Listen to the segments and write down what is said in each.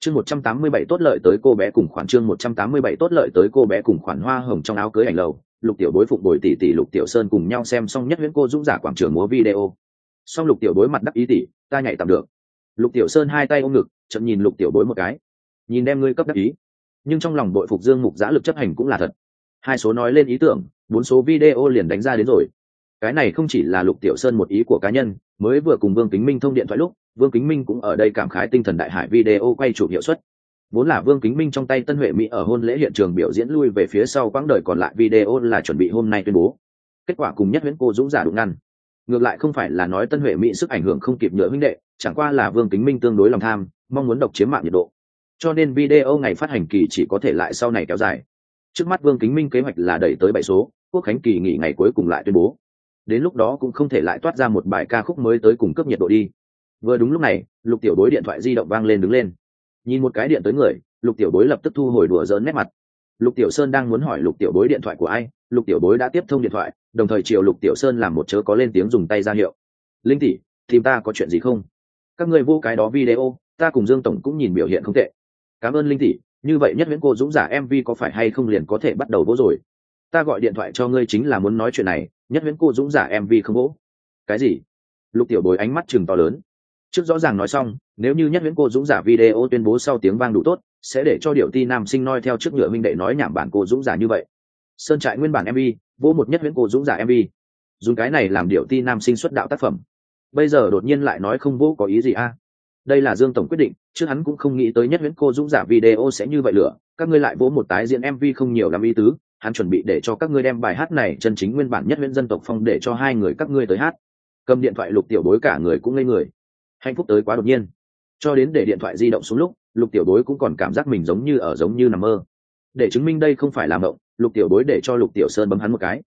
Chương 187 tốt lợi tới cô bé cùng khoản chương 187 tốt lợi tới cô bé cùng khoản hoa hồng trong áo cưới ảnh lầu, Lục Tiểu Bối phụng bồi tỷ tỷ Lục Tiểu Sơn cùng nhau xem xong Nhất Huyễn cô dũng giả quảng trường múa video. Xong Lục Tiểu Bối mặt đắc ý tỷ, ta nhảy tạm được. Lục Tiểu Sơn hai tay ôm ngực, chậm nhìn Lục Tiểu Bối một cái. Nhìn đem ngươi cấp đắc ý. Nhưng trong lòng bội phục Dương Mục Giã lực chấp hành cũng là thật. Hai số nói lên ý tưởng, bốn số video liền đánh ra đến rồi. Cái này không chỉ là Lục Tiểu Sơn một ý của cá nhân, mới vừa cùng Vương Kính Minh thông điện thoại lúc, Vương Kính Minh cũng ở đây cảm khái tinh thần đại hải video quay chụp hiệu suất. Vốn là Vương Kính Minh trong tay Tân Huệ Mỹ ở hôn lễ hiện trường biểu diễn lui về phía sau quãng đời còn lại video là chuẩn bị hôm nay tuyên bố. Kết quả cùng Nhất Huyễn cô dũng giả đụng ngăn. Ngược lại không phải là nói Tân Huệ Mỹ sức ảnh hưởng không kịp nhựa huynh đệ, chẳng qua là Vương Kính Minh tương đối lòng tham, mong muốn độc chiếm mạng nhiệt độ. Cho nên video ngày phát hành kỳ chỉ có thể lại sau này kéo dài. Trước mắt Vương Kính Minh kế hoạch là đẩy tới 7 số, Quốc khánh kỳ nghỉ ngày cuối cùng lại tuyên bố. Đến lúc đó cũng không thể lại toát ra một bài ca khúc mới tới cùng cấp nhiệt độ đi. Vừa đúng lúc này, Lục Tiểu Bối điện thoại di động vang lên đứng lên. Nhìn một cái điện tới người, Lục Tiểu Bối lập tức thu hồi đùa giỡn nét mặt. Lục Tiểu Sơn đang muốn hỏi Lục Tiểu Bối điện thoại của ai, Lục Tiểu Bối đã tiếp thông điện thoại, đồng thời chiều Lục Tiểu Sơn làm một chớ có lên tiếng dùng tay ra hiệu. Linh tỷ, tìm ta có chuyện gì không? Các ngươi vô cái đó video, ta cùng Dương tổng cũng nhìn biểu hiện không tệ. Cảm ơn Linh tỷ, như vậy Nhất Huyễn cô dũng giả MV có phải hay không liền có thể bắt đầu vỗ rồi? Ta gọi điện thoại cho ngươi chính là muốn nói chuyện này, Nhất Huyễn cô dũng giả MV không vỗ. Cái gì? Lục Tiểu Bối ánh mắt trừng to lớn. Trước rõ ràng nói xong, nếu như Nhất Huyễn cô dũng giả video tuyên bố sau tiếng vang đủ tốt, sẽ để cho điệu ti nam sinh noi theo trước nhựa minh đệ nói nhảm bản cô dũng giả như vậy. Sơn trại nguyên bản MV, vỗ một Nhất Huyễn cô dũng giả MV. Dùng cái này làm điệu ti nam sinh xuất đạo tác phẩm. Bây giờ đột nhiên lại nói không vỗ có ý gì a? Đây là Dương tổng quyết định, trước hắn cũng không nghĩ tới Nhất Huyễn cô dũng giả video sẽ như vậy lửa, các ngươi lại vỗ một tái diễn MV không nhiều lắm ý tứ, hắn chuẩn bị để cho các ngươi đem bài hát này chân chính nguyên bản Nhất Huyễn dân tộc phong để cho hai người các ngươi tới hát. Cầm điện thoại Lục Tiểu Bối cả người cũng ngây người. Hạnh phúc tới quá đột nhiên, cho đến để điện thoại di động xuống lúc, Lục Tiểu Bối cũng còn cảm giác mình giống như nằm mơ. Để chứng minh đây không phải là mộng, Lục Tiểu Bối để cho Lục Tiểu Sơn bấm hắn một cái.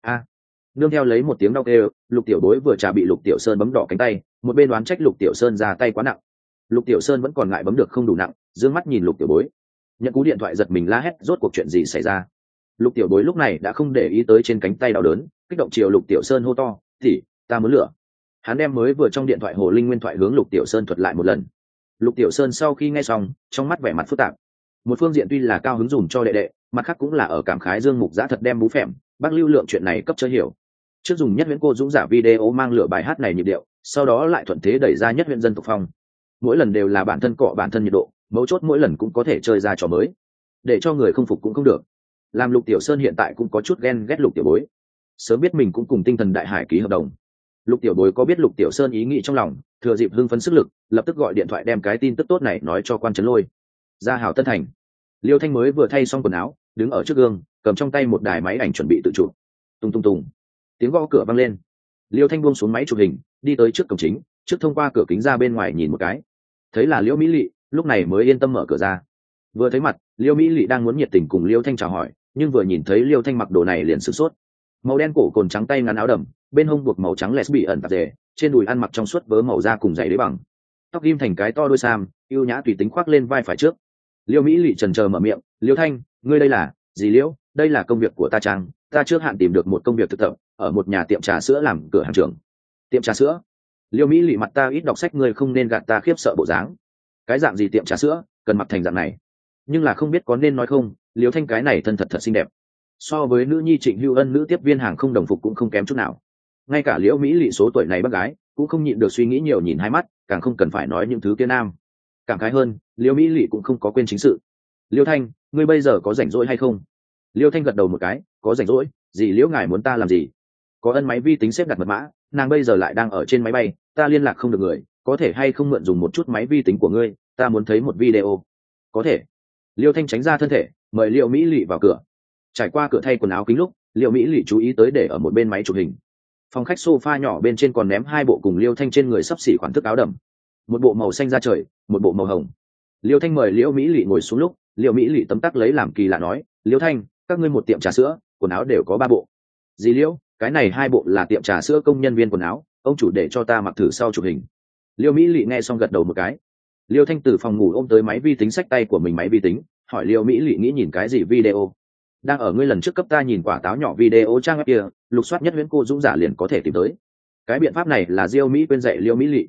Nương theo lấy một tiếng đau kêu, Lục Tiểu Bối vừa chả bị Lục Tiểu Sơn bấm đỏ cánh tay, một bên đoán trách Lục Tiểu Sơn ra tay quá nặng. Lục Tiểu Sơn vẫn còn ngại bấm được không đủ nặng, dương mắt nhìn Lục Tiểu Bối, nhận cú điện thoại giật mình la hét rốt cuộc chuyện gì xảy ra. Lục Tiểu Bối lúc này đã không để ý tới trên cánh tay đau đớn, kích động chiều Lục Tiểu Sơn hô to, "Tỷ, ta muốn lửa." Hắn đem mới vừa trong điện thoại Hồ Linh Nguyên thoại hướng Lục Tiểu Sơn thuật lại một lần. Lục Tiểu Sơn sau khi nghe xong, trong mắt vẻ mặt phức tạp. Một phương diện tuy là cao hứng dùm cho đệ đệ, mặt khác cũng là ở cảm khái Dương Mục Giã thật đem bú phèm, bác Lưu Lượng chuyện này cấp chưa hiểu. Trước dùng Nhất Huyễn cô dũng giả video mang lửa bài hát này nhịp điệu, sau đó lại thuận thế đẩy ra Nhất Huyễn dân tộc phong. Mỗi lần đều là bản thân cọ bản thân nhiệt độ, mấu chốt mỗi lần cũng có thể chơi ra trò mới. Để cho người không phục cũng không được. Làm Lục Tiểu Sơn hiện tại cũng có chút ghen ghét Lục Tiểu Bối. Sớm biết mình cũng cùng tinh thần đại hải ký hợp đồng. Lục Tiểu Bối có biết Lục Tiểu Sơn ý nghĩ trong lòng, thừa dịp hưng phấn sức lực, lập tức gọi điện thoại đem cái tin tức tốt này nói cho Quan Trấn Lôi. Ra Hảo Tân Thành, Liêu Thanh mới vừa thay xong quần áo, đứng ở trước gương, cầm trong tay một đài máy ảnh chuẩn bị tự chụp. Tung tung tung, tiếng gõ cửa vang lên. Liêu Thanh buông xuống máy chụp hình, đi tới trước cổng chính, trước thông qua cửa kính ra bên ngoài nhìn một cái, thấy là Liễu Mỹ Lệ, lúc này mới yên tâm mở cửa ra. Vừa thấy mặt, Liễu Mỹ Lệ đang muốn nhiệt tình cùng Liêu Thanh chào hỏi, nhưng vừa nhìn thấy Liêu Thanh mặc đồ này liền sửng sốt. Màu đen cổ cồn trắng tay ngắn áo đầm, bên hông buộc màu trắng lesbi ẩn tạp dề, trên đùi ăn mặc trong suốt vớ màu da cùng giày đế bằng, tóc ghim thành cái to đôi sam, yêu nhã tùy tính khoác lên vai phải trước. Liêu Mỹ Lệ chần chờ mở miệng, Liêu Thanh, ngươi đây là gì Liễu? Đây là công việc của ta chăng? Ta trước hạn tìm được một công việc thực tập, ở một nhà tiệm trà sữa làm cửa hàng trưởng. Tiệm trà sữa? Liêu Mỹ Lệ mặt ta ít đọc sách, ngươi không nên gạt ta khiếp sợ bộ dáng. Cái dạng gì tiệm trà sữa, cần mặc thành dạng này? Nhưng là không biết có nên nói không, Liêu Thanh cái này thân thật xinh đẹp. So với nữ nhi Trịnh Hưu Ân nữ tiếp viên hàng không đồng phục cũng không kém chút nào. Ngay cả Liễu Mỹ Lệ số tuổi này bác gái cũng không nhịn được suy nghĩ nhiều nhìn hai mắt, càng không cần phải nói những thứ kia nam. Cảm khái hơn, Liễu Mỹ Lệ cũng không có quên chính sự. Liêu Thanh, ngươi bây giờ có rảnh rỗi hay không? Liêu Thanh gật đầu một cái, có rảnh rỗi, gì Liễu ngài muốn ta làm gì? Có ân máy vi tính xếp đặt mật mã, nàng bây giờ lại đang ở trên máy bay, ta liên lạc không được người, có thể hay không mượn dùng một chút máy vi tính của ngươi, ta muốn thấy một video. Có thể. Liêu Thanh tránh ra thân thể, mời Liễu Mỹ Lệ vào cửa. Trải qua cửa thay quần áo kính lúc, Liễu Mỹ Lệ chú ý tới để ở một bên máy chụp hình. Phòng khách sofa nhỏ bên trên còn ném hai bộ cùng Liêu Thanh trên người sắp xỉ khoản thức áo đầm, một bộ màu xanh da trời, một bộ màu hồng. Liêu Thanh mời Liễu Mỹ Lệ ngồi xuống lúc, Liễu Mỹ Lệ tấm tắc lấy làm kỳ lạ nói, Liêu Thanh, các ngươi một tiệm trà sữa, quần áo đều có 3 bộ. Dì Liễu, cái này 2 bộ là tiệm trà sữa công nhân viên quần áo, ông chủ để cho ta mặc thử sau chụp hình. Liễu Mỹ Lệ nghe xong gật đầu một cái. Liêu Thanh từ phòng ngủ ôm tới máy vi tính xách tay của mình máy vi tính, hỏi Liễu Mỹ Lệ nghĩ nhìn cái gì video. Đang ở ngươi lần trước cấp ta nhìn quả táo nhỏ video trang web kia, lục soát Nhất Huyễn cô dũng giả liền có thể tìm tới. Cái biện pháp này là Diêu Mỹ quên dạy Liễu Mỹ Lệ.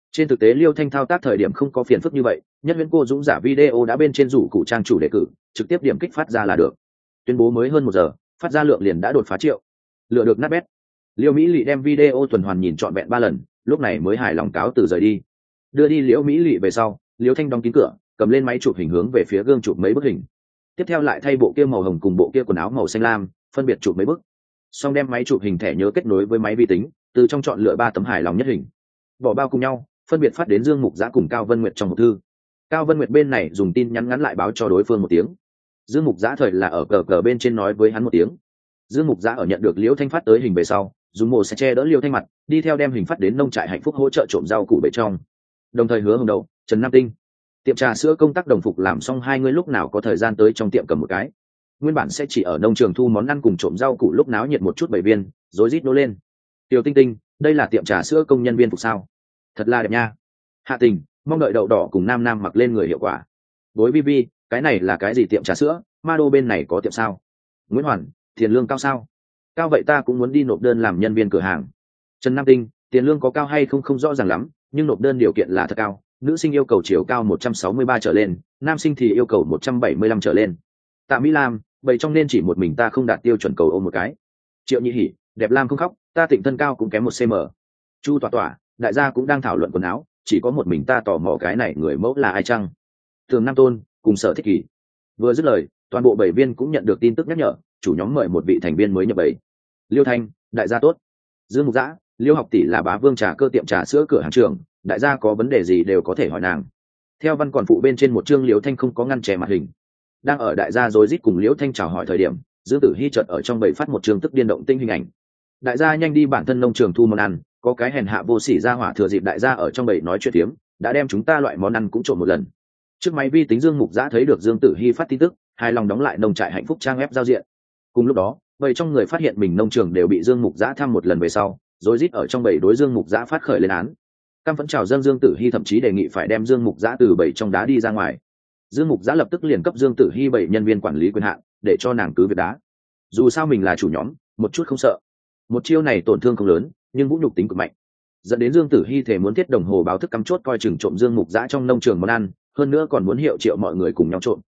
Trên thực tế Liêu Thanh thao tác thời điểm không có phiền phức như vậy, Nhất Huyễn Cô Dũng giả video đã bên trên rủ cụ trang chủ đề cử, trực tiếp điểm kích phát ra là được. Tuyên bố mới hơn 1 giờ, phát ra lượng liền đã đột phá triệu. Lựa được nát bét. Liêu Mỹ Lệ đem video tuần hoàn nhìn trọn vẹn 3 lần, lúc này mới hài lòng cáo từ rời đi. Đưa đi Liễu Mỹ Lệ về sau, Liêu Thanh đóng kín cửa, cầm lên máy chụp hình hướng về phía gương chụp mấy bức hình. Tiếp theo lại thay bộ kia màu hồng cùng bộ kia quần áo màu xanh lam, phân biệt chụp mấy bức. Xong đem máy chụp hình thẻ nhớ kết nối với máy vi tính, từ trong chọn lựa 3 tấm hài lòng nhất hình. Bỏ bao cùng nhau, phân biệt phát đến Dương Mục Giã cùng Cao Vân Nguyệt trong một thư. Cao Vân Nguyệt bên này dùng tin nhắn ngắn lại báo cho đối phương một tiếng. Dương Mục Giã thời là ở cờ bên trên nói với hắn một tiếng. Dương Mục Giã ở nhận được Liễu Thanh phát tới hình về sau, dùng mồ xe che đỡ Liễu Thanh mặt, đi theo đem hình phát đến nông trại hạnh phúc hỗ trợ trộm rau củ bể trong. Đồng thời hứa hồng đậu, Trần Nam Tinh, tiệm trà sữa công tác đồng phục làm xong, 2 người lúc nào có thời gian tới trong tiệm cầm một cái. Nguyên bản sẽ chỉ ở nông trường thu món ăn cùng trộm rau củ lúc náo nhiệt một chút bảy viên, rối rít nô lên. Tiểu Tinh Tinh, đây là tiệm trà sữa công nhân viên phục sao? Thật là đẹp nha. Hạ Tình, mong đợi đậu đỏ cùng Nam Nam mặc lên người hiệu quả. Đối Vi Vi, cái này là cái gì tiệm trà sữa? Ma Đô bên này có tiệm sao? Nguyễn Hoàn, tiền lương cao sao? Cao vậy ta cũng muốn đi nộp đơn làm nhân viên cửa hàng. Trần Nam Tinh, tiền lương có cao hay không không rõ ràng lắm, nhưng nộp đơn điều kiện là thật cao. Nữ sinh yêu cầu chiều cao 163 trở lên, nam sinh thì yêu cầu 175 trở lên. Tạ Mỹ Lam, vậy trong nên chỉ một mình ta không đạt tiêu chuẩn cầu ôm một cái. Triệu Nhị Hỉ, đẹp Lam không khóc, ta Tịnh thân cao cũng kém 1 cm. Chu Tỏa Tỏa, đại gia cũng đang thảo luận quần áo, chỉ có một mình ta tò mò cái này người mẫu là ai chăng? Thường Nam Tôn cùng Sở Thích Kỳ. Vừa dứt lời, toàn bộ 7 viên cũng nhận được tin tức nhắc nhở, chủ nhóm mời một vị thành viên mới nhập bầy. Liêu Thanh, đại gia tốt. Dương Mục Giã, Liêu học tỷ là bá vương trà cơ tiệm trà sữa cửa hàng trường, đại gia có vấn đề gì đều có thể hỏi nàng. Theo văn còn phụ bên trên một chương Liêu Thanh không có ngăn che mặt hình. Đang ở đại gia rối rít cùng Liêu Thanh chào hỏi thời điểm, Dương Tử Hi chợt ở trong bầy phát một chương tức điên động tinh hình ảnh. Đại gia nhanh đi bản thân nông trường thu món ăn, có cái hèn hạ vô sỉ ra hỏa thừa dịp đại gia ở trong bầy nói chuyện tiếm, đã đem chúng ta loại món ăn cũng trộn một lần. Trước máy vi tính Dương Mục Giã thấy được Dương Tử Hi phát tin tức, hài lòng đóng lại nông trại hạnh phúc trang web giao diện. Cùng lúc đó, bầy trong người phát hiện mình nông trường đều bị Dương Mục Giã thăm một lần về sau, rối rít ở trong bầy đối Dương Mục Giã phát khởi lên án. Cam vẫn chào dâng Dương Tử Hi thậm chí đề nghị phải đem Dương Mục Giã từ bầy trong đá đi ra ngoài. Dương Mục Giã lập tức liền cấp Dương Tử Hi bầy nhân viên quản lý quyền hạn, để cho nàng cứ việc đá. Dù sao mình là chủ nhóm, một chút không sợ. Một chiêu này tổn thương không lớn, nhưng vũ nhục tính cực mạnh, dẫn đến Dương Tử Hi thể muốn thiết đồng hồ báo thức cắm chốt coi chừng trộm Dương Mục Giã trong nông trường món ăn, hơn nữa còn muốn hiệu triệu mọi người cùng nhau trộm.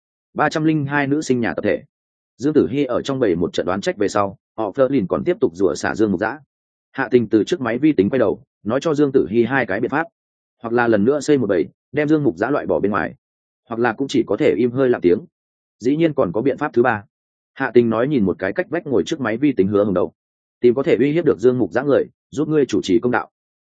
302 nữ sinh nhà tập thể. Dương Tử Hi ở trong bầy một trận đoán trách về sau, họ Flerlin còn tiếp tục rủa xả Dương Mục Giã. Hạ Tình từ trước máy vi tính quay đầu, nói cho Dương Tử Hi 2 cái biện pháp, hoặc là lần nữa xây một bầy, đem Dương Mục Giã loại bỏ bên ngoài, hoặc là cũng chỉ có thể im hơi lặng tiếng. Dĩ nhiên còn có biện pháp thứ 3. Hạ Tình nói nhìn một cái cách vách ngồi trước máy vi tính Hứa Hồng Đậu, tìm có thể uy hiếp được Dương Mục Giã người, giúp ngươi chủ trì công đạo.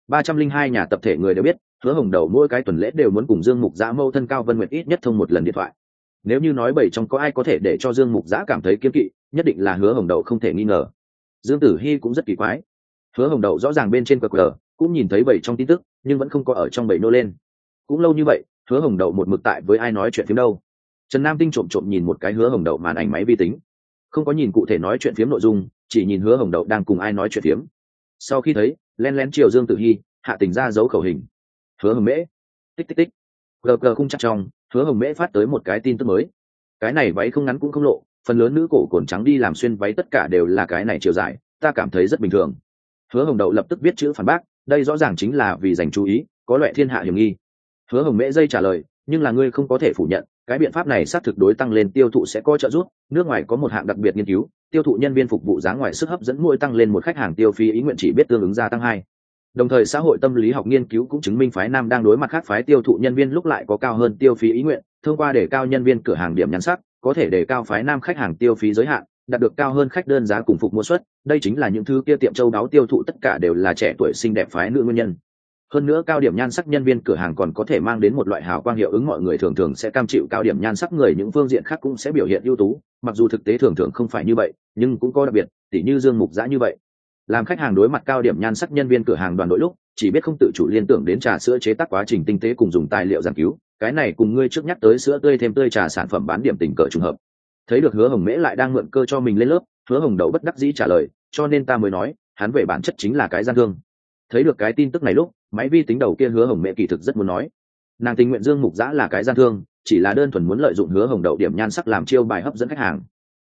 302 nhà tập thể người đều biết, Hứa Hồng Đậu mỗi cái tuần lễ đều muốn cùng Dương Mục Giã mâu thân Cao Vân Nguyệt ít nhất thông một lần điện thoại. Nếu như nói bầy trong có ai có thể để cho Dương Mục Giã cảm thấy kiêng kỵ, nhất định là Hứa Hồng Đậu không thể nghi ngờ. Dương Tử Hi cũng rất kỳ quái. Hứa Hồng Đậu rõ ràng bên trên QR cũng nhìn thấy bầy trong tin tức, nhưng vẫn không có ở trong bầy nô lên. Cũng lâu như vậy, Hứa Hồng Đậu một mực tại với ai nói chuyện phiếm đâu? Trần Nam Tinh trộm nhìn một cái Hứa Hồng Đậu màn ảnh máy vi tính, không có nhìn cụ thể nói chuyện phiếm nội dung, chỉ nhìn Hứa Hồng Đậu đang cùng ai nói chuyện phiếm. Sau khi thấy, lén chiều Dương Tử Hi, Hạ Tình ra dấu khẩu hình. Hứa Hồng Mễ, tích tích tích. GG khung chắc trong, Hứa Hồng Mễ phát tới một cái tin tức mới. Cái này váy không ngắn cũng không lộ, phần lớn nữ cổ cồn trắng đi làm xuyên váy tất cả đều là cái này chiều dài, ta cảm thấy rất bình thường. Hứa Hồng Đậu lập tức viết chữ phản bác, đây rõ ràng chính là vì dành chú ý, có loại thiên hạ hiểm nghi. Hứa Hồng Mễ dây trả lời, nhưng là ngươi không có thể phủ nhận, cái biện pháp này xác thực đối tăng lên tiêu thụ sẽ có trợ giúp. Nước ngoài có một hạng đặc biệt nghiên cứu, tiêu thụ nhân viên phục vụ giá ngoài sức hấp dẫn mỗi tăng lên một khách hàng tiêu phí ý nguyện chỉ biết tương ứng gia tăng 2. Đồng thời xã hội tâm lý học nghiên cứu cũng chứng minh phái nam đang đối mặt khác phái tiêu thụ nhân viên lúc lại có cao hơn tiêu phí ý nguyện, thông qua đề cao nhân viên cửa hàng điểm nhãn sắc, có thể đề cao phái nam khách hàng tiêu phí giới hạn, đạt được cao hơn khách đơn giá cùng phục mua suất. Đây chính là những thứ kia tiệm châu đáo tiêu thụ tất cả đều là trẻ tuổi xinh đẹp phái nữ nguyên nhân. Hơn nữa cao điểm nhan sắc nhân viên cửa hàng còn có thể mang đến một loại hào quang hiệu ứng, mọi người thường thường sẽ cam chịu cao điểm nhan sắc người, những phương diện khác cũng sẽ biểu hiện ưu tú, mặc dù thực tế thường thường không phải như vậy, nhưng cũng có đặc biệt, tỉ như Dương Mục Giã như vậy. Làm khách hàng đối mặt cao điểm nhan sắc nhân viên cửa hàng đoàn đội lúc, chỉ biết không tự chủ liên tưởng đến trà sữa chế tác quá trình tinh tế cùng dùng tài liệu giảng cứu, cái này cùng ngươi trước nhắc tới sữa tươi thêm tươi trà sản phẩm bán điểm tình cờ trùng hợp. Thấy được Hứa Hồng Mễ lại đang mượn cơ cho mình lên lớp, Hứa Hồng Đậu bất đắc dĩ trả lời, cho nên ta mới nói, hắn về bản chất chính là cái gian thương. Thấy được cái tin tức này lúc, máy vi tính đầu kia Hứa Hồng Mễ kỳ thực rất muốn nói, nàng tình nguyện Dương Mục Giã là cái gian thương, chỉ là đơn thuần muốn lợi dụng Hứa Hồng Đậu điểm nhan sắc làm chiêu bài hấp dẫn khách hàng.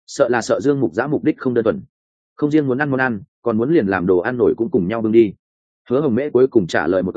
Sợ Dương Mục Giã mục đích không đơn thuần, không riêng muốn ăn món ăn, còn muốn liền làm đồ ăn nổi cũng cùng nhau bưng đi. Hứa Hồng Mễ cuối cùng trả lời một câu,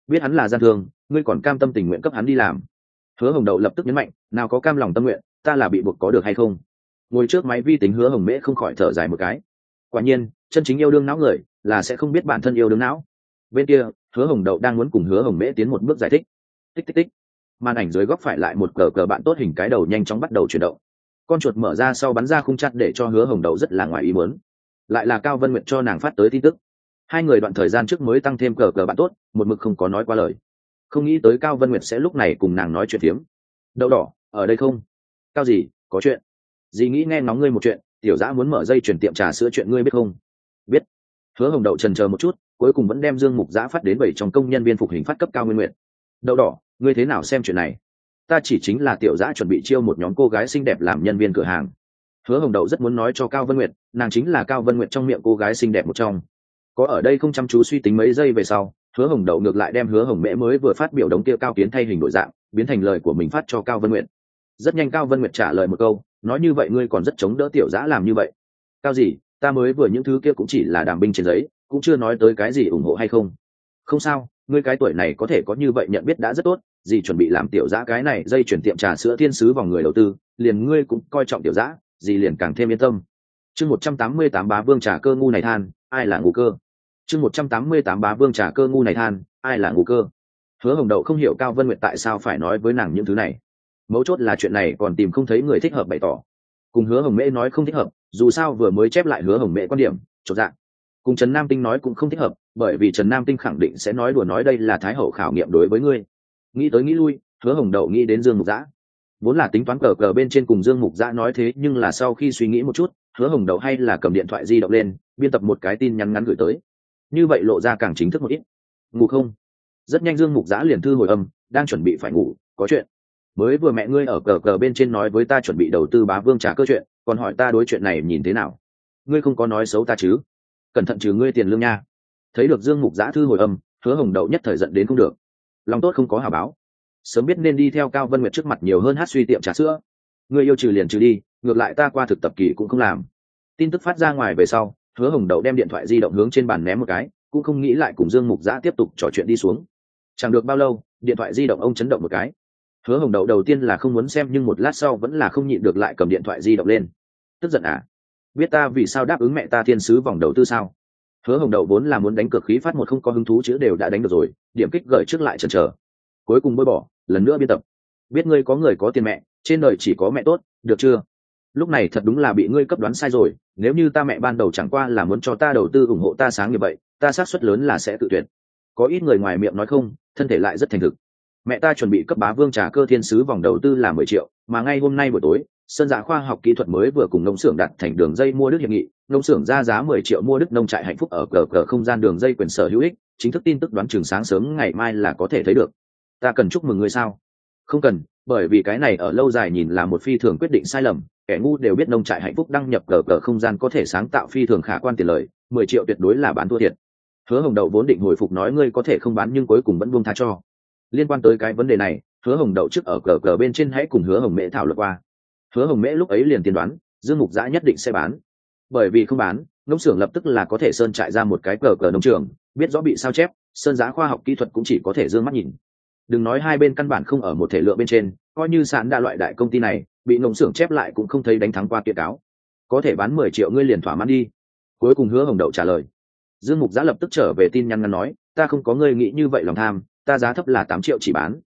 biết hắn là gian thương, ngươi còn cam tâm tình nguyện cấp hắn đi làm. Hứa Hồng Đậu lập tức nhấn mạnh, nào có cam lòng tâm nguyện, ta là bị buộc có được hay không. Ngồi trước máy vi tính Hứa Hồng Mễ không khỏi thở dài một cái. Quả nhiên, chân chính yêu đương não người là sẽ không biết bản thân yêu đương não. Bên kia, Hứa Hồng Đậu đang muốn cùng Hứa Hồng Mễ tiến một bước giải thích. Tích tích tích. Màn ảnh dưới góc phải lại một cờ cờ bạn tốt hình cái đầu nhanh chóng bắt đầu chuyển động. Con chuột mở ra sau bắn ra khung chặt để cho Hứa Hồng Đậu rất là ngoài ý muốn. Lại là Cao Vân Nguyệt cho nàng phát tới tin tức. Hai người đoạn thời gian trước mới tăng thêm cờ cờ bạn tốt, một mực không có nói qua lời. Không nghĩ tới Cao Vân Nguyệt sẽ lúc này cùng nàng nói chuyện phiếm. Đậu đỏ, ở đây không? Cao gì, có chuyện. Dì nghĩ nghe ngóng ngươi một chuyện, tiểu dã muốn mở dây chuyển tiệm trà sữa chuyện ngươi biết không? Biết. Hứa Hồng Đậu chần chờ một chút, cuối cùng vẫn đem Dương Mục Dã phát đến 7 trong công nhân viên phục hình phát cấp Cao Nguyên Nguyệt. Đậu đỏ, ngươi thế nào xem chuyện này? Ta chỉ chính là tiểu dã chuẩn bị chiêu một nhóm cô gái xinh đẹp làm nhân viên cửa hàng. Hứa Hồng Đậu rất muốn nói cho Cao Vân Nguyệt, nàng chính là Cao Vân Nguyệt trong miệng cô gái xinh đẹp một trong. Có ở đây không chăm chú suy tính mấy giây về sau, Hứa Hồng Đậu ngược lại đem Hứa Hồng Mễ mới vừa phát biểu đống kia cao kiến thay hình đổi dạng, biến thành lời của mình phát cho Cao Vân Nguyệt. Rất nhanh Cao Vân Nguyệt trả lời một câu, nói như vậy ngươi còn rất chống đỡ tiểu dã làm như vậy. Cao gì, ta mới vừa những thứ kia cũng chỉ là đàm binh trên giấy, cũng chưa nói tới cái gì ủng hộ hay không. Không sao, ngươi cái tuổi này có thể có như vậy nhận biết đã rất tốt, gì chuẩn bị làm tiểu dã cái này dây chuyển tiệm trà sữa thiên sứ vòng người đầu tư, liền ngươi cũng coi trọng tiểu dã, gì liền càng thêm yên tâm. Chương 188 bá vương trà cơ ngu này than, ai là ngu cơ. Chương 188 bá vương trà cơ ngu này than, ai là ngu cơ. Hứa Hồng Đậu không hiểu Cao Vân Nguyệt tại sao phải nói với nàng những thứ này. Mấu chốt là chuyện này còn tìm không thấy người thích hợp bày tỏ. Cùng Hứa Hồng Mễ nói không thích hợp, dù sao vừa mới chép lại Hứa Hồng Mễ quan điểm, chột dạng. Cùng Trần Nam Tinh nói cũng không thích hợp, bởi vì Trần Nam Tinh khẳng định sẽ nói đùa nói đây là thái hậu khảo nghiệm đối với ngươi. Nghĩ tới nghĩ lui, Hứa Hồng Đậu nghĩ đến Dương Mục Dã. Vốn là tính toán cờ cờ bên trên cùng Dương Mục Dã nói thế, nhưng là sau khi suy nghĩ một chút, Hứa Hồng Đậu hay là cầm điện thoại di động lên, biên tập một cái tin nhắn ngắn gửi tới. Như vậy lộ ra càng chính thức một ít. Ngủ không? Rất nhanh Dương Mục Dã liền thư hồi âm, đang chuẩn bị phải ngủ, có chuyện. Mới vừa mẹ ngươi ở cờ cờ bên trên nói với ta chuẩn bị đầu tư bá vương trà cơ chuyện, còn hỏi ta đối chuyện này nhìn thế nào. Ngươi không có nói xấu ta chứ? Cẩn thận trừ ngươi tiền lương nha. Thấy được Dương Mục Dã thư hồi âm, Hứa Hồng Đậu nhất thời giận đến không được. Lòng tốt không có hảo báo, sớm biết nên đi theo Cao Vân Nguyệt trước mặt nhiều hơn hát suy tiệm trà sữa. Ngươi yêu trừ liền trừ đi, ngược lại ta qua thực tập kỳ cũng không làm. Tin tức phát ra ngoài về sau, Hứa Hồng Đậu đem điện thoại di động hướng trên bàn ném một cái, cũng không nghĩ lại cùng Dương Mục Dã tiếp tục trò chuyện đi xuống. Chẳng được bao lâu, điện thoại di động ông chấn động một cái. Hứa Hồng Đậu đầu tiên là không muốn xem, nhưng một lát sau vẫn là không nhịn được lại cầm điện thoại di động lên. Tức giận à? Biết ta vì sao đáp ứng mẹ ta thiên sứ vòng đầu tư sao? Hứa Hồng Đậu vốn là muốn đánh cược khí phát một không có hứng thú chữ đều đã đánh được rồi, điểm kích gửi trước lại chần chờ. Cuối cùng bôi bỏ, lần nữa biên tập. Biết ngươi có người có tiền mẹ, trên đời chỉ có mẹ tốt, được chưa? Lúc này thật đúng là bị ngươi cấp đoán sai rồi, nếu như ta mẹ ban đầu chẳng qua là muốn cho ta đầu tư ủng hộ ta sáng như vậy, ta xác suất lớn là sẽ tự tuyệt. Có ít người ngoài miệng nói không, thân thể lại rất thành thực. Mẹ ta chuẩn bị cấp bá vương trà cơ thiên sứ vòng đầu tư là 10 triệu, mà ngay hôm nay buổi tối, Sơn Dạ khoa học kỹ thuật mới vừa cùng nông xưởng đặt thành đường dây mua đức hiệp nghị, nông xưởng ra giá 10 triệu mua đức nông trại hạnh phúc ở cờ không gian đường dây quyền sở hữu ích, chính thức tin tức đoán chừng sáng sớm ngày mai là có thể thấy được. Ta cần chúc mừng ngươi sao? Không cần, bởi vì cái này ở lâu dài nhìn là một phi thường quyết định sai lầm, kẻ ngu đều biết nông trại hạnh phúc đăng nhập cờ không gian có thể sáng tạo phi thường khả quan tiền lời, 10 triệu tuyệt đối là bán thua thiệt. Hứa Hồng Đậu vốn định hồi phục nói ngươi có thể không bán, nhưng cuối cùng vẫn buông tha cho. Liên quan tới cái vấn đề này, Hứa Hồng Đậu trước ở cờ bên trên hãy cùng Hứa Hồng Mễ thảo luận qua. Hứa Hồng Mễ lúc ấy liền tiên đoán Dương Mục Dã nhất định sẽ bán, bởi vì không bán, nông xưởng lập tức là có thể sơn trại ra một cái cờ nông trường, biết rõ bị sao chép, Sơn Giá khoa học kỹ thuật cũng chỉ có thể dương mắt nhìn. Đừng nói hai bên căn bản không ở một thể lượng bên trên, coi như sạn đa loại đại công ty này bị nông xưởng chép lại cũng không thấy đánh thắng qua tuyệt cáo. Có thể bán 10 triệu ngươi liền thỏa mãn đi. Cuối cùng Hứa Hồng Đậu trả lời. Dương Mục Dã lập tức trở về tin nhắn ngắn nói, ta không có ngươi nghĩ như vậy lòng tham, ta giá thấp là 8 triệu chỉ bán.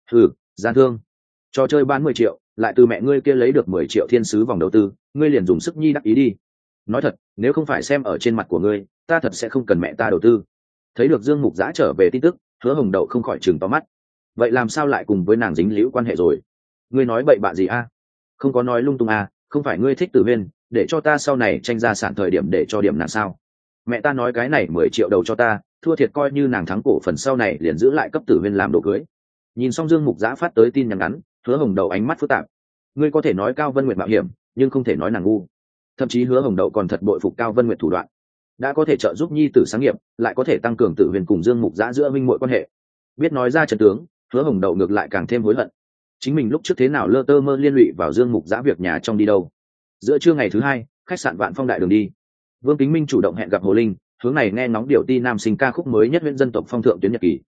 Gian thương. Trò chơi bán 10 triệu, lại từ mẹ ngươi kia lấy được 10 triệu thiên sứ vòng đầu tư, ngươi liền dùng sức nhi đắc ý đi. Nói thật, nếu không phải xem ở trên mặt của ngươi, ta thật sẽ không cần mẹ ta đầu tư. Thấy được Dương Mục Dã trở về tin tức, Hứa Hồng Đậu không khỏi trừng to mắt. Vậy làm sao lại cùng với nàng dính liễu quan hệ rồi? Ngươi nói bậy bạ gì a? Không có nói lung tung a, không phải ngươi thích Tử Huyên, để cho ta sau này tranh gia sản thời điểm để cho điểm nàng sao? Mẹ ta nói cái này 10 triệu đầu cho ta, thua thiệt coi như nàng thắng cổ phần sau này liền giữ lại cấp Tử Huyên làm đồ cưới. Nhìn xong Dương Mục Dã phát tới tin nhắn ngắn, Hứa Hồng Đậu ánh mắt phức tạp. Ngươi có thể nói Cao Vân Nguyệt mạo hiểm, nhưng không thể nói nàng ngu. Thậm chí Hứa Hồng Đậu còn thật bội phục Cao Vân Nguyệt thủ đoạn, đã có thể trợ giúp nhi tử sáng nghiệp, lại có thể tăng cường Tử Huyền cùng Dương Mục Dã giữa minh muội quan hệ. Biết nói ra trận tướng, Hứa Hồng Đậu ngược lại càng thêm hối hận. Chính mình lúc trước thế nào lơ tơ mơ liên lụy vào Dương Mục Dã việc nhà trong đi đâu. Giữa trưa ngày thứ hai, khách sạn Vạn Phong đại đường đi. Vương Kính Minh chủ động hẹn gặp Hồ Linh, hướng này nghe ngóng điều ti nam sinh ca khúc mới nhất huyện dân tộc phong thượng tuyến nhật kỳ.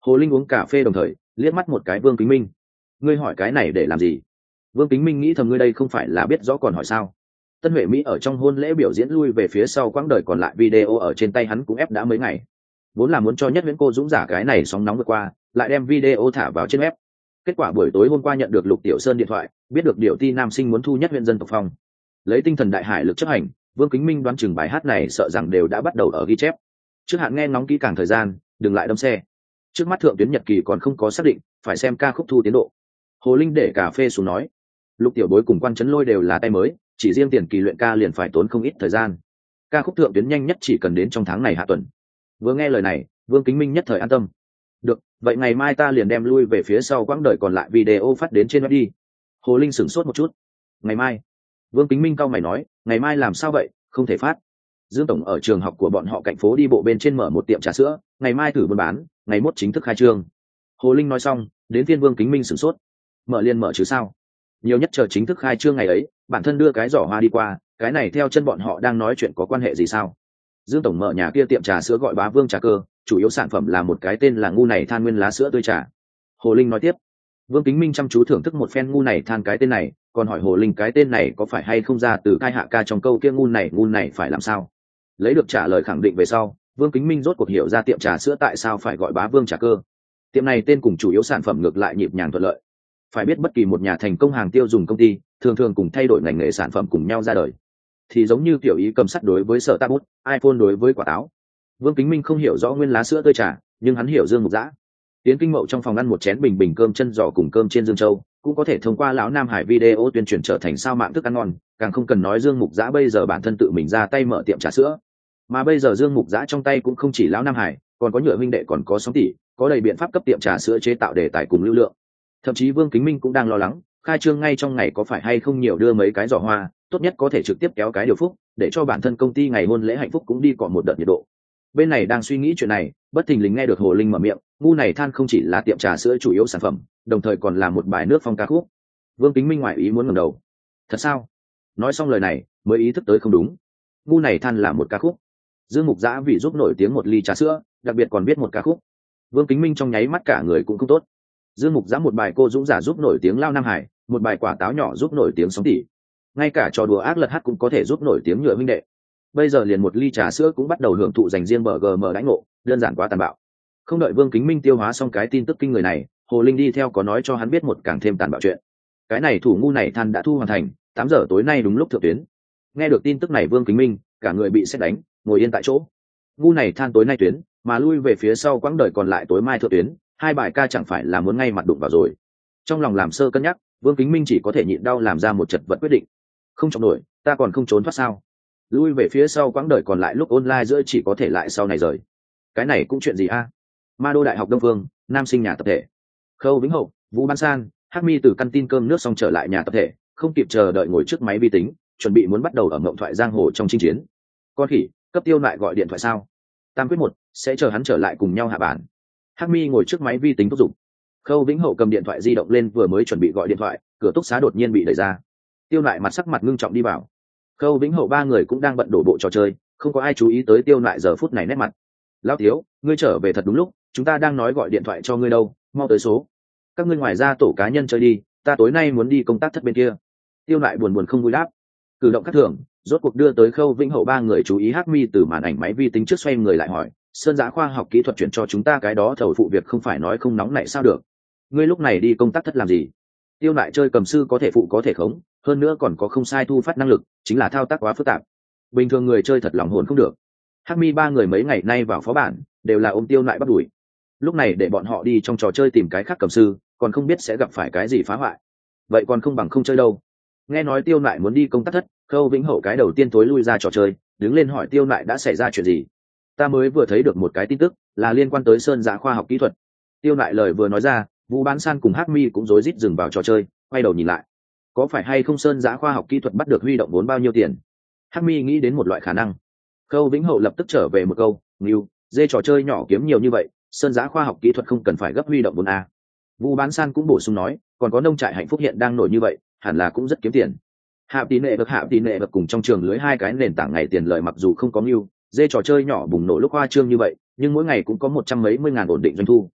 Hồ Linh uống cà phê đồng thời liếc mắt một cái Vương Kính Minh. Ngươi hỏi cái này để làm gì? Vương Kính Minh nghĩ thầm, ngươi đây không phải là biết rõ còn hỏi sao? Tân Huệ Mỹ ở trong hôn lễ biểu diễn lui về phía sau quãng đời còn lại, video ở trên tay hắn cũng ép đã mấy ngày. Vốn là muốn cho Nhất Viễn cô dũng giả cái này sóng nóng vượt qua, lại đem video thả vào trên web. Kết quả buổi tối hôm qua nhận được Lục Tiểu Sơn điện thoại, biết được Điệu Ti nam sinh muốn thu Nhất Viễn dân tộc phong. Lấy tinh thần đại hải lực chấp hành, Vương Kính Minh đoán chừng bài hát này sợ rằng đều đã bắt đầu ở ghi chép. Trước hạn nghe ngóng kỹ càng thời gian, đừng lại đâm xe. Trước mắt thượng tuyến nhật kỳ còn không có xác định, phải xem ca khúc thu tiến độ. Hồ Linh để cà phê xuống nói, Lục Tiểu Bối cùng Quan Chấn Lôi đều là tay mới, chỉ riêng tiền kỳ luyện ca liền phải tốn không ít thời gian. Ca khúc thượng tuyến nhanh nhất chỉ cần đến trong tháng này hạ tuần. Vừa nghe lời này, Vương Kính Minh nhất thời an tâm. Được, vậy ngày mai ta liền đem lui về phía sau quãng đời còn lại video phát đến trên web đi. Hồ Linh sửng sốt một chút. Ngày mai? Vương Kính Minh cau mày nói, ngày mai làm sao vậy, không thể phát. Dương tổng ở trường học của bọn họ cạnh phố đi bộ bên trên mở một tiệm trà sữa, ngày mai thử buôn bán, ngày mốt chính thức khai trương. Hồ Linh nói xong, đến phiên Vương Kính Minh sửng sốt. Mở liền mở chứ sao? Nhiều nhất chờ chính thức khai trương ngày ấy, bản thân đưa cái giỏ hoa đi qua, cái này theo chân bọn họ đang nói chuyện có quan hệ gì sao? Dương tổng mở nhà kia tiệm trà sữa gọi Bá Vương trà cơ, chủ yếu sản phẩm là một cái tên là ngu này than nguyên lá sữa tươi trà. Hồ Linh nói tiếp. Vương Kính Minh chăm chú thưởng thức một phen ngu này than cái tên này, còn hỏi Hồ Linh cái tên này có phải hay không ra từ Cai Hạ Ca trong câu kia ngu này phải làm sao? Lấy được trả lời khẳng định về sau, Vương Kính Minh rốt cuộc hiểu ra tiệm trà sữa tại sao phải gọi Bá Vương trà cơ. Tiệm này tên cùng chủ yếu sản phẩm ngược lại nhịp nhàng thuận lợi. Phải biết bất kỳ một nhà thành công hàng tiêu dùng công ty thường thường cùng thay đổi ngành nghề sản phẩm cùng nhau ra đời, thì giống như kiểu ý cầm sắt đối với sở tabut, iPhone đối với quả táo. Vương Kính Minh không hiểu rõ nguyên lá sữa tươi trà, nhưng hắn hiểu Dương Mục Dã. Tiến Kinh Mậu trong phòng ăn một chén bình bình cơm chân giò cùng cơm trên Dương Châu, cũng có thể thông qua lão Nam Hải video tuyên truyền trở thành sao mạng thức ăn ngon, càng không cần nói Dương Mục Dã bây giờ bản thân tự mình ra tay mở tiệm trà sữa. Mà bây giờ Dương Mục Dã trong tay cũng không chỉ lão Nam Hải, còn có Nhựa huynh đệ, còn có Sóng tỷ, có đầy biện pháp cấp tiệm trà sữa chế tạo đề tài cùng lưu lượng. Thậm chí Vương Kính Minh cũng đang lo lắng, khai trương ngay trong ngày có phải hay không nhiều đưa mấy cái giỏ hoa, tốt nhất có thể trực tiếp kéo cái điều phúc, để cho bản thân công ty ngày hôn lễ hạnh phúc cũng đi cọ một đợt nhiệt độ. Bên này đang suy nghĩ chuyện này, bất thình lình nghe được Hồ Linh mở miệng, ngu này than không chỉ là tiệm trà sữa chủ yếu sản phẩm, đồng thời còn là một bài nước phong ca khúc. Vương Kính Minh ngoại ý muốn ngẩng đầu. Thật sao? Nói xong lời này, mới ý thức tới không đúng. Ngu này than là một ca khúc. Dương Mục Dã vì giúp nổi tiếng một ly trà sữa, đặc biệt còn viết một ca khúc. Vương Kính Minh trong nháy mắt cả người cũng không tốt. Dương Mục Dã một bài cô dũng giả giúp nổi tiếng Lao Nam Hải, một bài quả táo nhỏ giúp nổi tiếng Sóng tỷ, ngay cả trò đùa ác lật hát cũng có thể giúp nổi tiếng Nhựa huynh đệ. Bây giờ liền một ly trà sữa cũng bắt đầu hưởng thụ dành riêng bờ gm đãi ngộ, đơn giản quá tàn bạo. Không đợi Vương Kính Minh tiêu hóa xong cái tin tức kinh người này, Hồ Linh đi theo có nói cho hắn biết một càng thêm tàn bạo chuyện. Cái này thủ ngu này than đã thu hoàn thành, 8 giờ tối nay đúng lúc thượng tuyến. Nghe được tin tức này Vương Kính Minh cả người bị sét đánh, ngồi yên tại chỗ. Ngu này than tối nay tuyến, mà lui về phía sau quãng đời còn lại tối mai thượng tuyến, hai bài ca chẳng phải là muốn ngay mặt đụng vào rồi. Trong lòng làm sơ cân nhắc, Vương Kính Minh chỉ có thể nhịn đau làm ra một chật vật quyết định. Không chống nổi, ta còn không trốn thoát sao? Lui về phía sau quãng đời còn lại lúc online giữa chỉ có thể lại sau này rời. Cái này cũng chuyện gì a? Ma Đô Đại học Đông Phương, nam sinh nhà tập thể. Khâu Vĩnh Hậu, Vũ Ban San, Hắc Mi từ căn tin cơm nước xong trở lại nhà tập thể, không kịp chờ đợi ngồi trước máy vi tính, chuẩn bị muốn bắt đầu ở ngộng thoại giang hồ trong chinh chiến. Con khỉ, cấp Tiêu lại gọi điện thoại sao? Tam quyết một, sẽ chờ hắn trở lại cùng nhau hạ bản. Hắc Mi ngồi trước máy vi tính thúc giục. Khâu Vĩnh Hậu cầm điện thoại di động lên vừa mới chuẩn bị gọi điện thoại, cửa túc xá đột nhiên bị đẩy ra. Tiêu lại mặt sắc mặt ngưng trọng đi vào. Khâu Vĩnh Hậu ba người cũng đang bận đổ bộ trò chơi, không có ai chú ý tới Tiêu lại giờ phút này nét mặt. Lão thiếu, ngươi trở về thật đúng lúc, chúng ta đang nói gọi điện thoại cho ngươi đâu, mau tới số. Các ngươi ngoài ra tổ cá nhân chơi đi, ta tối nay muốn đi công tác thất bên kia. Tiêu lại buồn buồn không vui đáp. Cử động khác thường, rốt cuộc đưa tới Khâu Vĩnh Hậu ba người chú ý. Hắc Mi từ màn ảnh máy vi tính trước xoay người lại hỏi, Sơn Giã khoa học kỹ thuật chuyển cho chúng ta cái đó thầu phụ việc không phải nói không nóng này sao được? Ngươi lúc này đi công tác thất làm gì? Tiêu lại chơi cầm sư có thể phụ có thể khống, hơn nữa còn có không sai thu phát năng lực, chính là thao tác quá phức tạp. Bình thường người chơi thật lòng hồn không được. Hắc Mi ba người mấy ngày nay vào phó bản đều là ôm Tiêu lại bắt đuổi. Lúc này để bọn họ đi trong trò chơi tìm cái khác cầm sư, còn không biết sẽ gặp phải cái gì phá hoại. Vậy còn không bằng không chơi đâu. Nghe nói Tiêu lại muốn đi công tác thất, Khâu Vĩnh Hậu cái đầu tiên tối lui ra trò chơi, đứng lên hỏi Tiêu lại đã xảy ra chuyện gì. Ta mới vừa thấy được một cái tin tức, là liên quan tới Sơn Giã khoa học kỹ thuật. Tiêu lại lời vừa nói ra, Vũ Bán San cùng Hắc Mi cũng rối rít dừng vào trò chơi, quay đầu nhìn lại. Có phải hay không Sơn Giã khoa học kỹ thuật bắt được huy động vốn bao nhiêu tiền? Hắc Mi nghĩ đến một loại khả năng. Khâu Vĩnh Hậu lập tức trở về một câu, "Ngưu, dê trò chơi nhỏ kiếm nhiều như vậy, Sơn Giã khoa học kỹ thuật không cần phải gấp huy động vốn a." Vũ Bán San cũng bổ sung nói, "Còn có nông trại hạnh phúc hiện đang nổi như vậy, hẳn là cũng rất kiếm tiền." Hạ tỷ nệ được cùng trong trường lưới hai cái nền tảng ngày tiền lợi mặc dù không có Ngưu, dê trò chơi nhỏ bùng nổ lúc hoa trương như vậy, nhưng mỗi ngày cũng có 100 mấy mươi ngàn ổn định doanh thu.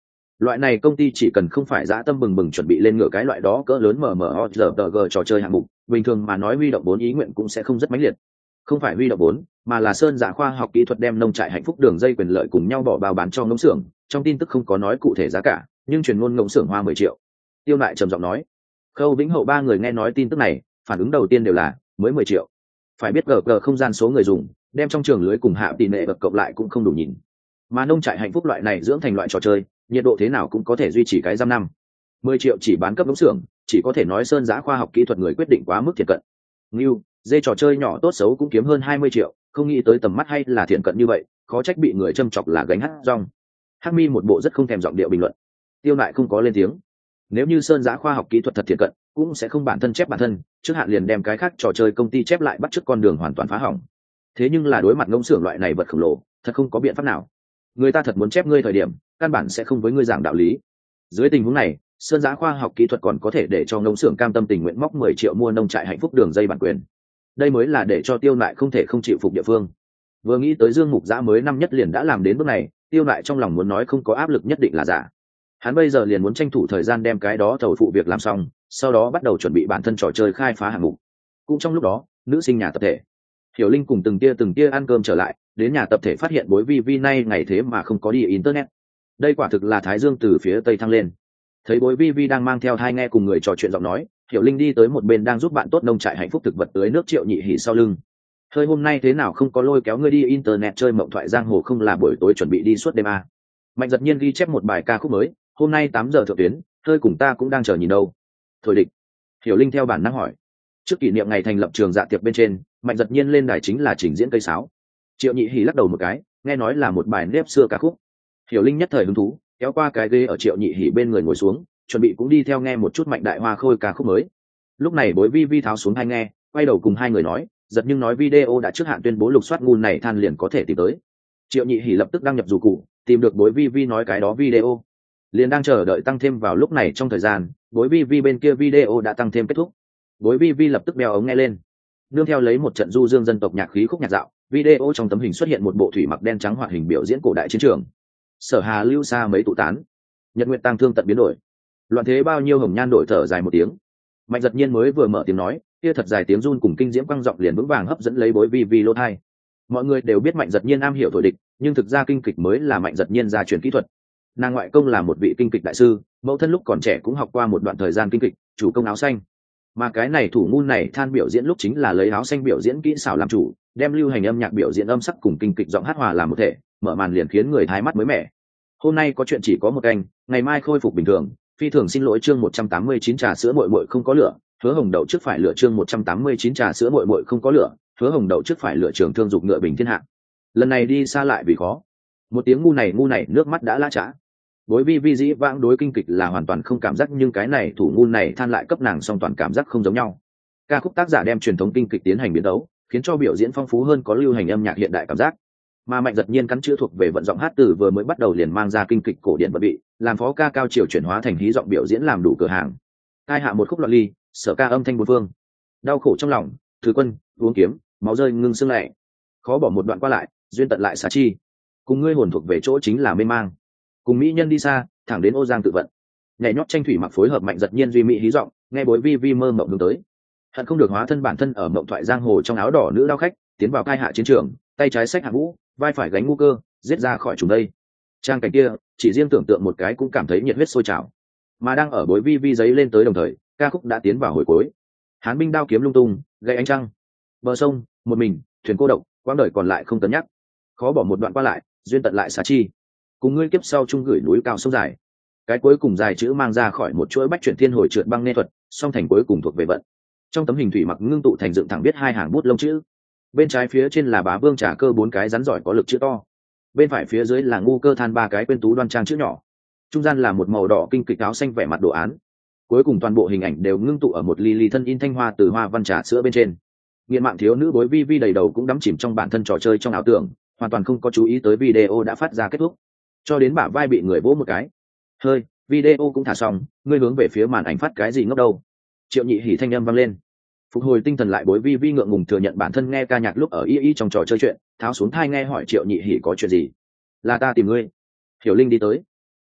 Loại này công ty chỉ cần không phải dã tâm bừng bừng chuẩn bị lên ngửa cái loại đó cỡ lớn MMORPG trò chơi hạng mục, bình thường mà nói huy động vốn ý nguyện cũng sẽ không rất mãnh liệt. Không phải huy động vốn, mà là Sơn Dạ khoa học kỹ thuật đem nông trại hạnh phúc đường dây quyền lợi cùng nhau bỏ bao bán cho ngỗng xưởng. Trong tin tức không có nói cụ thể giá cả, nhưng truyền ngôn ngỗng xưởng hoa 10 triệu. Tiêu Nại trầm giọng nói. Khâu Vĩnh Hậu ba người nghe nói tin tức này, phản ứng đầu tiên đều là mới 10 triệu. Phải biết GG không gian số người dùng, đem trong trường lưới cùng hạ tỷ lệ bậc cộng lại cũng không đủ nhìn. Mà nông trại hạnh phúc loại này dưỡng thành loại trò chơi, nhiệt độ thế nào cũng có thể duy trì cái giam năm. 10 triệu chỉ bán cấp ngỗng xưởng, chỉ có thể nói Sơn Giá khoa học kỹ thuật người quyết định quá mức thiệt cận. Ngưu, dê trò chơi nhỏ tốt xấu cũng kiếm hơn 20 triệu, không nghĩ tới tầm mắt hay là thiện cận như vậy, khó trách bị người châm chọc là gánh hát rong. Hắc Mi một bộ rất không thèm giọng điệu bình luận. Tiêu Nại không có lên tiếng. Nếu như Sơn Giá khoa học kỹ thuật thật thiện cận, cũng sẽ không bản thân chép bản thân, trước hạn liền đem cái khác trò chơi công ty chép lại bắt chước con đường hoàn toàn phá hỏng. Thế nhưng là đối mặt ngỗng xưởng loại này vật khổng lồ, thật không có biện pháp nào. Người ta thật muốn chép ngươi thời điểm, căn bản sẽ không với ngươi giảng đạo lý. Dưới tình huống này, Sơn Giá khoa học kỹ thuật còn có thể để cho ngỗng xưởng cam tâm tình nguyện móc 10 triệu mua nông trại hạnh phúc đường dây bản quyền. Đây mới là để cho Tiêu Nại không thể không chịu phục địa phương. Vừa nghĩ tới Dương Mục Giã mới năm nhất liền đã làm đến bước này, Tiêu Nại trong lòng muốn nói không có áp lực nhất định là giả. Hắn bây giờ liền muốn tranh thủ thời gian đem cái đó thầu phụ việc làm xong, sau đó bắt đầu chuẩn bị bản thân trò chơi khai phá hạng mục. Cũng trong lúc đó, nữ sinh nhà tập thể Hiểu Linh cùng từng tia ăn cơm trở lại, đến nhà tập thể phát hiện Bối Vi Vi nay ngày thế mà không có đi internet. Đây quả thực là thái dương từ phía tây thăng lên. Thấy Bối Vi Vi đang mang theo thai nghe cùng người trò chuyện giọng nói, Hiểu Linh đi tới một bên đang giúp bạn tốt nông trại hạnh phúc thực vật tưới nước Triệu Nhị Hỉ sau lưng. Hơi hôm nay thế nào không có lôi kéo ngươi đi internet chơi mộng thoại giang hồ, không là buổi tối chuẩn bị đi suốt đêm à. Mạnh Giật Nhiên ghi chép một bài ca khúc mới, hôm nay 8 giờ thượng tuyến, hơi cùng ta cũng đang chờ nhìn đâu. Thôi địch. Hiểu Linh theo bản năng hỏi. Trước kỷ niệm ngày thành lập trường dạ tiệc bên trên, Mạnh Giật Nhiên lên đài chính là trình diễn cây sáo. Triệu Nhị Hỉ lắc đầu một cái, nghe nói là một bài nếp xưa ca khúc. Hiểu Linh nhất thời hứng thú, kéo qua cái ghế ở Triệu Nhị Hỉ bên người ngồi xuống, chuẩn bị cũng đi theo nghe một chút Mạnh Đại Hoa Khôi ca khúc mới. Lúc này Bối Vi Vi tháo xuống hai nghe, quay đầu cùng hai người nói, giật nhưng nói video đã trước hạn tuyên bố lục soát ngun này than liền có thể tìm tới. Triệu Nhị Hỉ lập tức đăng nhập dù cụ, tìm được Bối Vi Vi nói cái đó video, liền đang chờ đợi tăng thêm vào lúc này trong thời gian, Bối Vi Vi bên kia video đã tăng thêm kết thúc. Bối Vi Vi lập tức đeo ống nghe lên, nương theo lấy một trận du dương dân tộc nhạc khí khúc nhạc dạo, video trong tấm hình xuất hiện một bộ thủy mặc đen trắng hoạt hình biểu diễn cổ đại chiến trường. Sở Hà lưu xa mấy tụ tán, nhật nguyện tăng thương tận biến đổi, loạn thế bao nhiêu hồng nhan đổi thở dài một tiếng. Mạnh Giật Nhiên mới vừa mở tiếng nói, kia thật dài tiếng run cùng kinh diễm quang giọng liền vững vàng hấp dẫn lấy Bối Vi Vi lỗ tai. Mọi người đều biết Mạnh Giật Nhiên am hiểu thổi địch, nhưng thực ra kinh kịch mới là Mạnh Giật Nhiên gia truyền kỹ thuật. Nàng ngoại công là một vị kinh kịch đại sư, mẫu thân lúc còn trẻ cũng học qua một đoạn thời gian kinh kịch, chủ công áo xanh. Mà cái này thủ ngun này than biểu diễn lúc chính là lấy áo xanh biểu diễn kỹ xảo làm chủ, đem lưu hành âm nhạc biểu diễn âm sắc cùng kinh kịch giọng hát hòa làm một thể, mở màn liền khiến người thái mắt mới mẻ. Hôm nay có chuyện chỉ có một canh, ngày mai khôi phục bình thường. Phi thường xin lỗi chương 189 trà sữa muội muội không có lửa, hứa hồng đậu trước phải lựa chương 189 trà sữa muội muội không có lửa, hứa hồng đậu trước phải lựa trường thương dục ngựa bình thiên hạ. Lần này đi xa lại vì khó. Một tiếng ngu này nước mắt đã lã chã. Bối Vi Vi dĩ vãng đối kinh kịch là hoàn toàn không cảm giác, nhưng cái này thủ ngu này than lại cấp nàng song toàn cảm giác không giống nhau. Ca khúc tác giả đem truyền thống kinh kịch tiến hành biến đấu, khiến cho biểu diễn phong phú hơn, có lưu hành âm nhạc hiện đại cảm giác. Mà Mạnh Giật Nhiên cắn chữ thuộc về vận giọng hát từ vừa mới bắt đầu liền mang ra kinh kịch cổ điển vận vị, làm phó ca cao chiều chuyển hóa thành hí giọng biểu diễn làm đủ cửa hàng. Hai hạ một khúc loạn ly, sở ca âm thanh bốn phương. Đau khổ trong lòng, thứ quân, uống kiếm, máu rơi ngưng xương lệ. Khó bỏ một đoạn qua lại, duyên tận lại xá chi. Cùng ngươi hồn thuộc về chỗ chính là mê mang. Cùng mỹ nhân đi xa, thẳng đến Ô Giang tự vận. Nhảy nhót tranh thủy mặc phối hợp Mạnh Giật Nhiên duy mỹ hí giọng, nghe Bối Vi Vi mơ mộng hướng tới. Hận không được hóa thân bản thân ở mộng thoại giang hồ trong áo đỏ nữ đao khách, tiến vào cai hạ chiến trường, tay trái xách hạng vũ, vai phải gánh ngu cơ, giết ra khỏi chúng đây. Trang cảnh kia, chỉ riêng tưởng tượng một cái cũng cảm thấy nhiệt huyết sôi trào. Mà đang ở Bối Vi Vi giấy lên tới đồng thời, ca khúc đã tiến vào hồi cuối. Hán binh đao kiếm lung tung, gây ánh trăng. Bờ sông, một mình, thuyền cô độc, quãng đời còn lại không cân nhắc. Khó bỏ một đoạn qua lại, duyên tận lại xá chi. Cùng ngươi kiếp sau chung gửi núi cao sông dài. Cái cuối cùng dài chữ mang ra khỏi một chuỗi bách chuyển thiên hồi trượt băng nê thuật, song thành cuối cùng thuộc về vận. Trong tấm hình thủy mặc ngưng tụ thành dựng thẳng viết hai hàng bút lông chữ. Bên trái phía trên là Bá Vương Trà Cơ bốn cái rắn giỏi có lực chữ to. Bên phải phía dưới là Ngu Cơ than ba cái quên tú đoan trang chữ nhỏ. Trung gian là một màu đỏ kinh kịch áo xanh vẻ mặt đồ án. Cuối cùng toàn bộ hình ảnh đều ngưng tụ ở một ly ly thân in thanh hoa từ hoa văn trà sữa bên trên. Nghiện mạng thiếu nữ Bối Vi Vi đầy đầu cũng đắm chìm trong bản thân trò chơi trong ảo tưởng, hoàn toàn không có chú ý tới video đã phát ra kết thúc, cho đến bả vai bị người vỗ một cái. Hơi, video cũng thả xong, ngươi hướng về phía màn ảnh phát cái gì ngốc đâu? Triệu Nhị Hỉ thanh âm vang lên. Phục hồi tinh thần lại, Bối Vi Vi ngượng ngùng thừa nhận bản thân nghe ca nhạc lúc ở y trong trò chơi chuyện, tháo xuống thai nghe hỏi Triệu Nhị Hỉ có chuyện gì. Là ta tìm ngươi. Hiểu Linh đi tới.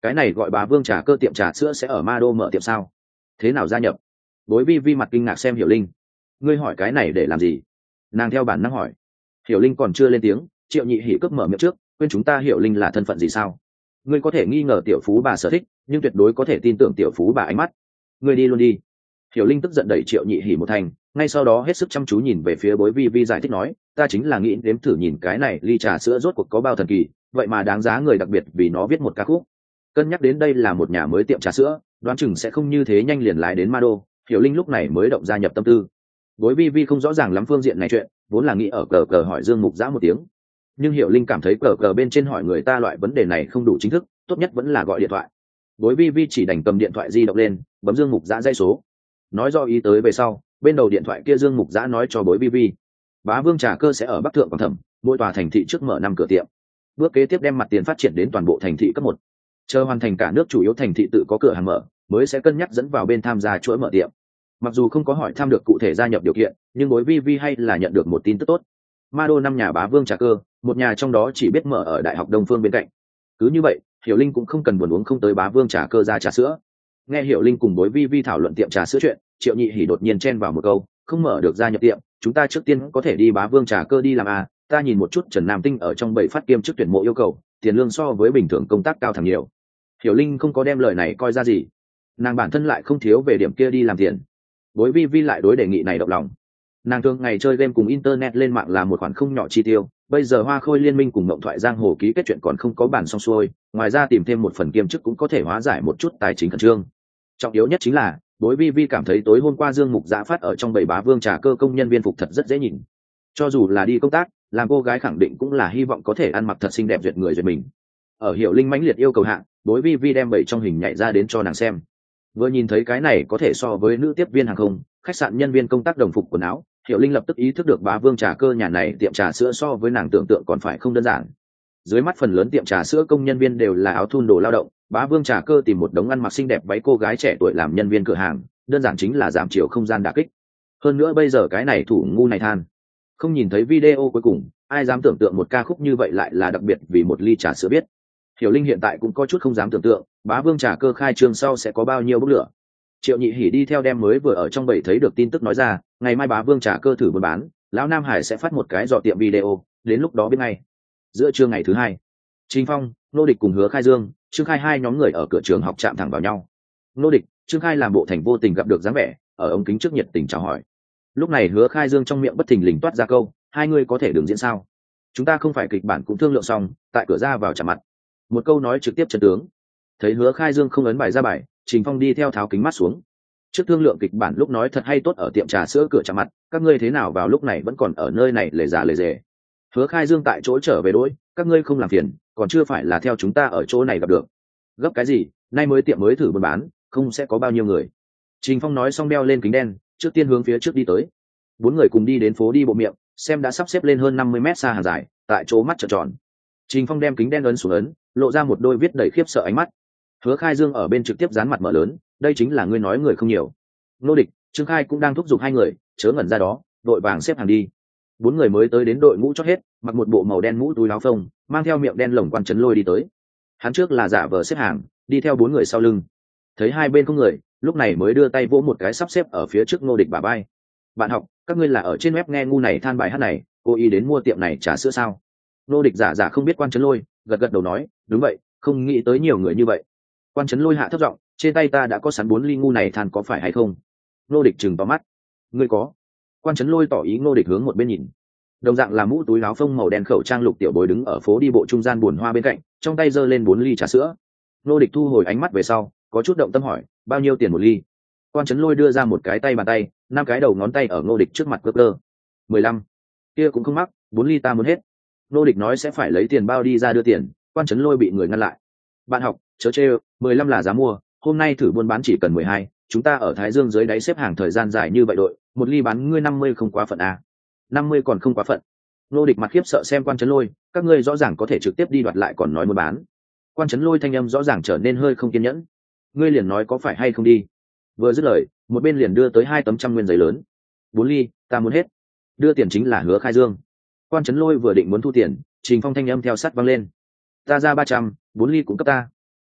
Cái này gọi Bá Vương trà cơ tiệm trà sữa sẽ ở Ma Đô mở tiệm sao? Thế nào gia nhập? Bối vi vi mặt kinh ngạc xem Hiểu Linh. Ngươi hỏi cái này để làm gì? Nàng theo bản năng hỏi. Hiểu Linh còn chưa lên tiếng, Triệu Nhị Hỉ cướp mở miệng trước, quên chúng ta Hiểu Linh là thân phận gì sao? Ngươi có thể nghi ngờ tiểu phú bà sở thích, nhưng tuyệt đối có thể tin tưởng tiểu phú bà ánh mắt. Ngươi đi luôn đi. Hiểu Linh tức giận đẩy Triệu Nhị Hỉ một thành, ngay sau đó hết sức chăm chú nhìn về phía Bối vi vi giải thích nói, ta chính là nghĩ đếm thử nhìn cái này ly trà sữa rốt cuộc có bao thần kỳ, vậy mà đáng giá người đặc biệt vì nó viết một ca khúc. Cân nhắc đến đây là một nhà mới tiệm trà sữa, đoán chừng sẽ không như thế nhanh liền lái đến Ma Đô. Hiểu Linh lúc này mới động gia nhập tâm tư. Bối vi vi không rõ ràng lắm phương diện này chuyện, vốn là nghĩ ở cờ cờ hỏi Dương Mục Giã một tiếng, nhưng Hiểu Linh cảm thấy cờ cờ bên trên hỏi người ta loại vấn đề này không đủ chính thức, tốt nhất vẫn là gọi điện thoại. Bối vi vi chỉ đành cầm điện thoại di động lên, bấm Dương Mục Giã dây số, nói do ý tới về sau, bên đầu điện thoại kia Dương Mục Giã nói cho Bối vi vi, Bá Vương trà cơ sẽ ở Bắc Thượng Quảng Thẩm, mỗi tòa thành thị trước mở 5 cửa tiệm. Bước kế tiếp đem mặt tiền phát triển đến toàn bộ thành thị cấp 1. Chờ hoàn thành cả nước chủ yếu thành thị tự có cửa hàng mở, mới sẽ cân nhắc dẫn vào bên tham gia chuỗi mở tiệm. Mặc dù không có hỏi thăm được cụ thể gia nhập điều kiện, nhưng Bối vi vi hay là nhận được một tin tức tốt. Ma Đô 5 nhà Bá Vương trà cơ, một nhà trong đó chỉ biết mở ở Đại học Đông Phương bên cạnh. Cứ như vậy, Hiểu Linh cũng không cần buồn uống không tới Bá Vương trà cơ ra trà sữa. Nghe Hiểu Linh cùng Bối vi vi thảo luận tiệm trà sữa chuyện, Triệu Nhị Hỉ đột nhiên chen vào một câu, không mở được gia nhập tiệm, chúng ta trước tiên có thể đi Bá Vương trà cơ đi làm à? Ta nhìn một chút Trần Nam Tinh ở trong 7 phát kiêm chức tuyển mộ yêu cầu, tiền lương so với bình thường công tác cao thẳng nhiều. Hiểu Linh không có đem lời này coi ra gì, nàng bản thân lại không thiếu về điểm kia đi làm tiền. Bối vi vi lại đối đề nghị này động lòng. Nàng thường ngày chơi game cùng internet lên mạng là một khoản không nhỏ chi tiêu, bây giờ Hoa Khôi liên minh cùng Mộng Thoại Giang Hồ ký kết chuyện còn không có bản xong xuôi, ngoài ra tìm thêm một phần kiêm chức cũng có thể hóa giải một chút tài chính khẩn trương. Trọng yếu nhất chính là Bối vi vi cảm thấy tối hôm qua Dương Mục Giã phát ở trong 7 Bá Vương trà cơ công nhân viên phục thật rất dễ nhìn. Cho dù là đi công tác, làm cô gái khẳng định cũng là hy vọng có thể ăn mặc thật xinh đẹp duyệt người duyệt mình. Ở Hiểu Linh mãnh liệt yêu cầu hạng, Bối vi vi đem 7 trong hình nhảy ra đến cho nàng xem. Vừa nhìn thấy cái này có thể so với nữ tiếp viên hàng không, khách sạn nhân viên công tác đồng phục quần áo, Hiểu Linh lập tức ý thức được Bá Vương trà cơ nhà này tiệm trà sữa so với nàng tưởng tượng còn phải không đơn giản. Dưới mắt phần lớn tiệm trà sữa công nhân viên đều là áo thun đồ lao động, Bá Vương trà cơ tìm một đống ăn mặc xinh đẹp váy cô gái trẻ tuổi làm nhân viên cửa hàng, đơn giản chính là giảm chiều không gian đả kích. Hơn nữa bây giờ cái này thủ ngu này than, không nhìn thấy video cuối cùng, ai dám tưởng tượng một ca khúc như vậy lại là đặc biệt vì một ly trà sữa biết. Hiểu Linh hiện tại cũng có chút không dám tưởng tượng, Bá Vương trà cơ khai trương sau sẽ có bao nhiêu bốc lửa. Triệu Nhị Hỉ đi theo đem mới vừa ở trong 7 thấy được tin tức nói ra, ngày mai Bá Vương trà cơ thử buôn bán, lão Nam Hải sẽ phát một cái dò tiệm video, đến lúc đó biết ngay. Giữa trưa ngày thứ 2, Trình Phong, Nô Địch cùng Hứa Khai Dương, Trương Khai hai nhóm người ở cửa trường học chạm thẳng vào nhau. Nô Địch, Trương Khai làm bộ thành vô tình gặp được dáng vẻ, ở ống kính trước nhiệt tình chào hỏi. Lúc này Hứa Khai Dương trong miệng bất thình lình toát ra câu, hai người có thể đường diễn sao? Chúng ta không phải kịch bản cũng thương lượng xong, tại cửa ra vào chạm mặt. Một câu nói trực tiếp chân tướng. Thấy Hứa Khai Dương không ấn bài ra bài, Trình Phong đi theo tháo kính mắt xuống. Trước thương lượng kịch bản lúc nói thật hay tốt ở tiệm trà sữa cửa chạm mặt, các ngươi thế nào vào lúc này vẫn còn ở nơi này lề già lề dề. Hứa Khai Dương tại chỗ trở về đối, các ngươi không làm phiền, còn chưa phải là theo chúng ta ở chỗ này gặp được. Gấp cái gì, nay mới tiệm mới thử buôn bán, không sẽ có bao nhiêu người. Trình Phong nói xong đeo lên kính đen, trước tiên hướng phía trước đi tới. 4 người cùng đi đến phố đi bộ miệng, xem đã sắp xếp lên hơn 50 mét xa hàng dài, tại chỗ mắt trợn tròn. Trình Phong đem kính đen ấn xuống ấn, lộ ra một đôi viết đầy khiếp sợ ánh mắt. Hứa Khai Dương ở bên trực tiếp dán mặt mở lớn, đây chính là ngươi nói người không nhiều. Nô Địch, Trương Khai cũng đang thúc giục hai người, chớ ngẩn ra đó, đội vàng xếp hàng đi. 4 người mới tới đến đội ngũ chót hết, mặc một bộ màu đen mũ túi áo phông, mang theo miệng đen lồng Quan Chấn Lôi đi tới. Hắn trước là giả vờ xếp hàng, đi theo 4 người sau lưng. Thấy hai bên không người, lúc này mới đưa tay vỗ một cái sắp xếp ở phía trước Nô Địch bả vai. Bạn học, các ngươi là ở trên web nghe ngu này than bài hát này, cố ý đến mua tiệm này trà sữa sao? Nô Địch giả không biết Quan Chấn Lôi, gật gật đầu nói, đúng vậy, không nghĩ tới nhiều người như vậy. Quan Chấn Lôi hạ thấp giọng, trên tay ta đã có sẵn 4 ly ngu này than có phải hay không? Nô Địch trừng vào mắt, ngươi có? Quan Chấn Lôi tỏ ý Nô Địch hướng một bên nhìn. Đồng dạng là mũ túi áo phông màu đen khẩu trang Lục Tiểu Bối đứng ở phố đi bộ trung gian buồn hoa bên cạnh, trong tay giơ lên 4 ly trà sữa. Nô Địch thu hồi ánh mắt về sau, có chút động tâm hỏi, bao nhiêu tiền một ly? Quan Chấn Lôi đưa ra một cái tay bàn tay, 5 cái đầu ngón tay ở Nô Địch trước mặt cơ. 15. Kia cũng không mắc, 4 ly ta muốn hết. Nô Địch nói sẽ phải lấy tiền bao đi ra đưa tiền, Quan Chấn Lôi bị người ngăn lại. Bạn học, chớ chê, 15 là giá mua, hôm nay thử buôn bán chỉ cần 12, chúng ta ở Thái Dương dưới đáy xếp hàng thời gian dài như vậy đội, một ly bán ngươi 50 không quá phận à? 50 còn không quá phận. Nô Địch mặt khiếp sợ xem Quan Chấn Lôi, các ngươi rõ ràng có thể trực tiếp đi đoạt lại còn nói muốn bán. Quan Chấn Lôi thanh âm rõ ràng trở nên hơi không kiên nhẫn. Ngươi liền nói có phải hay không đi. Vừa dứt lời, một bên liền đưa tới 2 tấm trăm nguyên giấy lớn. 4 ly, ta muốn hết. Đưa tiền chính là Hứa Khai Dương. Quan Chấn Lôi vừa định muốn thu tiền, Trình Phong thanh âm theo sát vang lên. Ta ra 300, 4 ly cũng cấp ta.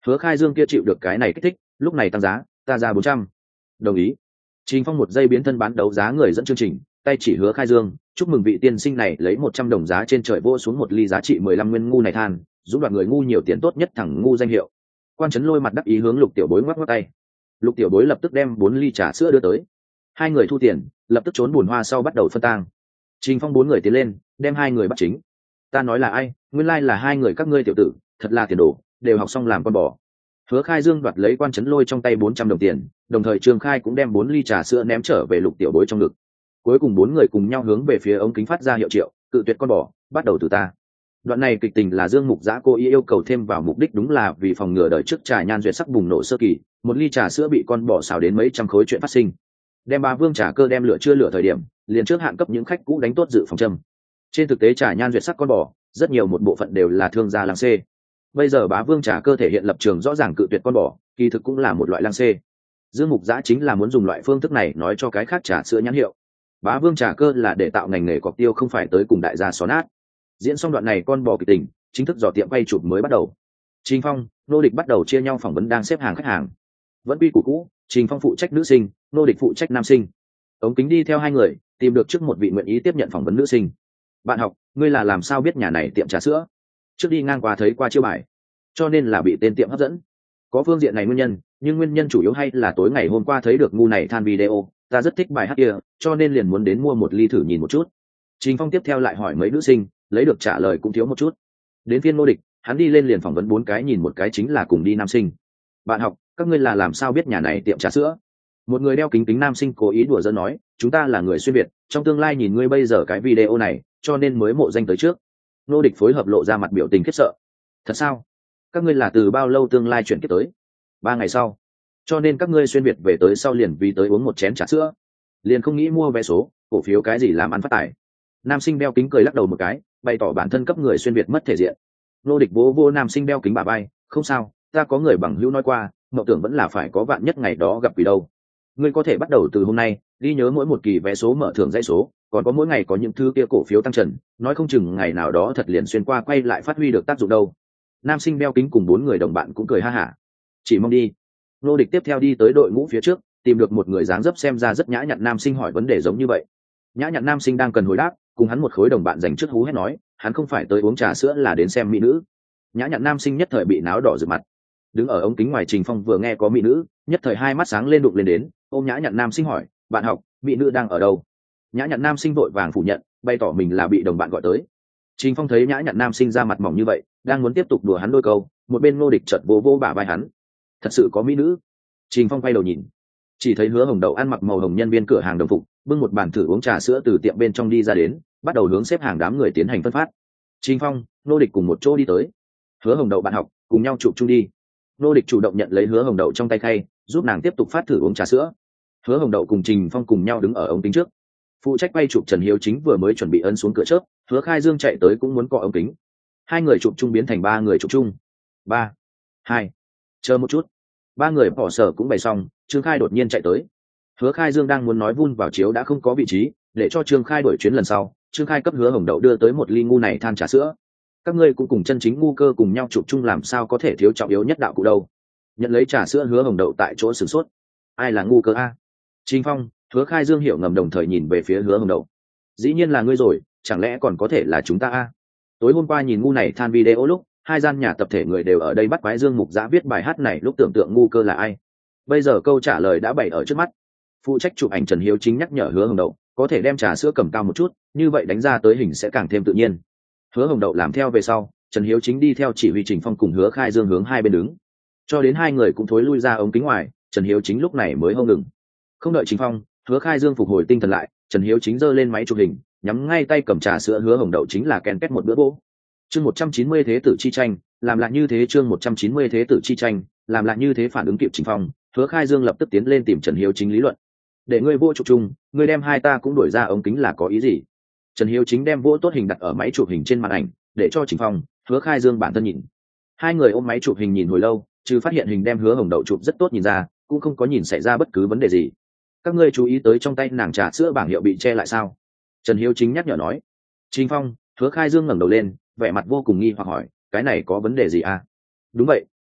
Hứa Khai Dương kia chịu được cái này kích thích, lúc này tăng giá, ta ra 400. Đồng ý. Trình Phong một giây biến thân bán đấu giá người dẫn chương trình, tay chỉ Hứa Khai Dương, chúc mừng vị tiên sinh này lấy 100 đồng giá trên trời vô xuống một ly giá trị 15 nguyên ngu này than, giúp đoạt người ngu nhiều tiền tốt nhất thẳng ngu danh hiệu. Quan Chấn Lôi mặt đắc ý hướng Lục Tiểu Bối ngoắc ngoắc tay. Lục Tiểu Bối lập tức đem 4 ly trà sữa đưa tới. Hai người thu tiền, lập tức trốn buồn hoa sau bắt đầu phân tang. Trình Phong 4 người tiến lên, đem hai người bắt chính. Ta nói là ai, nguyên lai là hai người các ngươi tiểu tử, thật là tiền đồ, đều học xong làm con bò. Hứa Khai Dương đoạt lấy Quan Chấn Lôi trong tay 400 đồng tiền, đồng thời Trương Khai cũng đem 4 ly trà sữa ném trở về Lục Tiểu Bối trong ngực. Cuối cùng 4 người cùng nhau hướng về phía ống kính phát ra hiệu triệu, cự tuyệt con bò, bắt đầu từ ta. Đoạn này kịch tình là Dương Mục Giã cố ý yêu cầu thêm vào, mục đích đúng là vì phòng ngừa đời trước trà nhan duyệt sắc bùng nổ sơ kỳ, một ly trà sữa bị con bò xào đến mấy trăm khối chuyện phát sinh. Đem Bá Vương Trà Cơ đem lửa chưa lửa thời điểm, liền trước hạn cấp những khách cũ đánh tốt dự phòng châm. Trên thực tế trà nhan duyệt sắc con bò, rất nhiều một bộ phận đều là thương gia làng C. Bây giờ Bá Vương Trà Cơ thể hiện lập trường rõ ràng cự tuyệt con bò, kỳ thực cũng là một loại làng C. Dương Mục Giã chính là muốn dùng loại phương thức này nói cho cái khác trà sữa nhãn hiệu. Bá Vương Trà Cơ là để tạo ngành nghề cọc tiêu, không phải tới cùng đại gia xó nát. Diễn xong đoạn này con bò kịch tình, chính thức dò tiệm quay chụp mới bắt đầu. Trình Phong, Nô Địch bắt đầu chia nhau phỏng vấn đang xếp hàng khách hàng. Vẫn quy củ cũ, Trình Phong phụ trách nữ sinh, Nô Địch phụ trách nam sinh. Ống kính đi theo hai người, tìm được trước một vị nguyện ý tiếp nhận phỏng vấn nữ sinh. Bạn học, ngươi là làm sao biết nhà này tiệm trà sữa? Trước đi ngang qua thấy qua chiêu bài, cho nên là bị tên tiệm hấp dẫn. Có phương diện này nguyên nhân, nhưng nguyên nhân chủ yếu hay là tối ngày hôm qua thấy được ngu này than video, ta rất thích bài hát kia, cho nên liền muốn đến mua một ly thử nhìn một chút. Trình Phong tiếp theo lại hỏi mấy nữ sinh, lấy được trả lời cũng thiếu một chút. Đến phiên Nô Địch, hắn đi lên liền phỏng vấn 4 cái, nhìn một cái chính là cùng đi nam sinh. Bạn học, các ngươi là làm sao biết nhà này tiệm trà sữa? Một người đeo kính kính nam sinh cố ý đùa giỡn nói, chúng ta là người xuyên Việt, trong tương lai nhìn ngươi bây giờ cái video này, cho nên mới mộ danh tới trước. Nô Địch phối hợp lộ ra mặt biểu tình khiếp sợ. Thật sao? Các ngươi là từ bao lâu tương lai chuyển kiếp tới? 3 ngày sau. Cho nên các ngươi xuyên Việt về tới sau liền vì tới uống một chén trà sữa, liền không nghĩ mua vé số, cổ phiếu cái gì làm ăn phát tài. Nam sinh đeo kính cười lắc đầu một cái, bày tỏ bản thân cấp người xuyên Việt mất thể diện. Nô Địch vỗ vỗ nam sinh đeo kính bả vai, không sao, ta có người bằng hữu nói qua, mộng tưởng vẫn là phải có vạn nhất ngày đó gặp quỷ đâu. Ngươi có thể bắt đầu từ hôm nay, ghi nhớ mỗi một kỳ vé số mở thưởng dãy số, còn có mỗi ngày có những thứ kia cổ phiếu tăng trần, nói không chừng ngày nào đó thật liền xuyên qua quay lại phát huy được tác dụng đâu. Nam sinh đeo kính cùng 4 người đồng bạn cũng cười ha hả. Chỉ mong đi. Nô Địch tiếp theo đi tới đội ngũ phía trước, tìm được một người dáng dấp xem ra rất nhã nhặn nam sinh hỏi vấn đề giống như vậy. Nhã nhặn nam sinh đang cần hồi đáp, cùng hắn một khối đồng bạn dành trước hú hét nói, hắn không phải tới uống trà sữa là đến xem mỹ nữ. Nhã nhặn nam sinh nhất thời bị náo đỏ rực mặt. Đứng ở ống kính ngoài Trình Phong vừa nghe có mỹ nữ, nhất thời hai mắt sáng lên đụng lên đến, ôm nhã nhặn nam sinh hỏi, bạn học, mỹ nữ đang ở đâu? Nhã nhặn nam sinh vội vàng phủ nhận, bày tỏ mình là bị đồng bạn gọi tới. Trình Phong thấy nhã nhặn nam sinh ra mặt mỏng như vậy, đang muốn tiếp tục đùa hắn đôi câu, một bên Ngô Địch chợt vô vô bả vai hắn. Thật sự có mỹ nữ? Trình Phong quay đầu nhìn, chỉ thấy Hứa Hồng Đậu ăn mặc màu hồng nhân viên cửa hàng đồng phục, bưng một bàn thử uống trà sữa từ tiệm bên trong đi ra đến, bắt đầu hướng xếp hàng đám người tiến hành phân phát. Trình Phong, Ngô Địch cùng một chỗ đi tới. Hứa Hồng Đậu bạn học, cùng nhau chụp chung đi. Ngô Địch chủ động nhận lấy Hứa Hồng Đậu trong tay khay, giúp nàng tiếp tục phát thử uống trà sữa. Hứa Hồng Đậu cùng Trình Phong cùng nhau đứng ở ống kính trước. Phụ trách quay chụp Trần Hiếu Chính vừa mới chuẩn bị ấn xuống cửa chớp, Hứa Khai Dương chạy tới cũng muốn cọ ống kính. Hai người chụp chung biến thành 3 người chụp chung. 3, 2, chờ một chút. 3 người bỏ sở cũng bày xong, Trương Khai đột nhiên chạy tới. Hứa Khai Dương đang muốn nói vun vào chiếu đã không có vị trí, để cho Trương Khai đổi chuyến lần sau. Trương Khai cấp Hứa Hồng Đậu đưa tới một ly ngu này than trà sữa. Các ngươi cũng cùng chân chính ngu cơ cùng nhau chụp chung, làm sao có thể thiếu trọng yếu nhất đạo cụ đâu. Nhận lấy trà sữa Hứa Hồng Đậu tại chỗ sửng sốt. Ai là ngu cơ a? Trình Phong, Hứa Khai Dương hiểu ngầm đồng thời nhìn về phía Hứa Hồng Đậu. Dĩ nhiên là ngươi rồi, chẳng lẽ còn có thể là chúng ta a? Tối hôm qua nhìn ngu này than video lúc, 2 gian nhà tập thể người đều ở đây bắt quái Dương Mục Giã viết bài hát này lúc tưởng tượng ngu cơ là ai. Bây giờ câu trả lời đã bày ở trước mắt. Phụ trách chụp ảnh Trần Hiếu Chính nhắc nhở Hứa Hồng Đậu, có thể đem trà sữa cầm cao một chút, như vậy đánh ra tới hình sẽ càng thêm tự nhiên. Hứa Hồng Đậu làm theo về sau, Trần Hiếu Chính đi theo chỉ huy Trình Phong cùng Hứa Khai Dương hướng hai bên đứng. Cho đến 2 người cũng thối lui ra ống kính ngoài, Trần Hiếu Chính lúc này mới hông ngừng. Không đợi Trình Phong, Hứa Khai Dương phục hồi tinh thần lại, Trần Hiếu Chính giơ lên máy chụp hình, nhắm ngay tay cầm trà sữa Hứa Hồng Đậu chính là ken két một bữa bố. Chương 190 thế tử chi tranh, làm lại như thế. Chương 190 thế tử chi tranh, làm lại như thế. Phản ứng kịp Trình Phong, Hứa Khai Dương lập tức tiến lên tìm Trần Hiếu Chính lý luận. Để ngươi vô chụp chung, ngươi đem hai ta cũng đuổi ra ống kính là có ý gì? Trần Hiếu Chính đem vô tốt hình đặt ở máy chụp hình trên màn ảnh, để cho Trình Phong, Hứa Khai Dương bản thân nhìn. 2 người ôm máy chụp hình nhìn hồi lâu, trừ phát hiện hình đem Hứa Hồng Đậu chụp rất tốt nhìn ra, cũng không có nhìn xảy ra bất cứ vấn đề gì. Các ngươi chú ý tới trong tay nàng trà sữa bảng hiệu bị che lại sao? Trần Hiếu Chính nhắc nhở nói. Trình Phong, Hứa Khai Dương ngẩng đầu lên, vẻ mặt vô cùng nghi hoặc hỏi, cái này có vấn đề gì à? Đúng vậy,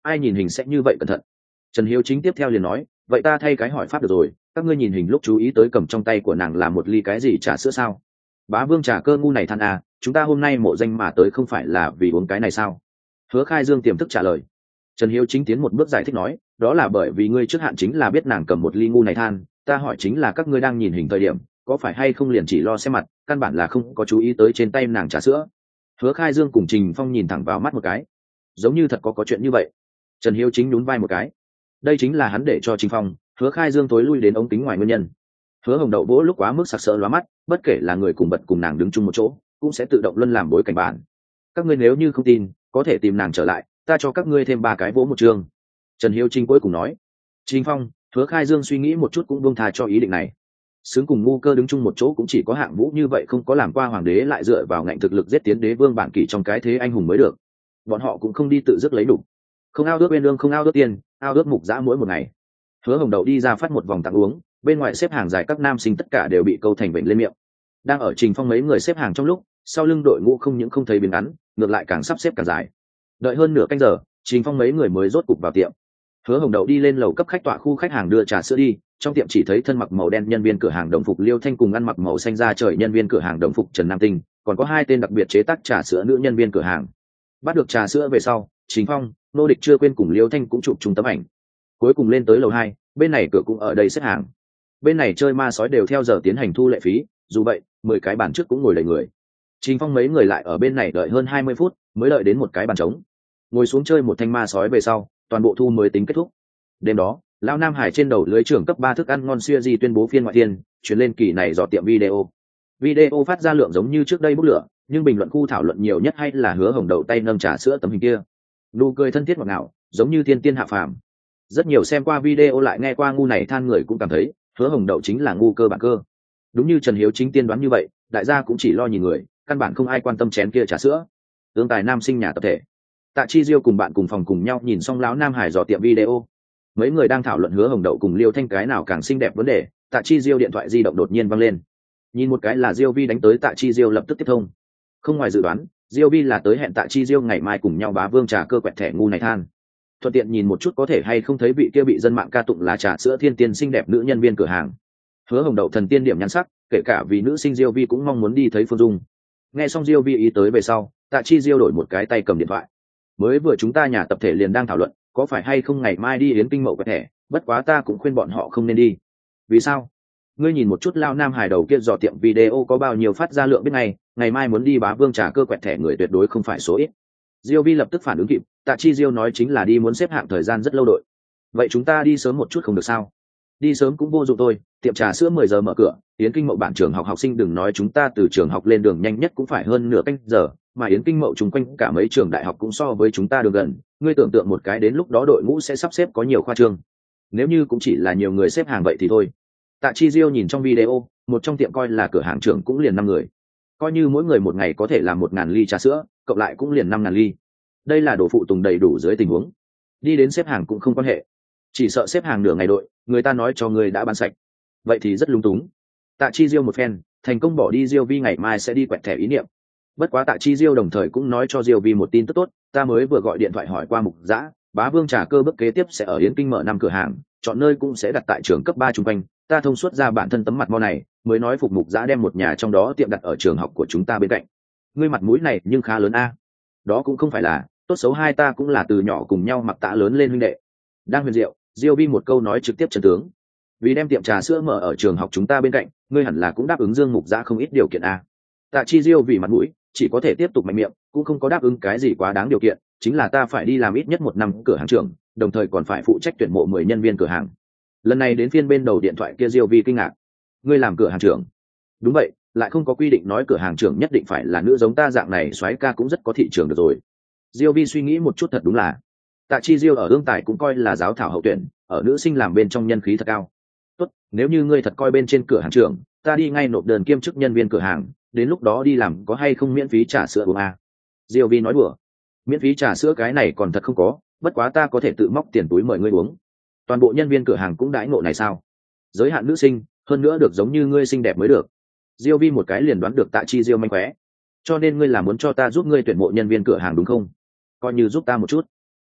ai nhìn hình sẽ như vậy cẩn thận. Trần Hiếu Chính tiếp theo liền nói, vậy ta thay cái hỏi pháp được rồi, các ngươi nhìn hình lúc chú ý tới cầm trong tay của nàng là một ly cái gì trà sữa sao? Bá Vương Trà Cơ ngu này than à, chúng ta hôm nay mộ danh mà tới không phải là vì uống cái này sao? Hứa Khai Dương tiềm thức trả lời. Trần Hiếu Chính tiến một bước giải thích nói, đó là bởi vì ngươi trước hạn chính là biết nàng cầm một ly ngu này than, ta hỏi chính là các ngươi đang nhìn hình thời điểm có phải hay không liền chỉ lo xem mặt, căn bản là không có chú ý tới trên tay nàng trà sữa. Hứa Khai Dương cùng Trình Phong nhìn thẳng vào mắt một cái, giống như thật có chuyện như vậy. Trần Hiếu Chính nhún vai một cái, đây chính là hắn để cho Trình Phong, Hứa Khai Dương tối lui đến ống kính ngoài nguyên nhân. Hứa Hồng Đậu vỗ lúc quá mức sặc sỡ lóa mắt, bất kể là người cùng bật cùng nàng đứng chung một chỗ cũng sẽ tự động luân làm bối cảnh bản. Các ngươi nếu như không tin có thể tìm nàng trở lại, ta cho các ngươi thêm 3 cái vỗ một chương. Trần Hiếu Chính cuối cùng nói. Trình Phong, Hứa Khai Dương suy nghĩ một chút cũng buông tha cho ý định này. Xứng cùng ngu cơ đứng chung một chỗ cũng chỉ có Hạng Vũ như vậy không có làm qua hoàng đế lại dựa vào ngạnh thực lực giết tiến đế vương bản kỷ trong cái thế anh hùng mới được. Bọn họ cũng không đi tự dứt lấy đủ, không ao ước bên lương, không ao ước tiền, ao ước mục giã mỗi một ngày. Hứa Hồng Đậu đi ra phát một vòng tặng uống, bên ngoài xếp hàng dài các nam sinh tất cả đều bị câu thành bệnh lên miệng. Đang ở Trình Phong mấy người xếp hàng trong lúc, sau lưng đội ngũ không những không thấy biến ngắn, ngược lại càng sắp xếp càng dài. Đợi hơn nửa canh giờ, Trình Phong mấy người mới rốt cục vào tiệm. Hứa Hồng Đậu đi lên lầu cấp khách tọa khu khách hàng đưa trà sữa đi, trong tiệm chỉ thấy thân mặc màu đen nhân viên cửa hàng đồng phục Liêu Thanh cùng ăn mặc màu xanh da trời nhân viên cửa hàng đồng phục Trần Nam Tinh, còn có 2 tên đặc biệt chế tác trà sữa nữ nhân viên cửa hàng. Bắt được trà sữa về sau, Trình Phong, Nô Địch chưa quên cùng Liêu Thanh cũng chụp chung tấm ảnh. Cuối cùng lên tới lầu 2, bên này cửa cũng ở đây xếp hàng. Bên này chơi ma sói đều theo giờ tiến hành thu lệ phí, dù vậy 10 cái bàn trước cũng ngồi đầy người. Trình Phong mấy người lại ở bên này đợi hơn 20 phút mới đợi đến một cái bàn trống, ngồi xuống chơi một thanh ma sói về sau, toàn bộ thu mới tính kết thúc. Đêm đó, Lão Nam Hải trên đầu lưới trưởng cấp 3 thức ăn ngon xuya di tuyên bố phiên ngoại thiên chuyển lên kỳ này dò tiệm video phát ra lượng giống như trước đây bốc lửa, nhưng bình luận khu thảo luận nhiều nhất hay là Hứa Hồng Đậu tay nâng trà sữa tấm hình kia, nụ cười thân thiết ngọt ngào giống như thiên tiên hạ phàm. Rất nhiều xem qua video lại nghe qua ngu này than người cũng cảm thấy Hứa Hồng Đậu chính là ngu cơ bản cơ. Đúng như Trần Hiếu Chính tiên đoán như vậy, đại gia cũng chỉ lo nhìn người, căn bản không ai quan tâm chén kia trà sữa. Tương tài nam sinh nhà tập thể, Tạ Chi Diêu cùng bạn cùng phòng cùng nhau nhìn xong Lão Nam Hải dò tiệm video. Mấy người đang thảo luận Hứa Hồng Đậu cùng Liêu Thanh cái nào càng xinh đẹp vấn đề, Tạ Chi Diêu điện thoại di động đột nhiên vang lên. Nhìn một cái là Diêu Vi đánh tới, Tạ Chi Diêu lập tức tiếp thông. Không ngoài dự đoán, Diêu Vi là tới hẹn Tạ Chi Diêu ngày mai cùng nhau Bá Vương Trà Cơ quẹt thẻ ngu này than. Thuận tiện nhìn một chút có thể hay không thấy vị kia bị dân mạng ca tụng là trà sữa thiên tiên xinh đẹp nữ nhân viên cửa hàng. Hứa Hồng Đậu thần tiên điểm nhắn sắc, kể cả vì nữ sinh Diêu Vi cũng mong muốn đi thấy Phương Dung. Nghe xong Diêu Vi ý tới về sau, Tạ Chi Diêu đổi một cái tay cầm điện thoại. Mới vừa chúng ta nhà tập thể liền đang thảo luận có phải hay không ngày mai đi Yến Kinh Mậu quẹt thẻ, bất quá ta cũng khuyên bọn họ không nên đi. Vì sao? Ngươi nhìn một chút Lao Nam Hải đầu kia dò tiệm video có bao nhiêu phát ra lượng biết ngay, ngày mai muốn đi Bá Vương Trà Cơ quẹt thẻ người tuyệt đối không phải số ít. Diêu Vi lập tức phản ứng kịp, Tạ Chi Diêu nói chính là đi muốn xếp hạng thời gian rất lâu đội. Vậy chúng ta đi sớm một chút không được sao? Đi sớm cũng vô dụng thôi, tiệm trà sữa 10 giờ mở cửa, Yến Kinh Mậu bản trường học học sinh đừng nói chúng ta từ trường học lên đường nhanh nhất cũng phải hơn nửa canh giờ, mà Yến Kinh Mậu chung quanh cả mấy trường đại học cũng so với chúng ta đường gần, ngươi tưởng tượng một cái đến lúc đó đội ngũ sẽ sắp xếp có nhiều khoa trương. Nếu như cũng chỉ là nhiều người xếp hàng vậy thì thôi. Tạ Chi Diêu nhìn trong video, một trong tiệm coi là cửa hàng trưởng cũng liền 5 người. Coi như mỗi người một ngày có thể làm 1.000 ly trà sữa, cộng lại cũng liền 5.000 ly. Đây là đồ phụ tùng đầy đủ dưới tình huống. Đi đến xếp hàng cũng không quan hệ. Chỉ sợ xếp hàng nửa ngày đội, người ta nói cho người đã bán sạch. Vậy thì rất lung túng. Tạ Chi Diêu một phen, thành công bỏ đi Diêu Vi ngày mai sẽ đi quẹt thẻ ý niệm. Bất quá Tạ Chi Diêu đồng thời cũng nói cho Diêu Vi một tin tức tốt, ta mới vừa gọi điện thoại hỏi qua Mục Dã, Bá Vương Trà Cơ bước kế tiếp sẽ ở Yến Kinh mở 5 cửa hàng, chọn nơi cũng sẽ đặt tại trường cấp 3 trung quanh, ta thông suốt ra bản thân tấm mặt mo này, mới nói phục Mục Dã đem một nhà trong đó tiệm đặt ở trường học của chúng ta bên cạnh. Ngươi mặt mũi này nhưng khá lớn a. Đó cũng không phải là, tốt xấu hai ta cũng là từ nhỏ cùng nhau mặc tã lớn lên huynh đệ. Đang huyền diệu, Diêu Vi một câu nói trực tiếp chân tướng. Vì đem tiệm trà sữa mở ở trường học chúng ta bên cạnh, ngươi hẳn là cũng đáp ứng Dương Mục Dã không ít điều kiện a. Tạ Chi Diêu vì mặt mũi, chỉ có thể tiếp tục mạnh miệng, cũng không có đáp ứng cái gì quá đáng điều kiện, chính là ta phải đi làm ít nhất 1 năm cửa hàng trưởng, đồng thời còn phải phụ trách tuyển mộ 10 nhân viên cửa hàng. Lần này đến phiên bên đầu điện thoại kia Diêu Vi kinh ngạc. Ngươi làm cửa hàng trưởng? Đúng vậy, lại không có quy định nói cửa hàng trưởng nhất định phải là nữ giống ta dạng này, soái ca cũng rất có thị trường được rồi. Diêu Vi suy nghĩ một chút thật đúng là. Tạ Chi Diêu ở ương tài cũng coi là giáo thảo hậu tuyển, ở nữ sinh làm bên trong nhân khí thật cao. Tốt, nếu như ngươi thật coi bên trên cửa hàng trưởng, ta đi ngay nộp đơn kiêm chức nhân viên cửa hàng, đến lúc đó đi làm có hay không miễn phí trà sữa uống a? Diêu Vi nói đùa. Miễn phí trà sữa cái này còn thật không có, bất quá ta có thể tự móc tiền túi mời ngươi uống. Toàn bộ nhân viên cửa hàng cũng đãi ngộ này sao? Giới hạn nữ sinh, hơn nữa được giống như ngươi xinh đẹp mới được. Diêu Vi một cái liền đoán được Tạ Chi Diêu manh khóe. Cho nên ngươi là muốn cho ta giúp ngươi tuyển mộ nhân viên cửa hàng đúng không? Coi như giúp ta một chút.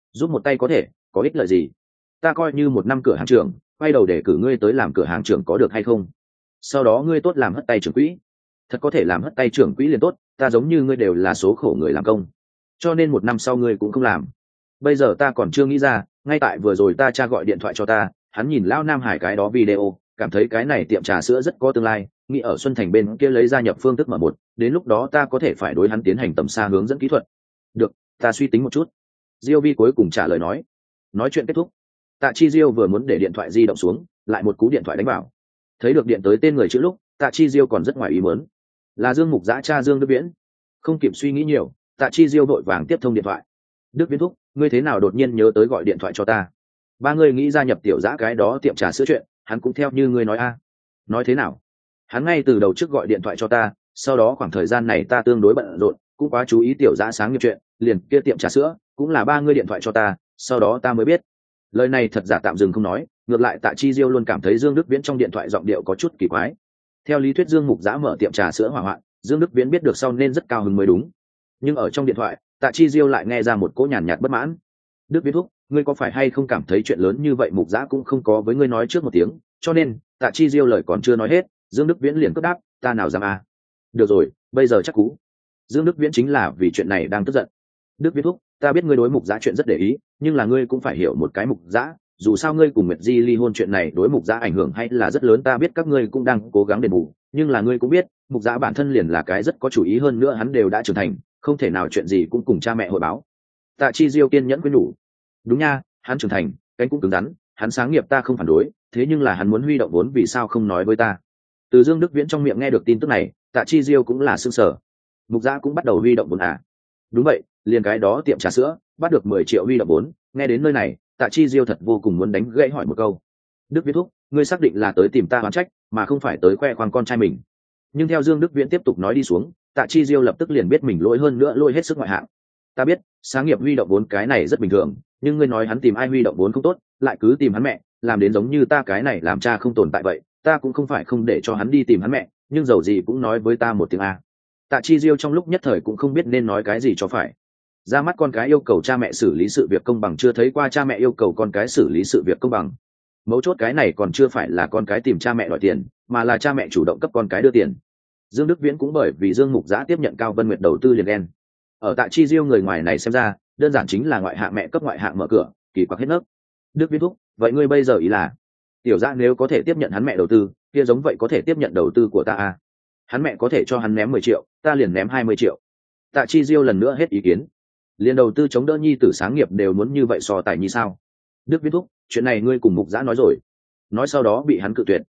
giúp một tay có thể có ích lợi gì? Ta coi như một năm cửa hàng trưởng, quay đầu để cử ngươi tới làm cửa hàng trưởng có được hay không? Sau đó ngươi tốt làm hất tay trưởng quỹ, thật có thể làm hất tay trưởng quỹ liền tốt. Ta giống như ngươi đều là số khổ người làm công, cho nên một năm sau ngươi cũng không làm. Bây giờ ta còn chưa nghĩ ra, ngay tại vừa rồi ta cha gọi điện thoại cho ta, hắn nhìn lão Nam Hải cái đó video, cảm thấy cái này tiệm trà sữa rất có tương lai, nghĩ ở Xuân Thành bên kia lấy gia nhập phương thức mở một, đến lúc đó ta có thể phải đối hắn tiến hành tầm xa hướng dẫn kỹ thuật. Được, ta suy tính một chút. Diêu Vi cuối cùng trả lời nói. Nói chuyện kết thúc, Tạ Chi Diêu vừa muốn để điện thoại di động xuống, lại một cú điện thoại đánh vào. Thấy được điện tới tên người chữ lúc, Tạ Chi Diêu còn rất ngoài ý muốn, là Dương Mục Dã cha Dương Đức Viễn. Không kịp suy nghĩ nhiều, Tạ Chi Diêu vội vàng tiếp thông điện thoại. Đức Viễn thúc, ngươi thế nào đột nhiên nhớ tới gọi điện thoại cho ta? Ba ngươi nghĩ gia nhập tiểu Dã cái đó tiệm trà sữa chuyện, hắn cũng theo như ngươi nói a. Nói thế nào? Hắn ngay từ đầu trước gọi điện thoại cho ta, sau đó khoảng thời gian này ta tương đối bận rộn, cũng quá chú ý tiểu Dã sáng nghiệp chuyện, liền kia tiệm trà sữa cũng là ba ngươi điện thoại cho ta, sau đó ta mới biết. Lời này thật giả tạm dừng không nói, ngược lại Tạ Chi Diêu luôn cảm thấy Dương Đức Viễn trong điện thoại giọng điệu có chút kỳ quái. Theo lý thuyết Dương Mục Dã mở tiệm trà sữa hỏa hoạn, Dương Đức Viễn biết được sau nên rất cao hứng mới đúng, nhưng ở trong điện thoại Tạ Chi Diêu lại nghe ra một cỗ nhàn nhạt bất mãn. Đức Viễn thúc, ngươi có phải hay không cảm thấy chuyện lớn như vậy Mục Dã cũng không có với ngươi nói trước một tiếng, cho nên Tạ Chi Diêu lời còn chưa nói hết, Dương Đức Viễn liền cất đáp, ta nào dám à. Được rồi, bây giờ chắc cú. Dương Đức Viễn chính là vì chuyện này đang tức giận. Đức Viễn thúc, ta biết ngươi đối Mục Dã chuyện rất để ý, nhưng là ngươi cũng phải hiểu một cái Mục Dã, dù sao ngươi cùng Nguyệt Di ly hôn chuyện này đối Mục Dã ảnh hưởng hay là rất lớn, ta biết các ngươi cũng đang cố gắng đền bù, nhưng là ngươi cũng biết Mục Dã bản thân liền là cái rất có chủ ý, hơn nữa hắn đều đã trưởng thành, không thể nào chuyện gì cũng cùng cha mẹ hội báo. Tạ Chi Diêu kiên nhẫn khuyên nhủ. Đúng nha, hắn trưởng thành, cánh cũng cứng rắn, hắn sáng nghiệp ta không phản đối, thế nhưng là hắn muốn huy động vốn vì sao không nói với ta? Từ Dương Đức Viễn trong miệng nghe được tin tức này, Tạ Chi Diêu cũng là sửng sở. Mục Dã cũng bắt đầu huy động vốn à? Đúng vậy, liền cái đó tiệm trà sữa bắt được 10 triệu huy động vốn. Nghe đến nơi này, Tạ Chi Diêu thật vô cùng muốn đánh gãy hỏi một câu. Đức Viễn thúc, ngươi xác định là tới tìm ta oán trách, mà không phải tới khoe khoang con trai mình? Nhưng theo Dương Đức Viễn tiếp tục nói đi xuống, Tạ Chi Diêu lập tức liền biết mình lỗi hơn nữa lỗi hết sức ngoại hạng. Ta biết, sáng nghiệp huy động vốn cái này rất bình thường, nhưng ngươi nói hắn tìm ai huy động vốn không tốt, lại cứ tìm hắn mẹ, làm đến giống như ta cái này làm cha không tồn tại vậy. Ta cũng không phải không để cho hắn đi tìm hắn mẹ, nhưng dầu gì cũng nói với ta một tiếng a. Tạ Chi Diêu trong lúc nhất thời cũng không biết nên nói cái gì cho phải. Ra mắt con cái yêu cầu cha mẹ xử lý sự việc công bằng, chưa thấy qua cha mẹ yêu cầu con cái xử lý sự việc công bằng. Mấu chốt cái này còn chưa phải là con cái tìm cha mẹ đòi tiền, mà là cha mẹ chủ động cấp con cái đưa tiền. Dương Đức Viễn cũng bởi vì Dương Mục Dã tiếp nhận Cao Vân Nguyệt đầu tư liền đen. Ở Tạ Chi Diêu người ngoài này xem ra, đơn giản chính là ngoại hạng mẹ cấp ngoại hạng mở cửa, kỳ quặc hết nấc. Đức Viễn thúc, vậy ngươi bây giờ ý là, tiểu Dã nếu có thể tiếp nhận hắn mẹ đầu tư, kia giống vậy có thể tiếp nhận đầu tư của ta à? Hắn mẹ có thể cho hắn ném 10 triệu, ta liền ném 20 triệu. Tạ Chi Diêu lần nữa hết ý kiến. Liên đầu tư chống đỡ nhi tử sáng nghiệp đều muốn như vậy so tài như sao? Đức Viễn thúc, chuyện này ngươi cùng Mục Dã nói rồi. Nói sau đó bị hắn cự tuyệt.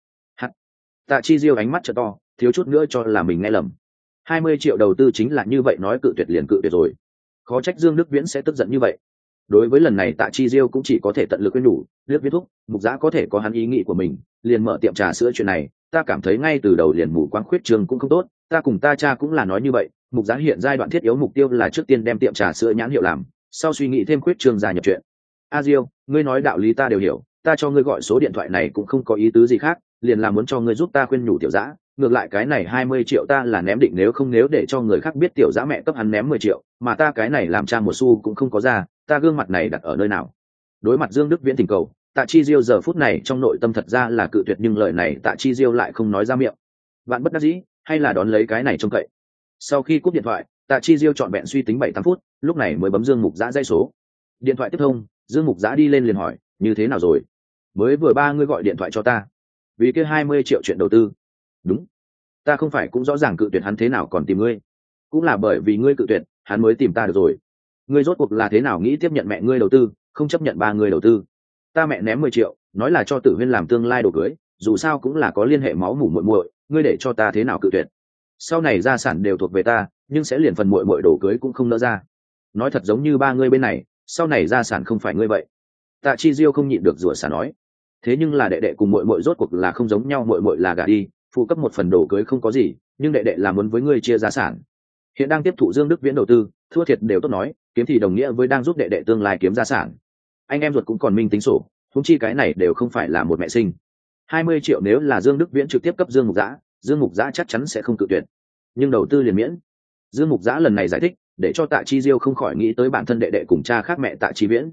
Tạ Chi Diêu ánh mắt trợ to, thiếu chút nữa cho là mình nghe lầm. 20 triệu đầu tư chính là như vậy, nói cự tuyệt liền cự tuyệt rồi. Khó trách Dương Đức Viễn sẽ tức giận như vậy. Đối với lần này Tạ Chi Diêu cũng chỉ có thể tận lực khuyên nhủ, Đức Viễn thúc, Mục Dã có thể có hắn ý nghĩ của mình, liền mở tiệm trà sữa chuyện này, ta cảm thấy ngay từ đầu liền mù quáng khuyết trường cũng không tốt, ta cùng ta cha cũng là nói như vậy, Mục Dã hiện giai đoạn thiết yếu mục tiêu là trước tiên đem tiệm trà sữa nhãn hiệu làm, sau suy nghĩ thêm khuyết trường gia nhập chuyện. A Diêu, ngươi nói đạo lý ta đều hiểu, ta cho ngươi gọi số điện thoại này cũng không có ý tứ gì khác, liền là muốn cho ngươi giúp ta khuyên nhủ tiểu Dã, ngược lại cái này 20 triệu ta là ném định, nếu để cho người khác biết tiểu Dã mẹ cấp hắn ném 10 triệu, mà ta cái này làm cha một xu cũng không có ra, ta gương mặt này đặt ở nơi nào? Đối mặt Dương Đức Viễn thỉnh cầu, Tạ Chi Diêu giờ phút này trong nội tâm thật ra là cự tuyệt, nhưng lời này Tạ Chi Diêu lại không nói ra miệng. Bạn bất đắc dĩ, hay là đón lấy cái này trông cậy. Sau khi cúp điện thoại, Tạ Chi Diêu trọn vẹn suy tính 7-8 phút, lúc này mới bấm Dương Mục Dã dây số. Điện thoại tiếp thông, Dương Mục Dã đi lên liền hỏi, như thế nào rồi? Mới vừa ba ngươi gọi điện thoại cho ta, vì kia 20 triệu chuyện đầu tư. Đúng, ta không phải cũng rõ ràng cự tuyệt hắn, thế nào còn tìm ngươi? Cũng là bởi vì ngươi cự tuyệt, hắn mới tìm ta được rồi. Ngươi rốt cuộc là thế nào nghĩ tiếp nhận mẹ ngươi đầu tư, không chấp nhận ba ngươi đầu tư? Ta mẹ ném 10 triệu, nói là cho Tử Huyên làm tương lai đồ cưới, dù sao cũng là có liên hệ máu mủ muội muội, ngươi để cho ta thế nào cự tuyệt? Sau này gia sản đều thuộc về ta, nhưng sẽ liền phần muội muội đồ cưới cũng không nỡ ra. Nói thật giống như ba ngươi bên này, sau này gia sản không phải ngươi vậy. Tạ Chi Diêu không nhịn được rủa xả nói. Thế nhưng là đệ đệ cùng muội muội rốt cuộc là không giống nhau, muội muội là gả đi, phụ cấp một phần đồ cưới không có gì, nhưng đệ đệ là muốn với ngươi chia gia sản. Hiện đang tiếp thụ Dương Đức Viễn đầu tư, thua thiệt đều tốt nói, kiếm thì đồng nghĩa với đang giúp đệ đệ tương lai kiếm gia sản. Anh em ruột cũng còn minh tính sổ, huống chi cái này đều không phải là một mẹ sinh. 20 triệu nếu là Dương Đức Viễn trực tiếp cấp Dương Mục Dã, Dương Mục Dã chắc chắn sẽ không cự tuyệt. Nhưng đầu tư liền miễn. Dương Mục Dã lần này giải thích, để cho Tạ Chi Diêu không khỏi nghĩ tới bản thân đệ đệ cùng cha khác mẹ Tạ Chi Viễn,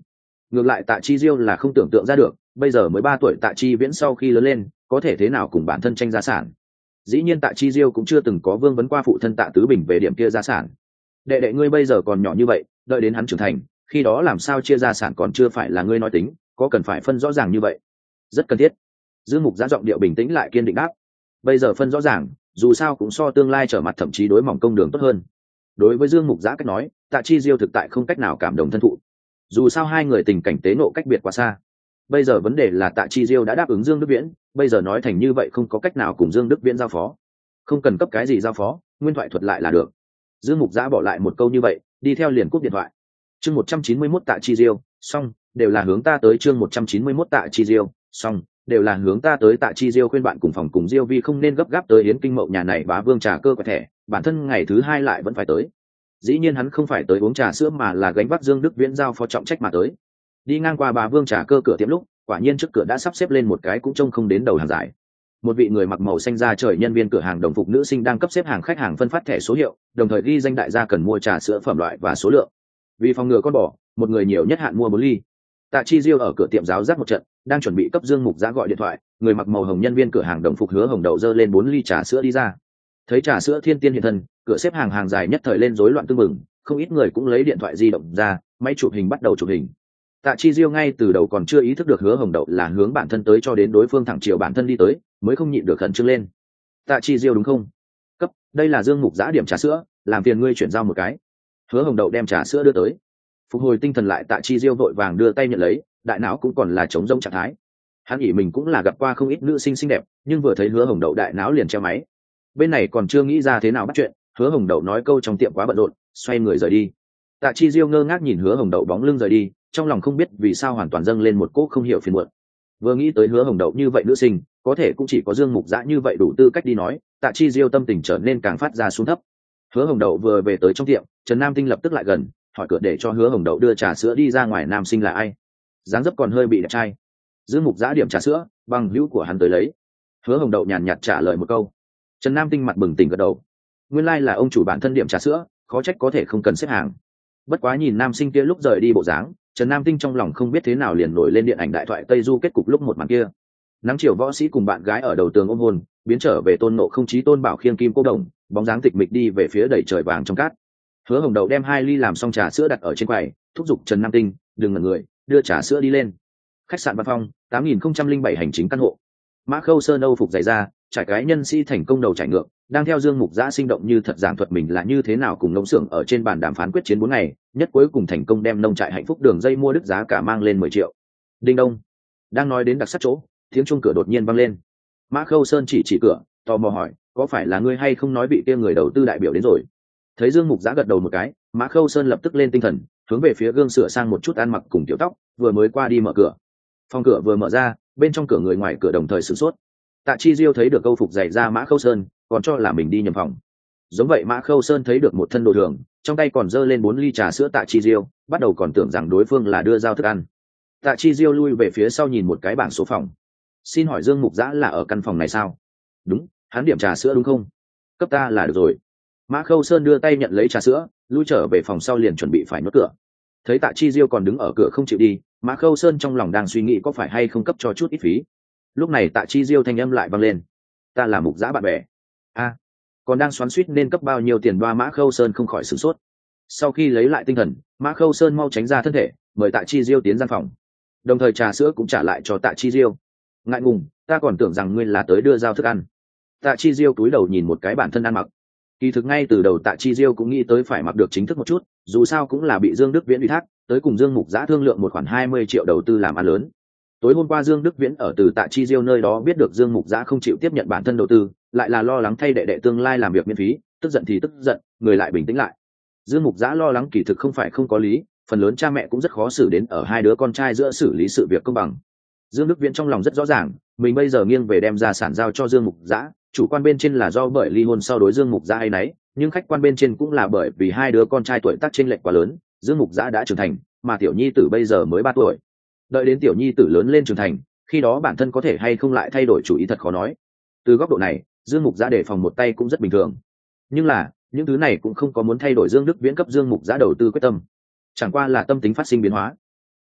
Ngược lại Tạ Chi Diêu là không tưởng tượng ra được, bây giờ mới 3 tuổi Tạ Chi Viễn sau khi lớn lên có thể thế nào cùng bản thân tranh gia sản. Dĩ nhiên Tạ Chi Diêu cũng chưa từng có vương vấn qua phụ thân Tạ Tứ Bình về điểm kia gia sản. Đệ đệ ngươi bây giờ còn nhỏ như vậy, đợi đến hắn trưởng thành, khi đó làm sao chia gia sản còn chưa phải là ngươi nói tính, có cần phải phân rõ ràng như vậy? Rất cần thiết. Dương Mục Giã giọng điệu bình tĩnh lại kiên định đáp. Bây giờ phân rõ ràng, dù sao cũng so tương lai trở mặt thậm chí đối mỏng công đường tốt hơn. Đối với Dương Mục Giã cách nói, Tạ Chi Diêu thực tại không cách nào cảm động thân thụ. Dù sao hai người tình cảnh tế nộ cách biệt quá xa. Bây giờ vấn đề là Tạ Chi Diêu đã đáp ứng Dương Đức Viễn, bây giờ nói thành như vậy không có cách nào cùng Dương Đức Viễn giao phó. Không cần cấp cái gì giao phó, nguyên thoại thuật lại là được. Dương Mục Giã bỏ lại một câu như vậy, đi theo liền cúp điện thoại. Chương 191 Tạ Chi Diêu, xong, đều là hướng ta tới. Chương 191 Tạ Chi Diêu, xong, đều là hướng ta tới. Tạ Chi Diêu khuyên bạn cùng phòng cùng Diêu Vi không nên gấp gáp tới Yến Kinh Mậu nhà này bá vương trà cơ quẹt thẻ, bản thân ngày thứ 2 lại vẫn phải tới. Dĩ nhiên hắn không phải tới uống trà sữa mà là gánh vác Dương Đức Viễn giao phó trọng trách mà tới. Đi ngang qua bá vương trà cơ cửa tiệm lúc, quả nhiên trước cửa đã sắp xếp lên một cái cũng trông không đến đầu hàng dài. Một vị người mặc màu xanh da trời nhân viên cửa hàng đồng phục nữ sinh đang cấp xếp hàng khách hàng phân phát thẻ số hiệu, đồng thời ghi danh đại gia cần mua trà sữa phẩm loại và số lượng. Vì phòng ngừa con bò, một người nhiều nhất hạn mua 4 ly. Tạ Chi Diêu ở cửa tiệm giáo giác một trận, đang chuẩn bị cấp Dương Mục Giã gọi điện thoại, người mặc màu hồng nhân viên cửa hàng đồng phục Hứa Hồng Đậu giơ lên 4 ly trà sữa đi ra. Thấy trà sữa thiên tiên hiện thân, cửa xếp hàng hàng dài nhất thời lên rối loạn tưng bừng, không ít người cũng lấy điện thoại di động ra, máy chụp hình bắt đầu chụp hình. Tạ Chi Diêu ngay từ đầu còn chưa ý thức được Hứa Hồng Đậu là hướng bản thân tới, cho đến đối phương thẳng chiều bản thân đi tới, mới không nhịn được khẩn trương lên. Tạ Chi Diêu đúng không? Cấp, đây là Dương Mục Giã điểm trà sữa, làm phiền ngươi chuyển giao một cái. Hứa Hồng Đậu đem trà sữa đưa tới. Phục hồi tinh thần lại Tạ Chi Diêu vội vàng đưa tay nhận lấy, đại não cũng còn là trống rỗng trạng thái. Hắn nghĩ mình cũng là gặp qua không ít nữ sinh xinh đẹp, nhưng vừa thấy Hứa Hồng Đậu đại não liền treo máy. Bên này còn chưa nghĩ ra thế nào bắt chuyện, Hứa Hồng Đậu nói câu trong tiệm quá bận rộn, xoay người rời đi. Tạ Chi Diêu ngơ ngác nhìn Hứa Hồng Đậu bóng lưng rời đi, trong lòng không biết vì sao hoàn toàn dâng lên một cỗ không hiểu phiền muộn. Vừa nghĩ tới Hứa Hồng Đậu như vậy nữ sinh, có thể cũng chỉ có Dương Mục Giã như vậy đủ tư cách đi nói, Tạ Chi Diêu tâm tình trở nên càng phát ra xuống thấp. Hứa Hồng Đậu vừa về tới trong tiệm, Trần Nam Tinh lập tức lại gần, hỏi cửa để cho Hứa Hồng Đậu đưa trà sữa đi ra ngoài. Nam sinh là ai? Dáng dấp còn hơi bị đẹp trai. Dương Mục Giã điểm trà sữa, bằng hữu của hắn tới lấy. Hứa Hồng Đậu nhàn nhạt trả lời một câu. Trần Nam Tinh mặt bừng tỉnh gật đầu. Nguyên lai là ông chủ bản thân điểm trà sữa, khó trách có thể không cần xếp hàng. Bất quá nhìn nam sinh kia lúc rời đi bộ dáng, Trần Nam Tinh trong lòng không biết thế nào liền nổi lên điện ảnh đại thoại Tây Du kết cục lúc một màn kia. Nắng chiều võ sĩ cùng bạn gái ở đầu tường ôm hôn, biến trở về Tôn Nộ Không chí Tôn Bảo khiêng kim cô đồng, bóng dáng tịch mịch đi về phía đầy trời vàng trong cát. Hứa Hồng Đậu đem 2 ly làm xong trà sữa đặt ở trên quầy, thúc giục Trần Nam Tinh đừng ngẩn người, đưa trà sữa đi lên. Khách sạn Văn Phong, 8007 hành chính căn hộ. Mã Khâu Sơn Âu phục giày da, trải cái nhân sĩ thành công đầu trải ngược, đang theo Dương Mục Giã sinh động như thật giảng thuật mình là như thế nào cùng nông xưởng ở trên bàn đàm phán quyết chiến 4 ngày, nhất cuối cùng thành công đem nông trại Hạnh Phúc đường dây mua đứt giá cả mang lên 10 triệu. Đinh đông. Đang nói đến đặc sắc chỗ, tiếng chuông cửa đột nhiên vang lên. Mã Khâu Sơn chỉ cửa, tò mò hỏi, có phải là ngươi hay không nói bị kia người đầu tư đại biểu đến rồi? Thấy Dương Mục Giã gật đầu một cái, Mã Khâu Sơn lập tức lên tinh thần, hướng về phía gương sửa sang một chút ăn mặc cùng kiểu tóc, vừa mới qua đi mở cửa. Phòng cửa vừa mở ra, bên trong cửa người ngoài cửa đồng thời sửng sốt. Tạ Chi Diêu thấy được câu phục giày ra Mã Khâu Sơn, còn cho là mình đi nhầm phòng. Giống vậy Mã Khâu Sơn thấy được một thân đồ thường, trong tay còn giơ lên 4 ly trà sữa Tạ Chi Diêu, bắt đầu còn tưởng rằng đối phương là đưa giao thức ăn. Tạ Chi Diêu lui về phía sau nhìn một cái bảng số phòng. Xin hỏi Dương Mục Giã là ở căn phòng này sao? Đúng, hắn điểm trà sữa đúng không? Cấp ta là được rồi. Mã Khâu Sơn đưa tay nhận lấy trà sữa, lui trở về phòng sau liền chuẩn bị phải nhốt cửa. Thấy Tạ Chi Diêu còn đứng ở cửa không chịu đi, Mã Khâu Sơn trong lòng đang suy nghĩ có phải hay không cấp cho chút ít phí. Lúc này Tạ Chi Diêu thanh âm lại vang lên. Ta là Mục Giã bạn bè. A, còn đang xoắn xuýt nên cấp bao nhiêu tiền đoa. Mã Khâu Sơn không khỏi sửng sốt. Sau khi lấy lại tinh thần, Mã Khâu Sơn mau tránh ra thân thể, mời Tạ Chi Diêu tiến gian phòng. Đồng thời trà sữa cũng trả lại cho Tạ Chi Diêu. Ngại ngùng, ta còn tưởng rằng ngươi là tới đưa giao thức ăn. Tạ Chi Diêu cúi đầu nhìn một cái bản thân ăn mặc. Kỳ thực ngay từ đầu Tạ Chi Diêu cũng nghĩ tới phải mặc được chính thức một chút, dù sao cũng là bị Dương Đức Viễn ủy thác, tới cùng Dương Mục Giã thương lượng một khoản 20 triệu đầu tư làm ăn lớn. Tối hôm qua Dương Đức Viễn ở từ Tạ Chi Diêu nơi đó biết được Dương Mục Giã không chịu tiếp nhận bản thân đầu tư, lại là lo lắng thay đệ đệ tương lai làm việc miễn phí, tức giận thì tức giận, người lại bình tĩnh lại. Dương Mục Giã lo lắng kỳ thực không phải không có lý, phần lớn cha mẹ cũng rất khó xử đến ở hai đứa con trai giữa xử lý sự việc công bằng. Dương Đức Viễn trong lòng rất rõ ràng, mình bây giờ nghiêng về đem gia sản giao cho Dương Mục Giã, chủ quan bên trên là do bởi ly hôn sau đối Dương Mục Giã hay nấy, nhưng khách quan bên trên cũng là bởi vì hai đứa con trai tuổi tác chênh lệch quá lớn, Dương Mục Giã đã trưởng thành, mà tiểu nhi tử bây giờ mới 3 tuổi. Đợi đến tiểu nhi tử lớn lên trưởng thành, khi đó bản thân có thể hay không lại thay đổi chủ ý thật khó nói. Từ góc độ này, Dương Mục Giã đề phòng một tay cũng rất bình thường. Nhưng là, những thứ này cũng không có muốn thay đổi Dương Đức Viễn cấp Dương Mục Giã đầu tư quyết tâm. Chẳng qua là tâm tính phát sinh biến hóa.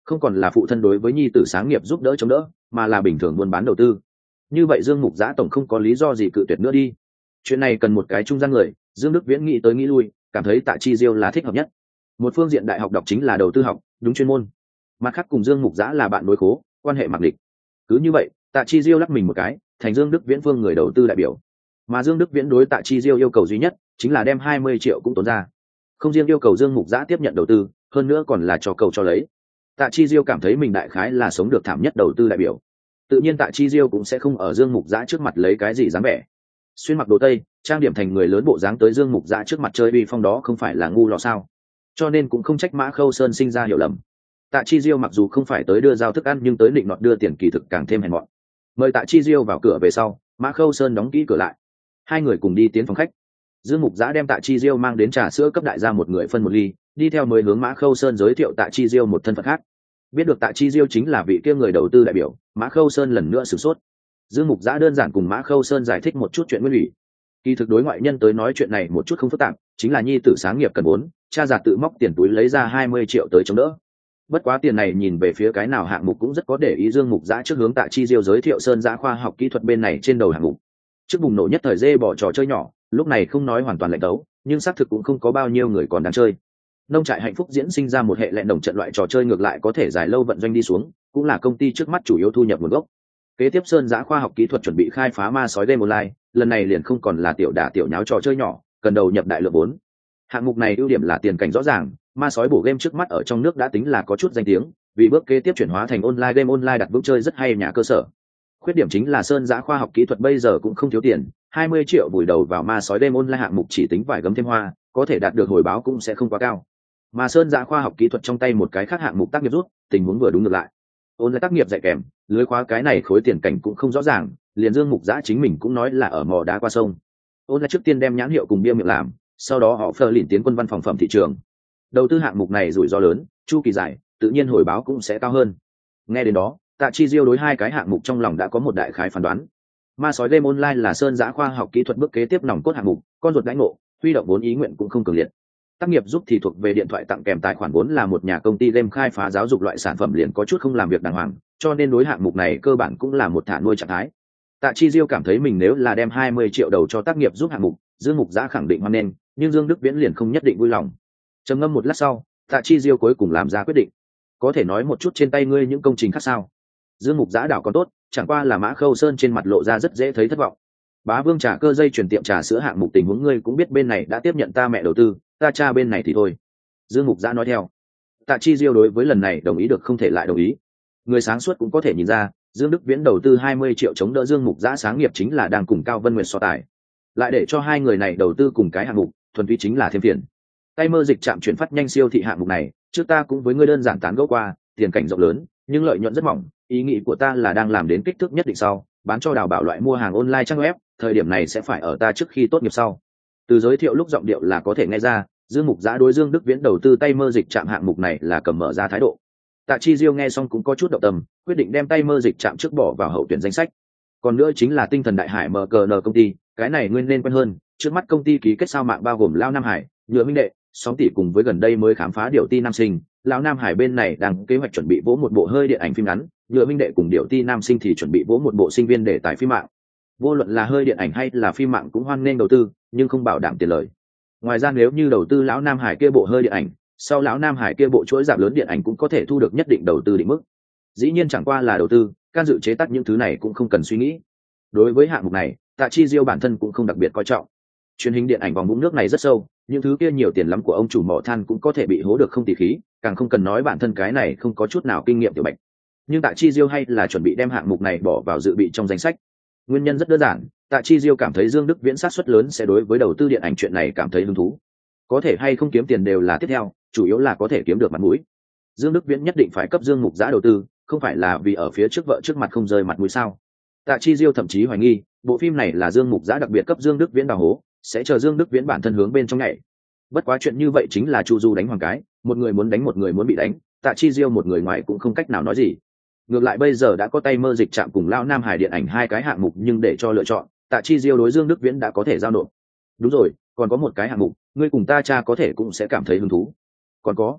không còn là phụ thân đối với nhi tử sáng nghiệp giúp đỡ chống đỡ, mà là bình thường buôn bán đầu tư. Như vậy Dương Mục Giã tổng không có lý do gì cự tuyệt nữa đi. Chuyện này cần một cái trung gian người. Dương Đức Viễn nghĩ tới nghĩ lui, cảm thấy Tạ Chi Diêu là thích hợp nhất. Một phương diện đại học đọc chính là đầu tư học, đúng chuyên môn. Mặt khác cùng Dương Mục Giã là bạn đối khố, quan hệ mặc địch. Cứ như vậy, Tạ Chi Diêu lắc mình một cái, thành Dương Đức Viễn phương người đầu tư đại biểu. Mà Dương Đức Viễn đối Tạ Chi Diêu yêu cầu duy nhất chính là đem 20 triệu cũng tốn ra. Không riêng yêu cầu Dương Mục Giã tiếp nhận đầu tư, hơn nữa còn là cho cầu cho lấy. Tạ Chi Diêu cảm thấy mình đại khái là sống được thảm nhất đầu tư đại biểu. Tự nhiên Tạ Chi Diêu cũng sẽ không ở Dương Mục Giã trước mặt lấy cái gì dám vẻ. Xuyên mặc đồ tây, trang điểm thành người lớn bộ dáng tới Dương Mục Giã trước mặt chơi uy phong đó không phải là ngu lọ sao? Cho nên cũng không trách Mã Khâu Sơn sinh ra hiểu lầm. Tạ Chi Diêu mặc dù không phải tới đưa giao thức ăn nhưng tới định nọt đưa tiền kỳ thực càng thêm hèn mọn. Mời Tạ Chi Diêu vào cửa về sau, Mã Khâu Sơn đóng kỹ cửa lại. Hai người cùng đi tiến phòng khách. Dương Mục Giã đem Tạ Chi Diêu mang đến trà sữa cấp đại gia một người phân một ly, đi theo mới hướng Mã Khâu Sơn giới thiệu Tạ Chi Diêu một thân phận khác. Biết được Tạ Chi Diêu chính là vị kia người đầu tư đại biểu, Mã Khâu Sơn lần nữa sửng sốt. Dương Mục Giã đơn giản cùng Mã Khâu Sơn giải thích một chút chuyện nguyên ủy. Kỳ thực đối ngoại nhân tới nói chuyện này một chút không phức tạp, chính là nhi tử sáng nghiệp cần vốn, cha già tự móc tiền túi lấy ra 20 triệu tới chống đỡ. Bất quá tiền này nhìn về phía cái nào hạng mục cũng rất có để ý. Dương Mục Giã trước hướng Tạ Chi Diêu giới thiệu Sơn Giã khoa học kỹ thuật bên này trên đầu hạng mục. Trước bùng nổ nhất thời dê bỏ trò chơi nhỏ, lúc này không nói hoàn toàn lệnh đấu, nhưng xác thực cũng không có bao nhiêu người còn đang chơi. Nông trại hạnh phúc diễn sinh ra một hệ lệnh đồng trận loại trò chơi ngược lại có thể dài lâu vận doanh đi xuống, cũng là công ty trước mắt chủ yếu thu nhập nguồn gốc. Kế tiếp Sơn Giã khoa học kỹ thuật chuẩn bị khai phá ma sói game online, lần này liền không còn là tiểu đả tiểu nháo trò chơi nhỏ, cần đầu nhập đại lượng vốn. Hạng mục này ưu điểm là tiền cảnh rõ ràng, ma sói bổ game trước mắt ở trong nước đã tính là có chút danh tiếng, vì bước kế tiếp chuyển hóa thành online game online đặt vững chơi rất hay nhà cơ sở. Khuyết điểm chính là Sơn Giã khoa học kỹ thuật bây giờ cũng không thiếu tiền, 20 triệu vùi đầu vào ma sói game online hạng mục chỉ tính vài gấm thêm hoa, có thể đạt được hồi báo cũng sẽ không quá cao. Mà Sơn Giã khoa học kỹ thuật trong tay một cái khác hạng mục tác nghiệp rút, tình huống vừa đúng ngược lại. Online tác nghiệp dạy kèm, lưới khóa cái này khối tiền cảnh cũng không rõ ràng, liền Dương Mục Giã chính mình cũng nói là ở mò đá qua sông. Online trước tiên đem nhãn hiệu cùng bia miệng làm, sau đó họ phờ lìn tiến quân văn phòng phẩm thị trường. Đầu tư hạng mục này rủi ro lớn, chu kỳ dài, tự nhiên hồi báo cũng sẽ cao hơn. Nghe đến đó, Tạ Chi Diêu đối hai cái hạng mục trong lòng đã có một đại khái phán đoán. Ma sói game online là Sơn Giã khoa học kỹ thuật bước kế tiếp nòng cốt hạng mục, con ruột đãi ngộ, huy động vốn ý nguyện cũng không cường liệt. Tác nghiệp giúp thì thuộc về điện thoại tặng kèm tài khoản vốn là một nhà công ty game khai phá giáo dục loại sản phẩm liền có chút không làm việc đàng hoàng, cho nên đối hạng mục này cơ bản cũng là một thả nuôi trạng thái. Tạ Chi Diêu cảm thấy mình nếu là đem 20 triệu đầu cho tác nghiệp giúp hạng mục, Dương Mục Giã khẳng định hoan nghênh, nhưng Dương Đức Viễn liền không nhất định vui lòng. Trầm ngâm một lát sau, Tạ Chi Diêu cuối cùng làm ra quyết định. Có thể nói một chút trên tay ngươi những công trình khác sao? Dương Mục Giã đảo còn tốt, chẳng qua là Mã Khâu Sơn trên mặt lộ ra rất dễ thấy thất vọng. Bá Vương trà cơ dây chuyển tiệm trà sữa hạng mục tình huống ngươi cũng biết, bên này đã tiếp nhận ta mẹ đầu tư, ta cha bên này thì thôi. Dương Mục Giã nói theo. Tạ Chi Diêu đối với lần này đồng ý được không thể lại đồng ý. Người sáng suốt cũng có thể nhìn ra, Dương Đức Viễn đầu tư 20 triệu chống đỡ Dương Mục Giã sáng nghiệp chính là đang cùng Cao Vân Nguyệt so tài. Lại để cho hai người này đầu tư cùng cái hạng mục, thuần túy chính là thêm tiền. Tay mơ dịch trạm chuyển phát nhanh siêu thị hạng mục này, trước ta cũng với ngươi đơn giản tán gẫu qua, tiền cảnh rộng lớn, nhưng lợi nhuận rất mỏng. Ý nghĩ của ta là đang làm đến kích thước nhất định sau, bán cho Đào Bảo loại mua hàng online trang web, thời điểm này sẽ phải ở ta trước khi tốt nghiệp sau. Từ giới thiệu lúc giọng điệu là có thể nghe ra, Dương Mục Giã đối Dương Đức Viễn đầu tư tay mơ dịch trạm hạng mục này là cầm mở ra thái độ. Tạ Chi Diêu nghe xong cũng có chút động tâm, quyết định đem tay mơ dịch trạm trước bỏ vào hậu tuyển danh sách. Còn nữa chính là Tinh Thần Đại Hải MKN công ty, cái này nguyên nên quen hơn, trước mắt công ty ký kết sao mạng bao gồm Lão Nam Hải, Nhựa Minh Đệ, Sóng Tỷ cùng với gần đây mới khám phá Điểu Ti Nam Sinh. Lão Nam Hải bên này đang kế hoạch chuẩn bị vỗ một bộ hơi điện ảnh phim ngắn, Nhựa Minh Đệ cùng Điểu Ti Nam Sinh thì chuẩn bị vỗ một bộ sinh viên đề tài phim mạng. Vô luận là hơi điện ảnh hay là phim mạng cũng hoan nghênh đầu tư, nhưng không bảo đảm tiền lời. Ngoài ra nếu như đầu tư Lão Nam Hải kia bộ hơi điện ảnh, sau Lão Nam Hải kia bộ chuỗi rạp lớn điện ảnh cũng có thể thu được nhất định đầu tư định mức. Dĩ nhiên chẳng qua là đầu tư, can dự chế tác những thứ này cũng không cần suy nghĩ. Đối với hạng mục này, Tạ Chi Diêu bản thân cũng không đặc biệt coi trọng. Truyền hình điện ảnh vòng vũng nước này rất sâu, những thứ kia nhiều tiền lắm của ông chủ mỏ than cũng có thể bị hố được không tỉ khí, càng không cần nói bản thân cái này không có chút nào kinh nghiệm tiểu bạch. Nhưng Tạ Chi Diêu hay là chuẩn bị đem hạng mục này bỏ vào dự bị trong danh sách. Nguyên nhân rất đơn giản, Tạ Chi Diêu cảm thấy Dương Đức Viễn sát suất lớn sẽ đối với đầu tư điện ảnh chuyện này cảm thấy hứng thú. Có thể hay không kiếm tiền đều là tiếp theo, chủ yếu là có thể kiếm được mặt mũi. Dương Đức Viễn nhất định phải cấp Dương Mục Giã đầu tư, không phải là vì ở phía trước vợ trước mặt không rơi mặt mũi sao? Tạ Chi Diêu thậm chí hoài nghi, bộ phim này là Dương Mục Giã đặc biệt cấp Dương Đức Viễn đào hố, sẽ chờ Dương Đức Viễn bản thân hướng bên trong nhảy. Bất quá chuyện như vậy chính là Chu Du đánh hoàng cái, một người muốn đánh một người muốn bị đánh, Tạ Chi Diêu một người ngoài cũng không cách nào nói gì. Ngược lại bây giờ đã có tay mơ dịch trạm cùng Lão Nam Hải điện ảnh hai cái hạng mục, nhưng để cho lựa chọn, Tạ Chi Diêu đối Dương Đức Viễn đã có thể giao nộp. Đúng rồi, còn có một cái hạng mục, ngươi cùng ta cha có thể cũng sẽ cảm thấy hứng thú. Còn có,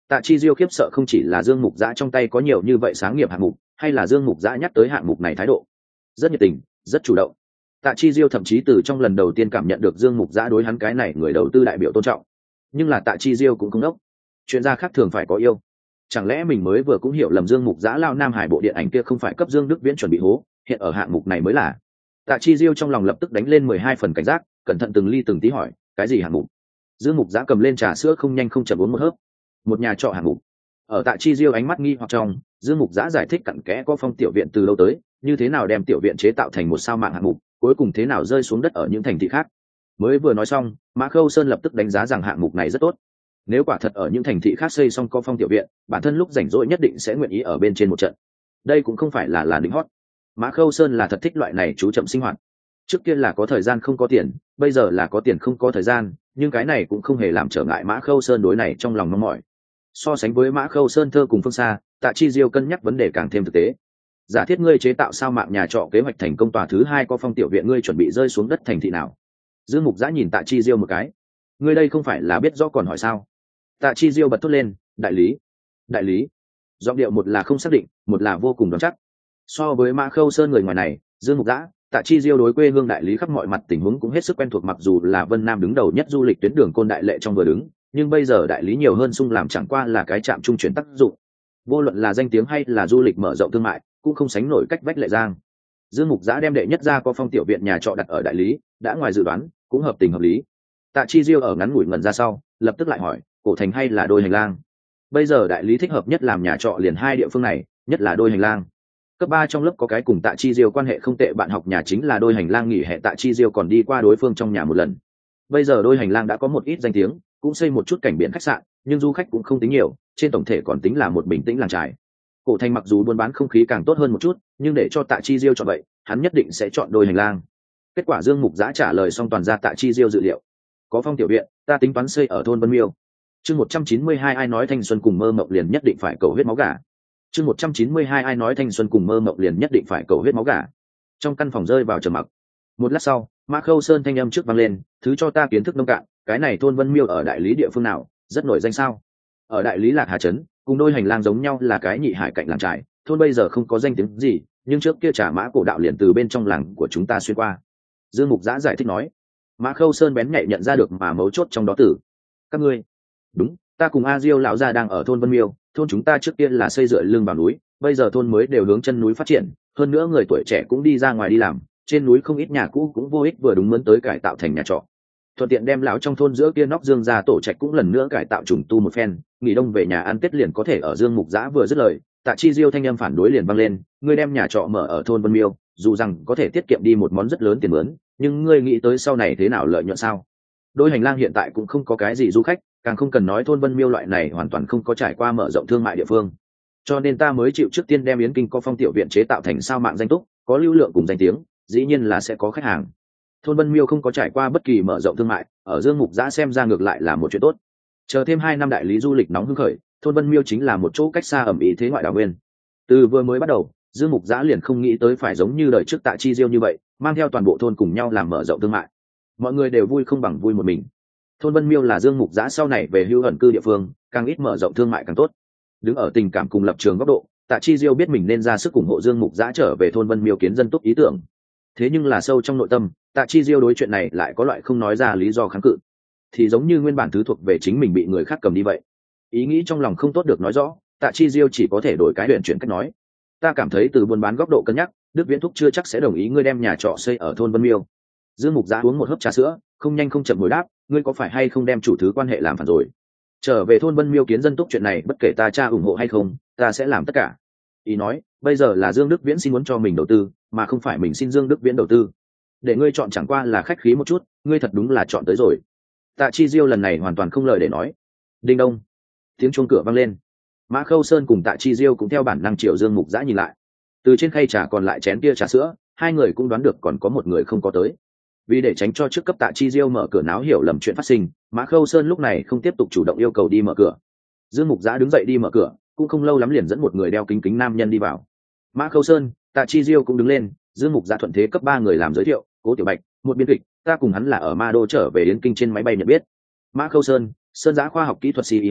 Tạ Chi Diêu khiếp sợ không chỉ là Dương Mục Dã trong tay có nhiều như vậy sáng nghiệp hạng mục, hay là Dương Mục Dã nhắc tới hạng mục này thái độ rất nhiệt tình, rất chủ động. Tạ Chi Diêu thậm chí từ trong lần đầu tiên cảm nhận được Dương Mục Dã đối hắn cái này người đầu tư đại biểu tôn trọng. Nhưng là Tạ Chi Diêu cũng không đốc, chuyện gia khác thường phải có yêu. Chẳng lẽ mình mới vừa cũng hiểu lầm Dương Mục Dã lao Nam Hải bộ điện ảnh kia không phải cấp Dương Đức Viễn chuẩn bị hố, hiện ở hạng mục này mới là. Tạ Chi Diêu trong lòng lập tức đánh lên 12 phần cảnh giác, cẩn thận từng ly từng tí hỏi, cái gì hạng mục? Dương Mục Dã cầm lên trà sữa không nhanh không chậm uống một hớp. Một nhà trọ hạng mục. Ở Tạ Chi Diêu ánh mắt nghi hoặc trong, Dương Mục Dã giải thích cặn kẽ có Phong tiểu viện từ lâu tới, như thế nào đem tiểu viện chế tạo thành một sao mạng hạng mục, cuối cùng thế nào rơi xuống đất ở những thành thị khác. Mới vừa nói xong, Mã Khâu Sơn lập tức đánh giá rằng hạng mục này rất tốt. Nếu quả thật ở những thành thị khác xây xong có Phong tiểu viện, bản thân lúc rảnh rỗi nhất định sẽ nguyện ý ở bên trên một trận. Đây cũng không phải là đỉnh hót. Mã Khâu Sơn là thật thích loại này chú chậm sinh hoạt. Trước kia là có thời gian không có tiền, bây giờ là có tiền không có thời gian, nhưng cái này cũng không hề làm trở ngại Mã Khâu Sơn đối này trong lòng mong mỏi. So sánh với Mã Khâu Sơn thơ cùng phương xa, Tạ Chi Diêu cân nhắc vấn đề càng thêm thực tế. Giả thiết ngươi chế tạo sao mạng nhà trọ kế hoạch thành công, tòa thứ 2 có Phong tiểu viện ngươi chuẩn bị rơi xuống đất thành thị nào? Dương Mục Dã nhìn Tạ Chi Diêu một cái. Ngươi đây không phải là biết rõ còn hỏi sao? Tạ Chi Diêu bật thốt lên, đại lý. Đại lý. Giọng điệu một là không xác định, một là vô cùng đoán chắc. So với Mã Khâu Sơn người ngoài này, Dương Mục Dã, Tạ Chi Diêu đối quê hương đại lý khắp mọi mặt tình huống cũng hết sức quen thuộc, mặc dù là Vân Nam đứng đầu nhất du lịch tuyến đường Côn Đại Lệ trong vừa đứng, nhưng bây giờ đại lý nhiều hơn sung làm chẳng qua là cái trạm trung chuyển tác dụng. Vô luận là danh tiếng hay là du lịch mở rộng thương mại, cũng không sánh nổi cách vách Lệ Giang. Dương Mục Dã đem đệ nhất ra có Phong tiểu viện nhà trọ đặt ở đại lý, đã ngoài dự đoán, cũng hợp tình hợp lý. Tạ Chi Diêu ở ngắn ngủi ngẩn ra sau, lập tức lại hỏi, cổ thành hay là đôi hành lang? Bây giờ đại lý thích hợp nhất làm nhà trọ liền 2 địa phương này, nhất là đôi hành lang. Cấp 3 trong lớp có cái cùng Tạ Chi Diêu quan hệ không tệ bạn học nhà chính là đôi hành lang, nghỉ hè Tạ Chi Diêu còn đi qua đối phương trong nhà một lần. Bây giờ đôi hành lang đã có một ít danh tiếng, cũng xây một chút cảnh biển khách sạn, nhưng du khách cũng không tính nhiều, trên tổng thể còn tính là một bình tĩnh làng trài. Cổ thành mặc dù buôn bán không khí càng tốt hơn một chút, nhưng để cho Tạ Chi Diêu chọn vậy, hắn nhất định sẽ chọn đôi hành lang. Kết quả Dương Mục Dã trả lời xong toàn ra Tạ Chi Diêu dự liệu. Có Phong tiểu viện, ta tính toán xây ở thôn Vân Miêu. Chương 192 ai nói thanh xuân cùng mơ mộng liền nhất định phải cầu huyết máu gà. Chương 192 ai nói thanh xuân cùng mơ mộng liền nhất định phải cầu huyết máu gà. Trong căn phòng rơi vào trầm mặc. Một lát sau, Mã Khâu Sơn thanh âm trước vang lên, thứ cho ta kiến thức nông cạn, cái này thôn Vân Miêu ở đại lý địa phương nào, rất nổi danh sao? Ở đại lý Lạc Hà trấn, cùng đôi hành lang giống nhau là cái nhị hải cạnh làng trại, thôn bây giờ không có danh tiếng gì, nhưng trước kia Trà Mã cổ đạo liền từ bên trong làng của chúng ta xuyên qua. Dương Mục Dã giải thích nói. Mã Khâu Sơn bén nhạy nhận ra được mà mấu chốt trong đó từ. Các ngươi? Đúng, ta cùng A Diêu lão gia đang ở thôn Vân Miêu, thôn chúng ta trước tiên là xây dựa lưng vào núi, bây giờ thôn mới đều hướng chân núi phát triển, hơn nữa người tuổi trẻ cũng đi ra ngoài đi làm, trên núi không ít nhà cũ cũng vô ích vừa đúng mướn tới cải tạo thành nhà trọ. Thuận tiện đem lão trong thôn giữa kia nóc Dương ra tổ trạch cũng lần nữa cải tạo trùng tu một phen, nghỉ đông về nhà ăn Tết liền có thể ở. Dương Mục Dã vừa dứt lời, Tạ Chi Diêu thanh âm phản đối liền vang lên, ngươi đem nhà trọ mở ở thôn Vân Miêu, dù rằng có thể tiết kiệm đi một món rất lớn tiền mướn, nhưng ngươi nghĩ tới sau này thế nào lợi nhuận sao? Đôi hành lang hiện tại cũng không có cái gì du khách, càng không cần nói thôn Vân Miêu loại này hoàn toàn không có trải qua mở rộng thương mại địa phương. Cho nên ta mới chịu trước tiên đem Yến Kinh có Phong tiểu viện chế tạo thành sao mạng danh túc, có lưu lượng cùng danh tiếng, dĩ nhiên là sẽ có khách hàng. Thôn Vân Miêu không có trải qua bất kỳ mở rộng thương mại, ở Dương Mục Dã xem ra ngược lại là một chuyện tốt. Chờ thêm 2 năm đại lý du lịch nóng hưng khởi, thôn Vân Miêu chính là một chỗ cách xa ẩm ý thế ngoại đảo nguyên. Từ vừa mới bắt đầu, Dương Mục Dã liền không nghĩ tới phải giống như đời trước Tạ Chi Diêu như vậy, mang theo toàn bộ thôn cùng nhau làm mở rộng thương mại. Mọi người đều vui không bằng vui một mình. Thôn Vân Miêu là Dương Mục Dã sau này về hưu ẩn cư địa phương, càng ít mở rộng thương mại càng tốt. Đứng ở tình cảm cùng lập trường góc độ, Tạ Chi Diêu biết mình nên ra sức ủng hộ Dương Mục Dã trở về thôn Vân Miêu kiến dân túc ý tưởng. Thế nhưng là sâu trong nội tâm, Tạ Chi Diêu đối chuyện này lại có loại không nói ra lý do kháng cự. Thì giống như nguyên bản thứ thuộc về chính mình bị người khác cầm đi vậy. Ý nghĩ trong lòng không tốt được nói rõ, Tạ Chi Diêu chỉ có thể đổi cái huyền chuyển cách nói. Ta cảm thấy từ buôn bán góc độ cân nhắc, Đức Viễn Thúc chưa chắc sẽ đồng ý ngươi đem nhà trọ xây ở thôn Vân Miêu. Dương Mục Dã uống một hớp trà sữa, không nhanh không chậm hồi đáp, ngươi có phải hay không đem chủ thứ quan hệ làm phản rồi? Trở về thôn Vân Miêu kiến dân túc chuyện này bất kể ta cha ủng hộ hay không, ta sẽ làm tất cả. Ý nói, bây giờ là Dương Đức Viễn xin muốn cho mình đầu tư, mà không phải mình xin Dương Đức Viễn đầu tư. Để ngươi chọn chẳng qua là khách khí một chút, ngươi thật đúng là chọn tới rồi. Tạ Chi Diêu lần này hoàn toàn không lời để nói. Đinh đông, tiếng chuông cửa vang lên. Mã Khâu Sơn cùng Tạ Chi Diêu cũng theo bản năng chiều Dương Mục Dã nhìn lại. Từ trên khay trà còn lại chén kia trà sữa, hai người cũng đoán được còn có một người không có tới. Vì để tránh cho trước cấp Tạ Chi Diêu mở cửa náo hiểu lầm chuyện phát sinh, Mã Khâu Sơn lúc này không tiếp tục chủ động yêu cầu đi mở cửa. Dương Mục Dã đứng dậy đi mở cửa, cũng không lâu lắm liền dẫn một người đeo kính kính nam nhân đi vào. Mã Khâu Sơn, Tạ Chi Diêu cũng đứng lên, Dương Mục Dã thuận thế cấp 3 người làm giới thiệu, Cố Tiểu Bạch, một biên kịch, ta cùng hắn là ở Ma Đô trở về Yến Kinh trên máy bay nhận biết. Mã Khâu Sơn, Sơn Giã khoa học kỹ thuật CEO,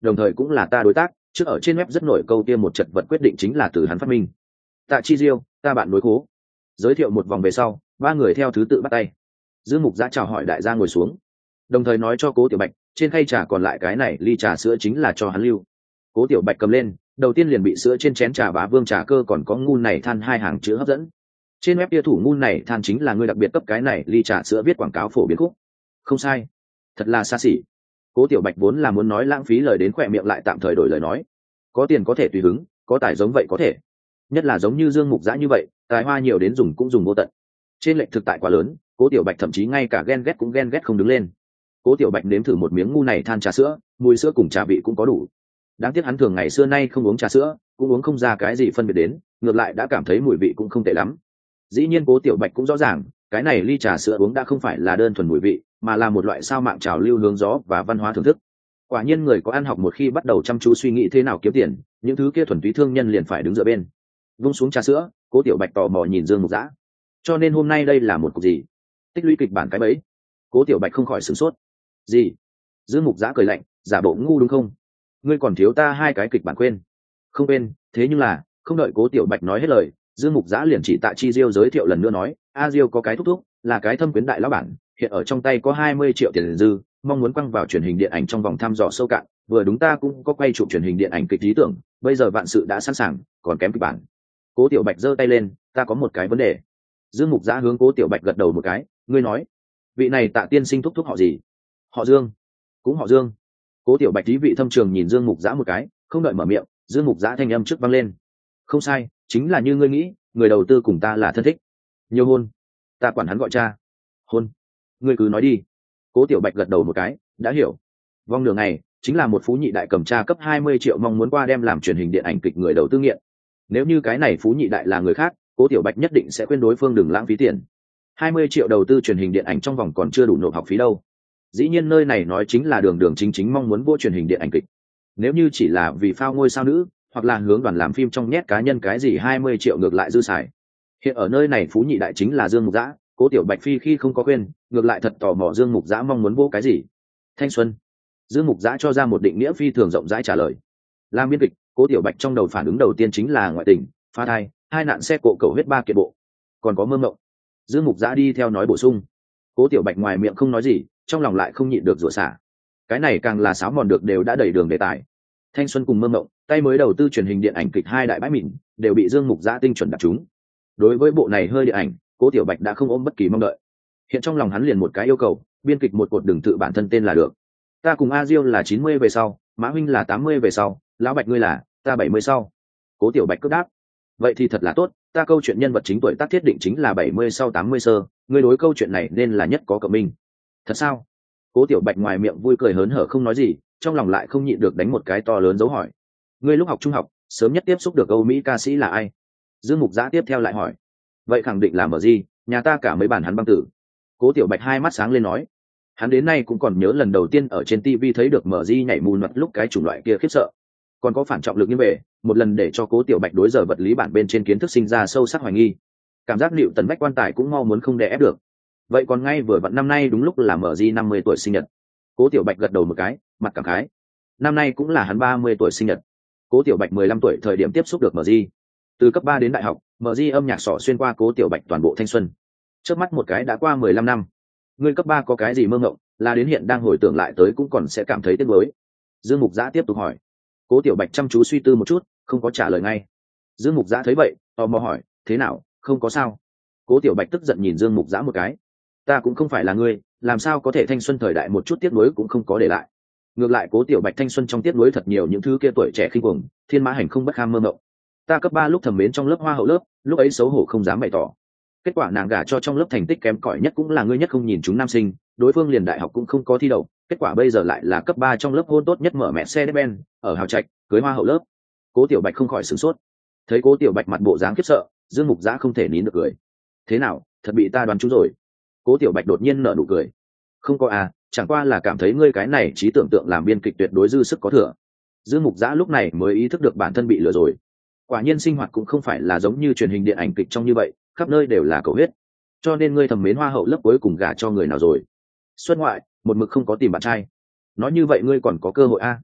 đồng thời cũng là ta đối tác. Trước ở trên web rất nổi câu kia một chật vật quyết định chính là từ hắn phát minh. Tạ Chi Diêu, ta bạn nối khố. Giới thiệu một vòng về sau, ba người theo thứ tự bắt tay. Dương Mục Giã chào hỏi đại gia ngồi xuống, đồng thời nói cho Cố Tiểu Bạch trên khay trà còn lại cái này ly trà sữa chính là cho hắn lưu. Cố Tiểu Bạch cầm lên, đầu tiên liền bị sữa trên chén trà Bá Vương trà cơ còn có ngun này than hai hàng chữ hấp dẫn. Trên web kia thủ ngun này than chính là người đặc biệt cấp cái này ly trà sữa viết quảng cáo phổ biến khúc. Không sai, thật là xa xỉ. Cố Tiểu Bạch vốn là muốn nói lãng phí lời đến khỏe miệng lại tạm thời đổi lời nói. Có tiền có thể tùy hứng, có tài giống vậy có thể. Nhất là giống như Dương Mục Giã như vậy, tài hoa nhiều đến dùng cũng dùng vô tận. Trên lệnh thực tại quá lớn, Cố Tiểu Bạch thậm chí ngay cả ghen ghét cũng ghen ghét không đứng lên. Cố Tiểu Bạch nếm thử một miếng ngu này than trà sữa, mùi sữa cùng trà vị cũng có đủ. Đáng tiếc hắn thường ngày xưa nay không uống trà sữa, cũng uống không ra cái gì phân biệt đến, ngược lại đã cảm thấy mùi vị cũng không tệ lắm. Dĩ nhiên Cố Tiểu Bạch cũng rõ ràng, cái này ly trà sữa uống đã không phải là đơn thuần mùi vị, mà là một loại sao mạng trào lưu hướng gió và văn hóa thưởng thức. Quả nhiên người có ăn học một khi bắt đầu chăm chú suy nghĩ thế nào kiếm tiền, những thứ kia thuần túy thương nhân liền phải đứng dựa bên. Vung xuống trà sữa, Cố Tiểu Bạch tò mò nhìn Dương Mục Giã. Cho nên hôm nay đây là một cục gì? Tích lũy kịch bản cái bẫy. Cố Tiểu Bạch không khỏi sửng sốt. Gì? Dương Mục Giã cười lạnh, giả bộ ngu đúng không? Ngươi còn thiếu ta hai cái kịch bản quên. Không quên, thế nhưng là, không đợi Cố Tiểu Bạch nói hết lời, Dương Mục Giã liền chỉ Tạ Chi Diêu giới thiệu lần nữa nói, A Diêu có cái thúc thúc, là cái thâm quyến đại lão bản, hiện ở trong tay có 20 triệu tiền dư, mong muốn quăng vào truyền hình điện ảnh trong vòng thăm dò sâu cạn, vừa đúng ta cũng có quay chụp truyền hình điện ảnh kịch lý tưởng, bây giờ vạn sự đã sẵn sàng, còn kém kịch bản. Cố Tiểu Bạch giơ tay lên, ta có một cái vấn đề. Dương Mục Giã hướng Cố Tiểu Bạch gật đầu một cái, ngươi nói, vị này Tạ tiên sinh thúc thúc họ gì? Họ Dương. Cũng họ Dương. Cố Tiểu Bạch ý vị thâm trường nhìn Dương Mục Giã một cái, không đợi mở miệng, Dương Mục Giã thanh âm trước vang lên. Không sai, chính là như ngươi nghĩ, người đầu tư cùng ta là thân thích. Nhiều hôn. Ta quản hắn gọi cha. Hôn. Ngươi cứ nói đi. Cố Tiểu Bạch gật đầu một cái, đã hiểu. Vong đường này chính là một phú nhị đại cầm cha cấp 20 triệu mong muốn qua đem làm truyền hình điện ảnh kịch người đầu tư nghiện. Nếu như cái này phú nhị đại là người khác, Cố Tiểu Bạch nhất định sẽ khuyên đối phương đừng lãng phí tiền. 20 triệu đầu tư truyền hình điện ảnh trong vòng còn chưa đủ nộp học phí đâu. Dĩ nhiên nơi này nói chính là đường đường chính chính mong muốn vô truyền hình điện ảnh kịch. Nếu như chỉ là vì phao ngôi sao nữ, hoặc là hướng đoàn làm phim trong nhét cá nhân cái gì 20 triệu ngược lại dư xài. Hiện ở nơi này phú nhị đại chính là Dương Mục Giã, Cố Tiểu Bạch phi khi không có quên, ngược lại thật tò mò Dương Mục Giã mong muốn vô cái gì. Thanh xuân. Dương Mục Giã cho ra một định nghĩa phi thường rộng rãi trả lời. Làm biên kịch, Cố Tiểu Bạch trong đầu phản ứng đầu tiên chính là ngoại tình, phá thai, hai nạn xe cộ cầu huyết 3 kiện bộ, còn có mơ mộng. Dương Mục Giã đi theo nói bổ sung. Cố Tiểu Bạch ngoài miệng không nói gì, trong lòng lại không nhịn được rủa xả. Cái này càng là sáo mòn được đều đã đầy đường đề tài. Thanh xuân cùng mơ mộng, tay mới đầu tư truyền hình điện ảnh kịch hai đại bãi mịn, đều bị Dương Mục Giã tinh chuẩn đặt trúng. Đối với bộ này hơi điện ảnh, Cố Tiểu Bạch đã không ôm bất kỳ mong đợi. Hiện trong lòng hắn liền một cái yêu cầu, biên kịch một cột đừng tự bản thân tên là được. Ta cùng A Diêu là 90 về sau, Mã huynh là 80 về sau, lão Bạch ngươi là, ta 70 sau. Cố Tiểu Bạch cướp đáp. Vậy thì thật là tốt, ta câu chuyện nhân vật chính tuổi tác thiết định chính là 70 sau 80 sơ, ngươi đối câu chuyện này nên là nhất có cộng minh. Thật sao? Cố Tiểu Bạch ngoài miệng vui cười hớn hở không nói gì, trong lòng lại không nhịn được đánh một cái to lớn dấu hỏi. Ngươi lúc học trung học, sớm nhất tiếp xúc được Âu Mỹ ca sĩ là ai? Dương Mục Giã tiếp theo lại hỏi. Vậy khẳng định là MG, nhà ta cả mấy bản hắn băng tử. Cố Tiểu Bạch hai mắt sáng lên nói. Hắn đến nay cũng còn nhớ lần đầu tiên ở trên TV thấy được MG nhảy mù mặt lúc cái chủng loại kia khiếp sợ. Còn có phản trọng lực như vậy, một lần để cho Cố Tiểu Bạch đối giờ vật lý bản bên trên kiến thức sinh ra sâu sắc hoài nghi. Cảm giác liệu tần bách quan tài cũng mau muốn không đè ép được. Vậy còn ngay vừa vặn năm nay đúng lúc là MG 50 tuổi sinh nhật. Cố Tiểu Bạch gật đầu một cái, mặt cảm khái. Năm nay cũng là hắn 30 tuổi sinh nhật. Cố Tiểu Bạch 15 tuổi thời điểm tiếp xúc được MG. Từ cấp 3 đến đại học, MG âm nhạc sỏ xuyên qua Cố Tiểu Bạch toàn bộ thanh xuân. Trước mắt một cái đã qua 15 năm. Ngươi cấp 3 có cái gì mơ ngộng, là đến hiện đang hồi tưởng lại tới cũng còn sẽ cảm thấy tiếc nuối. Dương Mục Giã tiếp tục hỏi. Cố Tiểu Bạch chăm chú suy tư một chút, không có trả lời ngay. Dương Mục Giã thấy vậy, tò mò hỏi, thế nào, không có sao? Cố Tiểu Bạch tức giận nhìn Dương Mục Giã một cái. Ta cũng không phải là ngươi, làm sao có thể thanh xuân thời đại một chút tiếc nuối cũng không có để lại. Ngược lại Cố Tiểu Bạch thanh xuân trong tiếc nuối thật nhiều những thứ kia tuổi trẻ khinh cuồng, thiên mã hành không bất kham mơ mộng. Ta cấp 3 lúc thầm mến trong lớp hoa hậu lớp, lúc ấy xấu hổ không dám bày tỏ. Kết quả nàng gả cho trong lớp thành tích kém cỏi nhất cũng là ngươi nhất không nhìn chúng nam sinh, đối phương liền đại học cũng không có thi đậu, kết quả bây giờ lại là cấp 3 trong lớp hôn tốt nhất mở mẹ xe Mercedes-Benz, ở hào trạch, cưới hoa hậu lớp. Cố Tiểu Bạch không khỏi sửng sốt. Thấy Cố Tiểu Bạch mặt bộ dáng khiếp sợ, Dương Mục Giã không thể nín được cười. Thế nào, thật bị ta đoán trúng rồi? Cố Tiểu Bạch đột nhiên nở nụ cười. Không có à, chẳng qua là cảm thấy ngươi cái này trí tưởng tượng làm biên kịch tuyệt đối dư sức có thừa. Dương Mục Giã lúc này mới ý thức được bản thân bị lừa rồi. Quả nhiên sinh hoạt cũng không phải là giống như truyền hình điện ảnh kịch trong như vậy, khắp nơi đều là cầu huyết. Cho nên ngươi thầm mến hoa hậu lớp cuối cùng gả cho người nào rồi? Xuất ngoại, một mực không có tìm bạn trai. Nói như vậy ngươi còn có cơ hội a?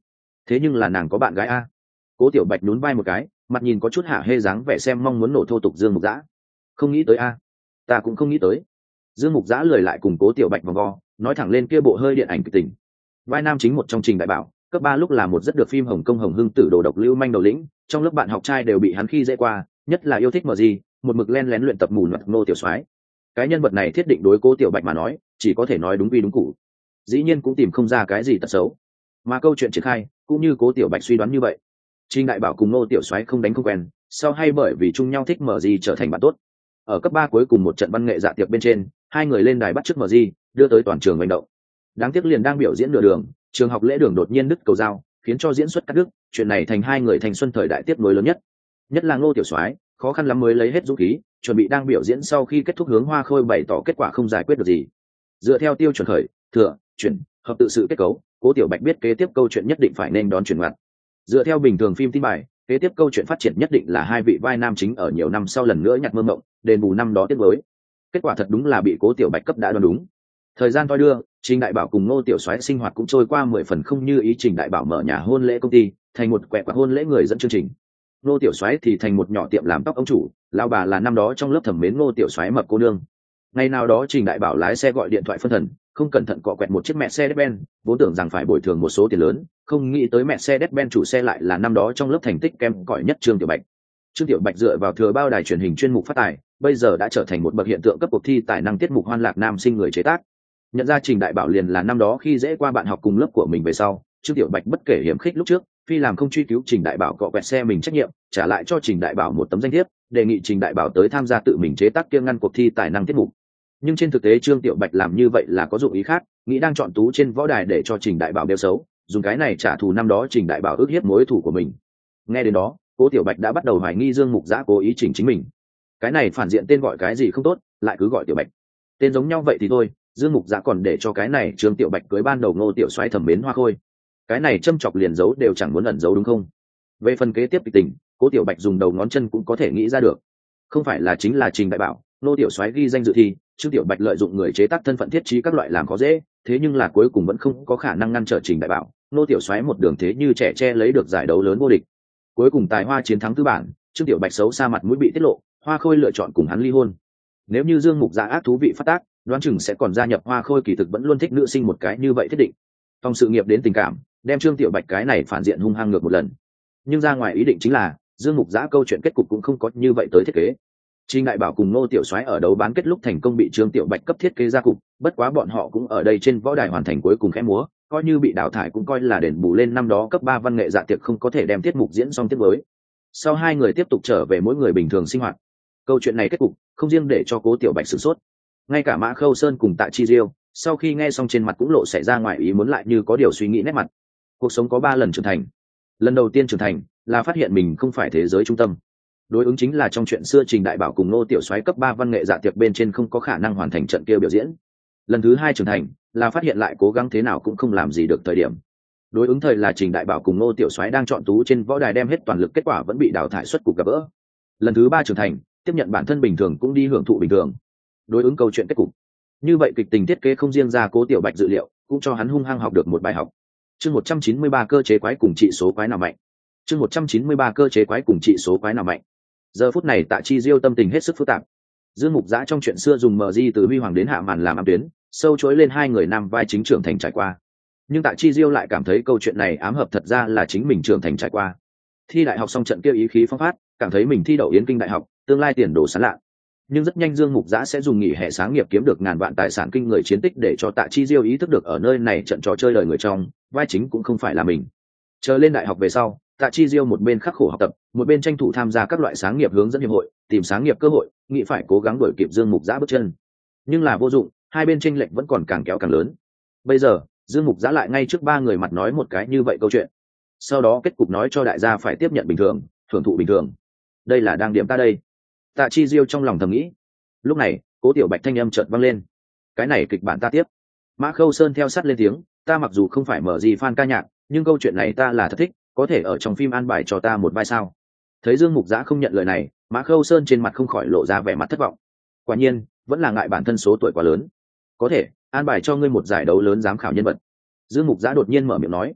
thế nhưng là nàng có bạn gái a. Cố Tiểu Bạch nhún vai một cái, mặt nhìn có chút hả hê dáng vẻ xem mong muốn nổ thô tục Dương Mục Dã. Không nghĩ tới a. Ta cũng không nghĩ tới. Dương Mục Dã lười lại cùng Cố Tiểu Bạch vòng vo, nói thẳng lên kia bộ hơi điện ảnh kịch tình. Vai nam chính một trong Trình Đại Bảo, cấp 3 lúc là một rất được phim Hồng Kông Hồng Hưng tử đồ độc lưu manh đầu lĩnh, trong lớp bạn học trai đều bị hắn khi dễ qua, nhất là yêu thích mờ gì, một mực len lén luyện tập mù mặt Ngô Tiểu Soái. Cái nhân vật này thiết định đối Cố Tiểu Bạch mà nói, chỉ có thể nói đúng quy đúng cụ. Dĩ nhiên cũng tìm không ra cái gì tật xấu. Mà câu chuyện triển khai, cũng như Cố Tiểu Bạch suy đoán như vậy. Trình Đại Bảo cùng Ngô Tiểu Soái không đánh không quen, sau hay bởi vì chung nhau thích mở gì trở thành bạn tốt. Ở cấp 3 cuối cùng một trận văn nghệ dạ tiệc bên trên, hai người lên đài bắt chước mở gì, đưa tới toàn trường hành động. Đáng tiếc liền đang biểu diễn nửa đường, trường học lễ đường đột nhiên đứt cầu dao, khiến cho diễn xuất cắt đứt, chuyện này thành hai người thành xuân thời đại tiếp nối lớn nhất. Nhất là Ngô Tiểu Soái, khó khăn lắm mới lấy hết dũng khí, chuẩn bị đang biểu diễn sau khi kết thúc hướng Hoa Khôi bày tỏ kết quả không giải quyết được gì. Dựa theo tiêu chuẩn khởi, thừa, chuyển, hợp tự sự kết cấu, Cố Tiểu Bạch biết kế tiếp câu chuyện nhất định phải nên đón chuyển ngoặt. Dựa theo bình thường phim tin bài, kế tiếp câu chuyện phát triển nhất định là hai vị vai nam chính ở nhiều năm sau lần nữa nhặt mơ mộng, đền bù năm đó tiếc nuối. Kết quả thật đúng là bị Cố Tiểu Bạch cấp đã đoán đúng. Thời gian toi đưa, Trình Đại Bảo cùng Ngô Tiểu Soái sinh hoạt cũng trôi qua 10 phần không như ý. Trình Đại Bảo mở nhà hôn lễ công ty, thành một quẹ quạt hôn lễ người dẫn chương trình. Ngô Tiểu Soái thì thành một nhỏ tiệm làm tóc ông chủ, lão bà là năm đó trong lớp thẩm mến Ngô Tiểu Soái mập cô nương. Ngày nào đó Trình Đại Bảo lái xe gọi điện thoại phân thần, không cẩn thận cọ quẹt một chiếc Mercedes-Benz, vốn tưởng rằng phải bồi thường một số tiền lớn, không nghĩ tới Mercedes-Benz chủ xe lại là năm đó trong lớp thành tích kém cỏi nhất Trương Tiểu Bạch. Trương Tiểu Bạch dựa vào thừa bao đài truyền hình chuyên mục phát tài, bây giờ đã trở thành một bậc hiện tượng cấp cuộc thi tài năng tiết mục Hoan Lạc Nam Sinh người chế tác. Nhận ra Trình Đại Bảo liền là năm đó khi dễ qua bạn học cùng lớp của mình về sau, Trương Tiểu Bạch bất kể hiểm khích lúc trước, phi làm không truy cứu Trình Đại Bảo cọ quẹt xe mình trách nhiệm, trả lại cho Trình Đại Bảo một tấm danh thiếp, đề nghị Trình Đại Bảo tới tham gia tự mình chế tác kiêng ngăn cuộc thi tài năng tiết mục. Nhưng trên thực tế Trương Tiểu Bạch làm như vậy là có dụng ý khác, nghĩ đang chọn tú trên võ đài để cho Trình Đại Bảo đeo xấu, dùng cái này trả thù năm đó Trình Đại Bảo ức hiếp mối thù của mình. Nghe đến đó, Cố Tiểu Bạch đã bắt đầu hoài nghi Dương Mục Dã cố ý chỉnh chính mình. Cái này phản diện tên gọi cái gì không tốt, lại cứ gọi Tiểu Bạch. Tên giống nhau vậy thì thôi, Dương Mục Dã còn để cho cái này Trương Tiểu Bạch cưới ban đầu Ngô Tiểu Soái thẩm mến Hoa Khôi. Cái này châm chọc liền giấu đều chẳng muốn ẩn giấu đúng không? Về phần kế tiếp kịch tình, Cố Tiểu Bạch dùng đầu ngón chân cũng có thể nghĩ ra được. Không phải là chính là Trình Đại Bảo, Ngô Tiểu Soái ghi danh dự thi, Trương Tiểu Bạch lợi dụng người chế tác thân phận thiết trí các loại làm khó dễ, thế nhưng là cuối cùng vẫn không có khả năng ngăn trở Trình Đại Bảo, Ngô Tiểu Soái một đường thế như trẻ tre lấy được giải đấu lớn vô địch. Cuối cùng tài hoa chiến thắng tư bản, Trương Tiểu Bạch xấu xa mặt mũi bị tiết lộ, Hoa Khôi lựa chọn cùng hắn ly hôn. Nếu như Dương Mục Dã ác thú vị phát tác, đoán chừng sẽ còn gia nhập Hoa Khôi kỳ thực vẫn luôn thích nữ sinh một cái như vậy thiết định. Trong sự nghiệp đến tình cảm, đem Trương Tiểu Bạch cái này phản diện hung hăng ngược một lần. Nhưng ra ngoài ý định chính là, Dương Mục Dã câu chuyện kết cục cũng không có như vậy tới thiết kế. Trình Đại Bảo cùng Ngô Tiểu Soái ở đấu bán kết lúc thành công bị Trương Tiểu Bạch cấp thiết kế ra cục, bất quá bọn họ cũng ở đây trên võ đài hoàn thành cuối cùng khẽ múa, coi như bị đào thải cũng coi là đền bù lên năm đó cấp 3 văn nghệ dạ tiệc không có thể đem tiết mục diễn xong tiếp với. Sau hai người tiếp tục trở về mỗi người bình thường sinh hoạt. Câu chuyện này kết cục không riêng để cho Cố Tiểu Bạch sửng sốt, ngay cả Mã Khâu Sơn cùng Tạ Chi Diêu sau khi nghe xong trên mặt cũng lộ xảy ra ngoài ý muốn, lại như có điều suy nghĩ nét mặt. Cuộc sống có 3 lần trưởng thành. Lần đầu tiên trưởng thành là phát hiện mình không phải thế giới trung tâm. Đối ứng chính là trong chuyện xưa Trình Đại Bảo cùng Ngô Tiểu Soái cấp 3 văn nghệ dạ tiệc bên trên không có khả năng hoàn thành trận kia biểu diễn. Lần thứ 2 trưởng thành là phát hiện lại cố gắng thế nào cũng không làm gì được thời điểm. Đối ứng thời là Trình Đại Bảo cùng Ngô Tiểu Soái đang chọn tú trên võ đài đem hết toàn lực, kết quả vẫn bị đào thải xuất cục gặp gỡ. Lần thứ 3 trưởng thành, tiếp nhận bản thân bình thường cũng đi hưởng thụ bình thường. Đối ứng câu chuyện kết cục. Như vậy kịch tình thiết kế không riêng ra Cố Tiểu Bạch dự liệu, cũng cho hắn hung hăng học được một bài học. Chương 193 cơ chế quái cùng trị số quái nào mạnh. Chương 193 cơ chế quái cùng trị số quái nào mạnh. Giờ phút này Tạ Chi Diêu tâm tình hết sức phức tạp. Dương Mục Dã trong chuyện xưa dùng mờ di từ huy hoàng đến hạ màn làm ám tuyến, sâu chối lên hai người nam vai chính trưởng thành trải qua. Nhưng Tạ Chi Diêu lại cảm thấy câu chuyện này ám hợp thật ra là chính mình trưởng thành trải qua. Thi đại học xong trận kia ý khí phong phát, cảm thấy mình thi đậu Yến Kinh đại học, tương lai tiền đồ sáng lạ. Nhưng rất nhanh Dương Mục Dã sẽ dùng nghỉ hè sáng nghiệp kiếm được ngàn vạn tài sản kinh người chiến tích để cho Tạ Chi Diêu ý thức được ở nơi này trận trò chơi đời người trong, vai chính cũng không phải là mình. Chờ lên đại học về sau, Tạ Chi Diêu một bên khắc khổ học tập, một bên tranh thủ tham gia các loại sáng nghiệp hướng dẫn hiệp hội, tìm sáng nghiệp cơ hội, nghĩ phải cố gắng đuổi kịp Dương Mục Dã bước chân. Nhưng là vô dụng, hai bên chênh lệch vẫn còn càng kéo càng lớn. Bây giờ, Dương Mục Dã lại ngay trước 3 người mặt nói một cái như vậy câu chuyện. Sau đó kết cục nói cho đại gia phải tiếp nhận bình thường, thưởng thụ bình thường. Đây là đang điểm ta đây. Tạ Chi Diêu trong lòng thầm nghĩ. Lúc này, Cố Tiểu Bạch thanh âm chợt vang lên. Cái này kịch bản ta tiếp. Mã Khâu Sơn theo sát lên tiếng, ta mặc dù không phải mở gì fan ca nhạc, nhưng câu chuyện này ta là thật thích, có thể ở trong phim an bài cho ta một vai sao? Thấy Dương Mục Dã không nhận lời này, Mã Khâu Sơn trên mặt không khỏi lộ ra vẻ mặt thất vọng. Quả nhiên, vẫn là ngại bản thân số tuổi quá lớn. Có thể an bài cho ngươi một giải đấu lớn giám khảo nhân vật. Dương Mục Dã đột nhiên mở miệng nói.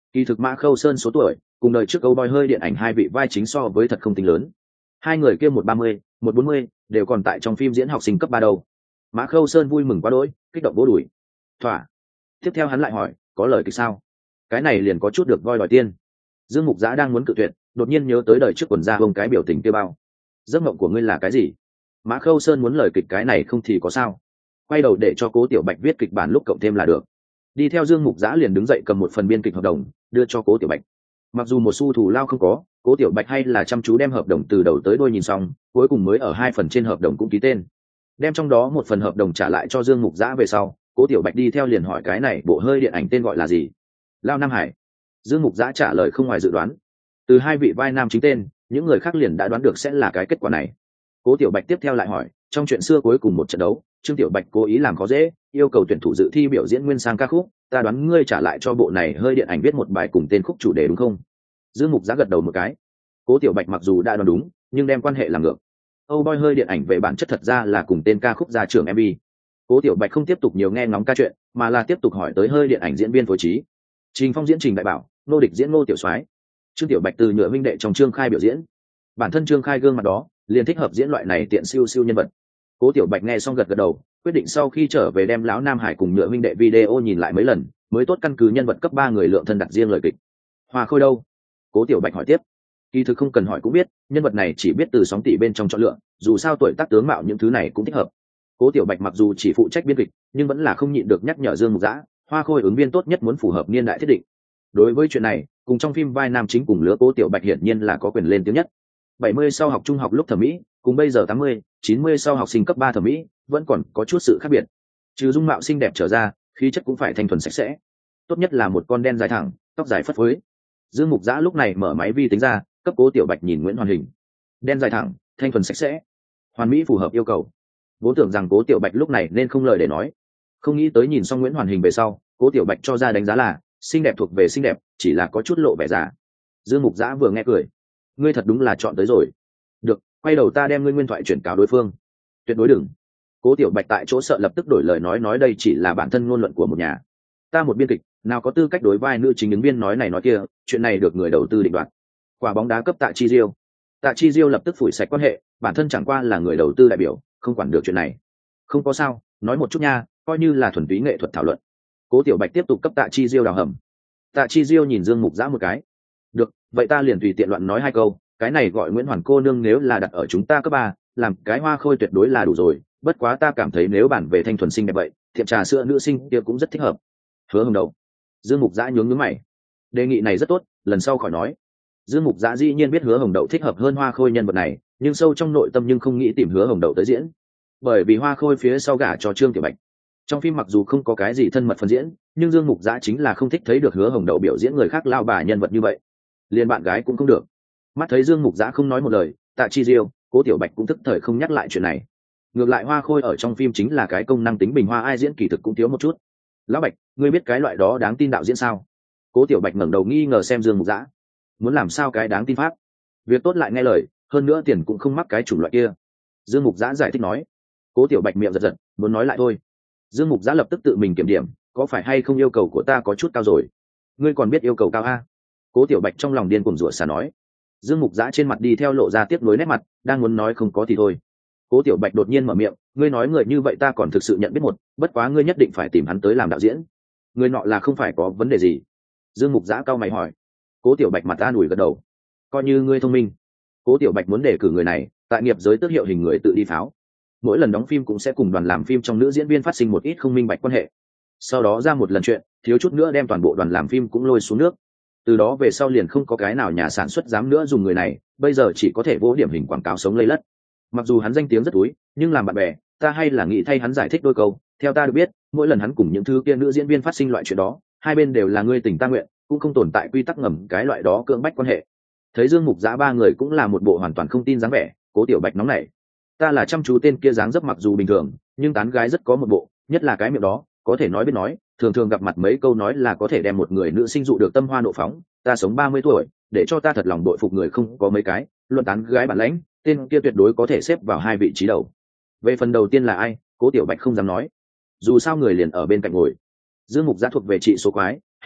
Kỳ thực Mã Khâu Sơn số tuổi cùng đời trước Âu Boy hơi điện ảnh hai vị vai chính so với thật không tính lớn. Hai người kia 130, 140 đều còn tại trong phim diễn học sinh cấp 3 đầu. Mã Khâu Sơn vui mừng quá đỗi, kích động vỗ đùi. Thỏa. Tiếp theo hắn lại hỏi, có lời kịch sao? Cái này liền có chút được voi đòi tiên. Dương Mục Giã đang muốn cự tuyệt, đột nhiên nhớ tới đời trước quần ra bông cái biểu tình kia bao. Giấc mộng của ngươi là cái gì? Mã Khâu Sơn muốn lời kịch cái này không thì có sao? Quay đầu để cho Cố Tiểu Bạch viết kịch bản lúc cộng thêm là được. Đi theo Dương Mục Giã liền đứng dậy cầm một phần biên kịch hợp đồng đưa cho Cố Tiểu Bạch. Mặc dù một xu thù lao không có, Cố Tiểu Bạch hay là chăm chú đem hợp đồng từ đầu tới đuôi nhìn xong, cuối cùng mới ở 2 phần trên hợp đồng cũng ký tên. Đem trong đó một phần hợp đồng trả lại cho Dương Mục Giã về sau, Cố Tiểu Bạch đi theo liền hỏi cái này bộ hơi điện ảnh tên gọi là gì? Lao Nam Hải. Dương Mục Giã trả lời không ngoài dự đoán. Từ hai vị vai nam chính tên, những người khác liền đã đoán được sẽ là cái kết quả này. Cố Tiểu Bạch tiếp theo lại hỏi, trong chuyện xưa cuối cùng một trận đấu, Trương Tiểu Bạch cố ý làm khó dễ, yêu cầu tuyển thủ dự thi biểu diễn nguyên sang ca khúc, ta đoán ngươi trả lại cho bộ này hơi điện ảnh viết một bài cùng tên khúc chủ đề đúng không? Dương Mục Giã gật đầu một cái. Cố Tiểu Bạch mặc dù đã đoán đúng, nhưng đem quan hệ làm ngược. Âu Boy hơi điện ảnh về bản chất thật ra là cùng tên ca khúc ra trường MV. Cố Tiểu Bạch không tiếp tục nhiều nghe ngóng ca chuyện, mà là tiếp tục hỏi tới hơi điện ảnh diễn viên phối trí. Trình Phong diễn Trình Đại Bảo, Nô Địch diễn Ngô Tiểu Soái, Trương Tiểu Bạch từ Nhựa huynh đệ trong Trương Khai biểu diễn. Bản thân Trương Khai gương mặt đó, liền thích hợp diễn loại này tiện siêu siêu nhân vật. Cố Tiểu Bạch nghe xong gật gật đầu, quyết định sau khi trở về đem lão Nam Hải cùng Nhựa huynh đệ video nhìn lại mấy lần, mới tốt căn cứ nhân vật cấp 3 người lượng thân đặt riêng lời kịch. Hoa Khôi đâu? Cố Tiểu Bạch hỏi tiếp. Kỳ thực không cần hỏi cũng biết, nhân vật này chỉ biết từ sóng tỷ bên trong chọn lựa, dù sao tuổi tác tướng mạo những thứ này cũng thích hợp. Cố Tiểu Bạch mặc dù chỉ phụ trách biên kịch, nhưng vẫn là không nhịn được nhắc nhở Dương Mục Giã, Hoa Khôi ứng viên tốt nhất muốn phù hợp niên đại thiết định. Đối với chuyện này, cùng trong phim vai nam chính cùng lứa Cố Tiểu Bạch hiển nhiên là có quyền lên tiếng nhất. 70 sau học trung học lúc thẩm mỹ, cùng bây giờ 80, 90 sau học sinh cấp 3 thẩm mỹ, vẫn còn có chút sự khác biệt. Trừ dung mạo xinh đẹp trở ra, khí chất cũng phải thanh thuần sạch sẽ. Tốt nhất là một con đen dài thẳng, tóc dài phất phới. Dương Mục Giã lúc này mở máy vi tính ra, cấp Cố Tiểu Bạch nhìn Nguyễn Hoàn Hình. Đen dài thẳng, thanh thuần sạch sẽ, hoàn mỹ phù hợp yêu cầu. Vốn tưởng rằng Cố Tiểu Bạch lúc này nên không lời để nói, không nghĩ tới nhìn xong Nguyễn Hoàn Hình về sau, Cố Tiểu Bạch cho ra đánh giá là xinh đẹp thuộc về xinh đẹp, chỉ là có chút lộ vẻ già. Dương Mục Giã vừa nghe cười, ngươi thật đúng là chọn tới rồi. Được, quay đầu ta đem ngươi nguyên thoại chuyển cáo đối phương. Tuyệt đối đừng. Cố Tiểu Bạch tại chỗ sợ lập tức đổi lời nói đây chỉ là bản thân ngôn luận của một nhà. Ta một biên kịch, nào có tư cách đối vai nữ chính ứng viên nói này nói kia, chuyện này được người đầu tư định đoạt. Quả bóng đá cấp Tạ Chi Diêu. Tạ Chi Diêu lập tức phủi sạch quan hệ, bản thân chẳng qua là người đầu tư đại biểu, không quản được chuyện này. Không có sao, nói một chút nha, coi như là thuần túy nghệ thuật thảo luận. Cố Tiểu Bạch tiếp tục cấp Tạ Chi Diêu đào hầm. Tạ Chi Diêu nhìn Dương Mục Giã một cái. Được, vậy ta liền tùy tiện loạn nói 2 câu, cái này gọi Nguyễn Hoàn cô nương nếu là đặt ở chúng ta cấp 3, làm cái Hoa Khôi tuyệt đối là đủ rồi, bất quá ta cảm thấy nếu bản về thanh thuần xinh đẹp vậy, tiệm trà sữa nữ sinh kia cũng rất thích hợp. Hứa Hồng Đậu. Dương Mục Giã nhướng nhướng mày. Đề nghị này rất tốt, lần sau khỏi nói. Dương Mục Giã dĩ nhiên biết Hứa Hồng Đậu thích hợp hơn Hoa Khôi nhân vật này, nhưng sâu trong nội tâm nhưng không nghĩ tìm Hứa Hồng Đậu tới diễn, bởi vì Hoa Khôi phía sau gả cho Trương Tiểu Bạch. Trong phim mặc dù không có cái gì thân mật phân diễn, nhưng Dương Mục Giã chính là không thích thấy được Hứa Hồng Đậu biểu diễn người khác lao bà nhân vật như vậy, liền bạn gái cũng không được. Mắt thấy Dương Mục Giã không nói một lời, Tạ Chi Diêu, Cố Tiểu Bạch cũng thức thời không nhắc lại chuyện này. Ngược lại Hoa Khôi ở trong phim chính là cái công năng tính bình hoa, ai diễn kỳ thực cũng thiếu một chút. Lão Bạch, ngươi biết cái loại đó đáng tin đạo diễn sao? Cố Tiểu Bạch ngẩng đầu nghi ngờ xem Dương Mục Giã. Muốn làm sao cái đáng tin pháp? Việc tốt lại nghe lời, hơn nữa tiền cũng không mắc cái chủng loại kia. Dương Mục Giã giải thích nói. Cố Tiểu Bạch miệng giật giật, muốn nói lại thôi. Dương Mục Giã lập tức tự mình kiểm điểm, có phải hay không yêu cầu của ta có chút cao rồi? Ngươi còn biết yêu cầu cao a? Cố Tiểu Bạch trong lòng điên cuồng rủa xả nói. Dương Mục Giã trên mặt đi theo lộ ra tiếc nuối nét mặt, đang muốn nói không có thì thôi. Cố Tiểu Bạch đột nhiên mở miệng, ngươi nói người như vậy ta còn thực sự nhận biết một, bất quá ngươi nhất định phải tìm hắn tới làm đạo diễn. Người nọ là không phải có vấn đề gì? Dương Mục Giã cau mày hỏi. Cố Tiểu Bạch mặt an ủi gật đầu, coi như ngươi thông minh. Cố Tiểu Bạch muốn đề cử người này, tại nghiệp giới tước hiệu hình người tự đi pháo. Mỗi lần đóng phim cũng sẽ cùng đoàn làm phim trong nữ diễn viên phát sinh một ít không minh bạch quan hệ. Sau đó ra một lần chuyện, thiếu chút nữa đem toàn bộ đoàn làm phim cũng lôi xuống nước. Từ đó về sau liền không có cái nào nhà sản xuất dám nữa dùng người này, bây giờ chỉ có thể vỗ điểm hình quảng cáo sống lây lất. Mặc dù hắn danh tiếng rất túi, nhưng làm bạn bè, ta hay là nghĩ thay hắn giải thích đôi câu. Theo ta được biết, mỗi lần hắn cùng những thứ kia nữ diễn viên phát sinh loại chuyện đó, hai bên đều là ngươi tình ta nguyện, cũng không tồn tại quy tắc ngầm cái loại đó cưỡng bách quan hệ. Thấy Dương Mục Giã 3 người cũng là một bộ hoàn toàn không tin dáng vẻ, Cố Tiểu Bạch nóng nảy. Ta là chăm chú tên kia dáng dấp mặc dù bình thường, nhưng tán gái rất có một bộ, nhất là cái miệng đó, có thể nói biết nói, thường thường gặp mặt mấy câu nói là có thể đem một người nữ sinh dụ được tâm hoa nộ phóng. Ta sống 30 tuổi, để cho ta thật lòng bội phục người không có mấy cái, luận tán gái bản lãnh, tên kia tuyệt đối có thể xếp vào 2 vị trí đầu. Về phần đầu tiên là ai, Cố Tiểu Bạch không dám nói, dù sao người liền ở bên cạnh ngồi. Dương Mục Giã thuộc về trị số quái,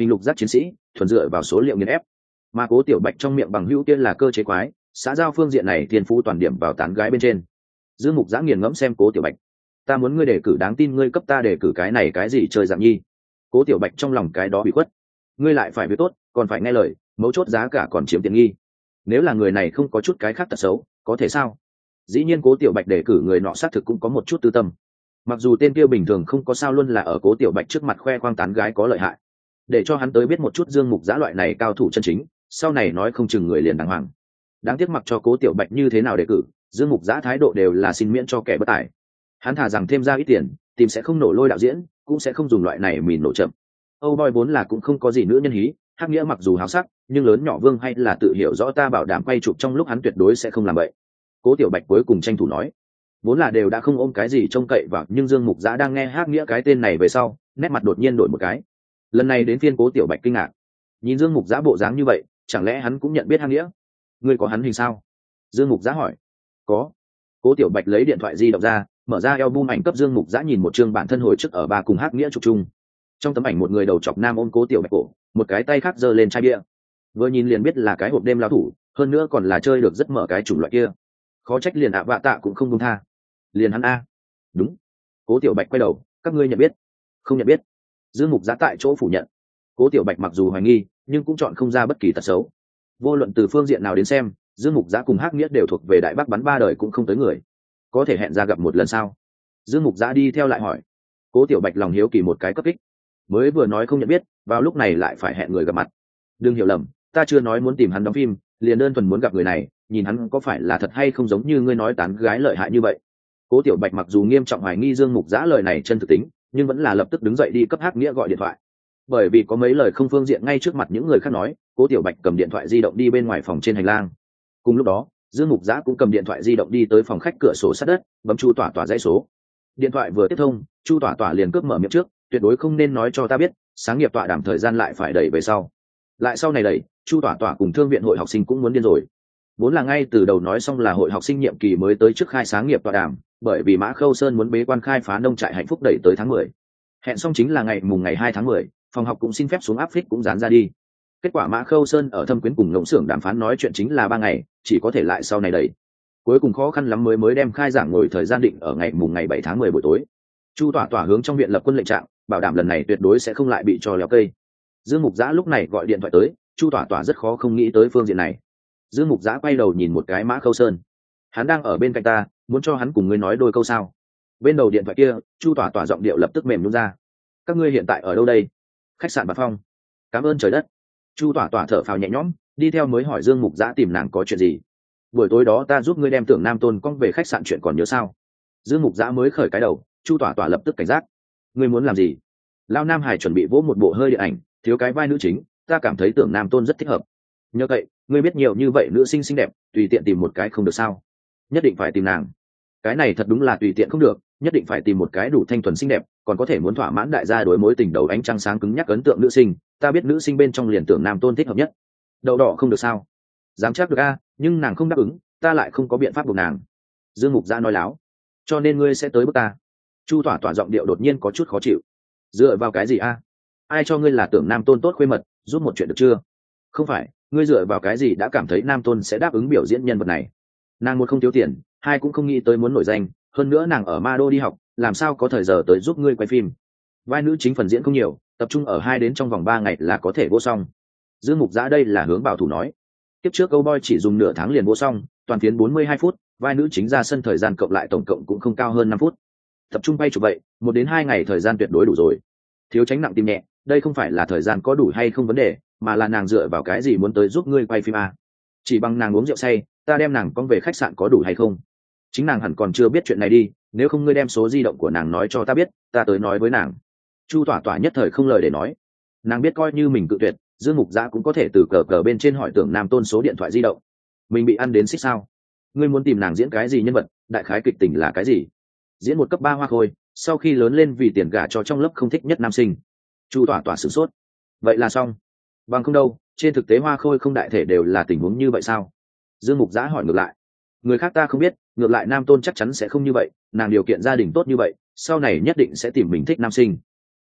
hình lục giác chiến sĩ thuần dựa vào số liệu nghiền ép, mà Cố Tiểu Bạch trong miệng bằng hữu kia là cơ chế quái, xã giao phương diện này thiên phú toàn điểm vào tán gái bên trên. Dương Mục Giã nghiền ngẫm xem Cố Tiểu Bạch. Ta muốn ngươi đề cử đáng tin, ngươi cấp ta đề cử cái này cái gì chơi dạng nhi? Cố Tiểu Bạch trong lòng cái đó bị khuất. Ngươi lại phải biết tốt, còn phải nghe lời, mấu chốt giá cả còn chiếm tiện nghi. Nếu là người này không có chút cái khác tật xấu, có thể sao? Dĩ nhiên Cố Tiểu Bạch đề cử người nọ xác thực cũng có một chút tư tâm. Mặc dù tên kia bình thường không có sao, luôn là ở Cố Tiểu Bạch trước mặt khoe khoang tán gái có lợi hại, để cho hắn tới biết một chút Dương Mục Giã loại này cao thủ chân chính, sau này nói không chừng người liền đàng hoàng. Đáng tiếc mặc cho Cố Tiểu Bạch như thế nào đề cử, Dương Mục Giã thái độ đều là xin miễn cho kẻ bất tài. Hắn thà rằng thêm ra ít tiền, tìm sẽ không nổ lôi đạo diễn, cũng sẽ không dùng loại này mìn nổ chậm. Âu Boy vốn là cũng không có gì nữ nhân hí, Hắc Nghĩa mặc dù háo sắc, nhưng lớn nhỏ Vương hay là tự hiểu rõ ta bảo đảm quay chụp trong lúc hắn tuyệt đối sẽ không làm vậy. Cố Tiểu Bạch cuối cùng tranh thủ nói, vốn là đều đã không ôm cái gì trông cậy vào, nhưng Dương Mục Giã đang nghe Hắc Nghĩa cái tên này về sau, nét mặt đột nhiên đổi một cái. Lần này đến phiên Cố Tiểu Bạch kinh ngạc, nhìn Dương Mục Giã bộ dáng như vậy, chẳng lẽ hắn cũng nhận biết Hắc Nghĩa? Ngươi có hắn hình sao? Dương Mục Giã hỏi. Có. Cố Tiểu Bạch lấy điện thoại di động ra, mở ra album ảnh cấp Dương Mục Giã nhìn một chương bản thân hồi trước ở ba cùng Hắc Nghĩa chụp chung. Trong tấm ảnh một người đầu chọc nam ôm Cố Tiểu Bạch cổ, một cái tay khác giơ lên chai bia. Vừa nhìn liền biết là cái hộp đêm lao thủ, hơn nữa còn là chơi được rất mở cái chủng loại kia. Khó trách liền ạ vạ tạ cũng không buông tha. Liền hắn a. Đúng. Cố Tiểu Bạch quay đầu, các ngươi nhận biết? Không nhận biết. Dương Mục Giã tại chỗ phủ nhận. Cố Tiểu Bạch mặc dù hoài nghi, nhưng cũng chọn không ra bất kỳ tật xấu. Vô luận từ phương diện nào đến xem, Dương Mục Giã cùng Hắc Nghĩa đều thuộc về đại bác bắn ba đời cũng không tới người. Có thể hẹn ra gặp một lần sao? Dương Mục Giã đi theo lại hỏi. Cố Tiểu Bạch lòng hiếu kỳ một cái cấp kích. Mới vừa nói không nhận biết, vào lúc này lại phải hẹn người gặp mặt. Đừng hiểu lầm, ta chưa nói muốn tìm hắn đóng phim, liền đơn thuần muốn gặp người này, nhìn hắn có phải là thật hay không giống như ngươi nói tán gái lợi hại như vậy. Cố Tiểu Bạch mặc dù nghiêm trọng hoài nghi Dương Mục Giã lời này chân thực tính, nhưng vẫn là lập tức đứng dậy đi cấp Hắc Nghĩa gọi điện thoại. Bởi vì có mấy lời không phương diện ngay trước mặt những người khác nói, Cố Tiểu Bạch cầm điện thoại di động đi bên ngoài phòng trên hành lang. Cùng lúc đó, Dương Mục Giã cũng cầm điện thoại di động đi tới phòng khách cửa sổ sát đất, bấm Chu Tỏa Tỏa dãy số. Điện thoại vừa tiếp thông, Chu Tỏa Tỏa liền cướp mở miệng trước, tuyệt đối không nên nói cho ta biết, sáng nghiệp tọa đàm thời gian lại phải đẩy về sau. Lại sau này đẩy, Chu Tỏa Tỏa cùng Thương viện hội học sinh cũng muốn điên rồi. Vốn là ngay từ đầu nói xong là hội học sinh nhiệm kỳ mới tới trước khai sáng nghiệp tọa đàm, bởi vì Mã Khâu Sơn muốn bế quan khai phá nông trại hạnh phúc đẩy tới tháng 10. Hẹn xong chính là ngày 2 tháng 10, phòng học cũng xin phép xuống áp phích cũng dán ra đi. Kết quả Mã Khâu Sơn ở Thâm Quyến cùng ngỗng xưởng đàm phán nói chuyện chính là 3 ngày, chỉ có thể lại sau này đẩy. Cuối cùng khó khăn lắm mới đem khai giảng ngồi thời gian định ở ngày 7 tháng 10 buổi tối. Chu Tỏa Tỏa hướng trong viện lập quân lệnh trạng, bảo đảm lần này tuyệt đối sẽ không lại bị trò leo cây. Dương Mục Giã lúc này gọi điện thoại tới, Chu Tỏa Tỏa rất khó không nghĩ tới phương diện này. Dương Mục Giã quay đầu nhìn một cái Mã Khâu Sơn, hắn đang ở bên cạnh ta, muốn cho hắn cùng ngươi nói đôi câu sao? Bên đầu điện thoại kia, Chu Tỏa Tỏa giọng điệu lập tức mềm nhũn ra. Các ngươi hiện tại ở đâu đây? Khách sạn Bạc Phong. Cảm ơn trời đất. Chu Tỏa Tỏa thở phào nhẹ nhõm, đi theo mới hỏi Dương Mục Giã tìm nàng có chuyện gì. Buổi tối đó ta giúp ngươi đem Tưởng Nam Tôn cong về khách sạn, chuyện còn nhớ sao? Dương Mục Giã mới khởi cái đầu, Chu Tỏa Tỏa lập tức cảnh giác. Ngươi muốn làm gì? Lao Nam Hải chuẩn bị vỗ một bộ hơi điện ảnh, thiếu cái vai nữ chính, ta cảm thấy Tưởng Nam Tôn rất thích hợp. Nhờ vậy, ngươi biết nhiều như vậy nữ sinh xinh đẹp, tùy tiện tìm một cái không được sao? Nhất định phải tìm nàng. Cái này thật đúng là tùy tiện không được, nhất định phải tìm một cái đủ thanh thuần xinh đẹp, còn có thể muốn thỏa mãn đại gia đối mối tình đầu ánh trăng sáng cứng nhắc ấn tượng nữ sinh, ta biết nữ sinh bên trong liền Tưởng Nam Tôn thích hợp nhất. Đậu đỏ không được sao? Dám chắc được a, nhưng nàng không đáp ứng, ta lại không có biện pháp buộc nàng. Dương Mục Giã nói láo. Cho nên ngươi sẽ tới bước ta. Chu Tỏa Tỏa giọng điệu đột nhiên có chút khó chịu. Dựa vào cái gì a? Ai cho ngươi là Tưởng Nam Tôn tốt khuê mật, giúp một chuyện được chưa? Không phải, ngươi dựa vào cái gì đã cảm thấy Nam Tôn sẽ đáp ứng biểu diễn nhân vật này? Nàng một không thiếu tiền, hai cũng không nghĩ tới muốn nổi danh, hơn nữa nàng ở Ma Đô đi học, làm sao có thời giờ tới giúp ngươi quay phim? Vai nữ chính phần diễn không nhiều, tập trung ở 2 đến trong vòng 3 ngày là có thể vô xong. Dương Mục Giã đây là hướng bảo thủ nói. Tiếp trước Go Boy chỉ dùng nửa tháng liền vô xong, toàn phiến 42 phút, vai nữ chính ra sân thời gian cộng lại tổng cộng cũng không cao hơn 5 phút. Tập trung quay chụp vậy, 1 đến 2 ngày thời gian tuyệt đối đủ rồi. Thiếu tránh nặng tim nhẹ, đây không phải là thời gian có đủ hay không vấn đề, mà là nàng dựa vào cái gì muốn tới giúp ngươi quay phim a? Chỉ bằng nàng uống rượu say, ta đem nàng con về khách sạn có đủ hay không? Chính nàng hẳn còn chưa biết chuyện này đi, nếu không ngươi đem số di động của nàng nói cho ta biết, ta tới nói với nàng. Chu Tỏa Tỏa nhất thời không lời để nói. Nàng biết coi như mình cự tuyệt, Dương Mục Giã cũng có thể từ cờ bên trên hỏi Tưởng Nam Tôn số điện thoại di động. Mình bị ăn đến xích sao? Ngươi muốn tìm nàng diễn cái gì nhân vật, đại khái kịch tình là cái gì? Diễn một cấp 3 hoa khôi, sau khi lớn lên vì tiền gả cho trong lớp không thích nhất nam sinh. Chu Tỏa Tỏa sửng sốt. Vậy là xong. Bằng không đâu, trên thực tế hoa khôi không đại thể đều là tình huống như vậy sao? Dương Mục Giã hỏi ngược lại. Người khác ta không biết, ngược lại Nam Tôn chắc chắn sẽ không như vậy, nàng điều kiện gia đình tốt như vậy, sau này nhất định sẽ tìm mình thích nam sinh.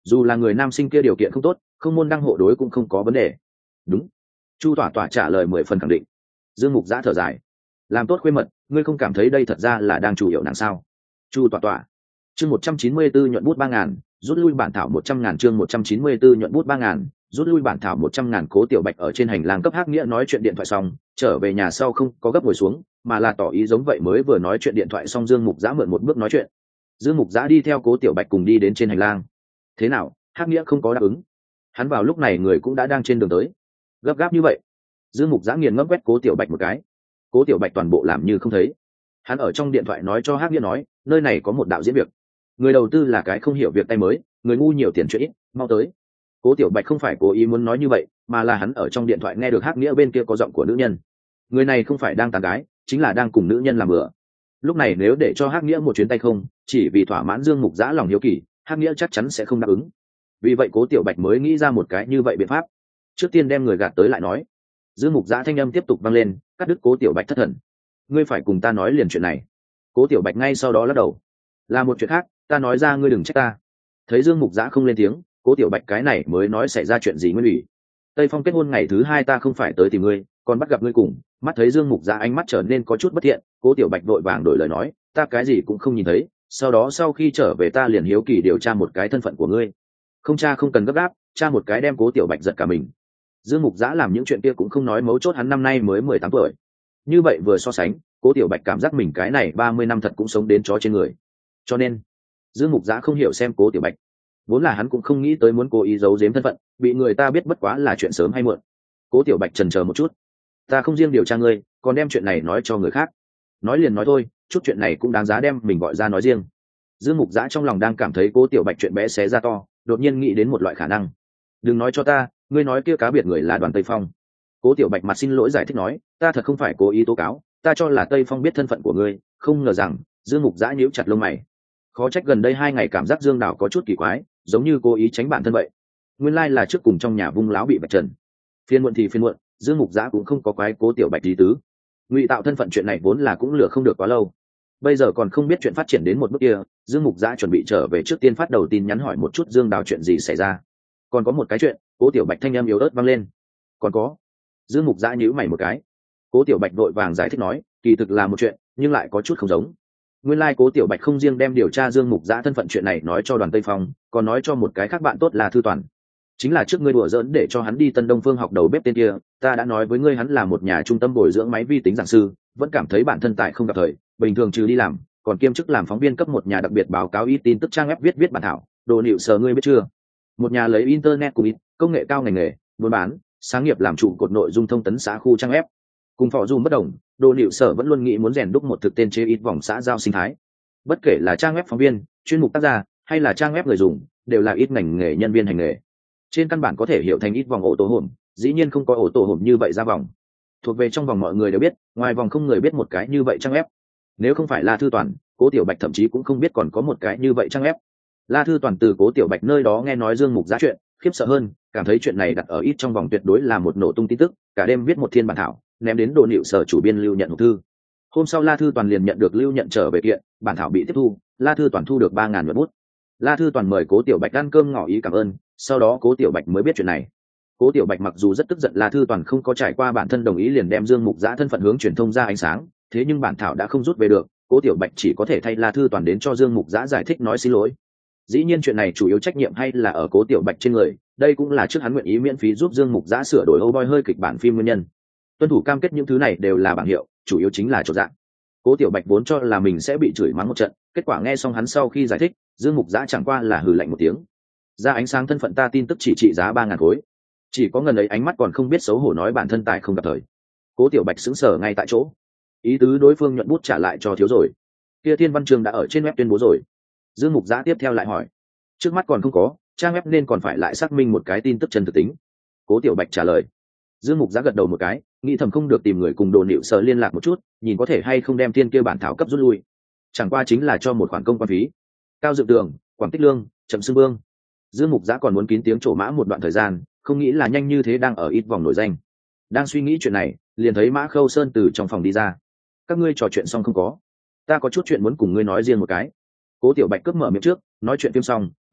dù là người nam sinh kia điều kiện không tốt, không môn đăng hộ đối cũng không có vấn đề. Đúng. Chu tỏa tỏa trả lời 10 phần khẳng định. Dương Mục Giã thở dài, làm tốt khuê mật, ngươi không cảm thấy đây thật ra là đang chủ yếu nàng sao? Chu tỏa tỏa. Chương 194 nhuận bút 3.000, rút lui bản thảo 100.000. Chương 194 nhuận bút 3.000, rút lui bản thảo 100.000. Cố Tiểu Bạch ở trên hành lang cấp Hắc Nghĩa nói chuyện điện thoại xong, trở về nhà sau không có gấp ngồi xuống, mà là tỏ ý giống vậy mới vừa nói chuyện điện thoại xong Dương Mục Giã mượn một bước nói chuyện. Dương Mục Giã đi theo Cố Tiểu Bạch cùng đi đến trên hành lang. Thế nào, Hắc Nghĩa không có đáp ứng? Hắn vào lúc này người cũng đã đang trên đường tới. Gấp gáp như vậy? Dương Mục Giã nghiền ngẫm quét Cố Tiểu Bạch một cái. Cố Tiểu Bạch toàn bộ làm như không thấy. Hắn ở trong điện thoại nói cho Hắc Nghĩa nói, nơi này có một đạo diễn việc, người đầu tư là cái không hiểu việc tay mới, người ngu nhiều tiền chuyện ít, mau tới. Cố Tiểu Bạch không phải cố ý muốn nói như vậy, mà là hắn ở trong điện thoại nghe được Hắc Nghĩa bên kia có giọng của nữ nhân. Người này không phải đang tán gái, chính là đang cùng nữ nhân làm bữa. Lúc này nếu để cho Hắc Nghĩa một chuyến tay không, chỉ vì thỏa mãn Dương Mục Giã lòng hiếu kỳ, Hắc Nghĩa chắc chắn sẽ không đáp ứng. Vì vậy Cố Tiểu Bạch mới nghĩ ra một cái như vậy biện pháp. Trước tiên đem người gạt tới lại nói. Dương Mục Giã thanh âm tiếp tục vang lên, cắt đứt Cố Tiểu Bạch thất thần. Ngươi phải cùng ta nói liền chuyện này. Cố Tiểu Bạch ngay sau đó lắc đầu. Là một chuyện khác, ta nói ra ngươi đừng trách ta. Thấy Dương Mục Giã không lên tiếng, Cố Tiểu Bạch cái này mới nói xảy ra chuyện gì nguyên ủy. Tây Phong kết hôn ngày thứ 2 ta không phải tới tìm ngươi, còn bắt gặp ngươi cùng. Mắt thấy Dương Mục Giã ánh mắt trở nên có chút bất thiện, Cố Tiểu Bạch vội vàng đổi lời nói, ta cái gì cũng không nhìn thấy, sau đó sau khi trở về ta liền hiếu kỳ điều tra một cái thân phận của ngươi. Không cha không cần gấp gáp, cha một cái đem Cố Tiểu Bạch giật cả mình. Dương Mục Giã làm những chuyện kia cũng không nói mấu chốt hắn năm nay mới 18 tuổi. Như vậy vừa so sánh, Cố Tiểu Bạch cảm giác mình cái này 30 năm thật cũng sống đến chó trên người. Cho nên Dương Mục Giã không hiểu xem Cố Tiểu Bạch, vốn là hắn cũng không nghĩ tới muốn cố ý giấu giếm thân phận, bị người ta biết bất quá là chuyện sớm hay muộn. Cố Tiểu Bạch chần chờ một chút, ta không riêng điều tra ngươi, còn đem chuyện này nói cho người khác. Nói liền nói thôi, chút chuyện này cũng đáng giá đem mình gọi ra nói riêng. Dương Mục Giã trong lòng đang cảm thấy Cố Tiểu Bạch chuyện bé xé ra to, đột nhiên nghĩ đến một loại khả năng. Đừng nói cho ta, ngươi nói kia cá biệt người là Đoàn Tây Phong. Cố Tiểu Bạch mặt xin lỗi giải thích nói, ta thật không phải cố ý tố cáo, ta cho là Tây Phong biết thân phận của ngươi. Không ngờ rằng. Dương Mục Giã nhíu chặt lông mày. Khó trách gần đây 2 ngày cảm giác Dương Đào có chút kỳ quái, giống như cố ý tránh bản thân vậy. Nguyên lai là trước cùng trong nhà vung láo bị bạch trần. Phiên muộn thì phiên muộn, Dương Mục Giã cũng không có quái Cố Tiểu Bạch lý tứ. Ngụy tạo thân phận chuyện này vốn là cũng lừa không được quá lâu. Bây giờ còn không biết chuyện phát triển đến một bước kia, Dương Mục Giã chuẩn bị trở về trước tiên phát đầu tin nhắn hỏi một chút Dương Đào chuyện gì xảy ra. Còn có một cái chuyện, Cố Tiểu Bạch thanh âm yếu ớt vang lên. Còn có. Dương Mục Giã nhíu mày một cái. Cố Tiểu Bạch vội vàng giải thích nói, kỳ thực là một chuyện, nhưng lại có chút không giống. Nguyên lai Cố Tiểu Bạch không riêng đem điều tra Dương Mục Giã thân phận chuyện này nói cho Đoàn Tây Phong, còn nói cho một cái khác bạn tốt là Thư Toàn. Chính là trước ngươi đùa giỡn để cho hắn đi Tân Đông Phương học đầu bếp tên kia, ta đã nói với ngươi hắn là một nhà trung tâm bồi dưỡng máy vi tính giảng sư, vẫn cảm thấy bản thân tại không gặp thời, bình thường trừ đi làm, còn kiêm chức làm phóng viên cấp một nhà đặc biệt báo cáo ít tin tức trang web viết bản thảo, đồ nịu sờ ngươi biết chưa? Một nhà lấy internet cùng ít, công nghệ cao ngành nghề, buôn bán, sáng nghiệp làm trụ cột nội dung thông tấn xã khu trang web. Cùng phò dù bất đồng, đồ nịu sở vẫn luôn nghĩ muốn rèn đúc một thực tên chế ít vòng xã giao sinh thái. Bất kể là trang web phóng viên, chuyên mục tác gia, hay là trang web người dùng, đều là ít ngành nghề nhân viên hành nghề. Trên căn bản có thể hiểu thành ít vòng ổ tổ hổm, dĩ nhiên không có ổ tổ hổm như vậy ra vòng. Thuộc về trong vòng mọi người đều biết, ngoài vòng không người biết một cái như vậy trang web. Nếu không phải là Thư Toàn, Cố Tiểu Bạch thậm chí cũng không biết còn có một cái như vậy trang web. La Thư Toàn từ Cố Tiểu Bạch nơi đó nghe nói Dương Mục Giã chuyện, khiếp sợ hơn, cảm thấy chuyện này đặt ở ít trong vòng tuyệt đối là một nổ tung tin tức, cả đêm viết một thiên bản thảo, ném đến đồ nịu sở chủ biên Lưu Nhận hộp thư. Hôm sau La Thư Toàn liền nhận được Lưu Nhận trở về kiện, bản thảo bị tiếp thu, La Thư Toàn thu được 3.000 nhuận bút. La Thư Toàn mời Cố Tiểu Bạch ăn cơm ngỏ ý cảm ơn, sau đó Cố Tiểu Bạch mới biết chuyện này. Cố Tiểu Bạch mặc dù rất tức giận La Thư Toàn không có trải qua bản thân đồng ý liền đem Dương Mục Giã thân phận hướng truyền thông ra ánh sáng, thế nhưng bản thảo đã không rút về được, Cố Tiểu Bạch chỉ có thể thay La Thư Toàn đến cho Dương Mục Giã giải thích nói xin lỗi. Dĩ nhiên chuyện này chủ yếu trách nhiệm hay là ở Cố Tiểu Bạch trên người, đây cũng là trước hắn nguyện ý miễn phí giúp Dương Mục Giã sửa đổi ô boy hơi kịch bản phim nguyên nhân. Tuân thủ cam kết những thứ này đều là bảng hiệu, chủ yếu chính là chỗ dạng. Cố Tiểu Bạch vốn cho là mình sẽ bị chửi mắng một trận, kết quả nghe xong hắn sau khi giải thích, Dương Mục Giã chẳng qua là hừ lạnh một tiếng. Ra ánh sáng thân phận ta tin tức chỉ trị giá 3.000 khối. Chỉ có ngần ấy ánh mắt còn không biết xấu hổ nói bản thân tài không gặp thời. Cố Tiểu Bạch sững sờ ngay tại chỗ. Ý tứ đối phương nhuận bút trả lại cho thiếu rồi. Kia Thiên Văn Trường đã ở trên web tuyên bố rồi. Dương Mục Giã tiếp theo lại hỏi, trước mắt còn không có, trang web nên còn phải lại xác minh một cái tin tức chân thực tính. Cố Tiểu Bạch trả lời. Dương Mục Giã gật đầu một cái, nghĩ thầm không được tìm người cùng đồ nịu sở liên lạc một chút, nhìn có thể hay không đem thiên kia bản thảo cấp rút lui. Chẳng qua chính là cho một khoản công quan phí. Cao Dựng Tường, Quảng Tích Lương, Trầm Sương Vương. Dương Mục Giã còn muốn kín tiếng trổ mã một đoạn thời gian, không nghĩ là nhanh như thế đang ở ít vòng nổi danh. Đang suy nghĩ chuyện này, liền thấy Mã Khâu Sơn từ trong phòng đi ra. Các ngươi trò chuyện xong không có? Ta có chút chuyện muốn cùng ngươi nói riêng một cái. Cố Tiểu Bạch cướp mở miệng trước, nói chuyện phim xong,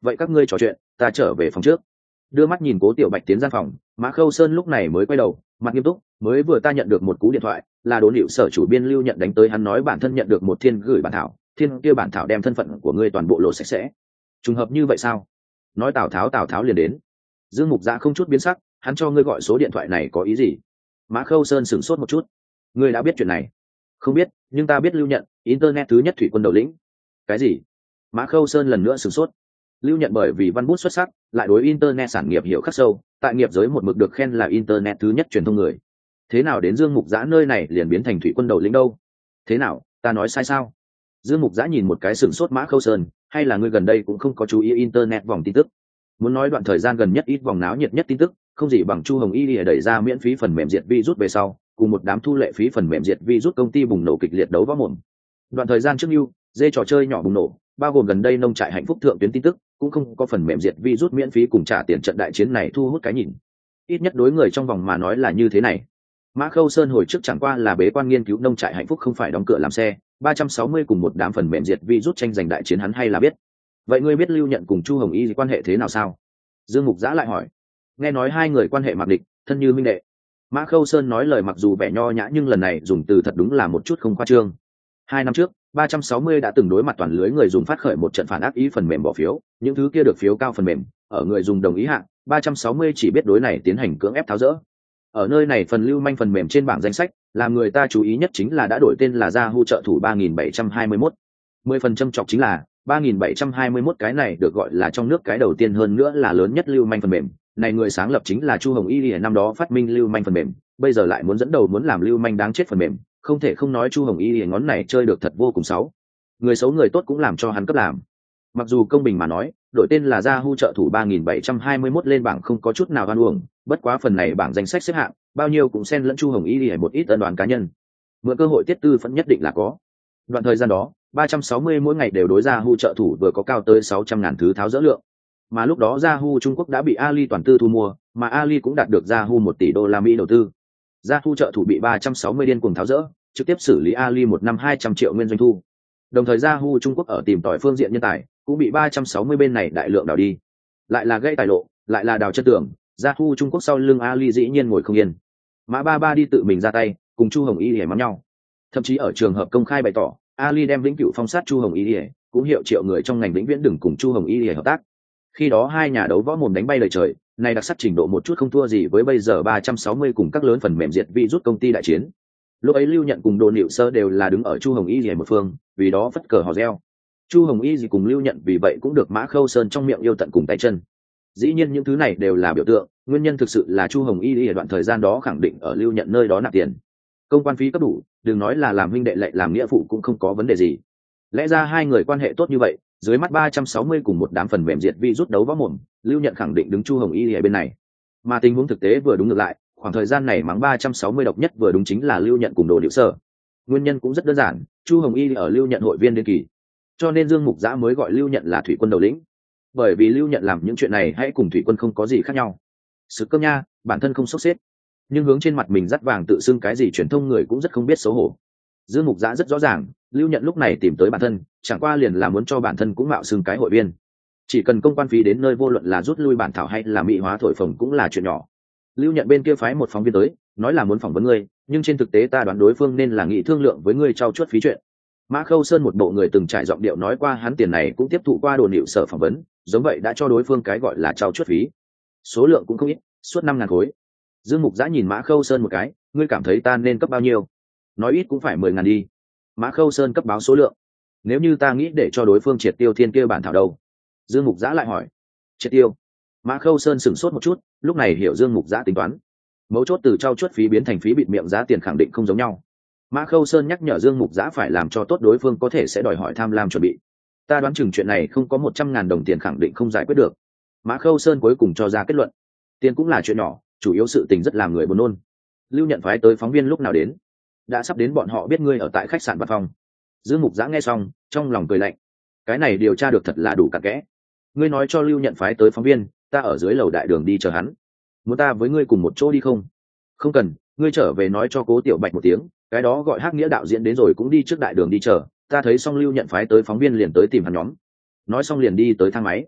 vậy các ngươi trò chuyện, ta trở về phòng trước. Đưa mắt nhìn Cố Tiểu Bạch tiến gian phòng, Mã Khâu Sơn lúc này mới quay đầu, mặt nghiêm túc, mới vừa ta nhận được một cú điện thoại, là Đỗ Nịu sở chủ biên Lưu Nhận đánh tới, hắn nói bản thân nhận được một thiên gửi bản thảo, thiên kia bản thảo đem thân phận của ngươi toàn bộ lộ sạch sẽ. Trùng hợp như vậy sao? Nói Tào Tháo liền đến. Dương Mục Dạ không chút biến sắc, hắn cho ngươi gọi số điện thoại này có ý gì? Mã Khâu Sơn sửng sốt một chút. Ngươi đã biết chuyện này? Không biết, nhưng ta biết Lưu Nhận, internet thứ nhất thủy quân đầu lĩnh. Cái gì? Mã Khâu Sơn lần nữa sửng sốt. Lưu Nhận bởi vì văn bút xuất sắc, lại đối internet sản nghiệp hiểu khắc sâu, tại nghiệp giới một mực được khen là internet thứ nhất truyền thông người. Thế nào đến Dương Mục Giã nơi này liền biến thành thủy quân đầu lĩnh đâu? Thế nào, ta nói sai sao? Dương Mục Giã nhìn một cái sửng sốt Mã Khâu Sơn, hay là ngươi gần đây cũng không có chú ý internet vòng tin tức? Muốn nói đoạn thời gian gần nhất ít vòng náo nhiệt nhất tin tức, không gì bằng Chu Hồng Y đẩy ra miễn phí phần mềm diệt virus về sau, cùng một đám thu lệ phí phần mềm diệt virus công ty bùng nổ kịch liệt đấu võ mồm. Đoạn thời gian trước lưu, dê trò chơi nhỏ bùng nổ, bao gồm gần đây nông trại hạnh phúc thượng tuyến tin tức, cũng không có phần mềm diệt virus miễn phí cùng trả tiền trận đại chiến này thu hút cái nhìn. Ít nhất đối người trong vòng mà nói là như thế này. Mã Khâu Sơn hồi trước chẳng qua là bế quan nghiên cứu nông trại hạnh phúc không phải đóng cửa làm xe, 360 cùng một đám phần mềm diệt virus tranh giành đại chiến hắn hay là biết. Vậy ngươi biết Lưu Nhận cùng Chu Hồng Y quan hệ thế nào sao? Dương Mục Giã lại hỏi. Nghe nói hai người quan hệ mặc địch, thân như minh đệ. Mã Khâu Sơn nói lời mặc dù vẻ nho nhã nhưng lần này dùng từ thật đúng là một chút không khoa trương. 2 năm trước, 360 đã từng đối mặt toàn lưới người dùng phát khởi một trận phản ác ý phần mềm bỏ phiếu, những thứ kia được phiếu cao phần mềm, ở người dùng đồng ý hạng, 360 chỉ biết đối này tiến hành cưỡng ép tháo dỡ. Ở nơi này phần lưu manh phần mềm trên bảng danh sách, làm người ta chú ý nhất chính là đã đổi tên là Yahoo trợ thủ 3721. 10% châm chọc chính là 3721 cái này được gọi là trong nước cái đầu tiên hơn nữa là lớn nhất lưu manh phần mềm. Này người sáng lập chính là Chu Hồng Y năm đó phát minh lưu manh phần mềm, bây giờ lại muốn dẫn đầu muốn làm lưu manh đáng chết phần mềm, không thể không nói Chu Hồng Y ngón này chơi được thật vô cùng xấu. Người xấu người tốt cũng làm cho hắn cấp làm. Mặc dù công bình mà nói, đổi tên là Yahoo trợ thủ 3721 lên bảng không có chút nào oan uổng, bất quá phần này bảng danh sách xếp hạng, bao nhiêu cũng xen lẫn Chu Hồng Y một ít ân đoán cá nhân. Mượn cơ hội tiết tư vẫn nhất định là có. Đoạn thời gian đó, 360 mỗi ngày đều đối Yahoo trợ thủ vừa có cao tới 600.000 thứ tháo dỡ lượng. Mà lúc đó Yahoo Trung Quốc đã bị Ali toàn tư thu mua, mà Ali cũng đạt được Yahoo 1 tỷ đô la Mỹ đầu tư. Yahoo trợ thủ bị 360 điên cuồng tháo dỡ, trực tiếp xử lý Ali một năm 200 triệu nguyên doanh thu. Đồng thời Yahoo Trung Quốc ở tìm tòi phương diện nhân tài, cũng bị 360 bên này đại lượng đào đi. Lại là gây tài lộ, lại là đào chất tường, Yahoo Trung Quốc sau lưng Ali dĩ nhiên ngồi không yên. Mã Ba Ba đi tự mình ra tay, cùng Chu Hồng Y hề mắng nhau. Thậm chí ở trường hợp công khai bày tỏ, Ali đem vĩnh cửu phong sát Chu Hồng Y hề, cũng hiệu triệu người trong ngành vĩnh viễn đừng cùng Chu Hồng Y hề hợp tác. Khi đó hai nhà đấu võ mồm đánh bay lời trời, này đặc sắc trình độ một chút không thua gì với bây giờ 360 cùng các lớn phần mềm diệt virus công ty đại chiến. Lúc ấy Lưu Nhận cùng Đồ Nịu Sơ đều là đứng ở Chu Hồng Y rìa một phương, vì đó phất cờ hò reo. Chu Hồng Y gì cùng Lưu Nhận vì vậy cũng được Mã Khâu Sơn trong miệng yêu tận cùng tay chân. Dĩ nhiên những thứ này đều là biểu tượng, nguyên nhân thực sự là Chu Hồng Y ở đoạn thời gian đó khẳng định ở Lưu Nhận nơi đó nạp tiền. Công quan phí cấp đủ, đừng nói là làm huynh đệ lệ làm nghĩa phụ cũng không có vấn đề gì. Lẽ ra hai người quan hệ tốt như vậy, dưới mắt 360 cùng một đám phần mềm diệt virus đấu võ mồm, Lưu Nhận khẳng định đứng Chu Hồng Y ở bên này. Mà tình huống thực tế vừa đúng ngược lại, khoảng thời gian này mắng 360 độc nhất vừa đúng chính là Lưu Nhận cùng Đồ Điệu Sở. Nguyên nhân cũng rất đơn giản, Chu Hồng Y ở Lưu Nhận hội viên đến kỳ, cho nên Dương Mục Giã mới gọi Lưu Nhận là thủy quân đầu lĩnh. Bởi vì Lưu Nhận làm những chuyện này hãy cùng thủy quân không có gì khác nhau. Sự cơm nha, bản thân không sốc xếp, nhưng hướng trên mặt mình dắt vàng tự xưng cái gì truyền thông người cũng rất không biết xấu hổ. Dương Mục Giã rất rõ ràng, Lưu Nhận lúc này tìm tới bản thân, chẳng qua liền là muốn cho bản thân cũng mạo xưng cái hội viên. Chỉ cần công quan phí đến nơi vô luận là rút lui bản thảo hay là mỹ hóa thổi phồng cũng là chuyện nhỏ. Lưu Nhận bên kia phái một phóng viên tới, nói là muốn phỏng vấn ngươi, nhưng trên thực tế ta đoán đối phương nên là nghị thương lượng với ngươi trao chuốt phí chuyện. Mã Khâu Sơn một bộ người từng trải giọng điệu nói qua hắn tiền này cũng tiếp thụ qua Đồ Nịu Sở phỏng vấn, giống vậy đã cho đối phương cái gọi là trao chuốt phí. Số lượng cũng không ít, suốt 5.000 khối. Dương Mục Giã nhìn Mã Khâu Sơn một cái, ngươi cảm thấy ta nên cấp bao nhiêu? Nói ít cũng phải 10.000 đi. Mã Khâu Sơn cấp báo số lượng. Nếu như ta nghĩ để cho đối phương triệt tiêu thiên kia bản thảo đâu? Dương Mục Giã lại hỏi. Triệt tiêu? Mã Khâu Sơn sửng sốt một chút, lúc này hiểu Dương Mục Giã tính toán. Mấu chốt từ trao chuốt phí biến thành phí bịt miệng giá tiền khẳng định không giống nhau. Mã Khâu Sơn nhắc nhở Dương Mục Giã phải làm cho tốt đối phương có thể sẽ đòi hỏi tham lam chuẩn bị. Ta đoán chừng chuyện này không có 100.000 đồng tiền khẳng định không giải quyết được. Mã Khâu Sơn cuối cùng cho ra kết luận. Tiền cũng là chuyện nhỏ, chủ yếu sự tình rất làm người buồn nôn. Lưu Nhận phái tới phóng viên lúc nào đến? Đã sắp đến, bọn họ biết ngươi ở tại khách sạn Văn Phong. Dương Mục Giã nghe xong, trong lòng cười lạnh. Cái này điều tra được thật là đủ cặn kẽ. Ngươi nói cho Lưu Nhận phái tới phóng viên, ta ở dưới lầu đại đường đi chờ hắn. Muốn ta với ngươi cùng một chỗ đi không? Không cần, ngươi trở về nói cho Cố Tiểu Bạch một tiếng, cái đó gọi Hắc Nghĩa đạo diễn đến rồi cũng đi trước đại đường đi chờ, ta thấy xong Lưu Nhận phái tới phóng viên liền tới tìm hắn nhóm. Nói xong liền đi tới thang máy.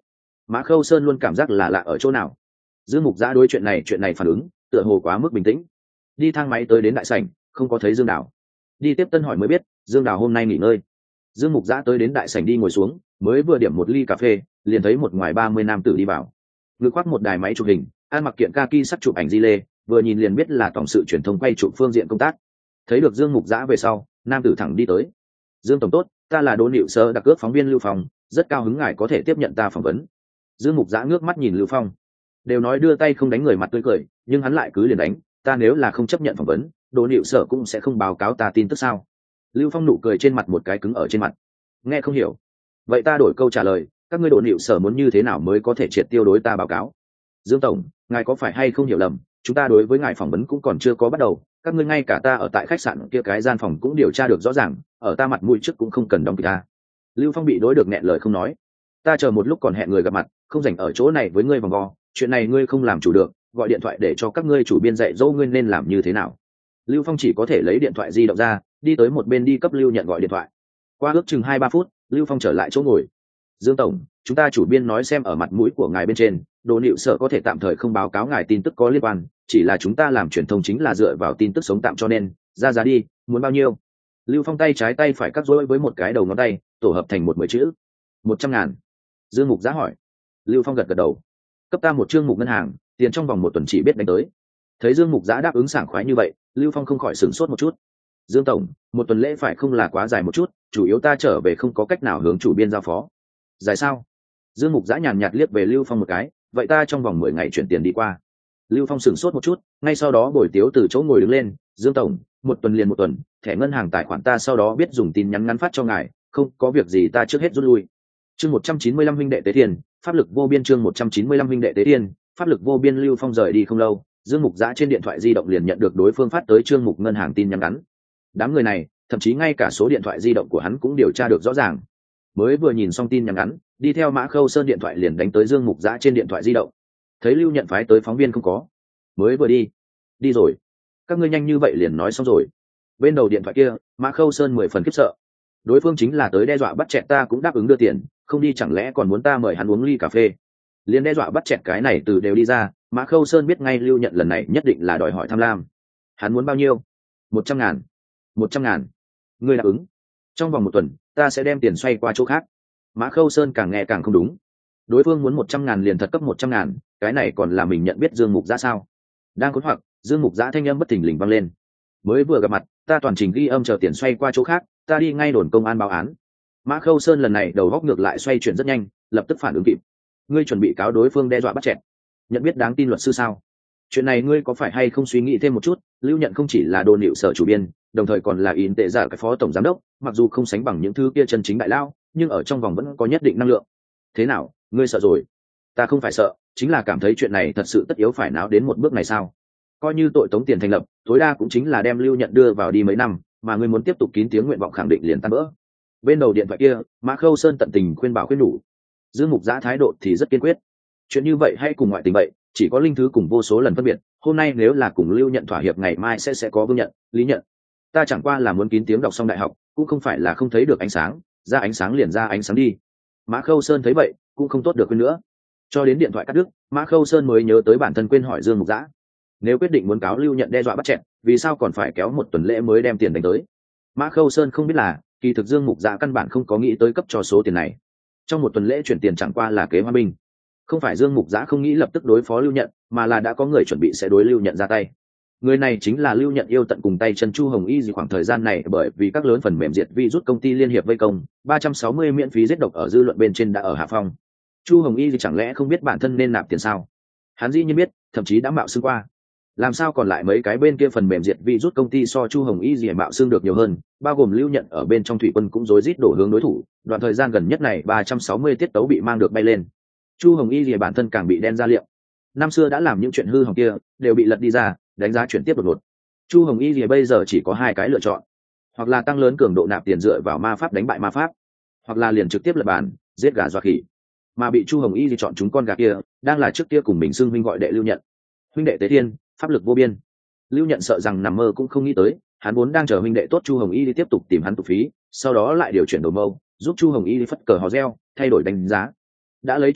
Mã Khâu Sơn luôn cảm giác là lạ ở chỗ nào. Dương Mục Giã đối chuyện này phản ứng tựa hồ quá mức bình tĩnh. Đi thang máy tới đến đại sảnh, không có thấy Dương Đào. Đi tiếp tân hỏi mới biết Dương Đào hôm nay nghỉ ngơi. Dương Mục Giã tới đến đại sảnh đi ngồi xuống, mới vừa điểm một ly cà phê, liền thấy một ngoài 30 nam tử đi vào. Ngực khoác một đài máy chụp hình, ăn mặc kiện kaki sắc chụp ảnh di lê, vừa nhìn liền biết là tổng sự truyền thông quay chụp phương diện công tác. Thấy được Dương Mục Giã về sau, nam tử thẳng đi tới. Dương tổng tốt, ta là Đỗ Nịu Sơ đặc ước phóng viên Lưu Phong, rất cao hứng ngài có thể tiếp nhận ta phỏng vấn. Dương Mục Giã ngước mắt nhìn Lưu Phong, đều nói đưa tay không đánh người mặt tươi cười, nhưng hắn lại cứ liền đánh. Ta nếu là không chấp nhận phỏng vấn, Đỗ Nịu Sở cũng sẽ không báo cáo ta tin tức sao? Lưu Phong nụ cười trên mặt một cái cứng ở trên mặt. Nghe không hiểu. Vậy ta đổi câu trả lời, các ngươi Đỗ Nịu Sở muốn như thế nào mới có thể triệt tiêu đối ta báo cáo? Dương tổng, ngài có phải hay không hiểu lầm, chúng ta đối với ngài phỏng vấn cũng còn chưa có bắt đầu, các ngươi ngay cả ta ở tại khách sạn kia cái gian phòng cũng điều tra được rõ ràng, ở ta mặt mũi trước cũng không cần đóng kịch ta. Lưu Phong bị đối được nghẹn lời không nói. Ta chờ một lúc còn hẹn người gặp mặt, không rảnh ở chỗ này với ngươi vòng vo, chuyện này ngươi không làm chủ được, gọi điện thoại để cho các ngươi chủ biên dạy dỗ ngươi nên làm như thế nào. Lưu Phong chỉ có thể lấy điện thoại di động ra, đi tới một bên đi cấp Lưu Nhận gọi điện thoại. Qua ước chừng 2-3 phút, Lưu Phong trở lại chỗ ngồi. Dương tổng, chúng ta chủ biên nói xem ở mặt mũi của ngài bên trên, Đỗ Nịu Sở có thể tạm thời không báo cáo ngài tin tức có liên quan, chỉ là chúng ta làm truyền thông chính là dựa vào tin tức sống tạm cho nên, ra giá đi, muốn bao nhiêu? Lưu Phong tay trái tay phải cắt rối với một cái đầu ngón tay, tổ hợp thành một 10 chữ. 100.000. Dương Mục Giã hỏi. Lưu Phong gật gật đầu. Cấp ta một chương mục ngân hàng, tiền trong vòng 1 tuần chỉ biết đánh tới. Thấy Dương Mục Giã đáp ứng sảng khoái như vậy, Lưu Phong không khỏi sửng sốt một chút. Dương tổng, 1 tuần lễ phải không là quá dài một chút, chủ yếu ta trở về không có cách nào hướng chủ biên giao phó. Dài sao? Dương Mục Giã nhàn nhạt liếc về Lưu Phong một cái, vậy ta trong vòng 10 ngày chuyển tiền đi qua. Lưu Phong sửng sốt một chút, ngay sau đó bồi tiếu từ chỗ ngồi đứng lên. Dương tổng, 1 tuần liền 1 tuần, thẻ ngân hàng tài khoản ta sau đó biết dùng tin nhắn ngắn phát cho ngài, không có việc gì ta trước hết rút lui. Chương 195 huynh đệ tế tiền, pháp lực vô biên. Chương 195 huynh đệ tế tiền, pháp lực vô biên. Lưu Phong rời đi không lâu, Dương Mục Giã trên điện thoại di động liền nhận được đối phương phát tới chương mục ngân hàng tin nhắn ngắn. Đám người này, thậm chí ngay cả số điện thoại di động của hắn cũng điều tra được rõ ràng. Mới vừa nhìn xong tin nhắn ngắn, đi theo Mã Khâu Sơn điện thoại liền đánh tới Dương Mục Giã trên điện thoại di động. Thấy Lưu Nhận phái tới phóng viên không có, mới vừa đi rồi. Các ngươi nhanh như vậy liền nói xong rồi. Bên đầu điện thoại kia, Mã Khâu Sơn 10 phần khiếp sợ. Đối phương chính là tới đe dọa bắt chẹt ta cũng đáp ứng đưa tiền, không đi chẳng lẽ còn muốn ta mời hắn uống ly cà phê? Liền đe dọa bắt chẹt cái này từ đều đi ra, Mã Khâu Sơn biết ngay Lưu Nhận lần này nhất định là đòi hỏi tham lam. Hắn muốn bao nhiêu? 100.000. 100.000. Ngươi đáp ứng. Trong vòng 1 tuần, ta sẽ đem tiền xoay qua chỗ khác. Mã Khâu Sơn càng nghe càng không đúng. Đối phương muốn 100.000 liền thật cấp 100.000, cái này còn là mình nhận biết Dương Mục Giã sao? Đang khốn hoặc, Dương Mục Giã thanh âm bất thình lình vang lên. Mới vừa gặp mặt, ta toàn trình ghi âm chờ tiền xoay qua chỗ khác, ta đi ngay đồn công an báo án. Mã Khâu Sơn lần này đầu góc ngược lại xoay chuyển rất nhanh, lập tức phản ứng kịp. Ngươi chuẩn bị cáo đối phương đe dọa bắt chẹt, nhận biết đáng tin luật sư sao? Chuyện này ngươi có phải hay không suy nghĩ thêm một chút? Lưu Nhận không chỉ là Đỗ Nịu Sở chủ biên, đồng thời còn là in tệ giả cái phó tổng giám đốc, mặc dù không sánh bằng những thứ kia chân chính đại lao, nhưng ở trong vòng vẫn có nhất định năng lượng. Thế nào, ngươi sợ rồi? Ta không phải sợ, chính là cảm thấy chuyện này thật sự tất yếu phải náo đến một bước này sao? Coi như tội tống tiền thành lập, tối đa cũng chính là đem Lưu Nhận đưa vào đi mấy năm, mà ngươi muốn tiếp tục kín tiếng nguyện vọng khẳng định liền tan vỡ. Bên đầu điện thoại kia, Mã Khâu Sơn tận tình khuyên bảo khuyên nhủ. Dương Mục Giã thái độ thì rất kiên quyết. Chuyện như vậy hay cùng ngoại tình vậy, chỉ có linh thứ cùng vô số lần phân biệt. Hôm nay nếu là cùng Lưu Nhận thỏa hiệp, ngày mai sẽ có Vương Nhận, Lý Nhận. Ta chẳng qua là muốn kín tiếng đọc xong đại học, cũng không phải là không thấy được ánh sáng, ra ánh sáng liền ra ánh sáng đi. Mã Khâu Sơn thấy vậy, cũng không tốt được hơn nữa. Cho đến điện thoại cắt đứt, Mã Khâu Sơn mới nhớ tới bản thân quên hỏi Dương Mục Giã. Nếu quyết định muốn cáo Lưu Nhận đe dọa bắt chẹt, vì sao còn phải kéo 1 tuần lễ mới đem tiền đánh tới? Mã Khâu Sơn không biết là, kỳ thực Dương Mục Giã căn bản không có nghĩ tới cấp cho số tiền này. Trong 1 tuần lễ chuyển tiền chẳng qua là kế hoa binh. Không phải Dương Mục Giã không nghĩ lập tức đối phó Lưu Nhận, mà là đã có người chuẩn bị sẽ đối Lưu Nhận ra tay. Người này chính là Lưu Nhận yêu tận cùng tay chân Chu Hồng Y. Gì khoảng thời gian này bởi vì các lớn phần mềm diệt virus công ty liên hiệp vây công, 360 miễn phí giết độc ở dư luận bên trên đã ở hạ phong. Chu Hồng Y gì chẳng lẽ không biết bản thân nên nạp tiền sao? Hắn dĩ nhiên biết, thậm chí đã mạo xưng qua. Làm sao còn lại mấy cái bên kia phần mềm diệt virus công ty so Chu Hồng Y gì mạo xưng được nhiều hơn, bao gồm Lưu Nhận ở bên trong thủy quân cũng rối rít đổ hướng đối thủ. Đoạn thời gian gần nhất này 360 tiết tấu bị mang được bay lên. Chu Hồng Y gì bản thân càng bị đen ra liệu. Năm xưa đã làm những chuyện hư hỏng kia, đều bị lật đi ra, đánh giá chuyển tiếp đột ngột. Chu Hồng Y gì bây giờ chỉ có 2 cái lựa chọn, hoặc là tăng lớn cường độ nạp tiền dựa vào ma pháp đánh bại ma pháp, hoặc là liền trực tiếp lật bàn, giết gà dọa khỉ. Mà bị Chu Hồng Y gì chọn chúng con gà kia, đang là trước kia cùng mình xưng huynh gọi đệ Lưu Nhận. Huynh đệ tế thiên, pháp lực vô biên. Lưu Nhận sợ rằng nằm mơ cũng không nghĩ tới, hắn vốn đang chờ huynh đệ tốt Chu Hồng Y đi tiếp tục tìm hắn tụ phí, sau đó lại điều chuyển đầu mâu, giúp Chu Hồng Y đi phất cờ hò reo, thay đổi đánh giá. Đã lấy chỗ tốt,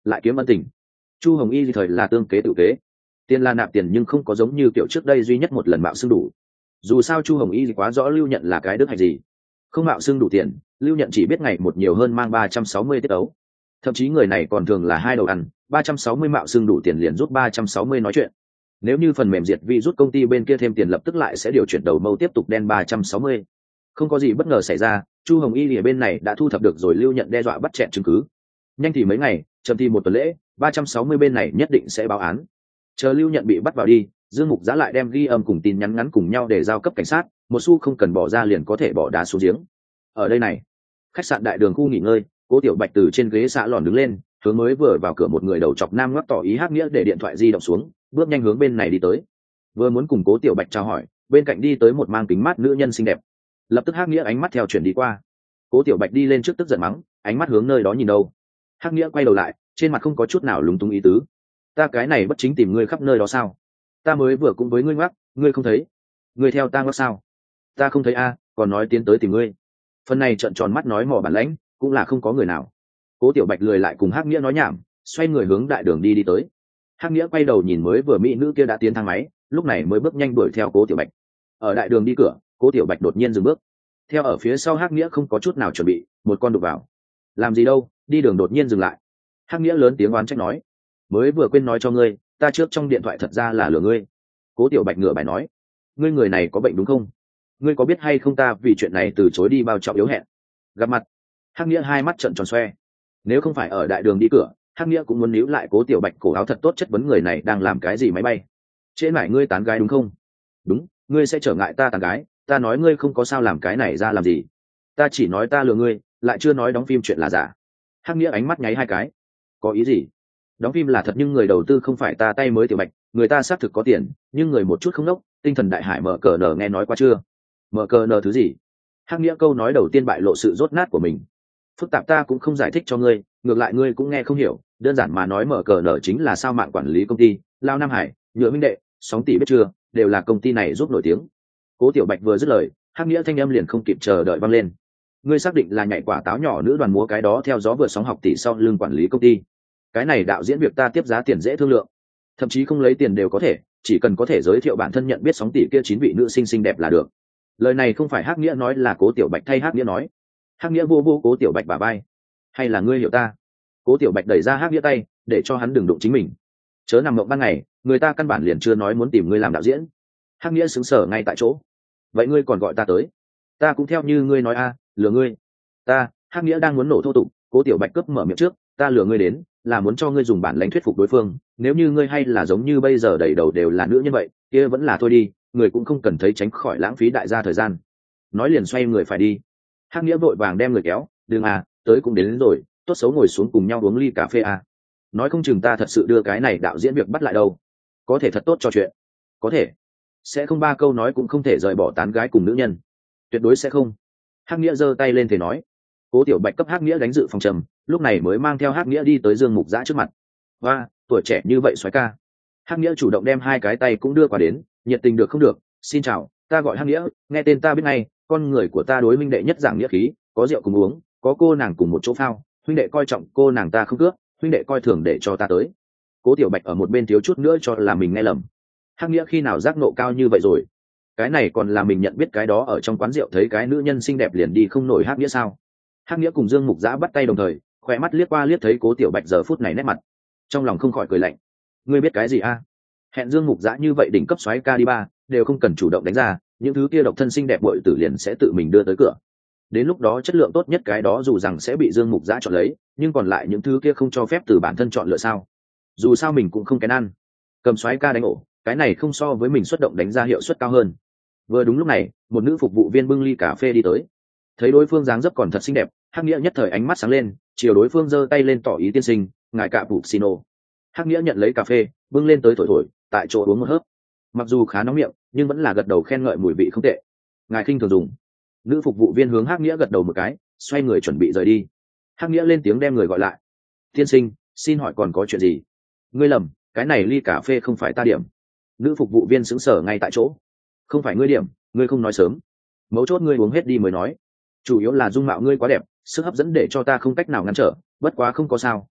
lại kiếm ân tình. Chu Hồng Y thời là tương kế tự kế, tiền là nạp tiền nhưng không có giống như kiểu trước đây duy nhất một lần mạo xưng đủ. Dù sao Chu Hồng Y quá rõ Lưu Nhận là cái đức hạnh gì, không mạo xưng đủ tiền, Lưu Nhận chỉ biết ngày một nhiều hơn mang 360 tiết ấu, thậm chí người này còn thường là hai đầu ăn, 360 mạo xưng đủ tiền liền rút 360 nói chuyện. Nếu như phần mềm diệt vi rút công ty bên kia thêm tiền lập tức lại sẽ điều chuyển đầu mâu tiếp tục đen 360. Không có gì bất ngờ xảy ra, Chu Hồng Y ở bên này đã thu thập được rồi Lưu Nhận đe dọa bắt chẹn chứng cứ. Nhanh thì mấy ngày, chậm thì một tuần lễ, 360 bên này nhất định sẽ báo án. Chờ Lưu Nhận bị bắt vào đi, Dương Mục Giã lại đem ghi âm cùng tin nhắn ngắn cùng nhau để giao cấp cảnh sát, một xu không cần bỏ ra liền có thể bỏ đá xuống giếng. Ở đây này, khách sạn Đại Đường khu nghỉ ngơi, Cố Tiểu Bạch từ trên ghế xạ lòn đứng lên, hướng mới vừa vào cửa một người đầu chọc nam ngoắc tỏ ý Hắc Nghĩa để điện thoại di động xuống, bước nhanh hướng bên này đi tới. Vừa muốn cùng Cố Tiểu Bạch chào hỏi, bên cạnh đi tới một mang kính mát nữ nhân xinh đẹp. Lập tức Hắc Nghĩa ánh mắt theo chuyển đi qua. Cố Tiểu Bạch đi lên trước tức giận mắng, ánh mắt hướng nơi đó nhìn đâu. Hắc Nghĩa quay đầu lại, trên mặt không có chút nào lúng túng ý tứ. Ta cái này bất chính tìm ngươi khắp nơi đó sao? Ta mới vừa cũng với ngươi ngoắc, ngươi không thấy? Ngươi theo ta ngoắc sao? Ta không thấy a, còn nói tiến tới tìm ngươi. Phần này trợn tròn mắt nói mò bản lãnh, cũng là không có người nào. Cố Tiểu Bạch lười lại cùng Hắc Nghĩa nói nhảm, xoay người hướng Đại Đường đi tới. Hắc Nghĩa quay đầu nhìn mới vừa mỹ nữ kia đã tiến thang máy, lúc này mới bước nhanh đuổi theo Cố Tiểu Bạch. Ở Đại Đường đi cửa, Cố Tiểu Bạch đột nhiên dừng bước. Theo ở phía sau Hắc Nghĩa không có chút nào chuẩn bị, một con đục vào. Làm gì đâu, đi đường đột nhiên dừng lại. Hắc Nghĩa lớn tiếng oán trách nói, mới vừa quên nói cho ngươi, ta trước trong điện thoại thật ra là lừa ngươi. Cố Tiểu Bạch ngửa bài nói, ngươi người này có bệnh đúng không? Ngươi có biết hay không ta vì chuyện này từ chối đi bao trọng yếu hẹn gặp mặt? Hắc Nghĩa hai mắt trợn tròn xoe. Nếu không phải ở Đại Đường đi cửa, Hắc Nghĩa cũng muốn níu lại Cố Tiểu Bạch cổ áo thật tốt chất vấn người này đang làm cái gì máy bay. Trễ mải ngươi tán gái đúng không? Đúng, ngươi sẽ trở ngại ta tán gái, ta nói ngươi không có sao làm cái này ra làm gì. Ta chỉ nói ta lừa ngươi, lại chưa nói đóng phim chuyện là giả. Hắc Nghĩa ánh mắt nháy hai cái. Có ý gì? Đóng phim là thật nhưng người đầu tư không phải ta tay mới Tiểu Bạch, người ta xác thực có tiền, nhưng người một chút không nốc, tinh thần đại hải mở cờ nở nghe nói qua chưa? Mở cờ nở thứ gì? Hắc Nghĩa câu nói đầu tiên bại lộ sự rốt nát của mình. Phức tạp ta cũng không giải thích cho ngươi, ngược lại ngươi cũng nghe không hiểu, đơn giản mà nói mở cờ nở chính là sao mạng quản lý công ty, Lao Nam Hải, Nhựa Minh Đệ, Sóng Tỷ biết chưa, đều là công ty này giúp nổi tiếng. Cố Tiểu Bạch vừa dứt lời, Hắc Nghĩa thanh âm liền không kịp chờ đợi vang lên. Ngươi xác định là nhảy quả táo nhỏ nữ đoàn múa cái đó theo gió vừa sóng học tỷ sau lưng quản lý công ty? Cái này đạo diễn việc ta tiếp giá tiền dễ thương lượng, thậm chí không lấy tiền đều có thể, chỉ cần có thể giới thiệu bản thân nhận biết Sóng Tỷ kia 9 vị nữ sinh xinh đẹp là được. Lời này không phải Hắc Nghĩa nói, là Cố Tiểu Bạch thay Hắc Nghĩa nói. Hắc Nghĩa vô Cố Tiểu Bạch bả vai. Hay là ngươi hiểu ta? Cố Tiểu Bạch đẩy ra Hắc Nghĩa tay, để cho hắn đừng đụng chính mình. Chớ nằm mộng ban ngày, người ta căn bản liền chưa nói muốn tìm ngươi làm đạo diễn. Hắc Nghĩa sững sờ ngay tại chỗ. Vậy ngươi còn gọi ta tới? Ta cũng theo như ngươi nói a, lừa ngươi. Ta, Hắc Nghĩa đang muốn nổ thô tục, Cố Tiểu Bạch cướp mở miệng trước, ta lừa ngươi đến, là muốn cho ngươi dùng bản lãnh thuyết phục đối phương, nếu như ngươi hay là giống như bây giờ đầy đầu đều là nữ nhân vậy, kia vẫn là thôi đi, người cũng không cần thấy tránh khỏi lãng phí đại gia thời gian. Nói liền xoay người phải đi. Hắc Nghĩa vội vàng đem người kéo, đừng à, tới cũng đến rồi, tốt xấu ngồi xuống cùng nhau uống ly cà phê à. Nói không chừng ta thật sự đưa cái này đạo diễn việc bắt lại đâu. Có thể thật tốt trò chuyện. Có thể. Sẽ không, ba câu nói cũng không thể rời bỏ tán gái cùng nữ nhân. Tuyệt đối sẽ không. Hắc Nghĩa giơ tay lên thể nói. Cố Tiểu Bạch cấp Hắc Nghĩa đánh dự phòng trầm, lúc này mới mang theo Hắc Nghĩa đi tới Dương Mục Giã trước mặt. Và, tuổi trẻ như vậy soái ca. Hắc Nghĩa chủ động đem hai cái tay cũng đưa qua đến, nhiệt tình được không được, xin chào, ta gọi Hắc Nghĩa, nghe tên ta biết ngay, con người của ta đối huynh đệ nhất giảng nghĩa khí, có rượu cùng uống, có cô nàng cùng một chỗ phao, huynh đệ coi trọng cô nàng ta không cướp, huynh đệ coi thường để cho ta tới. Cố Tiểu Bạch ở một bên thiếu chút nữa cho là mình nghe lầm. Hắc Nghĩa khi nào giác nộ cao như vậy rồi? Cái này còn là mình nhận biết cái đó ở trong quán rượu thấy cái nữ nhân xinh đẹp liền đi không nổi Hắc Nghĩa sao? Hắc Nghĩa cùng Dương Mục Giã bắt tay đồng thời, khỏe mắt liếc qua liếc thấy Cố Tiểu Bạch giờ phút này nét mặt, trong lòng không khỏi cười lạnh. Ngươi biết cái gì a? Hẹn Dương Mục Giã như vậy đỉnh cấp soái ca đi ba, đều không cần chủ động đánh ra, những thứ kia độc thân xinh đẹp bội tử liền sẽ tự mình đưa tới cửa. Đến lúc đó chất lượng tốt nhất cái đó dù rằng sẽ bị Dương Mục Giã chọn lấy, nhưng còn lại những thứ kia không cho phép từ bản thân chọn lựa sao? Dù sao mình cũng không kén ăn, cầm soái ca đánh ổ, cái này không so với mình xuất động đánh ra hiệu suất cao hơn. Vừa đúng lúc này, một nữ phục vụ viên bưng ly cà phê đi tới, thấy đối phương dáng dấp còn thật xinh đẹp, Hắc Nghĩa nhất thời ánh mắt sáng lên, chiều đối phương giơ tay lên tỏ ý tiên sinh, ngài cạ phụ xino. Hắc Nghĩa nhận lấy cà phê, bưng lên tới thổi thổi, tại chỗ uống một hớp. Mặc dù khá nóng miệng, nhưng vẫn là gật đầu khen ngợi mùi vị không tệ. Ngài khinh thường dùng. Nữ phục vụ viên hướng Hắc Nghĩa gật đầu một cái, xoay người chuẩn bị rời đi. Hắc Nghĩa lên tiếng đem người gọi lại. Tiên sinh, xin hỏi còn có chuyện gì? Ngươi lầm, cái này ly cà phê không phải ta điểm. Nữ phục vụ viên sững sờ ngay tại chỗ. Không phải ngươi điểm, ngươi không nói sớm. Mấu chốt ngươi uống hết đi mới nói. Chủ yếu là dung mạo ngươi quá đẹp, sức hấp dẫn để cho ta không cách nào ngăn trở, bất quá không có sao,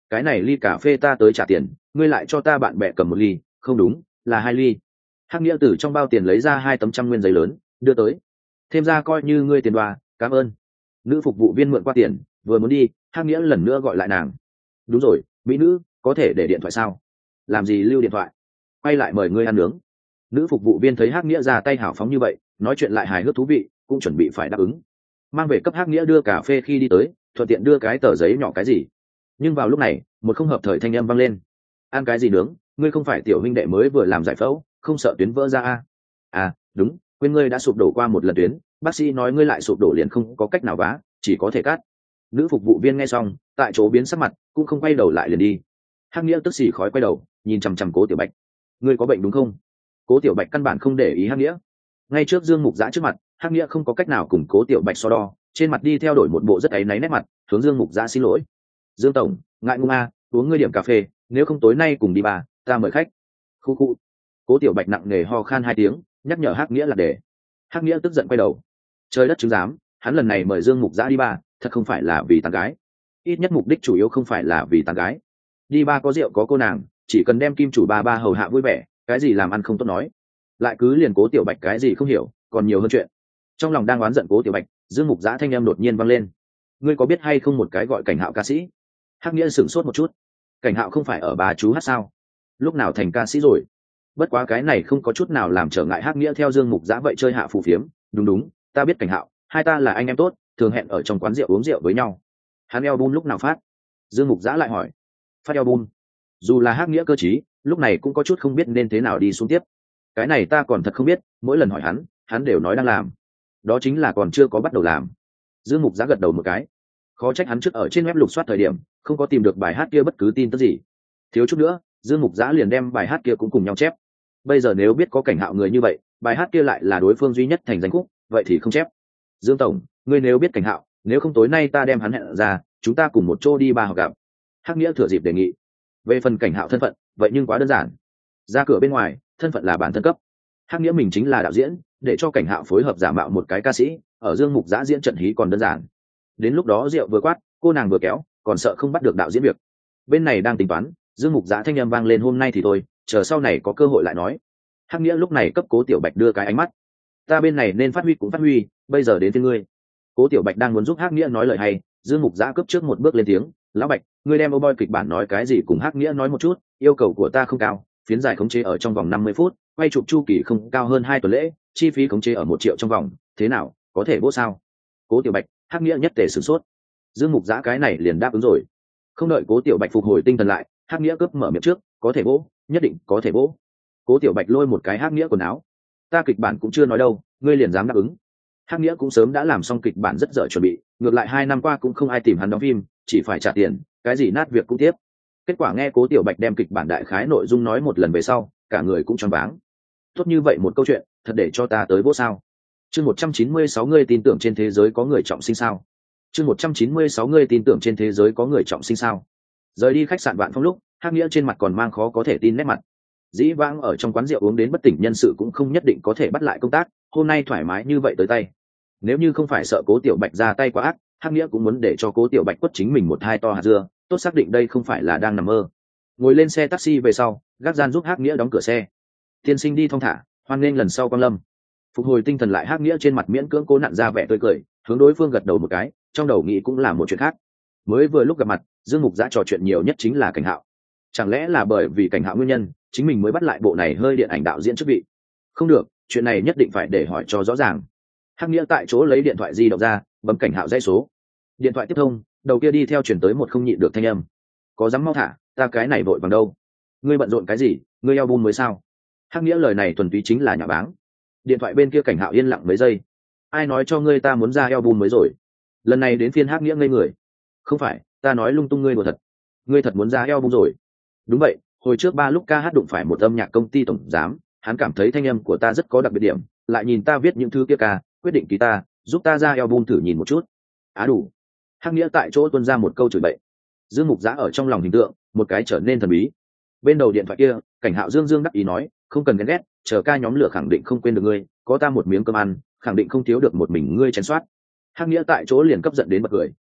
cái này ly cà phê ta tới trả tiền, ngươi lại cho ta bạn bè cầm một ly, không đúng, là 2 ly. Hắc Nghĩa từ trong bao tiền lấy ra 2 tấm 100 nguyên giấy lớn, đưa tới. Thêm ra coi như ngươi tiền đoa, cảm ơn. Nữ phục vụ viên mượn qua tiền, vừa muốn đi, Hắc Nghĩa lần nữa gọi lại nàng. Đúng rồi, mỹ nữ, có thể để điện thoại sao? Làm gì lưu điện thoại? Quay lại mời ngươi ăn nướng. Nữ phục vụ viên thấy Hắc Nghĩa ra tay hào phóng như vậy, nói chuyện lại hài hước thú vị, cũng chuẩn bị phải đáp ứng. Mang về cấp Hắc Nghĩa đưa cà phê khi đi tới, thuận tiện đưa cái tờ giấy nhỏ cái gì. Nhưng vào lúc này, một không hợp thời thanh âm vang lên. Ăn cái gì nướng? Ngươi không phải tiểu huynh đệ mới vừa làm giải phẫu, không sợ tuyến vỡ ra à? À, đúng, quên ngươi đã sụp đổ qua một lần tuyến, bác sĩ nói ngươi lại sụp đổ liền không có cách nào vá, chỉ có thể cắt. Nữ phục vụ viên nghe xong, tại chỗ biến sắc mặt, cũng không quay đầu lại liền đi. Hắc Nghĩa tức xì khói quay đầu, nhìn chằm chằm Cố Tiểu Bạch. Ngươi có bệnh đúng không? Cố Tiểu Bạch căn bản không để ý Hắc Nghĩa. Ngay trước Dương Mục Dã trước mặt, Hắc Nghĩa không có cách nào cùng Cố Tiểu Bạch so đo, trên mặt đi theo đổi một bộ rất áy náy nét mặt, hướng Dương Mục Dã xin lỗi. Dương tổng, ngại ngùng a, uống ngươi điểm cà phê, nếu không tối nay cùng đi bà, ta mời khách. Khu khu. Cố Tiểu Bạch nặng nề ho khan 2 tiếng, nhắc nhở Hắc Nghĩa là để. Hắc Nghĩa tức giận quay đầu. Trời đất chứng giám, hắn lần này mời Dương Mục Dã đi bà, thật không phải là vì tán gái. Ít nhất mục đích chủ yếu không phải là vì tán gái. Đi ba có rượu có cô nàng, chỉ cần đem kim chủ ba hầu hạ vui vẻ, cái gì làm ăn không tốt nói. Lại cứ liền Cố Tiểu Bạch cái gì không hiểu, còn nhiều hơn chuyện. Trong lòng đang oán giận Cố Tiểu Bạch, Dương Mục Dã thanh âm đột nhiên vang lên. Ngươi có biết hay không một cái gọi Cảnh Hạo ca sĩ? Hắc Nghĩa sửng sốt một chút. Cảnh Hạo không phải ở bà chú hát sao? Lúc nào thành ca sĩ rồi? Bất quá cái này không có chút nào làm trở ngại Hắc Nghĩa theo Dương Mục Dã vậy chơi hạ phù phiếm. Đúng, ta biết Cảnh Hạo, hai ta là anh em tốt, thường hẹn ở trong quán rượu uống rượu với nhau. Hắn album lúc nào phát? Dương Mục Dã lại hỏi. Phát album? Dù là Hắc Nghĩa cơ trí, lúc này cũng có chút không biết nên thế nào đi xuống tiếp. Cái này ta còn thật không biết, mỗi lần hỏi hắn đều nói đang làm. Đó chính là còn chưa có bắt đầu làm. Dương Mục Dã gật đầu một cái. Khó trách hắn trước ở trên web lục soát thời điểm không có tìm được bài hát kia bất cứ tin tức gì. Thiếu chút nữa, Dương Mục Dã liền đem bài hát kia cũng cùng nhau chép. Bây giờ nếu biết có Cảnh Hạo người như vậy, bài hát kia lại là đối phương duy nhất thành danh khúc, vậy thì không chép. Dương tổng, ngươi nếu biết Cảnh Hạo, nếu không tối nay ta đem hắn hẹn ra, chúng ta cùng một chỗ đi ba họ gặp. Hắc Nghĩa thừa dịp đề nghị. Về phần Cảnh Hạo thân phận, vậy nhưng quá đơn giản. Ra cửa bên ngoài, thân phận là bản thân cấp. Hắc Nghĩa mình chính là đạo diễn, để cho Cảnh Hạo phối hợp giả mạo một cái ca sĩ, ở Dương Mục Dã diễn trận hí còn đơn giản. Đến lúc đó rượu vừa quát, cô nàng vừa kéo, còn sợ không bắt được đạo diễn việc. Bên này đang tính toán, Dương Mục Dã thanh âm vang lên hôm nay thì thôi, chờ sau này có cơ hội lại nói. Hắc Nghĩa lúc này cấp Cố Tiểu Bạch đưa cái ánh mắt. Ta bên này nên phát huy cũng phát huy, bây giờ đến phiên ngươi. Cố Tiểu Bạch đang muốn giúp Hắc Nghĩa nói lời hay, Dương Mục Dã cấp trước một bước lên tiếng, lão Bạch, ngươi đem Boy kịch bản nói cái gì cùng Hắc Nghĩa nói một chút, yêu cầu của ta không cao, phiến dài khống chế ở trong vòng 50 phút, quay chụp chu kỳ không cao hơn 2 tuần lễ, chi phí khống chế ở 1 triệu trong vòng, thế nào, có thể vô sao? Cố Tiểu Bạch, Hắc Nghĩa nhất tề sửng sốt. Dương Mục Dã cái này liền đáp ứng rồi. Không đợi Cố Tiểu Bạch phục hồi tinh thần lại, Hắc Nghĩa cướp mở miệng trước, có thể vỗ, nhất định có thể vỗ. Cố Tiểu Bạch lôi một cái Hắc Nghĩa quần áo. Ta kịch bản cũng chưa nói đâu, ngươi liền dám đáp ứng. Hắc Nghĩa cũng sớm đã làm xong kịch bản rất dở chuẩn bị, ngược lại 2 năm qua cũng không ai tìm hắn đóng phim, chỉ phải trả tiền, cái gì nát việc cũng tiếp. Kết quả nghe Cố Tiểu Bạch đem kịch bản đại khái nội dung nói một lần về sau, cả người cũng choáng váng. Tốt như vậy một câu chuyện, thật để cho ta tới vỗ sao? Chương 196 ngươi tin tưởng trên thế giới có người trọng sinh sao? Chương 196 ngươi tin tưởng trên thế giới có người trọng sinh sao? Rời đi khách sạn Vạn Phong lúc, Hắc Nghĩa trên mặt còn mang khó có thể tin nét mặt. Dĩ vãng ở trong quán rượu uống đến bất tỉnh nhân sự cũng không nhất định có thể bắt lại công tác, hôm nay thoải mái như vậy tới tay. Nếu như không phải sợ Cố Tiểu Bạch ra tay quá ác, Hắc Nghĩa cũng muốn để cho Cố Tiểu Bạch quất chính mình một hai to hạt dưa, tốt xác định đây không phải là đang nằm mơ. Ngồi lên xe taxi về sau, gác gian giúp Hắc Nghĩa đóng cửa xe. Tiên sinh đi thong thả, hoan nghênh lần sau quan lâm. Phục hồi tinh thần lại, Hắc Nghĩa trên mặt miễn cưỡng cố nặn ra vẻ tươi cười, hướng đối phương gật đầu một cái, trong đầu nghĩ cũng là một chuyện khác. Mới vừa lúc gặp mặt, Dương Mục Dã trò chuyện nhiều nhất chính là Cảnh Hạo. Chẳng lẽ là bởi vì Cảnh Hạo nguyên nhân, chính mình mới bắt lại bộ này hơi điện ảnh đạo diễn chức vị? Không được, chuyện này nhất định phải để hỏi cho rõ ràng. Hắc Nghĩa tại chỗ lấy điện thoại di động ra, bấm Cảnh Hạo dãy số. Điện thoại tiếp thông, đầu kia đi theo chuyển tới một không nhịn được thanh âm. Có dám mau thả, ta cái này vội vàng đâu. Ngươi bận rộn cái gì, ngươi album mới sao? Hắc Nghĩa lời này thuần túy chính là nhạo báng. Điện thoại bên kia Cảnh Hạo yên lặng mấy giây. Ai nói cho ngươi ta muốn ra album mới rồi? Lần này đến phiên Hắc Nghĩa ngây người. Không phải, ta nói lung tung, ngươi đùa thật. Ngươi thật muốn ra album rồi? Đúng vậy, hồi trước ba lúc ca hát đụng phải một âm nhạc công ty tổng giám, hắn cảm thấy thanh âm của ta rất có đặc biệt điểm, lại nhìn ta viết những thứ kia ca, quyết định ký ta, giúp ta ra album thử nhìn một chút. Đủ. Hắc Nghĩa tại chỗ tuôn ra một câu chửi bậy. Dương Mục Dã ở trong lòng hình tượng một cái trở nên thần bí. Bên đầu điện thoại kia, Cảnh Hạo dương dương đắc ý nói, không cần ghen ghét, chờ ca nhóm lửa khẳng định không quên được ngươi, có ta một miếng cơm ăn, khẳng định không thiếu được một mình ngươi chén soát. Hắc Nghĩa tại chỗ liền cấp giận đến bật cười.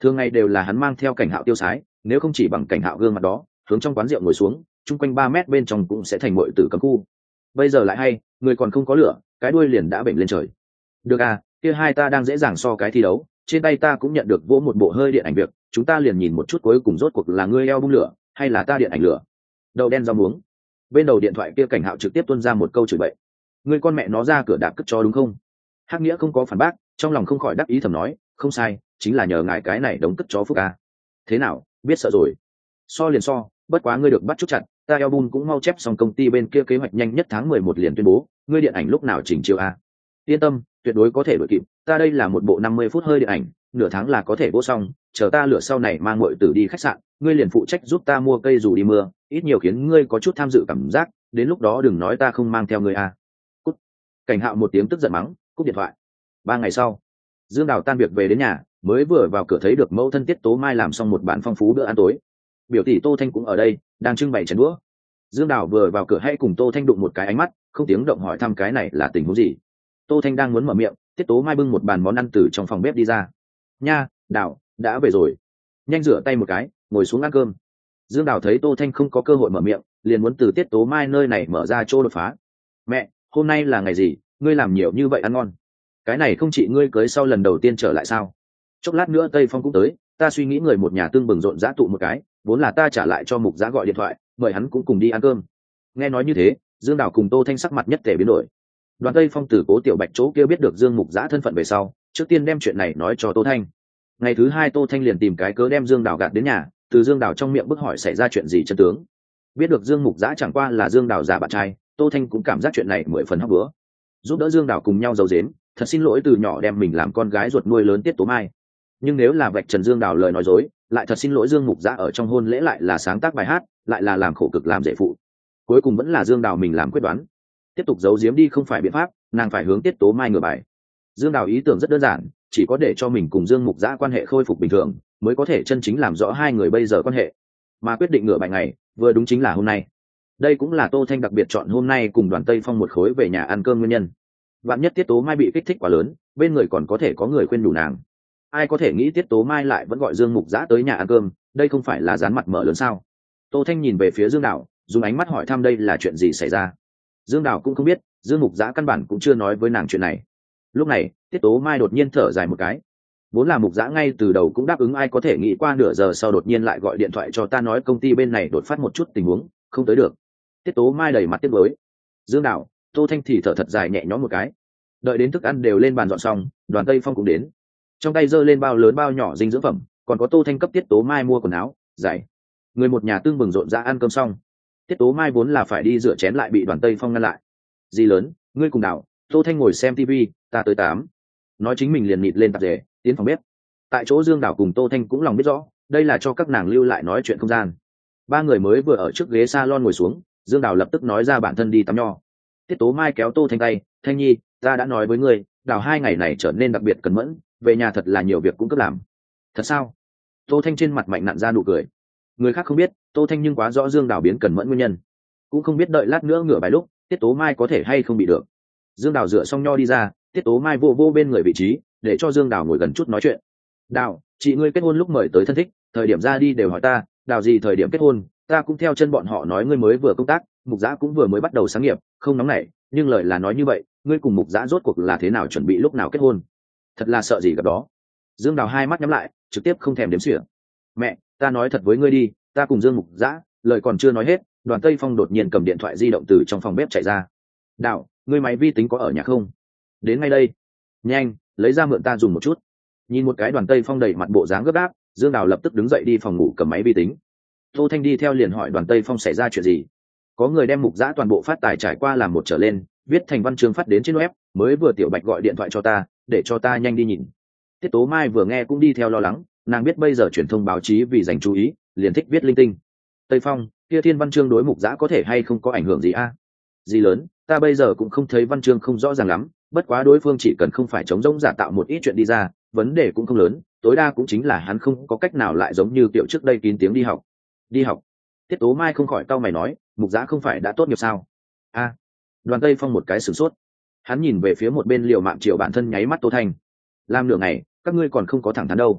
thường ngày đều là hắn mang theo Cảnh Hạo tiêu sái, nếu không chỉ bằng Cảnh Hạo gương mặt đó hướng trong quán rượu ngồi xuống, chung quanh 3 mét bên trong cũng sẽ thành muội tử cấm khu. Bây giờ lại hay, người còn không có lửa, cái đuôi liền đã bệnh lên trời. Được à, kia hai ta đang dễ dàng so cái thi đấu, trên tay ta cũng nhận được vỗ một bộ hơi điện ảnh việc, chúng ta liền nhìn một chút cuối cùng rốt cuộc là ngươi eo bung lửa hay là ta điện ảnh lửa. Đậu đen rau muống. Bên đầu điện thoại kia Cảnh Hạo trực tiếp tuôn ra một câu chửi bậy. Ngươi con mẹ nó ra cửa đạp cất cho đúng không? Hắc Nghĩa không có phản bác, trong lòng không khỏi đắc ý thầm nói, không sai, chính là nhờ ngài cái này đống cất chó phúc a. Thế nào, biết sợ rồi. So liền so, bất quá ngươi được bắt chút chặt, ta album cũng mau chép xong, công ty bên kia kế hoạch nhanh nhất tháng 11 liền tuyên bố, ngươi điện ảnh lúc nào chỉnh chiếu a? Yên tâm, tuyệt đối có thể đuổi kịp, ta đây là một bộ 50 phút hơi điện ảnh, nửa tháng là có thể vô xong, chờ ta lửa sau này mang muội tử đi khách sạn, ngươi liền phụ trách giúp ta mua cây dù đi mưa, ít nhiều khiến ngươi có chút tham dự cảm giác, đến lúc đó đừng nói ta không mang theo ngươi a. Cút. Cảnh Hạo một tiếng tức giận mắng, cúp điện thoại. 3 ngày sau, Dương Đào tan việc về đến nhà, mới vừa vào cửa thấy được mẫu thân Tiết Tố Mai làm xong một bản phong phú bữa ăn tối. Biểu tỷ Tô Thanh cũng ở đây, đang trưng bày chén đũa. Dương Đào vừa vào cửa hay cùng Tô Thanh đụng một cái ánh mắt, không tiếng động hỏi thăm cái này là tình huống gì. Tô Thanh đang muốn mở miệng, Tiết Tố Mai bưng một bàn món ăn từ trong phòng bếp đi ra. Nha, Đào, đã về rồi. Nhanh rửa tay một cái, ngồi xuống ăn cơm. Dương Đào thấy Tô Thanh không có cơ hội mở miệng, liền muốn từ Tiết Tố Mai nơi này mở ra chỗ đột phá. Mẹ, hôm nay là ngày gì, ngươi làm nhiều như vậy ăn ngon. Cái này không chị ngươi cưới sau lần đầu tiên trở lại sao? Chốc lát nữa Tây Phong cũng tới, ta suy nghĩ người một nhà tương bừng rộn rã tụ một cái, vốn là ta trả lại cho Mục Giã gọi điện thoại, mời hắn cũng cùng đi ăn cơm. Nghe nói như thế, Dương Đào cùng Tô Thanh sắc mặt nhất tề biến đổi. Đoàn Tây Phong từ Cố Tiểu Bạch chỗ kia biết được Dương Mục Giã thân phận về sau, trước tiên đem chuyện này nói cho Tô Thanh. Ngày thứ hai Tô Thanh liền tìm cái cớ đem Dương Đào gạt đến nhà, từ Dương Đào trong miệng bức hỏi xảy ra chuyện gì chân tướng. Biết được Dương Mục Giã chẳng qua là Dương Đào giả bạn trai, Tô Thanh cũng cảm giác chuyện này 10 phần hóc búa. Giúp đỡ Dương Đào cùng nhau giấu giếm, thật xin lỗi từ nhỏ đem mình làm con gái ruột nuôi lớn Tiết Tố Mai. Nhưng nếu là vạch trần Dương Đào lời nói dối, lại thật xin lỗi Dương Mục Giã ở trong hôn lễ lại là sáng tác bài hát, lại là làm khổ cực làm rể phụ. Cuối cùng vẫn là Dương Đào mình làm quyết đoán. Tiếp tục giấu giếm đi không phải biện pháp, nàng phải hướng Tiết Tố Mai ngửa bài. Dương Đào ý tưởng rất đơn giản, chỉ có để cho mình cùng Dương Mục Giã quan hệ khôi phục bình thường, mới có thể chân chính làm rõ hai người bây giờ quan hệ. Mà quyết định ngửa bài ngày, vừa đúng chính là hôm nay. Đây cũng là Tô Thanh đặc biệt chọn hôm nay cùng Đoàn Tây Phong một khối về nhà ăn cơm nguyên nhân. Vạn nhất Tiết Tố Mai bị kích thích quá lớn, bên người còn có thể có người khuyên đủ nàng. Ai có thể nghĩ Tiết Tố Mai lại vẫn gọi Dương Mục Giã tới nhà ăn cơm, đây không phải là dán mặt mở lớn sao? Tô Thanh nhìn về phía Dương Đào, dùng ánh mắt hỏi thăm đây là chuyện gì xảy ra. Dương Đào cũng không biết, Dương Mục Giã căn bản cũng chưa nói với nàng chuyện này. Lúc này, Tiết Tố Mai đột nhiên thở dài một cái. Vốn là Mục Giã ngay từ đầu cũng đáp ứng, ai có thể nghĩ qua nửa giờ sau đột nhiên lại gọi điện thoại cho ta nói công ty bên này đột phát một chút tình huống, không tới được. Tiết Tố Mai đầy mặt tiếc nuối. Dương Đào, Tô Thanh thì thở thật dài nhẹ nhõm một cái. Đợi đến thức ăn đều lên bàn dọn xong, Đoàn Tây Phong cũng đến. Trong tay giơ lên bao lớn bao nhỏ dinh dưỡng phẩm, còn có Tô Thanh cấp Tiết Tố Mai mua quần áo, giày. Người một nhà tương bừng rộn rã ăn cơm xong. Tiết Tố Mai vốn là phải đi rửa chén lại bị Đoàn Tây Phong ngăn lại. Dì lớn, ngươi cùng Đào, Tô Thanh ngồi xem tivi, ta tới 8. Nói chính mình liền nịt lên tạp dề, tiến phòng bếp. Tại chỗ Dương Đào cùng Tô Thanh cũng lòng biết rõ, đây là cho các nàng lưu lại nói chuyện không gian. 3 người mới vừa ở trước ghế salon ngồi xuống, Dương Đào lập tức nói ra bản thân đi tắm nho. Tiết Tố Mai kéo Tô Thanh tay, Thanh Nhi, ta đã nói với ngươi, Đào 2 ngày này trở nên đặc biệt cẩn mẫn, về nhà thật là nhiều việc cũng cấp làm. Thật sao? Tô Thanh trên mặt mạnh nặn ra nụ cười. Người khác không biết, Tô Thanh nhưng quá rõ Dương Đào biến cẩn mẫn nguyên nhân. Cũng không biết đợi lát nữa ngửa bài lúc, Tiết Tố Mai có thể hay không bị được. Dương Đào rửa xong nho đi ra, Tiết Tố Mai vô vô bên người vị trí, để cho Dương Đào ngồi gần chút nói chuyện. Đào, chị ngươi kết hôn lúc mời tới thân thích, thời điểm ra đi đều hỏi ta, Đào gì thời điểm kết hôn, ta cũng theo chân bọn họ nói ngươi mới vừa công tác, Mục Giã cũng vừa mới bắt đầu sáng nghiệp, không nóng nảy, nhưng lời là nói như vậy, ngươi cùng Mục Giã rốt cuộc là thế nào, chuẩn bị lúc nào kết hôn? Thật là sợ gì gặp đó. Dương Đào hai mắt nhắm lại, trực tiếp không thèm đếm xỉa. Mẹ, ta nói thật với ngươi đi, ta cùng Dương Mục Giã, lời còn chưa nói hết, Đoàn Tây Phong đột nhiên cầm điện thoại di động từ trong phòng bếp chạy ra. Đào, ngươi máy vi tính có ở nhà không? Đến ngay đây. Nhanh, lấy ra mượn ta dùng một chút. Nhìn một cái Đoàn Tây Phong đầy mặt bộ dáng gấp gáp, Dương Đào lập tức đứng dậy đi phòng ngủ cầm máy vi tính. Tô Thanh đi theo liền hỏi Đoàn Tây Phong xảy ra chuyện gì. Có người đem Mục Giã toàn bộ phát tài trải qua làm một trở lên, viết thành văn chương phát đến trên web, mới vừa Tiểu Bạch gọi điện thoại cho ta, để cho ta nhanh đi nhìn. Tiết Tố Mai vừa nghe cũng đi theo lo lắng, nàng biết bây giờ truyền thông báo chí vì dành chú ý, liền thích viết linh tinh. Tây Phong, kia thiên văn chương đối Mục Giã có thể hay không có ảnh hưởng gì a? Gì lớn, ta bây giờ cũng không thấy văn chương không rõ ràng lắm, bất quá đối phương chỉ cần không phải chống rỗng giả tạo một ít chuyện đi ra, vấn đề cũng không lớn, tối đa cũng chính là hắn không có cách nào lại giống như kiểu trước đây kín tiếng đi học. Đi học? Tiết Tố Mai không khỏi cau mày nói, Mục Giã không phải đã tốt nghiệp sao? A. Đoàn Tây Phong một cái sửng sốt. Hắn nhìn về phía một bên liều mạng chiều bản thân nháy mắt Tô Thanh. Làm nửa ngày, các ngươi còn không có thẳng thắn đâu.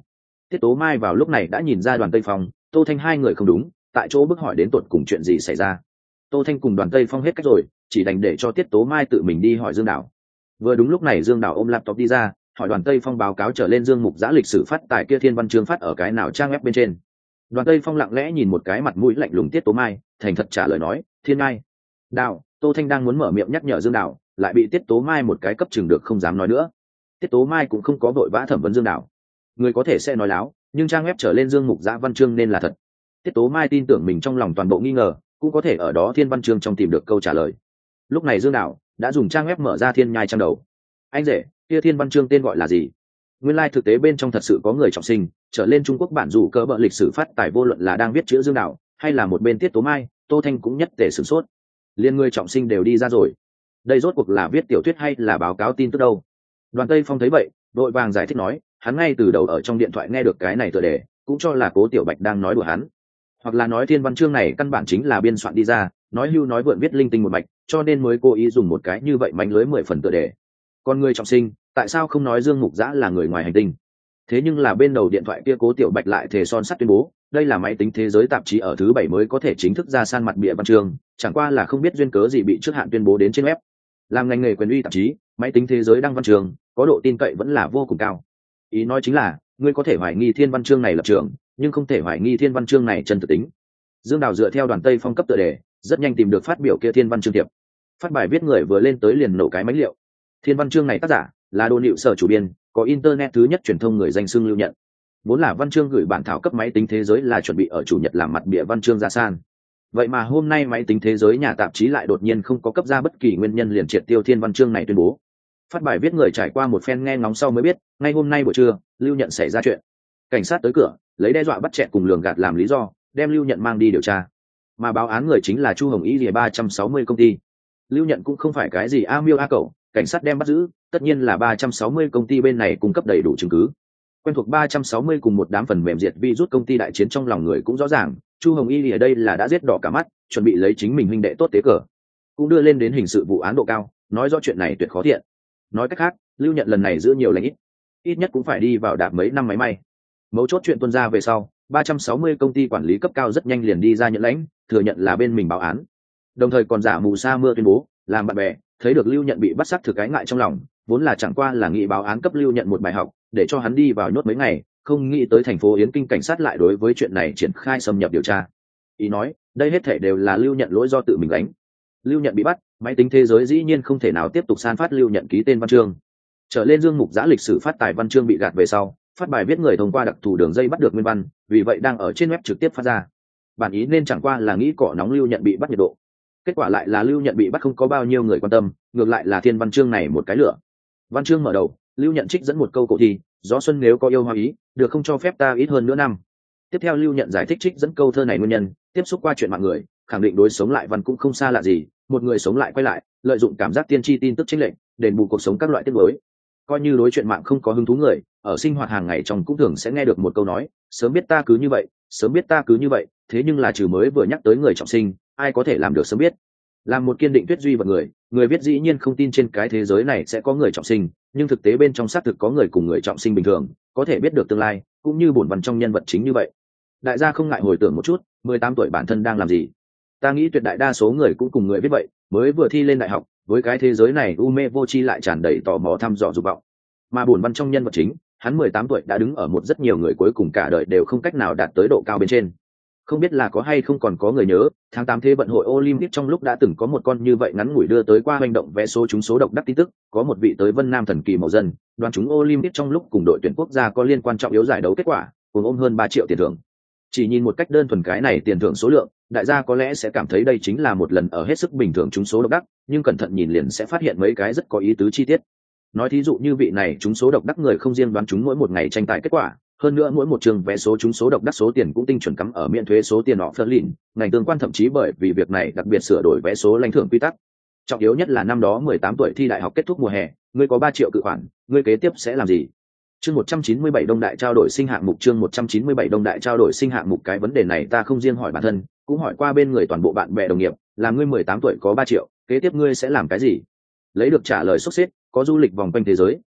Tiết Tố Mai vào lúc này đã nhìn ra Đoàn Tây Phong, Tô Thanh hai người không đúng, tại chỗ bức hỏi đến tột cùng chuyện gì xảy ra. Tô Thanh cùng Đoàn Tây Phong hết cách rồi, chỉ đành để cho Tiết Tố Mai tự mình đi hỏi Dương Đảo. Vừa đúng lúc này Dương Đảo ôm laptop đi ra, hỏi Đoàn Tây Phong báo cáo trở lên Dương Mục Giã lịch sử phát tại kia Thiên Văn Chương phát ở cái nào trang web bên trên. Đoàn Tây Phong lặng lẽ nhìn một cái mặt mũi lạnh lùng Tiết Tố Mai, thành thật trả lời nói, Thiên Mai. Đào, Tô Thanh đang muốn mở miệng nhắc nhở Dương Đảo, lại bị Tiết Tố Mai một cái cấp chừng được không dám nói nữa. Tiết Tố Mai cũng không có vội vã thẩm vấn Dương Đảo. Người có thể sẽ nói láo, nhưng trang web trở lên Dương Mục Giã văn chương nên là thật. Tiết Tố Mai tin tưởng mình trong lòng toàn bộ nghi ngờ, cũng có thể ở đó Thiên Văn Chương trong tìm được câu trả lời. Lúc này Dương Đảo đã dùng trang web mở ra Thiên Nhai trang đầu. Anh rể, kia Thiên Văn Chương tên gọi là gì? Nguyên lai thực tế bên trong thật sự có người trọng sinh, trở lên Trung Quốc bản dù cỡ bợ lịch sử phát tài vô luận là đang viết chữ Dương Đảo, hay là một bên Tiết Tố Mai, Tô Thanh cũng nhất tề sửng sốt. Liên người trọng sinh đều đi ra rồi. Đây rốt cuộc là viết tiểu thuyết hay là báo cáo tin tức đâu? Đoàn Tây Phong thấy vậy, đội vàng giải thích nói, hắn ngay từ đầu ở trong điện thoại nghe được cái này tựa đề, cũng cho là Cố Tiểu Bạch đang nói đùa hắn, hoặc là nói Thiên Văn Chương này căn bản chính là biên soạn đi ra, nói hưu nói vượn viết linh tinh một mạch, cho nên mới cố ý dùng một cái như vậy mánh lưới 10 phần tựa đề. Còn người trọng sinh, tại sao không nói Dương Mục Giã là người ngoài hành tinh? Thế nhưng là bên đầu điện thoại kia Cố Tiểu Bạch lại thề son sắt tuyên bố, đây là máy tính thế giới tạp chí ở thứ 7 mới có thể chính thức ra san mặt bìa văn chương, chẳng qua là không biết duyên cớ gì bị trước hạn tuyên bố đến trên web. Làm ngành nghề quyền uy tạp chí, máy tính thế giới đăng văn chương, có độ tin cậy vẫn là vô cùng cao. Ý nói chính là, ngươi có thể hoài nghi Thiên Văn Chương này lập trường, nhưng không thể hoài nghi Thiên Văn Chương này chân thực tính. Dương Đào dựa theo Đoàn Tây Phong cấp tựa đề, rất nhanh tìm được phát biểu kia Thiên Văn Chương tiệp. Phát bài viết người vừa lên tới liền nổ cái máy liệu. Thiên Văn Chương này tác giả là Đô Nịu Sở chủ biên, có internet thứ nhất truyền thông người danh xưng Lưu Nhận. Vốn là văn chương gửi bản thảo cấp máy tính thế giới là chuẩn bị ở chủ nhật làm mặt bìa văn chương ra san. Vậy mà hôm nay máy tính thế giới nhà tạp chí lại đột nhiên không có cấp ra bất kỳ nguyên nhân liền triệt tiêu Thiên Văn Chương này tuyên bố. Phát bài viết người trải qua một phen nghe ngóng sau mới biết, ngay hôm nay buổi trưa, Lưu Nhận xảy ra chuyện. Cảnh sát tới cửa, lấy đe dọa bắt chẹt cùng lường gạt làm lý do, đem Lưu Nhận mang đi điều tra. Mà báo án người chính là Chu Hồng Ý Lìa 360 công ty. Lưu Nhận cũng không phải cái gì a miêu a cẩu, cảnh sát đem bắt giữ, tất nhiên là 360 công ty bên này cung cấp đầy đủ chứng cứ. Quen thuộc 360 cùng một đám phần mềm diệt virus công ty đại chiến trong lòng người cũng rõ ràng, Chu Hồng Y ở đây là đã giết đỏ cả mắt, chuẩn bị lấy chính mình huynh đệ tốt tế cờ, cũng đưa lên đến hình sự vụ án độ cao, nói rõ chuyện này tuyệt khó thiện. Nói cách khác, Lưu Nhận lần này giữ nhiều lãnh ít nhất cũng phải đi vào đạp mấy năm máy may. Mấu chốt chuyện tuân ra về sau, 360 công ty quản lý cấp cao rất nhanh liền đi ra nhận lãnh, thừa nhận là bên mình báo án, đồng thời còn giả mù sa mưa tuyên bố làm bạn bè, thấy được Lưu Nhận bị bắt xác thực cái ngại trong lòng, vốn là chẳng qua là nghị báo án cấp Lưu Nhận một bài học, để cho hắn đi vào nhốt mấy ngày, không nghĩ tới thành phố Yến Kinh cảnh sát lại đối với chuyện này triển khai xâm nhập điều tra. Ý nói, đây hết thể đều là Lưu Nhận lỗi do tự mình gánh. Lưu Nhận bị bắt, máy tính thế giới dĩ nhiên không thể nào tiếp tục san phát Lưu Nhận ký tên văn chương. Trở lên Dương Mục Giã lịch sử phát tài văn chương bị gạt về sau, phát bài viết người thông qua đặc thù đường dây bắt được nguyên văn, vì vậy đang ở trên web trực tiếp phát ra. Bản ý nên chẳng qua là nghĩ cỏ nóng Lưu Nhận bị bắt nhiệt độ. Kết quả lại là Lưu Nhận bị bắt không có bao nhiêu người quan tâm, ngược lại là Thiên Văn Chương này một cái lửa. Văn chương mở đầu, Lưu Nhận trích dẫn một câu cổ thi, gió xuân nếu có yêu hoa ý, được không cho phép ta ít hơn nữa năm. Tiếp theo Lưu Nhận giải thích trích dẫn câu thơ này nguyên nhân, tiếp xúc qua chuyện mạng người, khẳng định đối sống lại văn cũng không xa lạ gì, một người sống lại quay lại, lợi dụng cảm giác tiên tri tin tức chính lệnh, đền bù cuộc sống các loại tiết mới. Coi như đối chuyện mạng không có hứng thú người, ở sinh hoạt hàng ngày trong cũng thường sẽ nghe được một câu nói, sớm biết ta cứ như vậy, sớm biết ta cứ như vậy, thế nhưng là trừ mới vừa nhắc tới người trọng sinh, ai có thể làm được sớm biết. Làm một kiên định tuyết duy vật người viết dĩ nhiên không tin trên cái thế giới này sẽ có người trọng sinh, nhưng thực tế bên trong xác thực có người cùng người trọng sinh bình thường, có thể biết được tương lai, cũng như bổn văn trong nhân vật chính như vậy. Đại gia không ngại hồi tưởng một chút, 18 tuổi bản thân đang làm gì. Ta nghĩ tuyệt đại đa số người cũng cùng người viết vậy, mới vừa thi lên đại học, với cái thế giới này u mê vô tri lại tràn đầy tò mò thăm dò dục vọng. Mà bổn văn trong nhân vật chính, hắn 18 tuổi đã đứng ở một rất nhiều người cuối cùng cả đời đều không cách nào đạt tới độ cao bên trên. Không biết là có hay không còn có người nhớ, tháng 8 thế vận hội Olympic trong lúc đã từng có một con như vậy ngắn ngủi đưa tới qua hành động vé số trúng số độc đắc tin tức, có một vị tới Vân Nam thần kỳ màu dân, đoán chúng Olympic trong lúc cùng đội tuyển quốc gia có liên quan trọng yếu giải đấu kết quả, cùng ôm hơn 3 triệu tiền thưởng. Chỉ nhìn một cách đơn thuần cái này tiền thưởng số lượng, đại gia có lẽ sẽ cảm thấy đây chính là một lần ở hết sức bình thường trúng số độc đắc, nhưng cẩn thận nhìn liền sẽ phát hiện mấy cái rất có ý tứ chi tiết. Nói thí dụ như vị này trúng số độc đắc người không riêng đoán chúng mỗi một ngày tranh tài kết quả, hơn nữa mỗi một trường vé số trúng số độc đắc số tiền cũng tinh chuẩn cắm ở miễn thuế số tiền họ phơ lìn, ngành tương quan thậm chí bởi vì việc này đặc biệt sửa đổi vé số lãnh thưởng quy tắc. Trọng yếu nhất là năm đó 18 tuổi thi đại học kết thúc mùa hè, ngươi có 3 triệu cự khoản, ngươi kế tiếp sẽ làm gì? Chương 197 Đông Đại trao đổi sinh hạng mục, chương 197 Đông Đại trao đổi sinh hạng mục. Cái vấn đề này ta không riêng hỏi bản thân, cũng hỏi qua bên người toàn bộ bạn bè đồng nghiệp, là ngươi 18 tuổi có 3 triệu, kế tiếp ngươi sẽ làm cái gì? Lấy được trả lời sốc xếp, có du lịch vòng quanh thế giới,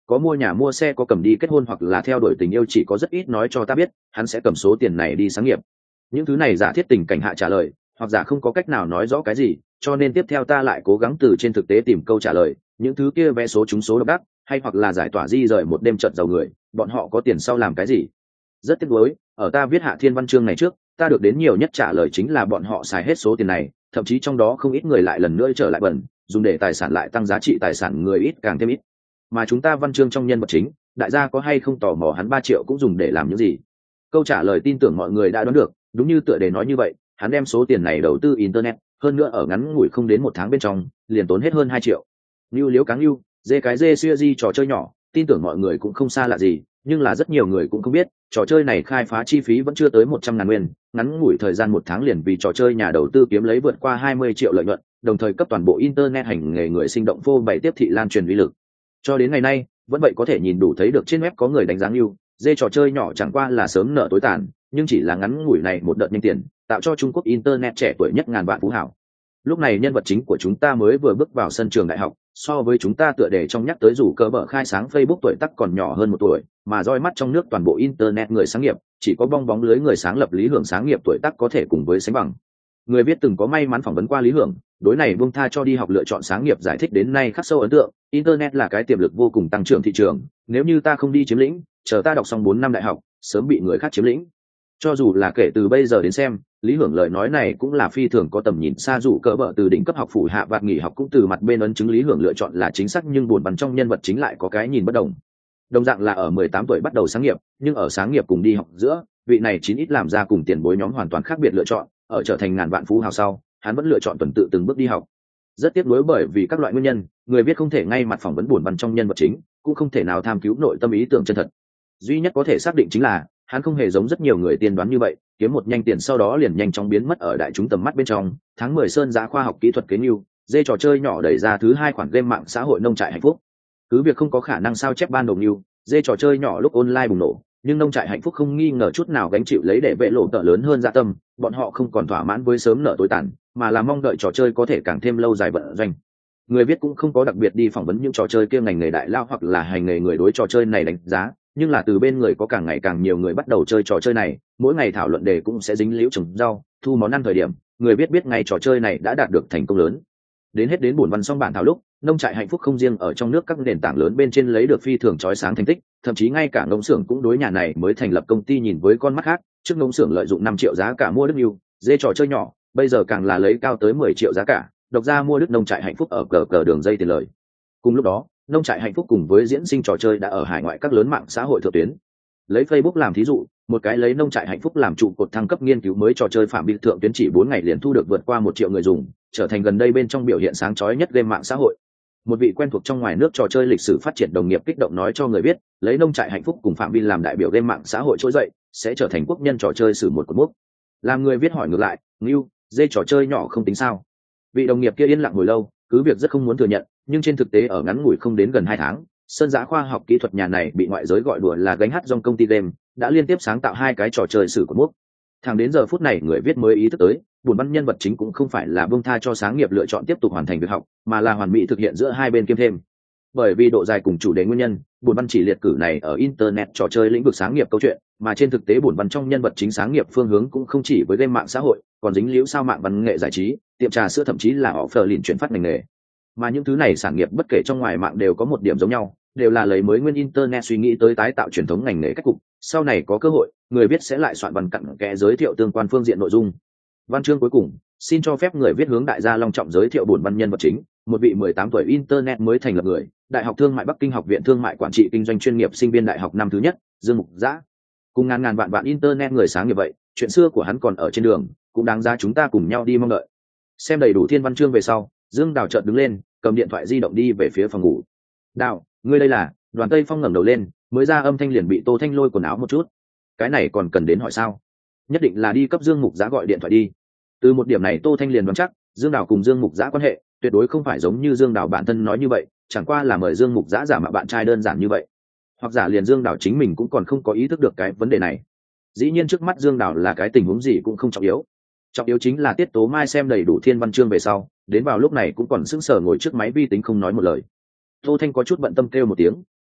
có mua nhà mua xe, có cầm đi kết hôn hoặc là theo đuổi tình yêu, chỉ có rất ít nói cho ta biết hắn sẽ cầm số tiền này đi sáng nghiệp. Những thứ này giả thiết tình cảnh hạ trả lời, hoặc giả không có cách nào nói rõ cái gì, cho nên tiếp theo ta lại cố gắng từ trên thực tế tìm câu trả lời. Những thứ kia vé số trúng số độc đắc, hay hoặc là giải tỏa di rời một đêm trận giàu người, bọn họ có tiền sau làm cái gì? Rất tiếc nuối, ở ta viết hạ thiên văn chương này trước, ta được đến nhiều nhất trả lời chính là bọn họ xài hết số tiền này, thậm chí trong đó không ít người lại lần nữa trở lại bẩn, dùng để tài sản lại tăng giá trị tài sản người ít càng thêm ít. Mà chúng ta văn chương trong nhân vật chính, đại gia có hay không tò mò hắn 3 triệu cũng dùng để làm những gì? Câu trả lời tin tưởng mọi người đã đoán được, đúng như tựa đề nói như vậy, hắn đem số tiền này đầu tư internet, hơn nữa ở ngắn ngủi không đến 1 tháng bên trong, liền tốn hết hơn 2 triệu. Nưu liếu cáng nưu, dê cái dê xưa di trò chơi nhỏ, tin tưởng mọi người cũng không xa lạ gì, nhưng là rất nhiều người cũng không biết, trò chơi này khai phá chi phí vẫn chưa tới 100.000 nguyên, ngắn ngủi thời gian 1 tháng liền vì trò chơi nhà đầu tư kiếm lấy vượt qua 20 triệu lợi nhuận, đồng thời cấp toàn bộ internet hành nghề người sinh động phô bày tiếp thị lan truyền uy lực. Cho đến ngày nay, vẫn vậy có thể nhìn đủ thấy được trên web có người đánh giá Nưu, dê trò chơi nhỏ chẳng qua là sớm nợ tối tàn, nhưng chỉ là ngắn ngủi này một đợt nhanh tiền, tạo cho Trung Quốc internet trẻ tuổi nhất ngàn vạn phú hảo. Lúc này nhân vật chính của chúng ta mới vừa bước vào sân trường đại học, so với chúng ta tựa đề trong nhắc tới rủ cơ bở khai sáng Facebook tuổi tác còn nhỏ hơn 1 tuổi, mà roi mắt trong nước toàn bộ internet người sáng nghiệp, chỉ có bong bóng lưới người sáng lập Lý Hưởng sáng nghiệp tuổi tác có thể cùng với sánh bằng. Người viết từng có may mắn phỏng vấn qua Lý Hưởng, đối này buông tha cho đi học lựa chọn sáng nghiệp giải thích đến nay khắc sâu ấn tượng, internet là cái tiềm lực vô cùng tăng trưởng thị trường, nếu như ta không đi chiếm lĩnh, chờ ta đọc xong 4 năm đại học, sớm bị người khác chiếm lĩnh. Cho dù là kể từ bây giờ đến xem, Lý Hưởng lời nói này cũng là phi thường có tầm nhìn xa, dù cỡ bợ từ đỉnh cấp học phủ hạ vạt nghỉ học cũng từ mặt bên ấn chứng Lý Hưởng lựa chọn là chính xác, nhưng buồn bắn trong nhân vật chính lại có cái nhìn bất đồng. Đồng dạng là ở 18 tuổi bắt đầu sáng nghiệp, nhưng ở sáng nghiệp cùng đi học giữa, vị này chín ít làm ra cùng tiền bối nhóm hoàn toàn khác biệt lựa chọn, ở trở thành ngàn vạn phú hào sau, hắn vẫn lựa chọn tuần tự từng bước đi học. Rất tiếc nuối bởi vì các loại nguyên nhân, người viết không thể ngay mặt phỏng vấn buồn bắn trong nhân vật chính, cũng không thể nào tham cứu nội tâm ý tưởng chân thật. Duy nhất có thể xác định chính là hắn không hề giống rất nhiều người tiên đoán như vậy, kiếm một nhanh tiền sau đó liền nhanh chóng biến mất ở đại chúng tầm mắt bên trong. Tháng 10 sơn giá khoa học kỹ thuật kế Nưu, dê trò chơi nhỏ đẩy ra thứ 2 khoản game mạng xã hội nông trại hạnh phúc. Cứ việc không có khả năng sao chép ban đầu Nưu, dê trò chơi nhỏ lúc online bùng nổ, nhưng nông trại hạnh phúc không nghi ngờ chút nào gánh chịu lấy để vệ lộ tợ lớn hơn dạ tâm, bọn họ không còn thỏa mãn với sớm nợ tối tàn, mà là mong đợi trò chơi có thể càng thêm lâu dài vận doanh. Người viết cũng không có đặc biệt đi phỏng vấn những trò chơi kia ngành nghề đại lao hoặc là hành nghề người đối trò chơi này đánh giá, nhưng là từ bên người có càng ngày càng nhiều người bắt đầu chơi trò chơi này, mỗi ngày thảo luận đề cũng sẽ dính liễu trồng rau thu món ăn thời điểm, người biết ngay trò chơi này đã đạt được thành công lớn. Đến buồn văn xong bản thảo lúc, nông trại hạnh phúc không riêng ở trong nước các nền tảng lớn bên trên lấy được phi thường chói sáng thành tích, thậm chí ngay cả nông xưởng cũng đối nhà này mới thành lập công ty nhìn với con mắt khác. Trước nông xưởng lợi dụng 5 triệu giá cả mua Đức Nưu, dê trò chơi nhỏ, bây giờ càng là lấy cao tới 10 triệu giá cả, độc ra mua Đức nông trại hạnh phúc ở cờ đường dây tiền lời. Cùng lúc đó, nông trại hạnh phúc cùng với diễn sinh trò chơi đã ở hải ngoại các lớn mạng xã hội thượng tuyến. Lấy Facebook làm thí dụ, một cái lấy nông trại hạnh phúc làm trụ cột thăng cấp nghiên cứu mới trò chơi phạm vi thượng tuyến chỉ 4 ngày liền thu được vượt qua 1 triệu người dùng, trở thành gần đây bên trong biểu hiện sáng chói nhất game mạng xã hội. Một vị quen thuộc trong ngoài nước trò chơi lịch sử phát triển đồng nghiệp kích động nói cho người biết, lấy nông trại hạnh phúc cùng phạm vi làm đại biểu game mạng xã hội trỗi dậy, sẽ trở thành quốc nhân trò chơi sử một cột mốc. Làm người viết hỏi ngược lại, Ngưu, dê trò chơi nhỏ không tính sao? Vị đồng nghiệp kia yên lặng hồi lâu, cứ việc rất không muốn thừa nhận, nhưng trên thực tế ở ngắn ngủi không đến gần 2 tháng, Sơn Giã khoa học kỹ thuật nhà này bị ngoại giới gọi đùa là gánh hát dòng công ty game, đã liên tiếp sáng tạo 2 cái trò chơi sử cột mốc. Thẳng đến giờ phút này người viết mới ý thức tới, buồn văn nhân vật chính cũng không phải là buông tha cho sáng nghiệp lựa chọn tiếp tục hoàn thành việc học, mà là hoàn mỹ thực hiện giữa hai bên kiêm thêm. Bởi vì độ dài cùng chủ đề nguyên nhân, buồn văn chỉ liệt cử này ở internet trò chơi lĩnh vực sáng nghiệp câu chuyện, mà trên thực tế buồn văn trong nhân vật chính sáng nghiệp phương hướng cũng không chỉ với game mạng xã hội, còn dính líu sao mạng văn nghệ giải trí, tiệm trà sữa, thậm chí là offer liền chuyển phát ngành nghề. Mà những thứ này sản nghiệp bất kể trong ngoài mạng đều có một điểm giống nhau, đều là lấy mới nguyên internet suy nghĩ tới tái tạo truyền thống ngành nghề cách cục. Sau này có cơ hội, người viết sẽ lại soạn văn cặn kẽ giới thiệu tương quan phương diện nội dung. Văn chương cuối cùng, xin cho phép người viết hướng đại gia long trọng giới thiệu buồn văn nhân vật chính, một vị 18 tuổi internet mới thành lập người, Đại học Thương mại Bắc Kinh Học viện Thương mại Quản trị Kinh doanh chuyên nghiệp sinh viên đại học năm thứ nhất, Dương Mục Dã. Cùng ngàn vạn internet người sáng nghiệp vậy, chuyện xưa của hắn còn ở trên đường, cũng đáng giá chúng ta cùng nhau đi mong đợi. Xem đầy đủ thiên văn chương về sau, Dương Đào chợt đứng lên, cầm điện thoại di động đi về phía phòng ngủ. "Đào, ngươi đây là?" Đoàn Tây Phong ngẩng đầu lên, mới ra âm thanh liền bị Tô Thanh lôi quần áo một chút. "Cái này còn cần đến hỏi sao? Nhất định là đi cấp Dương Mục Dã gọi điện thoại đi." Từ một điểm này Tô Thanh liền đoán chắc, Dương Đào cùng Dương Mục Dã quan hệ tuyệt đối không phải giống như Dương Đào bản thân nói như vậy, chẳng qua là mời Dương Mục Dã giả mạo bạn trai đơn giản như vậy. Hoặc giả liền Dương Đào chính mình cũng còn không có ý thức được cái vấn đề này. Dĩ nhiên trước mắt Dương Đào là cái tình huống gì cũng không trọng yếu. Trọng yếu chính là Tiết Tố Mai xem đầy đủ thiên văn chương về sau, đến vào lúc này cũng còn sững sờ ngồi trước máy vi tính không nói một lời. Tô Thanh có chút bận tâm kêu một tiếng,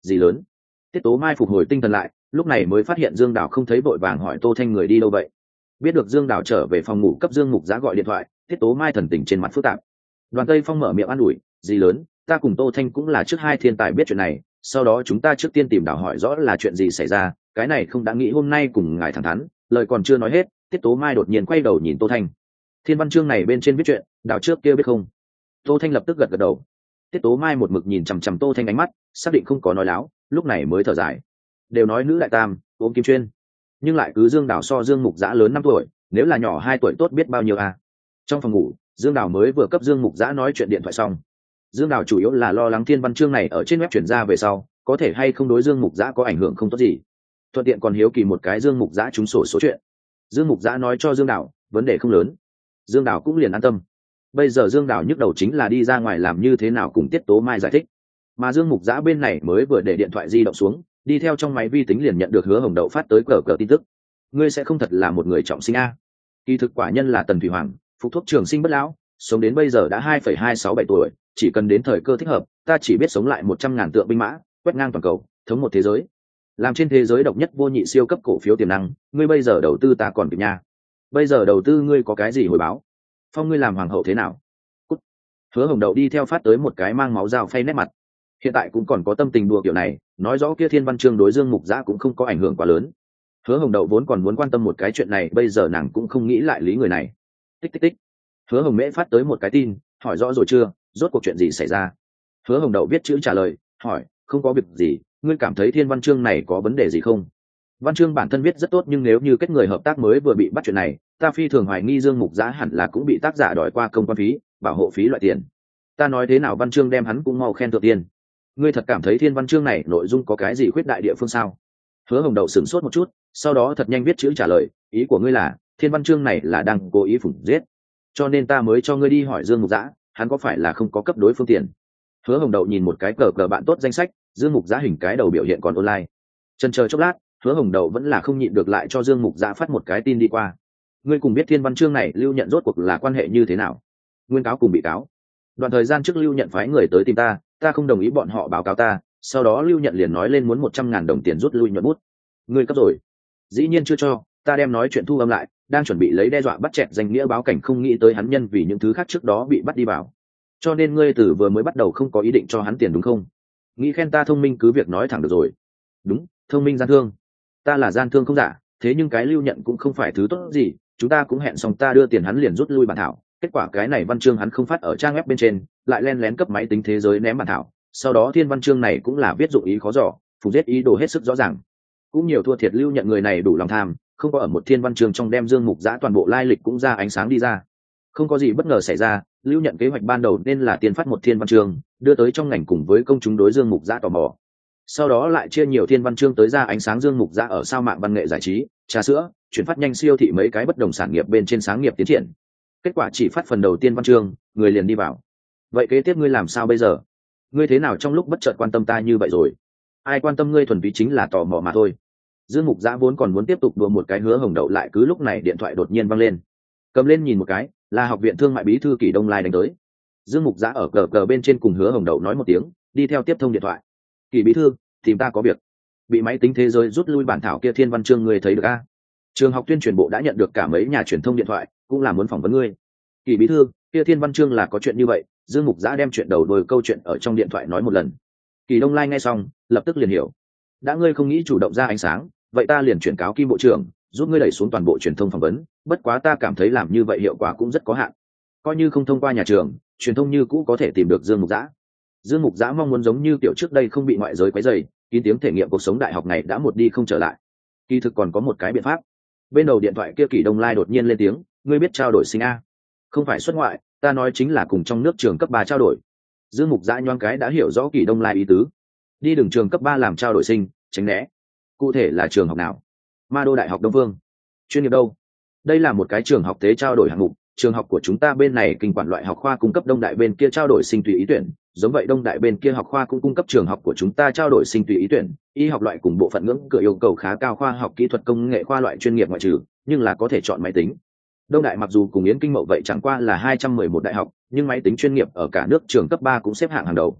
gì lớn. Tiết Tố Mai phục hồi tinh thần lại, lúc này mới phát hiện Dương Đào không thấy, vội vàng hỏi Tô Thanh người đi đâu vậy. Biết được Dương Đào trở về phòng ngủ cấp Dương Mục Giã gọi điện thoại, Tiết Tố Mai thần tình trên mặt phức tạp. Đoàn Tây Phong mở miệng an ủi, gì lớn, ta cùng Tô Thanh cũng là trước hai thiên tài biết chuyện này, sau đó chúng ta trước tiên tìm Đào hỏi rõ là chuyện gì xảy ra, cái này không đã nghĩ hôm nay cùng ngài thẳng thắn. Lời còn chưa nói hết, Tiết Tố Mai đột nhiên quay đầu nhìn Tô Thanh. Thiên văn chương này bên trên viết chuyện, Đào trước kia biết không? Tô Thanh lập tức gật gật đầu. Tiết Tố Mai một mực nhìn chằm chằm Tô Thanh ánh mắt, xác định không có nói láo, lúc này mới thở dài. Đều nói nữ đại tam ôm kim chuyên, nhưng lại cứ Dương Đào so Dương Mục Giã lớn 5 tuổi, nếu là nhỏ 2 tuổi tốt biết bao nhiêu à. Trong phòng ngủ, Dương Đào mới vừa cấp Dương Mục Giã nói chuyện điện thoại xong. Dương Đào chủ yếu là lo lắng thiên văn chương này ở trên web chuyển ra về sau có thể hay không đối Dương Mục Giã có ảnh hưởng không tốt gì, thuận tiện còn hiếu kỳ một cái Dương Mục Giã trúng sổ số chuyện. Dương Mục Giã nói cho Dương Đào vấn đề không lớn, Dương Đào cũng liền an tâm. Bây giờ Dương Đào nhức đầu chính là đi ra ngoài làm như thế nào cùng Tiết Tố Mai giải thích, mà Dương Mục Giã bên này mới vừa để điện thoại di động xuống, đi theo trong máy vi tính liền nhận được Hứa Hồng Đậu phát tới cờ tin tức. Ngươi sẽ không thật là một người trọng sinh a? Kỳ thực quả nhân là Tần Thủy Hoàng, phục thuốc trường sinh bất lão, sống đến bây giờ đã 2,267 tuổi, chỉ cần đến thời cơ thích hợp, ta chỉ biết sống lại 100.000 tượng binh mã, quét ngang toàn cầu, thống một thế giới, làm trên thế giới độc nhất vô nhị siêu cấp cổ phiếu tiềm năng. Ngươi bây giờ đầu tư ta còn kịp nha. Bây giờ đầu tư ngươi có cái gì hồi báo? Phong ngươi làm hoàng hậu thế nào? Cút. Hứa Hồng Đậu đi theo phát tới một cái mang máu dao phay nét mặt. Hiện tại cũng còn có tâm tình đùa kiểu này, nói rõ kia thiên văn chương đối Dương Mục Giã cũng không có ảnh hưởng quá lớn. Hứa Hồng Đậu vốn còn muốn quan tâm một cái chuyện này, bây giờ nàng cũng không nghĩ lại lý người này. Tích tích tích. Hứa Hồng Mễ phát tới một cái tin, hỏi rõ rồi chưa, rốt cuộc chuyện gì xảy ra? Hứa Hồng Đậu viết chữ trả lời, hỏi, không có việc gì, ngươi cảm thấy thiên văn chương này có vấn đề gì không? Văn chương bản thân viết rất tốt, nhưng nếu như kết người hợp tác mới vừa bị bắt chuyện này, ta phi thường hoài nghi Dương Mục Giã hẳn là cũng bị tác giả đòi qua công quan phí, bảo hộ phí loại tiền. Ta nói thế nào văn chương đem hắn cũng mau khen thượng tiền. Ngươi thật cảm thấy thiên văn chương này nội dung có cái gì khuyết đại địa phương sao? Hứa Hồng Đậu sửng sốt một chút, sau đó thật nhanh viết chữ trả lời, ý của ngươi là thiên văn chương này là đang cố ý phủng giết, cho nên ta mới cho ngươi đi hỏi Dương Mục Giã, hắn có phải là không có cấp đối phương tiền? Hứa Hồng Đậu nhìn một cái cờ bạn tốt danh sách, Dương Mục Giã hình cái đầu biểu hiện còn online. Chần chờ chốc lát, Hứa Hồng Đậu vẫn là không nhịn được lại cho Dương Mục Giã phát một cái tin đi qua. Ngươi cùng biết thiên văn chương này Lưu Nhận rốt cuộc là quan hệ như thế nào? Nguyên cáo cùng bị cáo. Đoạn thời gian trước Lưu Nhận phái người tới tìm ta, ta không đồng ý bọn họ báo cáo ta, sau đó Lưu Nhận liền nói lên muốn 100.000 đồng tiền rút lui nhuận bút. Ngươi cấp rồi? Dĩ nhiên chưa cho, ta đem nói chuyện thu âm lại, đang chuẩn bị lấy đe dọa bắt chẹt danh nghĩa báo cảnh, không nghĩ tới hắn nhân vì những thứ khác trước đó bị bắt đi vào. Cho nên ngươi từ vừa mới bắt đầu không có ý định cho hắn tiền đúng không? Nghĩ khen ta thông minh cứ việc nói thẳng được rồi. Đúng, thông minh gian thương. Ta là gian thương không giả, thế nhưng cái Lưu Nhận cũng không phải thứ tốt gì, chúng ta cũng hẹn xong ta đưa tiền hắn liền rút lui bản thảo, kết quả cái này văn chương hắn không phát ở trang web bên trên, lại len lén cấp máy tính thế giới ném bản thảo, sau đó thiên văn chương này cũng là viết dụng ý khó dò, phục giết ý đồ hết sức rõ ràng. Cũng nhiều thua thiệt Lưu Nhận người này đủ lòng tham, không có ở một thiên văn chương trong đem Dương Mục Giã toàn bộ lai lịch cũng ra ánh sáng đi ra. Không có gì bất ngờ xảy ra, Lưu Nhận kế hoạch ban đầu nên là tiên phát một thiên văn chương, đưa tới trong ngành cùng với công chúng đối Dương Mục Giã tò mò. Sau đó lại chia nhiều thiên văn chương tới ra ánh sáng Dương Mục Giã ở sao mạng văn nghệ giải trí, trà sữa, chuyển phát nhanh siêu thị mấy cái bất đồng sản nghiệp bên trên sáng nghiệp tiến triển. Kết quả chỉ phát phần đầu tiên văn chương, người liền đi vào. Vậy kế tiếp ngươi làm sao bây giờ? Ngươi thế nào trong lúc bất chợt quan tâm ta như vậy rồi? Ai quan tâm ngươi, thuần túy chính là tò mò mà thôi. Dương Mục Giã vốn còn muốn tiếp tục đùa một cái Hứa Hồng Đậu, lại cứ lúc này điện thoại đột nhiên văng lên. Cầm lên nhìn một cái, là học viện thương mại bí thư Kỷ Đông Lai đánh tới. Dương Mục Giã ở cờ bên trên cùng Hứa Hồng Đậu nói một tiếng, đi theo tiếp thông điện thoại. Kỷ bí thư, tìm ta có việc. Bị máy tính thế giới rút lui bản thảo kia thiên văn chương người thấy được a? Trường học tuyên truyền bộ đã nhận được cả mấy nhà truyền thông điện thoại, cũng là muốn phỏng vấn ngươi. Kỷ bí thư, kia thiên văn chương là có chuyện như vậy. Dương Mục Giã đem chuyện đầu đuôi câu chuyện ở trong điện thoại nói một lần. Kỷ Đông Lai nghe xong, lập tức liền hiểu. Đã ngươi không nghĩ chủ động ra ánh sáng, vậy ta liền chuyển cáo Kim bộ trưởng, giúp ngươi đẩy xuống toàn bộ truyền thông phỏng vấn, bất quá ta cảm thấy làm như vậy hiệu quả cũng rất có hạn. Coi như không thông qua nhà trường, truyền thông như cũ có thể tìm được Dương Mục Giã. Dương Mục Giã mong muốn giống như kiểu trước đây không bị ngoại giới quấy rầy, kín tiếng thể nghiệm cuộc sống đại học này đã một đi không trở lại. Kỳ thực còn có một cái biện pháp. Bên đầu điện thoại kia Kỷ Đông Lai đột nhiên lên tiếng, ngươi biết trao đổi sinh a? Không phải xuất ngoại, ta nói chính là cùng trong nước trường cấp 3 trao đổi. Dương Mục Giã nhoáng cái đã hiểu rõ Kỷ Đông Lai ý tứ. Đi đường trường cấp 3 làm trao đổi sinh, tránh né. Cụ thể là trường học nào? Ma Đô Đại học Đông Phương. Chuyên nghiệp đâu? Đây là một cái trường học tế trao đổi hạng mục, trường học của chúng ta bên này kinh quản loại học khoa cung cấp Đông Đại bên kia trao đổi sinh tùy ý tuyển, giống vậy Đông Đại bên kia học khoa cũng cung cấp trường học của chúng ta trao đổi sinh tùy ý tuyển, y học loại cùng bộ phận ngưỡng cửa yêu cầu khá cao khoa học kỹ thuật công nghệ khoa loại chuyên nghiệp ngoại trừ, nhưng là có thể chọn máy tính. Đông Đại mặc dù cùng Yến Kinh Mậu vậy chẳng qua là 211 đại học, nhưng máy tính chuyên nghiệp ở cả nước trường cấp 3 cũng xếp hạng hàng đầu.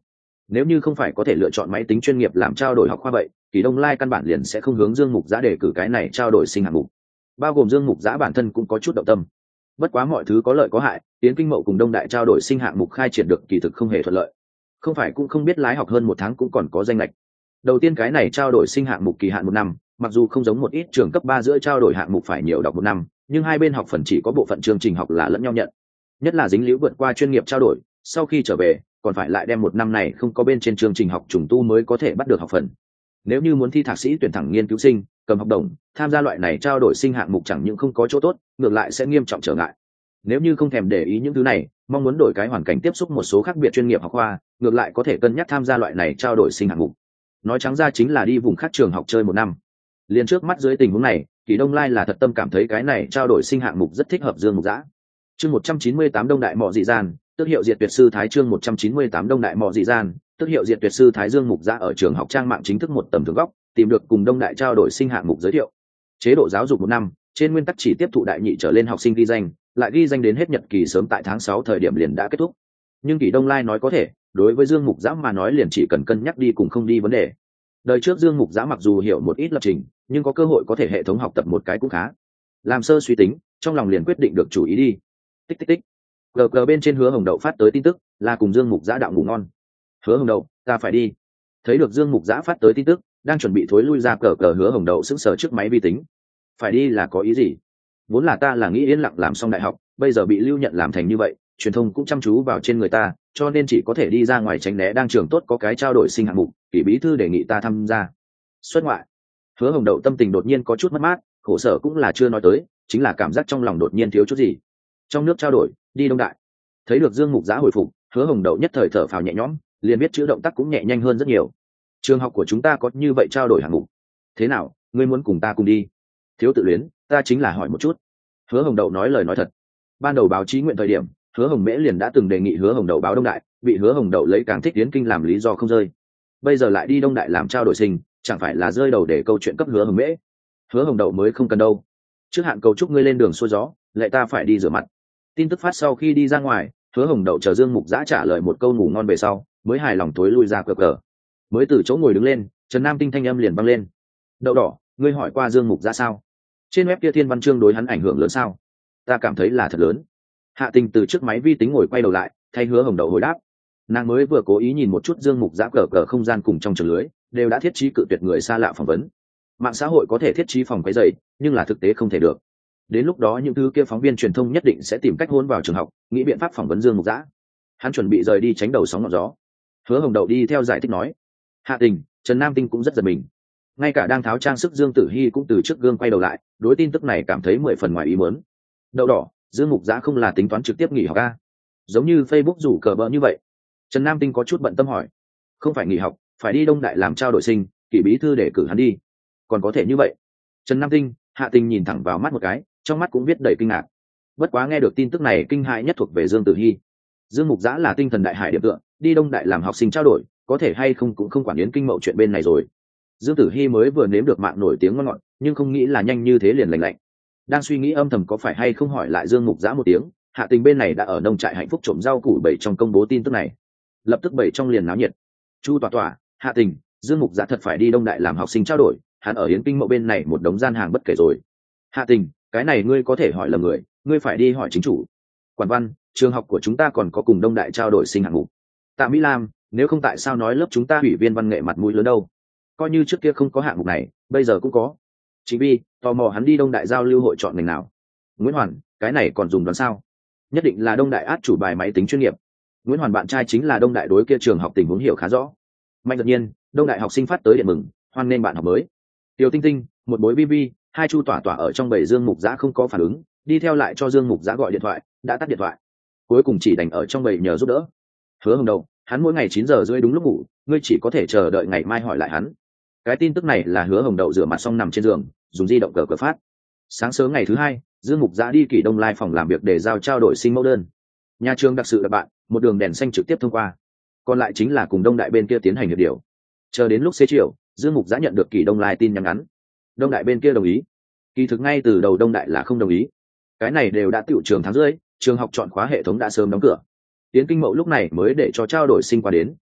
Nếu như không phải có thể lựa chọn máy tính chuyên nghiệp làm trao đổi học khoa vậy, Kỳ Đông Lai căn bản liền sẽ không hướng Dương Mục Giã đề cử cái này trao đổi sinh hạng mục. Bao gồm Dương Mục Giã bản thân cũng có chút động tâm. Bất quá mọi thứ có lợi có hại, Tiến Kinh Mậu cùng Đông Đại trao đổi sinh hạng mục khai triển được kỳ thực không hề thuận lợi. Không phải cũng không biết lái học hơn 1 tháng cũng còn có danh lệch. Đầu tiên cái này trao đổi sinh hạng mục kỳ hạn 1 năm, mặc dù không giống một ít trường cấp 3 giữa trao đổi hạng mục phải nhiều đọc 1 năm, nhưng hai bên học phần chỉ có bộ phận chương trình học là lẫn nhau nhận. Nhất là dính líu vượt qua chuyên nghiệp trao đổi, sau khi trở về, còn phải lại đem 1 năm này không có bên trên chương trình học trùng tu mới có thể bắt được học phần. Nếu như muốn thi thạc sĩ tuyển thẳng nghiên cứu sinh, cầm học đồng, tham gia loại này trao đổi sinh hạng mục chẳng những không có chỗ tốt, ngược lại sẽ nghiêm trọng trở ngại. Nếu như không thèm để ý những thứ này, mong muốn đổi cái hoàn cảnh tiếp xúc một số khác biệt chuyên nghiệp học khoa, ngược lại có thể cân nhắc tham gia loại này trao đổi sinh hạng mục. Nói trắng ra chính là đi vùng khác trường học chơi 1 năm. Liên trước mắt dưới tình huống này, Kỳ Đông Lai là thật tâm cảm thấy cái này trao đổi sinh hạng mục rất thích hợp Dương Mục Giã. Chương 198 Đông Đại Mọ Dị Gian, tước hiệu Diệt Tuyệt Sư Thái. Chương 198 Đông Đại Mọ Dị Gian, tước hiệu Diệt Tuyệt Sư Thái. Dương Mục Giã ở trường học trang mạng chính thức một tầm thường góc, tìm được cùng Đông Đại trao đổi sinh hạng mục giới thiệu. Chế độ giáo dục 1 năm, trên nguyên tắc chỉ tiếp thụ đại nhị trở lên học sinh ghi danh, lại ghi danh đến hết nhật kỳ sớm tại tháng 6 thời điểm liền đã kết thúc. Nhưng Kỳ Đông Lai nói có thể, đối với Dương Mục Giã mà nói liền chỉ cần cân nhắc đi cùng không đi vấn đề. Đời trước Dương Mục Giã mặc dù hiểu một ít lập trình, nhưng có cơ hội có thể hệ thống học tập một cái cũng khá. Làm sơ suy tính, trong lòng liền quyết định được chủ ý đi. Tích tích tích. GG bên trên Hứa Hồng Đậu phát tới tin tức, là cùng Dương Mục Giã đạo ngủ ngon. Hứa Hồng Đậu, ta phải đi. Thấy được Dương Mục Giã phát tới tin tức, đang chuẩn bị thối lui ra cờ Hứa Hồng Đậu sững sờ trước máy vi tính. Phải đi là có ý gì? Vốn là ta là nghĩ yên lặng làm xong đại học, bây giờ bị lưu nhận làm thành như vậy, truyền thông cũng chăm chú vào trên người ta, cho nên chỉ có thể đi ra ngoài tránh né. Đang trường tốt có cái trao đổi sinh hạng mục, Kỷ bí thư đề nghị ta tham gia. Xuất ngoại. Hứa Hồng Đậu tâm tình đột nhiên có chút mất mát, khổ sở cũng là chưa nói tới, chính là cảm giác trong lòng đột nhiên thiếu chút gì. Trong nước trao đổi, đi Đông Đại. Thấy được Dương Mục Giã hồi phục, Hứa Hồng Đậu nhất thời thở phào nhẹ nhõm, liền biết chữ động tác cũng nhẹ nhanh hơn rất nhiều. Trường học của chúng ta có như vậy trao đổi hạng mục. Thế nào, ngươi muốn cùng ta cùng đi? Thiếu tự luyến, ta chính là hỏi một chút. Hứa Hồng Đậu nói lời nói thật. Ban đầu báo chí nguyện thời điểm, Hứa Hồng Mễ liền đã từng đề nghị Hứa Hồng Đậu báo Đông Đại, bị Hứa Hồng Đậu lấy càng thích Yến Kinh làm lý do không rơi. Bây giờ lại đi Đông Đại làm trao đổi sinh, chẳng phải là rơi đầu để câu chuyện cấp Hứa Hồng Mễ. Hứa Hồng Đậu mới không cần đâu. Trước hạn cầu chúc ngươi lên đường xuôi gió, lại ta phải đi rửa mặt. Tin tức phát sau khi đi ra ngoài, Hứa Hồng Đậu chờ Dương Mục Giã trả lời một câu ngủ ngon về sau, mới hài lòng tối lui ra cờ. Mới từ chỗ ngồi đứng lên, Trần Nam Tinh thanh âm liền vang lên. Đậu đỏ, ngươi hỏi qua Dương Mục Giã sao? Trên web kia Thiên Văn Chương đối hắn ảnh hưởng lớn sao? Ta cảm thấy là thật lớn. Hạ Tình từ trước máy vi tính ngồi quay đầu lại, thay Hứa Hồng Đậu hồi đáp. Nàng mới vừa cố ý nhìn một chút Dương Mục Giã cờ không gian cùng trong trường lưới, đều đã thiết trí cự tuyệt người xa lạ phỏng vấn. Mạng xã hội có thể thiết trí phòng quấy rầy, nhưng là thực tế không thể được. Đến lúc đó những thứ kia phóng viên truyền thông nhất định sẽ tìm cách hôn vào trường học, nghĩ biện pháp phỏng vấn Dương Mục Giã. Hắn chuẩn bị rời đi tránh đầu sóng ngọn gió. Hứa Hồng Đậu đi theo giải thích nói. Hạ Tình, Trần Nam Tinh cũng rất giật mình. Ngay cả đang tháo trang sức Dương Tử Hi cũng từ trước gương quay đầu lại, đối tin tức này cảm thấy 10 phần ngoài ý muốn. Đậu đỏ, Dương Mục Giã không là tính toán trực tiếp nghỉ học a? Giống như Facebook rủ cờ bỡ như vậy. Trần Nam Tinh có chút bận tâm hỏi. Không phải nghỉ học, phải đi Đông Đại làm trao đổi sinh, Kỷ bí thư để cử hắn đi. Còn có thể như vậy? Trần Nam Tinh, Hạ Tình nhìn thẳng vào mắt một cái, trong mắt cũng viết đầy kinh ngạc. Bất quá nghe được tin tức này kinh hãi nhất thuộc về Dương Tử Hi. Dương Mục Giã là tinh thần đại hải điểm tựa, đi Đông Đại làm học sinh trao đổi, có thể hay không cũng không quản Yến Kinh Mậu chuyện bên này rồi. Dương Tử Hi mới vừa nếm được mạng nổi tiếng ngon ngọt, nhưng không nghĩ là nhanh như thế liền lành lạnh. Đang suy nghĩ âm thầm có phải hay không hỏi lại Dương Mục Giã một tiếng, Hạ Tình bên này đã ở nông trại hạnh phúc trộm rau củ bầy trong công bố tin tức này. Lập tức bầy trong liền náo nhiệt. Chu tỏa, Hạ Tình, Dương Mục Giã thật phải đi Đông Đại làm học sinh trao đổi, hắn ở Yến Kinh Mậu bên này một đống gian hàng bất kể rồi. Hạ Tình, cái này ngươi có thể hỏi lầm người, ngươi phải đi hỏi chính chủ. Quản văn, trường học của chúng ta còn có cùng Đông Đại trao đổi sinh hạng mục. Tạ Mỹ Lam, nếu không tại sao nói lớp chúng ta ủy viên văn nghệ mặt mũi lớn đâu? Coi như trước kia không có hạng mục này, bây giờ cũng có. Chính vì tò mò hắn đi Đông Đại giao lưu hội chọn ngành nào. Nguyễn Hoàn, cái này còn dùng đoán sao? Nhất định là Đông Đại át chủ bài máy tính chuyên nghiệp. Nguyễn Hoàn bạn trai chính là Đông Đại đối kia trường học tình huống hiểu khá rõ. Mạnh đột nhiên, Đông Đại học sinh phát tới điện mừng, hoan nghênh bạn học mới. Tiểu Tinh Tinh, một bối vi, hai Chu tỏa ở trong bầy Dương Mục Giã không có phản ứng, đi theo lại cho Dương Mục Giã gọi điện thoại, đã tắt điện thoại. Cuối cùng chỉ đành ở trong bầy nhờ giúp đỡ. Hứa Hồng Đậu, hắn mỗi ngày 9 giờ rưỡi đúng lúc ngủ, ngươi chỉ có thể chờ đợi ngày mai hỏi lại hắn. Cái tin tức này là Hứa Hồng Đậu rửa mặt xong nằm trên giường, dùng di động cờ phát. Sáng sớm ngày thứ hai, Dương Mục Giã đi Kỷ Đông Lai phòng làm việc để giao trao đổi sinh mẫu đơn. Nhà trường đặc sự đặc bạn, một đường đèn xanh trực tiếp thông qua. Còn lại chính là cùng Đông Đại bên kia tiến hành hiệp điều. Chờ đến lúc xế chiều, Dương Mục Giã nhận được Kỷ Đông Lai tin nhắn ngắn. Đông Đại bên kia đồng ý. Kỳ thực ngay từ đầu Đông Đại là không đồng ý. Cái này đều đã tiểu trường tháng rưỡi, trường học chọn khóa hệ thống đã sớm đóng cửa. Yến Kinh Mậu lúc này mới để cho trao đổi sinh qua đến,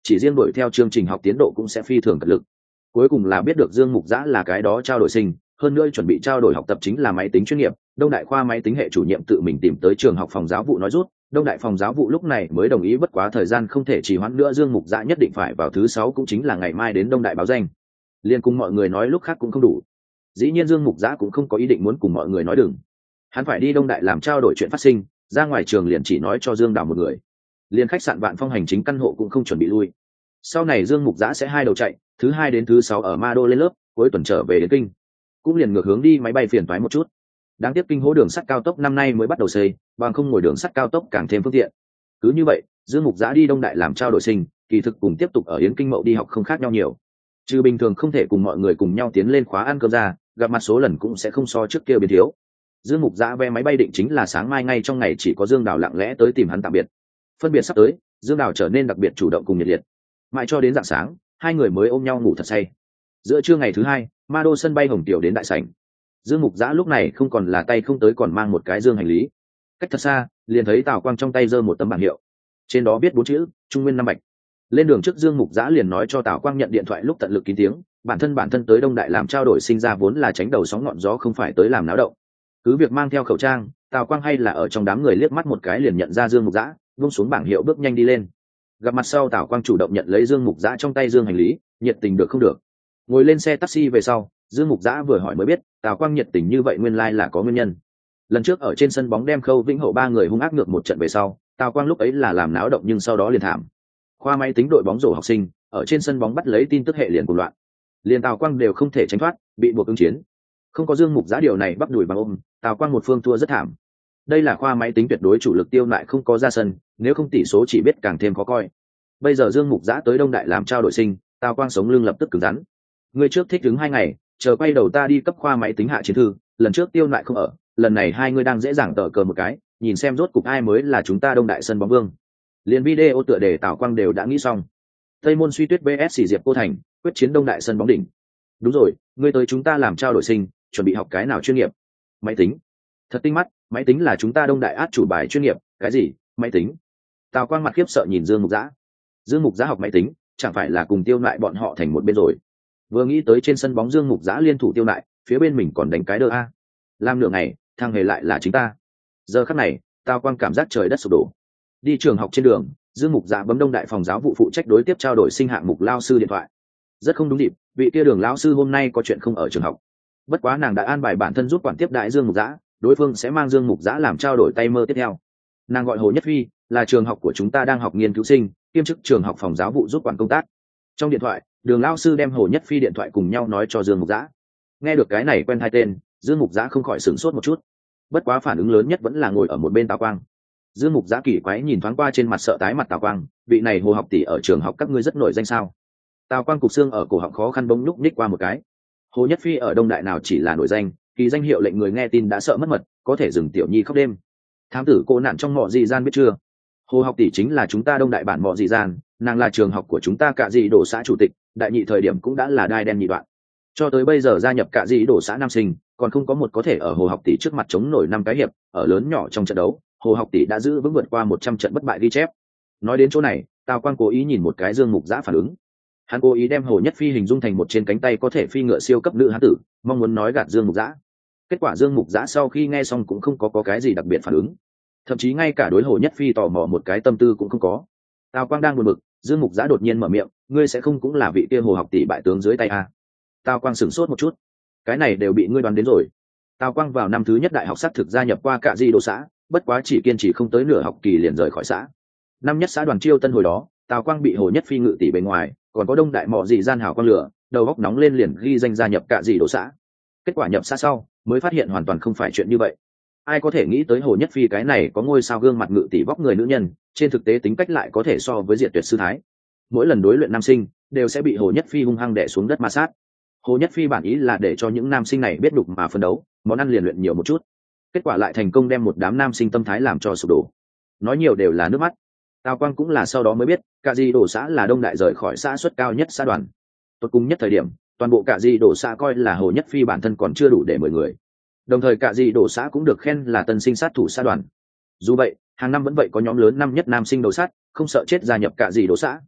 chỉ riêng đuổi theo chương trình học tiến độ cũng sẽ phi thường cật lực. Cuối cùng là biết được Dương Mục Giã là cái đó trao đổi sinh, hơn nữa chuẩn bị trao đổi học tập chính là máy tính chuyên nghiệp. Đông Đại khoa máy tính hệ chủ nhiệm tự mình tìm tới trường học phòng giáo vụ nói rút, Đông Đại phòng giáo vụ lúc này mới đồng ý, bất quá thời gian không thể trì hoãn nữa, Dương Mục Giã nhất định phải vào thứ 6, cũng chính là ngày mai đến Đông Đại báo danh. Liên cùng mọi người nói lúc khác cũng không đủ. Dĩ nhiên Dương Mục Giã cũng không có ý định muốn cùng mọi người nói đừng. Hắn phải đi Đông Đại làm trao đổi chuyện phát sinh, ra ngoài trường liền chỉ nói cho Dương Đào một người. Liên khách sạn Vạn Phong hành chính căn hộ cũng không chuẩn bị lui. Sau này Dương Mục Giã sẽ hai đầu chạy, thứ 2 đến thứ 6 ở Ma Đô lên lớp, cuối tuần trở về đến kinh. Cũng liền ngược hướng đi máy bay phiền toái một chút. Đáng tiếc kinh hố đường sắt cao tốc năm nay mới bắt đầu xây, bằng không ngồi đường sắt cao tốc càng thêm phương tiện. Cứ như vậy, Dương Mục Giã đi Đông Đại làm trao đổi sinh, kỳ thực cùng tiếp tục ở Yến Kinh Mậu đi học không khác nhau nhiều. Trừ bình thường không thể cùng mọi người cùng nhau tiến lên khóa ăn cơm ra, gặp mặt số lần cũng sẽ không so trước kia biến thiếu. Dương Mục Giã vé máy bay định chính là sáng mai, ngay trong ngày chỉ có Dương Đào lặng lẽ tới tìm hắn tạm biệt. Phân biệt sắp tới, Dương Đào trở nên đặc biệt chủ động cùng nhiệt liệt. Mãi cho đến rạng sáng, hai người mới ôm nhau ngủ thật say. Giữa trưa ngày thứ 2, Ma Đô sân bay Hồng Tiểu đến đại sảnh. Dương Mục Giã lúc này không còn là tay không tới, còn mang một cái dương hành lý. Cách thật xa, liền thấy Tào Quang trong tay giơ một tấm bảng hiệu, trên đó viết 4 chữ Trung Nguyên Nam Bạch. Lên đường trước Dương Mục Giã liền nói cho Tào Quang nhận điện thoại lúc tận lực kín tiếng, bản thân tới Đông Đại làm trao đổi sinh ra vốn là tránh đầu sóng ngọn gió, không phải tới làm náo động. Cứ việc mang theo khẩu trang, Tào Quang hay là ở trong đám người liếc mắt một cái liền nhận ra Dương Mục Giã, buông xuống bảng hiệu bước nhanh đi lên. Gặp mặt sau, Tào Quang chủ động nhận lấy Dương Mục Giã trong tay dương hành lý, nhiệt tình được không được. Ngồi lên xe taxi về sau, Dương Mục Giã vừa hỏi mới biết, Tào Quang nhiệt tình như vậy nguyên lai là có nguyên nhân. Lần trước ở trên sân bóng đem Khâu Vĩnh Hậu 3 người hung ác ngược một trận về sau, Tào Quang lúc ấy là làm náo động nhưng sau đó liền thảm. Khoa máy tính đội bóng rổ học sinh ở trên sân bóng bắt lấy tin tức hệ liền cùng loạn, liền Tào Quang đều không thể tránh thoát, bị buộc ứng chiến. Không có Dương Mục Giã điều này bắt đuổi bằng ôm, Tào Quang một phương thua rất thảm. Đây là khoa máy tính tuyệt đối chủ lực Tiêu lại không có ra sân, nếu không tỷ số chỉ biết càng thêm khó coi. Bây giờ Dương Mục Giã tới Đông Đại làm trao đổi sinh, Tào Quang sống lưng lập tức cứng rắn. Người trước thích đứng 2 ngày, chờ quay đầu ta đi cấp khoa máy tính hạ chiến thư, lần trước Tiêu lại không ở, lần này hai người đang dễ dàng tờ cờ một cái, nhìn xem rốt cục ai mới là chúng ta Đông Đại sân bóng vương. Liên video tựa đề Tào Quang đều đã nghĩ xong. Tây Môn Suy Tuyết vs Diệp Cô Thành, quyết chiến Đông Đại sân bóng đỉnh. Đúng rồi, ngươi tới chúng ta làm trao đổi sinh, chuẩn bị học cái nào chuyên nghiệp? Máy tính. Thật tinh mắt, máy tính là chúng ta Đông Đại át chủ bài chuyên nghiệp. Cái gì? Máy tính? Tào Quang mặt khiếp sợ nhìn Dương Mục Giã. Dương Mục Giã học máy tính, chẳng phải là cùng Tiêu lại bọn họ thành một bên rồi? Vừa nghĩ tới trên sân bóng Dương Mục Giã liên thủ Tiêu lại, phía bên mình còn đánh cái đơ a. Làm nửa ngày, thằng hề lại là chính ta. Giờ khắc này, Tào Quang cảm giác trời đất sụp đổ. Đi trường học trên đường, Dương Mục Giã bấm Đông Đại phòng giáo vụ phụ trách đối tiếp trao đổi sinh hạng mục lao sư điện thoại. Rất không đúng dịp, vị kia Đường lão sư hôm nay có chuyện không ở trường học. Bất quá nàng đã an bài bản thân giúp quản tiếp đại Dương Mục Giã, đối phương sẽ mang Dương Mục Giã làm trao đổi tay mơ tiếp theo. Nàng gọi Hồ Nhất Phi, là trường học của chúng ta đang học nghiên cứu sinh, kiêm chức trường học phòng giáo vụ giúp quản công tác. Trong điện thoại, Đường lão sư đem Hồ Nhất Phi điện thoại cùng nhau nói cho Dương Mục Giã. Nghe được cái này quen hai tên, Dương Mục Giã không khỏi sửng sốt một chút. Bất quá phản ứng lớn nhất vẫn là ngồi ở một bên Tào Quang. Dương Mục Giã kỳ quái nhìn thoáng qua trên mặt sợ tái mặt Tào Quang, vị này Hồ học tỷ ở trường học các ngươi rất nổi danh sao? Tào Quang cục xương ở cổ họng khó khăn bỗng nhúc nhích qua một cái. Hồ Nhất Phi ở Đông Đại nào chỉ là nổi danh, kỳ danh hiệu lệnh người nghe tin đã sợ mất mật, có thể dừng tiểu nhi khóc đêm. Thám tử cô nạn trong mọ dị gian biết chưa? Hồ học tỷ chính là chúng ta Đông Đại bản mọ dị gian, nàng là trường học của chúng ta Cạ Dị Đổ xã chủ tịch, đại nhị thời điểm cũng đã là đai đen nhị đoạn. Cho tới bây giờ gia nhập Cạ Dị Đổ xã nam sinh, còn không có một có thể ở Hồ học tỷ trước mặt chống nổi 5 cái hiệp, ở lớn nhỏ trong trận đấu, Hồ học tỷ đã giữ vững vượt qua 100 trận bất bại ghi chép. Nói đến chỗ này, Tào Quang cố ý nhìn một cái Dương Mục Giã phản ứng. Hắn cố ý đem Hồ Nhất Phi hình dung thành một trên cánh tay có thể phi ngựa siêu cấp nữ hán tử, mong muốn nói gạt Dương Mục Giã. Kết quả Dương Mục Giã sau khi nghe xong cũng không có cái gì đặc biệt phản ứng, thậm chí ngay cả đối Hồ Nhất Phi tò mò một cái tâm tư cũng không có. Tào Quang đang buồn bực, Dương Mục Giã đột nhiên mở miệng, ngươi sẽ không cũng là vị kia Hồ học tỷ bại tướng dưới tay à? Tào Quang sửng sốt một chút, cái này đều bị ngươi đoán đến rồi. Tào Quang vào năm thứ nhất đại học xác thực gia nhập qua Cạ Dị Đổ xã, bất quá chỉ kiên trì không tới nửa học kỳ liền rời khỏi xã. Năm nhất xã đoàn chiêu tân hồi đó, Tào Quang bị Hồ Nhất Phi ngự tỷ bên ngoài, còn có Đông Đại mọ dị gian hào quang lửa, đầu góc nóng lên liền ghi danh gia nhập Cạ Dị Đổ xã. Kết quả nhập xã sau, mới phát hiện hoàn toàn không phải chuyện như vậy. Ai có thể nghĩ tới Hồ Nhất Phi cái này có ngôi sao gương mặt ngự tỷ vóc người nữ nhân, trên thực tế tính cách lại có thể so với Diệt Tuyệt sư thái. Mỗi lần đối luyện nam sinh, đều sẽ bị Hồ Nhất Phi hung hăng đè xuống đất ma sát. Hồ Nhất Phi bản ý là để cho những nam sinh này biết đục mà phân đấu, món ăn liền luyện nhiều một chút. Kết quả lại thành công đem một đám nam sinh tâm thái làm cho sụp đổ. Nói nhiều đều là nước mắt. Tào Quang cũng là sau đó mới biết, Cạ Dị Đổ xã là Đông Đại rời khỏi xã suất cao nhất xã đoàn. Tốt cùng nhất thời điểm, toàn bộ Cạ Dị Đổ xã coi là Hồ Nhất Phi bản thân còn chưa đủ để 10 người. Đồng thời Cạ Dị Đổ xã cũng được khen là tân sinh sát thủ xã đoàn. Dù vậy, hàng năm vẫn vậy có nhóm lớn năm nhất nam sinh đầu sát, không sợ chết gia nhập Cạ Dị Đổ xã.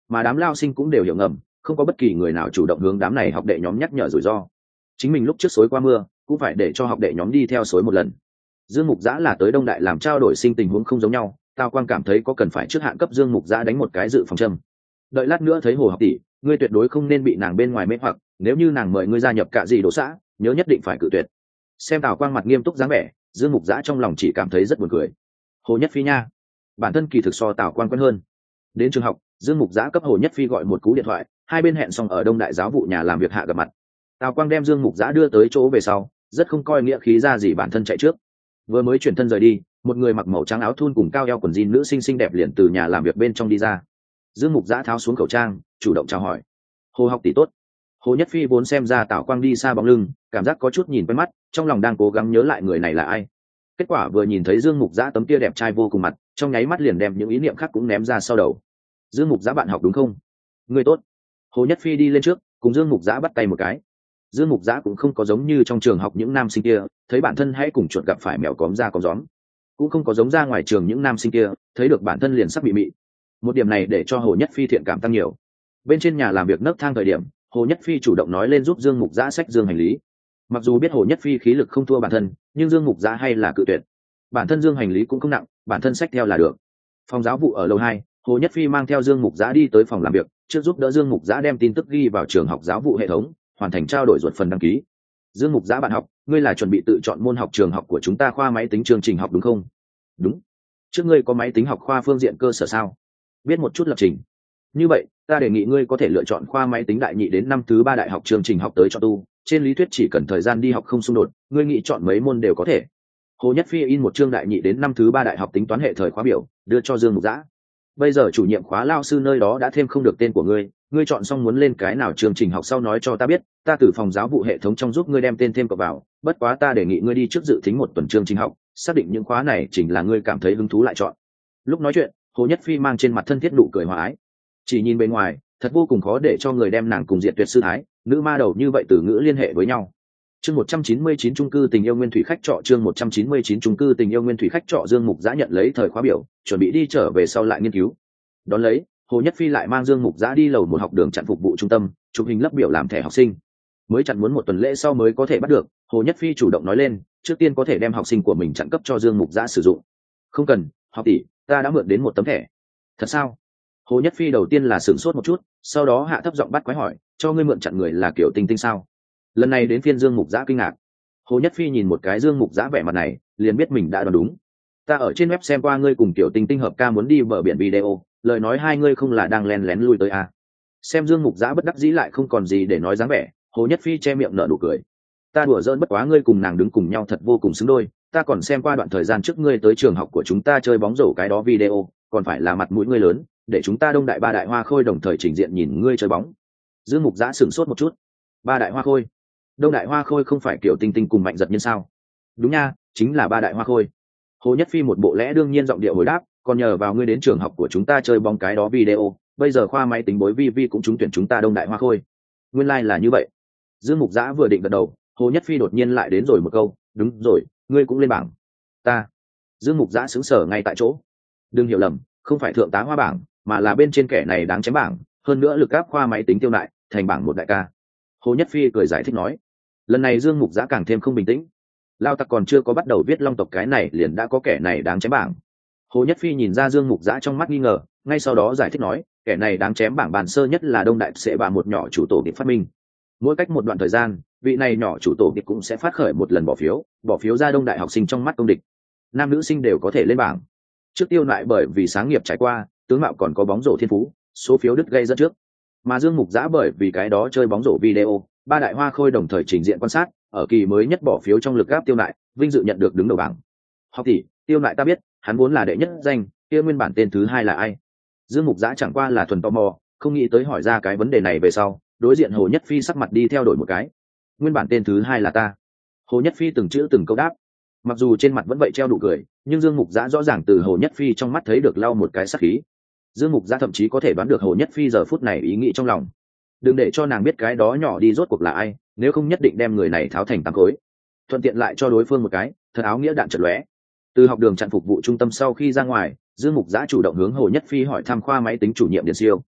mà đám lao sinh cũng đều hiểu ngầm, không có bất kỳ người nào chủ động hướng đám này học đệ nhóm nhắc nhở rủi ro. Chính mình lúc trước xối qua mưa cũng phải để cho học đệ nhóm đi theo xối một lần. Dương Mục Giã là tới Đông Đại làm trao đổi sinh, tình huống không giống nhau, Tào Quang cảm thấy có cần phải trước hạn cấp Dương Mục Giã đánh một cái dự phòng châm. Đợi lát nữa thấy Hồ học tỷ, ngươi tuyệt đối không nên bị nàng bên ngoài mê hoặc, nếu như nàng mời ngươi gia nhập Cạ Dị Đỗ xã, nhớ nhất định phải cự tuyệt. Xem Tào Quang mặt nghiêm túc dáng vẻ, Dương Mục Giã trong lòng chỉ cảm thấy rất buồn cười. Hồ Nhất Phi nha, bản thân kỳ thực so Tào Quang quen hơn. Đến trường học, Dương Mục Giã cấp Hồ Nhất Phi gọi một cú điện thoại, hai bên hẹn xong ở Đông Đại giáo vụ nhà làm việc hạ gặp mặt. Tào Quang đem Dương Mục Giã đưa tới chỗ về sau, rất không coi nghĩa khí ra gì bản thân chạy trước. Vừa mới chuyển thân rời đi, một người mặc màu trắng áo thun cùng cao eo quần jean nữ sinh xinh đẹp liền từ nhà làm việc bên trong đi ra. Dương Mục Giã tháo xuống khẩu trang, chủ động chào hỏi. Hồ học tỷ tốt. Hồ Nhất Phi vốn xem ra Tào Quang đi xa bóng lưng, cảm giác có chút nhìn quen mắt, trong lòng đang cố gắng nhớ lại người này là ai. Kết quả vừa nhìn thấy Dương Mục Giã tấm kia đẹp trai vô cùng mặt, trong nháy mắt liền đem những ý niệm khác cũng ném ra sau đầu. Dương Mục Giã bạn học đúng không? Người tốt. Hồ Nhất Phi đi lên trước, cùng Dương Mục Giã bắt tay một cái. Dương Mục Giã cũng không có giống như trong trường học những nam sinh kia, thấy bản thân hãy cùng chuột gặp phải mèo cóm ra cóm gióm, cũng không có giống ra ngoài trường những nam sinh kia, thấy được bản thân liền sắc bị mị. Một điểm này để cho Hồ Nhất Phi thiện cảm tăng nhiều. Bên trên nhà làm việc nấc thang thời điểm, Hồ Nhất Phi chủ động nói lên giúp Dương Mục Giã xách dương hành lý. Mặc dù biết Hồ Nhất Phi khí lực không thua bản thân, nhưng Dương Mục Giã hay là cự tuyệt. Bản thân dương hành lý cũng không nặng, bản thân xách theo là được. Phòng giáo vụ ở lầu 2, Hồ Nhất Phi mang theo Dương Mục Giã đi tới phòng làm việc, trước giúp đỡ Dương Mục Giã đem tin tức ghi vào trường học giáo vụ hệ thống, hoàn thành trao đổi ruột phần đăng ký. Dương Mục Giã bạn học, ngươi là chuẩn bị tự chọn môn học trường học của chúng ta khoa máy tính chương trình học đúng không? Đúng. Trước ngươi có máy tính học khoa phương diện cơ sở sao? Biết một chút lập trình. Như vậy, ta đề nghị ngươi có thể lựa chọn khoa máy tính đại nhị đến năm thứ 3 đại học chương trình học tới cho tu, trên lý thuyết chỉ cần thời gian đi học không xung đột, ngươi nghĩ chọn mấy môn đều có thể. Hồ Nhất Phi in một chương đại nhị đến năm thứ 3 đại học tính toán hệ thời khóa biểu, đưa cho Dương Mục Giã. Bây giờ chủ nhiệm khóa lao sư nơi đó đã thêm không được tên của ngươi chọn xong muốn lên cái nào chương trình học sau nói cho ta biết, ta từ phòng giáo vụ hệ thống trong giúp ngươi đem tên thêm cập vào, bất quá ta đề nghị ngươi đi trước dự thính một tuần chương trình học, xác định những khóa này chính là ngươi cảm thấy hứng thú lại chọn. Lúc nói chuyện, Hồ Nhất Phi mang trên mặt thân thiết nụ cười hòa ái. Chỉ nhìn bên ngoài, thật vô cùng khó để cho người đem nàng cùng Diệt Tuyệt sư thái, nữ ma đầu như vậy từ ngữ liên hệ với nhau. Chương 199 chung cư tình yêu nguyên thủy khách trọ, chương 199 chung cư tình yêu nguyên thủy khách trọ. Dương Mục Giã nhận lấy thời khóa biểu, chuẩn bị đi trở về sau lại nghiên cứu. Đón lấy, Hồ Nhất Phi lại mang Dương Mục Giã đi lầu một học đường chặn phục vụ trung tâm, chụp hình lấp biểu làm thẻ học sinh. Mới chặn muốn một tuần lễ sau mới có thể bắt được, Hồ Nhất Phi chủ động nói lên, trước tiên có thể đem học sinh của mình chặn cấp cho Dương Mục Giã sử dụng. Không cần, học tỷ, ta đã mượn đến một tấm thẻ. Thật sao? Hồ Nhất Phi đầu tiên là sửng sốt một chút, sau đó hạ thấp giọng bắt quái hỏi, cho ngươi mượn chặn người là kiểu Tinh Tinh sao? Lần này đến phiên Dương Mục Giã kinh ngạc. Hồ Nhất Phi nhìn một cái Dương Mục Giã vẻ mặt này, liền biết mình đã đoán đúng. Ta ở trên web xem qua ngươi cùng kiểu Tinh Tinh hợp ca muốn đi bờ biển video, lời nói hai ngươi không là đang lén lén lui tới à? Xem Dương Mục Giã bất đắc dĩ lại không còn gì để nói dáng vẻ, Hồ Nhất Phi che miệng nở nụ cười. Ta đùa giỡn bất quá ngươi cùng nàng đứng cùng nhau thật vô cùng xứng đôi, ta còn xem qua đoạn thời gian trước ngươi tới trường học của chúng ta chơi bóng rổ cái đó video, còn phải là mặt mũi ngươi lớn, để chúng ta Đông Đại ba đại hoa khôi đồng thời trình diện nhìn ngươi chơi bóng. Dương Mục Giã sửng sốt một chút. Ba đại hoa khôi? Đông Đại hoa khôi không phải kiểu Tinh Tinh cùng Mạnh Giật Nhân sao? Đúng nha, chính là ba đại hoa khôi. Hồ Nhất Phi một bộ lẽ đương nhiên giọng điệu hồi đáp, còn nhờ vào ngươi đến trường học của chúng ta chơi bóng cái đó video, bây giờ khoa máy tính bối vi vi cũng trúng tuyển chúng ta Đông Đại hoa khôi. Nguyên lai là như vậy. Dương Mục Giã vừa định gật đầu, Hồ Nhất Phi đột nhiên lại đến rồi một câu, đúng rồi, ngươi cũng lên bảng. Ta. Dương Mục Giã sững sờ ngay tại chỗ. Đừng hiểu lầm, không phải thượng tá hoa bảng, mà là bên trên kẻ này đáng chém bảng, hơn nữa lực áp khoa máy tính tiêu lại, thành bảng một đại ca. Hồ Nhất Phi cười giải thích nói. Lần này Dương Mục Giã càng thêm không bình tĩnh. Lao tặc còn chưa có bắt đầu viết long tộc cái này liền đã có kẻ này đáng chém bảng. Hồ Nhất Phi nhìn ra Dương Mục Giã trong mắt nghi ngờ, ngay sau đó giải thích nói, kẻ này đáng chém bảng bàn sơ nhất là Đông Đại sẽ bà một nhỏ chủ tổ điệp phát minh. Mỗi cách một đoạn thời gian, vị này nhỏ chủ tổ điệp cũng sẽ phát khởi một lần bỏ phiếu ra Đông Đại học sinh trong mắt công địch. Nam nữ sinh đều có thể lên bảng. Trước Tiêu Nại bởi vì sáng nghiệp trải qua, tướng mạo còn có bóng rổ thiên phú, số phiếu đứt gây dẫn trước. Mà Dương Mục Giã bởi vì cái đó chơi bóng rổ video, ba đại hoa khôi đồng thời trình diện quan sát, ở kỳ mới nhất bỏ phiếu trong lực áp Tiêu Nại, vinh dự nhận được đứng đầu bảng. Học tỷ, Tiêu Nại ta biết, hắn vốn là đệ nhất danh, kia nguyên bản tên thứ hai là ai? Dương Mục Giã chẳng qua là thuần tò mò, không nghĩ tới hỏi ra cái vấn đề này về sau, đối diện Hồ Nhất Phi sắc mặt đi theo đổi một cái. Nguyên bản tên thứ hai là ta. Hồ Nhất Phi từng chữ từng câu đáp. Mặc dù trên mặt vẫn vậy treo nụ cười, nhưng Dương Mục Giã rõ ràng từ Hồ Nhất Phi trong mắt thấy được lau một cái sắc khí. Dương Mục Giã thậm chí có thể đoán được Hồ Nhất Phi giờ phút này ý nghĩ trong lòng. Đừng để cho nàng biết cái đó nhỏ đi rốt cuộc là ai, nếu không nhất định đem người này tháo thành tám khối. Thuận tiện lại cho đối phương một cái thật áo nghĩa đạn chật lóe. Từ học đường chặn phục vụ trung tâm sau khi ra ngoài, Dương Mục Giã chủ động hướng Hồ Nhất Phi hỏi thăm khoa máy tính chủ nhiệm Điền Siêu.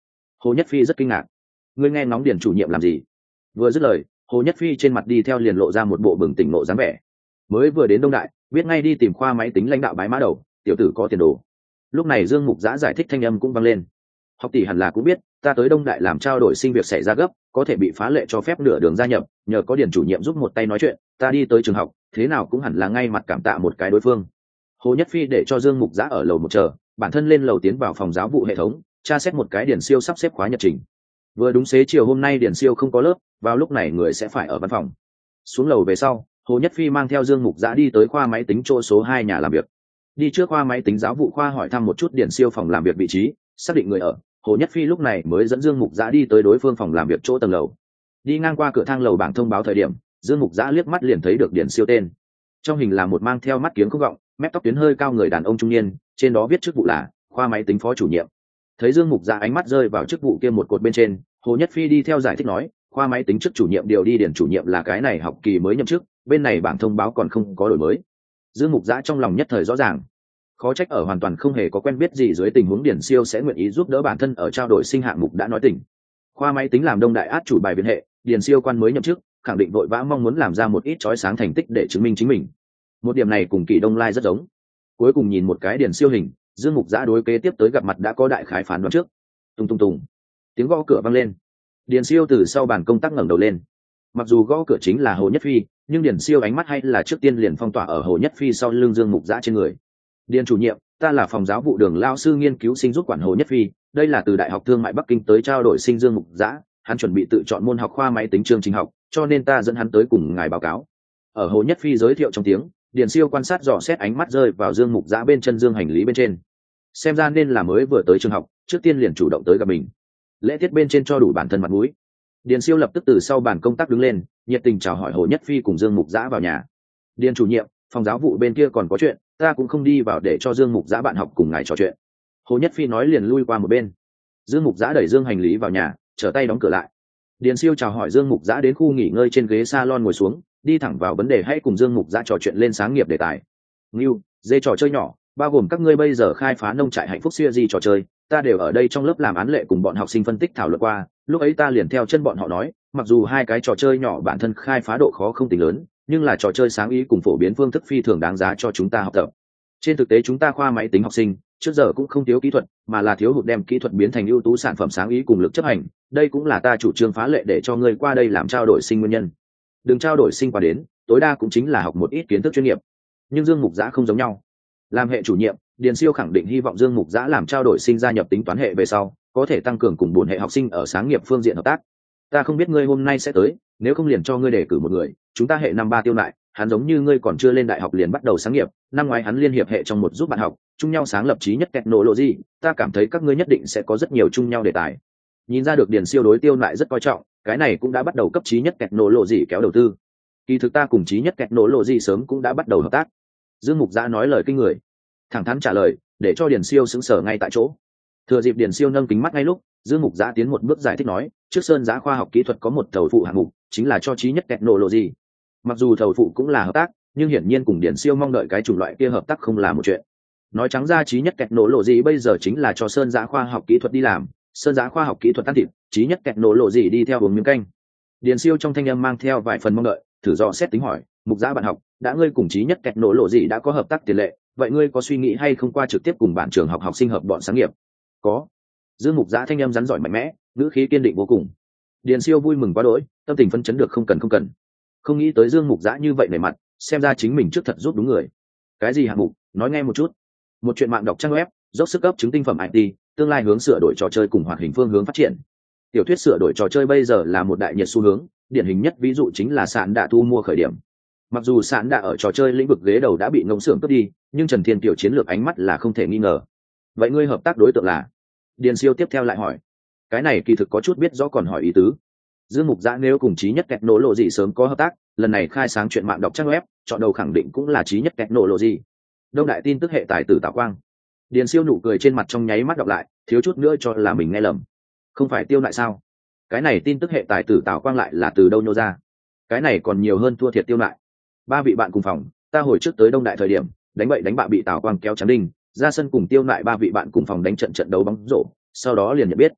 Hồ Nhất Phi rất kinh ngạc. Ngươi nghe ngóng điển chủ nhiệm làm gì? Vừa dứt lời, Hồ Nhất Phi trên mặt đi theo liền lộ ra một bộ bừng tỉnh nộ dáng vẻ. Mới vừa đến Đông Đại, biết ngay đi tìm khoa máy tính lãnh đạo bái mã đầu, tiểu tử có tiền đồ. Lúc này Dương Mục Giã giải thích thanh âm cũng vang lên. Học tỷ hẳn là cũng biết, ta tới Đông Đại làm trao đổi sinh việc xảy ra gấp, có thể bị phá lệ cho phép nửa đường gia nhập, nhờ có điển chủ nhiệm giúp một tay nói chuyện, ta đi tới trường học, thế nào cũng hẳn là ngay mặt cảm tạ một cái đối phương. Hồ Nhất Phi để cho Dương Mục Giã ở lầu một chờ, bản thân lên lầu tiến vào phòng giáo vụ hệ thống, tra xét một cái điển siêu sắp xếp khóa nhật trình. Vừa đúng xế chiều hôm nay điển siêu không có lớp, vào lúc này người sẽ phải ở văn phòng. Xuống lầu về sau, Hồ Nhất Phi mang theo Dương Mục Giã đi tới khoa máy tính chỗ số 2 nhà làm việc. Đi trước khoa máy tính giáo vụ khoa hỏi thăm một chút điển siêu phòng làm việc vị trí, xác định người ở, Hồ Nhất Phi lúc này mới dẫn Dương Mục Giã đi tới đối phương phòng làm việc chỗ tầng lầu. Đi ngang qua cửa thang lầu bảng thông báo thời điểm, Dương Mục Giã liếc mắt liền thấy được điển siêu tên. Trong hình là một mang theo mắt kiếng không gọng, mép tóc tuyến hơi cao người đàn ông trung niên, trên đó viết chức vụ là khoa máy tính phó chủ nhiệm. Thấy Dương Mục Giã ánh mắt rơi vào chức vụ kia một cột bên trên, Hồ Nhất Phi đi theo giải thích nói, khoa máy tính chức chủ nhiệm điều đi điển chủ nhiệm là cái này học kỳ mới nhậm chức, bên này bảng thông báo còn không có đổi mới. Dương Mục Giã trong lòng nhất thời rõ ràng, khó trách ở hoàn toàn không hề có quen biết gì dưới tình huống điển siêu sẽ nguyện ý giúp đỡ bản thân ở trao đổi sinh hạng mục đã nói tỉnh. Khoa máy tính làm Đông Đại át chủ bài viện hệ, điển siêu quan mới nhậm chức, khẳng định vội vã mong muốn làm ra một ít chói sáng thành tích để chứng minh chính mình. Một điểm này cùng Kỷ Đông Lai rất giống. Cuối cùng nhìn một cái điển siêu hình, Dương Mục Giã đối kế tiếp tới gặp mặt đã có đại khái phán đoán trước. Tung tung tung, tiếng gõ cửa vang lên. Điển siêu từ sau bàn công tác ngẩng đầu lên. Mặc dù gõ cửa chính là Hồ Nhất Phi, nhưng Điển siêu ánh mắt hay là trước tiên liền phong tỏa ở Hồ Nhất Phi sau lưng Dương Mục Giã trên người. Điền chủ nhiệm, ta là phòng giáo vụ Đường lao sư nghiên cứu sinh giúp quản Hồ Nhất Phi, đây là từ Đại học Thương mại Bắc Kinh tới trao đổi sinh Dương Mục Giã, hắn chuẩn bị tự chọn môn học khoa máy tính chương trình học, cho nên ta dẫn hắn tới cùng ngài báo cáo. Ở Hồ Nhất Phi giới thiệu trong tiếng, Điền siêu quan sát dò xét ánh mắt rơi vào Dương Mục Giã bên chân dương hành lý bên trên. Xem ra nên là mới vừa tới trường học, trước tiên liền chủ động tới gặp mình. Lễ tiết bên trên cho đủ bản thân mặt mũi. Điền siêu lập tức từ sau bàn công tác đứng lên, nhiệt tình chào hỏi Hồ Nhất Phi cùng Dương Mục Giã vào nhà. Điền chủ nhiệm, phòng giáo vụ bên kia còn có chuyện, ta cũng không đi vào để cho Dương Mục Giã bạn học cùng ngài trò chuyện. Hồ Nhất Phi nói liền lui qua một bên. Dương Mục Giã đẩy dương hành lý vào nhà, trở tay đóng cửa lại. Điền siêu chào hỏi Dương Mục Giã đến khu nghỉ ngơi trên ghế salon ngồi xuống, đi thẳng vào vấn đề, hãy cùng Dương Mục Giã trò chuyện lên sáng nghiệp đề tài. Ngưu, dê trò chơi nhỏ, bao gồm các ngươi bây giờ khai phá nông trại hạnh phúc series trò chơi, ta đều ở đây trong lớp làm án lệ cùng bọn học sinh phân tích thảo luận qua, lúc ấy ta liền theo chân bọn họ nói, mặc dù hai cái trò chơi nhỏ bản thân khai phá độ khó không tính lớn, nhưng là trò chơi sáng ý cùng phổ biến phương thức phi thường đáng giá cho chúng ta học tập. Trên thực tế chúng ta khoa máy tính học sinh trước giờ cũng không thiếu kỹ thuật, mà là thiếu hụt đem kỹ thuật biến thành ưu tú sản phẩm sáng ý cùng lực chấp hành, đây cũng là ta chủ trương phá lệ để cho ngươi qua đây làm trao đổi sinh nguyên nhân. Đừng trao đổi sinh qua đến, tối đa cũng chính là học một ít kiến thức chuyên nghiệp. Nhưng Dương Mục Giã không giống nhau. Làm hệ chủ nhiệm, Điền siêu khẳng định hy vọng Dương Mục Giã làm trao đổi sinh gia nhập tính toán hệ về sau, có thể tăng cường cùng bổn hệ học sinh ở sáng nghiệp phương diện hợp tác. Ta không biết ngươi hôm nay sẽ tới, nếu không liền cho ngươi đề cử một người, chúng ta hệ năm 3 tiêu lại, hắn giống như ngươi còn chưa lên đại học liền bắt đầu sáng nghiệp, năm ngoái hắn liên hiệp hệ trong một giúp bạn học, chung nhau sáng lập trí nhất technology, ta cảm thấy các ngươi nhất định sẽ có rất nhiều chung nhau đề tài. Nhìn ra được Điền siêu đối tiêu lại rất coi trọng, cái này cũng đã bắt đầu cấp trí nhất technology kéo đầu tư. Kỳ thực ta cùng trí nhất technology sớm cũng đã bắt đầu hợp tác. Dương Mục Giã nói lời kinh người, thẳng thắn trả lời, để cho Điền siêu sững sờ ngay tại chỗ. Thừa dịp Điền siêu nâng kính mắt ngay lúc, Dương Mục Giã tiến một bước giải thích nói, trước Sơn Giã khoa học kỹ thuật có một thầu phụ hạng mục, chính là cho trí nhất technology. Mặc dù thầu phụ cũng là hợp tác, nhưng hiển nhiên cùng Điền siêu mong đợi cái chủng loại kia hợp tác không là một chuyện. Nói trắng ra trí nhất technology bây giờ chính là cho Sơn Giã khoa học kỹ thuật đi làm, Sơn Giã khoa học kỹ thuật ăn thịt, trí nhất technology đi theo uống miếng canh. Điền siêu trong thanh âm mang theo vài phần mong đợi, thử dò xét tính hỏi, Mục Giã bạn học, đã ngươi cùng trí nhất technology đã có hợp tác tiền lệ, vậy ngươi có suy nghĩ hay không qua trực tiếp cùng bản trường học học sinh hợp bọn sáng nghiệp? Có. Dương Mục Giã thanh âm rắn giỏi mạnh mẽ, ngữ khí kiên định vô cùng. Điền siêu vui mừng quá đỗi, tâm tình phấn chấn được không cần. Không nghĩ tới Dương Mục Giã như vậy nể mặt, xem ra chính mình trước thật giúp đúng người. Cái gì hạng mục, nói nghe một chút. Một chuyện mạng đọc trang web, dốc sức cấp chứng tinh phẩm IT, tương lai hướng sửa đổi trò chơi cùng hoạt hình phương hướng phát triển. Tiểu thuyết sửa đổi trò chơi bây giờ là một đại nhiệt xu hướng, điển hình nhất ví dụ chính là sạn đạ thu mua khởi điểm. Mặc dù sạn đạ ở trò chơi lĩnh vực ghế đầu đã bị ngỗng xưởng cướp đi, nhưng Trần Thiên Kiều chiến lược ánh mắt là không thể nghi ngờ. Vậy ngươi hợp tác đối tượng là? Điền siêu tiếp theo lại hỏi. Cái này kỳ thực có chút biết rõ còn hỏi ý tứ. Dương Mục Giã nếu cùng trí nhất technology sớm có hợp tác, lần này khai sáng chuyện mạng đọc trang web, chọn đầu khẳng định cũng là trí nhất technology. Đông đại tin tức hệ tài tử Tào Quang. Điền siêu nụ cười trên mặt trong nháy mắt đọc lại, thiếu chút nữa cho là mình nghe lầm. Không phải Tiêu lại sao? Cái này tin tức hệ tài tử Tào Quang lại là từ đâu nhô ra? Cái này còn nhiều hơn thua thiệt Tiêu lại. Ba vị bạn cùng phòng, ta hồi trước tới Đông đại thời điểm, đánh bậy đánh bạ bị Tào Quang kéo chắn đinh, ra sân cùng Tiêu lại ba vị bạn cùng phòng đánh trận đấu bóng rổ, sau đó liền nhận biết.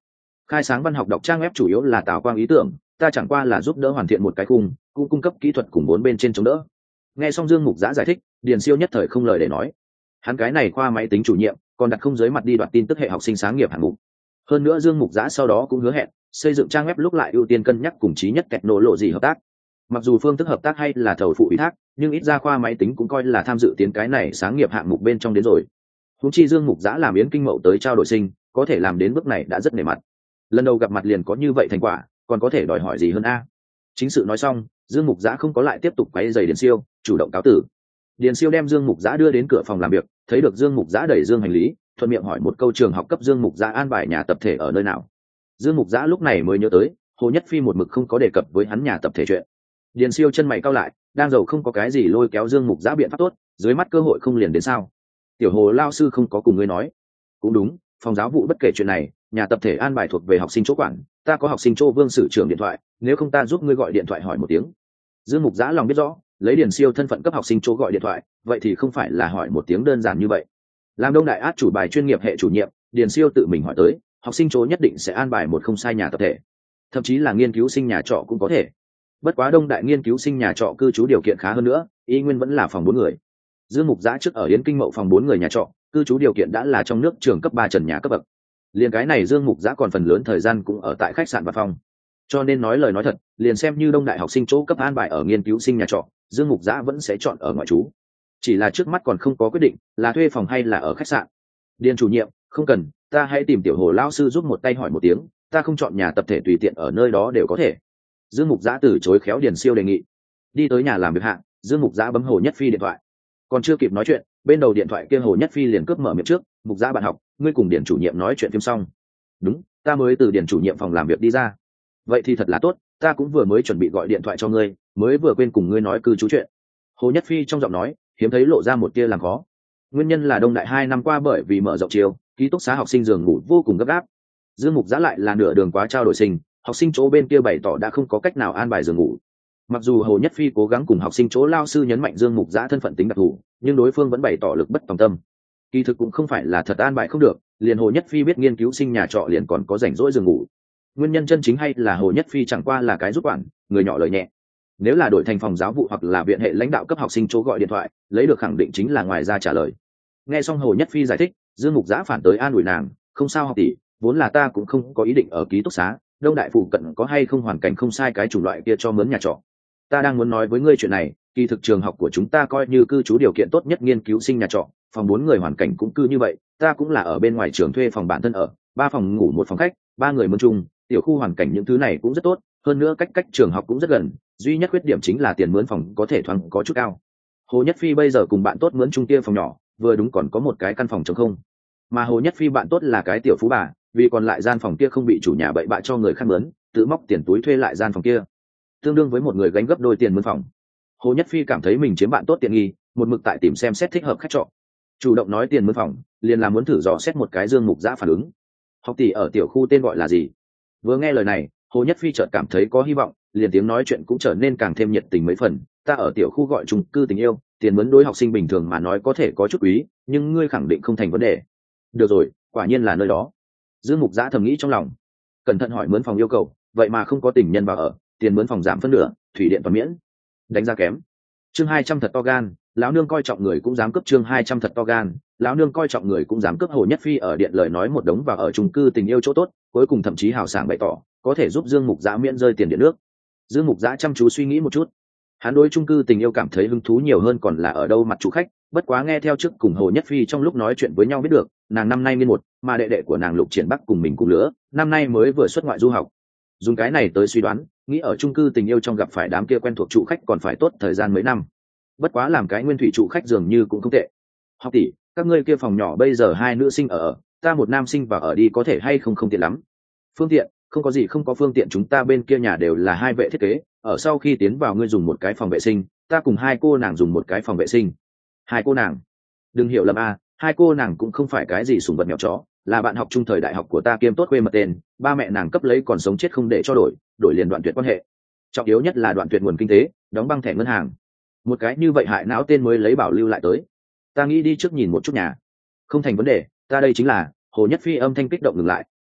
Khai sáng văn học đọc trang web chủ yếu là Tào Quang ý tưởng, ta chẳng qua là giúp đỡ hoàn thiện một cái khung, cũng cung cấp kỹ thuật cùng bốn bên trên chống đỡ. Nghe xong Dương Mục Giã giải thích, Điền Siêu nhất thời không lời để nói. Hắn cái này khoa máy tính chủ nhiệm, còn đặt không dưới mặt đi đoạt tin tức hệ học sinh sáng nghiệp hạng mục. Hơn nữa Dương Mục Giã sau đó cũng hứa hẹn xây dựng trang web lúc lại ưu tiên cân nhắc cùng Chí Nhất kẹt nổ lộ gì hợp tác. Mặc dù phương thức hợp tác hay là thầu phụ ủy thác, nhưng ít ra khoa máy tính cũng coi là tham dự tiến cái này sáng nghiệp hạng mục bên trong đến rồi. Huống chi Dương Mục Giã làm Yến Kinh Mậu tới trao đổi sinh, có thể làm đến bước này đã rất nể mặt. Lần đầu gặp mặt liền có như vậy thành quả, còn có thể đòi hỏi gì hơn a? Chính sự nói xong, Dương Mục Giã không có lại tiếp tục quấy rầy Điền Siêu, chủ động cáo tử. Điền Siêu đem Dương Mục Giã đưa đến cửa phòng làm việc, thấy được Dương Mục Giã đẩy dương hành lý, thuận miệng hỏi một câu trường học cấp Dương Mục Giã an bài nhà tập thể ở nơi nào. Dương Mục Giã lúc này mới nhớ tới, Hồ Nhất Phi một mực không có đề cập với hắn nhà tập thể chuyện. Điền Siêu chân mày cau lại, đang giàu không có cái gì lôi kéo Dương Mục Giã biện pháp tốt, dưới mắt cơ hội không liền đến sao? Tiểu Hồ lao sư không có cùng ngươi nói. Cũng đúng, phòng giáo vụ bất kể chuyện này, nhà tập thể an bài thuộc về học sinh chỗ quản, ta có học sinh chỗ Vương Sử trưởng điện thoại, nếu không ta giúp ngươi gọi điện thoại hỏi một tiếng. Dương Mục Giã lòng biết rõ, lấy Điền Siêu thân phận cấp học sinh chỗ gọi điện thoại, vậy thì không phải là hỏi một tiếng đơn giản như vậy. Làm Đông Đại Át chủ bài chuyên nghiệp hệ chủ nhiệm, Điền Siêu tự mình hỏi tới, học sinh chỗ nhất định sẽ an bài một không sai nhà tập thể, thậm chí là nghiên cứu sinh nhà trọ cũng có thể. Bất quá Đông Đại nghiên cứu sinh nhà trọ cư trú điều kiện khá hơn nữa, y nguyên vẫn là phòng 4 người. Dương Mục Giã trước ở Yến Kinh Mậu phòng 4 người nhà trọ, cư trú điều kiện đã là trong nước trường cấp 3 trần nhà cấp bậc. Liền cái này Dương Mục Giã còn phần lớn thời gian cũng ở tại khách sạn và phòng. Cho nên nói lời nói thật, liền xem như Đông Đại học sinh chỗ cấp an bài ở nghiên cứu sinh nhà trọ, Dương Mục Giã vẫn sẽ chọn ở ngoại trú. Chỉ là trước mắt còn không có quyết định là thuê phòng hay là ở khách sạn. Điền chủ nhiệm, không cần, ta hãy tìm Tiểu Hồ lão sư giúp một tay hỏi một tiếng, ta không chọn nhà tập thể tùy tiện ở nơi đó đều có thể. Dương Mục Giã từ chối khéo Điền Siêu đề nghị. Đi tới nhà làm việc hạng, Dương Mục Giã bấm Hồ Nhất Phi điện thoại. Còn chưa kịp nói chuyện, bên đầu điện thoại kia Hồ Nhất Phi liền cướp mở miệng trước, "Mục Giã bạn học, ngươi cùng Điền chủ nhiệm nói chuyện phim xong?" "Đúng, ta mới từ Điền chủ nhiệm phòng làm việc đi ra." "Vậy thì thật là tốt, ta cũng vừa mới chuẩn bị gọi điện thoại cho ngươi, mới vừa quên cùng ngươi nói cư trú chuyện." Hồ Nhất Phi trong giọng nói hiếm thấy lộ ra một tia làm khó. Nguyên nhân là Đông Đại 2 năm qua bởi vì mở rộng chiều, ký túc xá học sinh giường ngủ vô cùng gấp gáp. Dương Mục Giã lại là nửa đường quá trao đổi sinh, học sinh chỗ bên kia bày tỏ đã không có cách nào an bài giường ngủ. Mặc dù Hồ Nhất Phi cố gắng cùng học sinh chỗ lao sư nhấn mạnh Dương Mục Giã thân phận tính đặc thù, nhưng đối phương vẫn bày tỏ lực bất tòng tâm. Kỳ thực cũng không phải là thật an bài không được, liền Hồ Nhất Phi biết nghiên cứu sinh nhà trọ liền còn có rảnh rỗi giường ngủ. Nguyên nhân chân chính hay là Hồ Nhất Phi chẳng qua là cái giúp quản, người nhỏ lời nhẹ. Nếu là đổi thành phòng giáo vụ hoặc là viện hệ lãnh đạo cấp học sinh chỗ gọi điện thoại, lấy được khẳng định chính là ngoài ra trả lời. Nghe xong Hồ Nhất Phi giải thích, Dương Mục Giã phản tới an ủi nàng, "Không sao học tỷ, vốn là ta cũng không có ý định ở ký túc xá, Đông Đại phụ cận có hay không hoàn cảnh không sai cái chủng loại kia cho mướn nhà trọ. Ta đang muốn nói với ngươi chuyện này, kỳ thực trường học của chúng ta coi như cư trú điều kiện tốt nhất nghiên cứu sinh nhà trọ, phòng 4 người hoàn cảnh cũng cư như vậy, ta cũng là ở bên ngoài trường thuê phòng bản thân ở, 3 phòng ngủ 1 phòng khách, 3 người mướn chung, tiểu khu hoàn cảnh những thứ này cũng rất tốt, hơn nữa cách trường học cũng rất gần, duy nhất khuyết điểm chính là tiền mướn phòng có thể thoáng có chút cao." Hồ Nhất Phi bây giờ cùng bạn tốt mướn chung kia phòng nhỏ, vừa đúng còn có một cái căn phòng trống không. Mà Hồ Nhất Phi bạn tốt là cái tiểu phú bà, vì còn lại gian phòng kia không bị chủ nhà bậy bạ cho người khác mướn, tự móc tiền túi thuê lại gian phòng kia, tương đương với một người gánh gấp đôi tiền mướn phòng. Hồ Nhất Phi cảm thấy mình chiếm bạn tốt tiện nghi, một mực tại tìm xem xét thích hợp khách trọ, chủ động nói tiền mướn phòng, liền là muốn thử dò xét một cái Dương Mục Giã phản ứng. "Học tỷ ở tiểu khu tên gọi là gì?" Vừa nghe lời này, Hồ Nhất Phi chợt cảm thấy có hy vọng, liền tiếng nói chuyện cũng trở nên càng thêm nhiệt tình mấy phần. "Ta ở tiểu khu gọi chung cư tình yêu, tiền mướn đối học sinh bình thường mà nói có thể có chút quý, nhưng ngươi khẳng định không thành vấn đề." "Được rồi, quả nhiên là nơi đó." Dương Mục Giã thầm nghĩ trong lòng, cẩn thận hỏi mướn phòng yêu cầu, vậy mà không có tình nhân vào ở, tiền mướn phòng giảm phân nửa, thủy điện toàn miễn. Đánh giá kém. Chương 200 thật to gan, lão nương coi trọng người cũng dám cướp. Chương 200 thật to gan, lão nương coi trọng người cũng dám cướp. Hồ Nhất Phi ở điện lời nói một đống vào ở chung cư tình yêu chỗ tốt, cuối cùng thậm chí hào sảng bày tỏ có thể giúp Dương Mục Giã miễn rơi tiền điện nước. Dương Mục Giã chăm chú suy nghĩ một chút, hắn đối chung cư tình yêu cảm thấy hứng thú nhiều hơn còn là ở đâu mặt chủ khách. Bất quá nghe theo trước cùng Hồ Nhất Phi trong lúc nói chuyện với nhau biết được, nàng năm nay niên 1, mà đệ đệ của nàng Lục Triển Bắc cùng mình cùng lứa, năm nay mới vừa xuất ngoại du học. Dùng cái này tới suy đoán, nghĩ ở chung cư tình yêu trong gặp phải đám kia quen thuộc trụ khách còn phải tốt thời gian mấy năm. Bất quá làm cái nguyên thủy trụ khách dường như cũng không tệ. "Học tỷ, các ngươi kia phòng nhỏ bây giờ 2 nữ sinh ở, ta một nam sinh vào ở đi có thể hay không? Không tiện lắm." "Phương tiện, không có gì không có phương tiện, chúng ta bên kia nhà đều là 2 vệ thiết kế, ở sau khi tiến vào ngươi dùng một cái phòng vệ sinh, ta cùng 2 cô nàng dùng một cái phòng vệ sinh." "2 cô nàng?" "Đừng hiểu lầm a, 2 cô nàng cũng không phải cái gì sủng vật mèo chó, là bạn học chung thời đại học của ta kiêm tốt quê mật tên, ba mẹ nàng cấp lấy còn sống chết không để cho đổi liền đoạn tuyệt quan hệ. Trọng yếu nhất là đoạn tuyệt nguồn kinh tế, đóng băng thẻ ngân hàng. Một cái như vậy hại não tên mới lấy bảo lưu lại tới. Ta nghĩ đi trước nhìn một chút nhà." "Không thành vấn đề, ta đây chính là." Hồ Nhất Phi âm thanh kích động ngừng lại,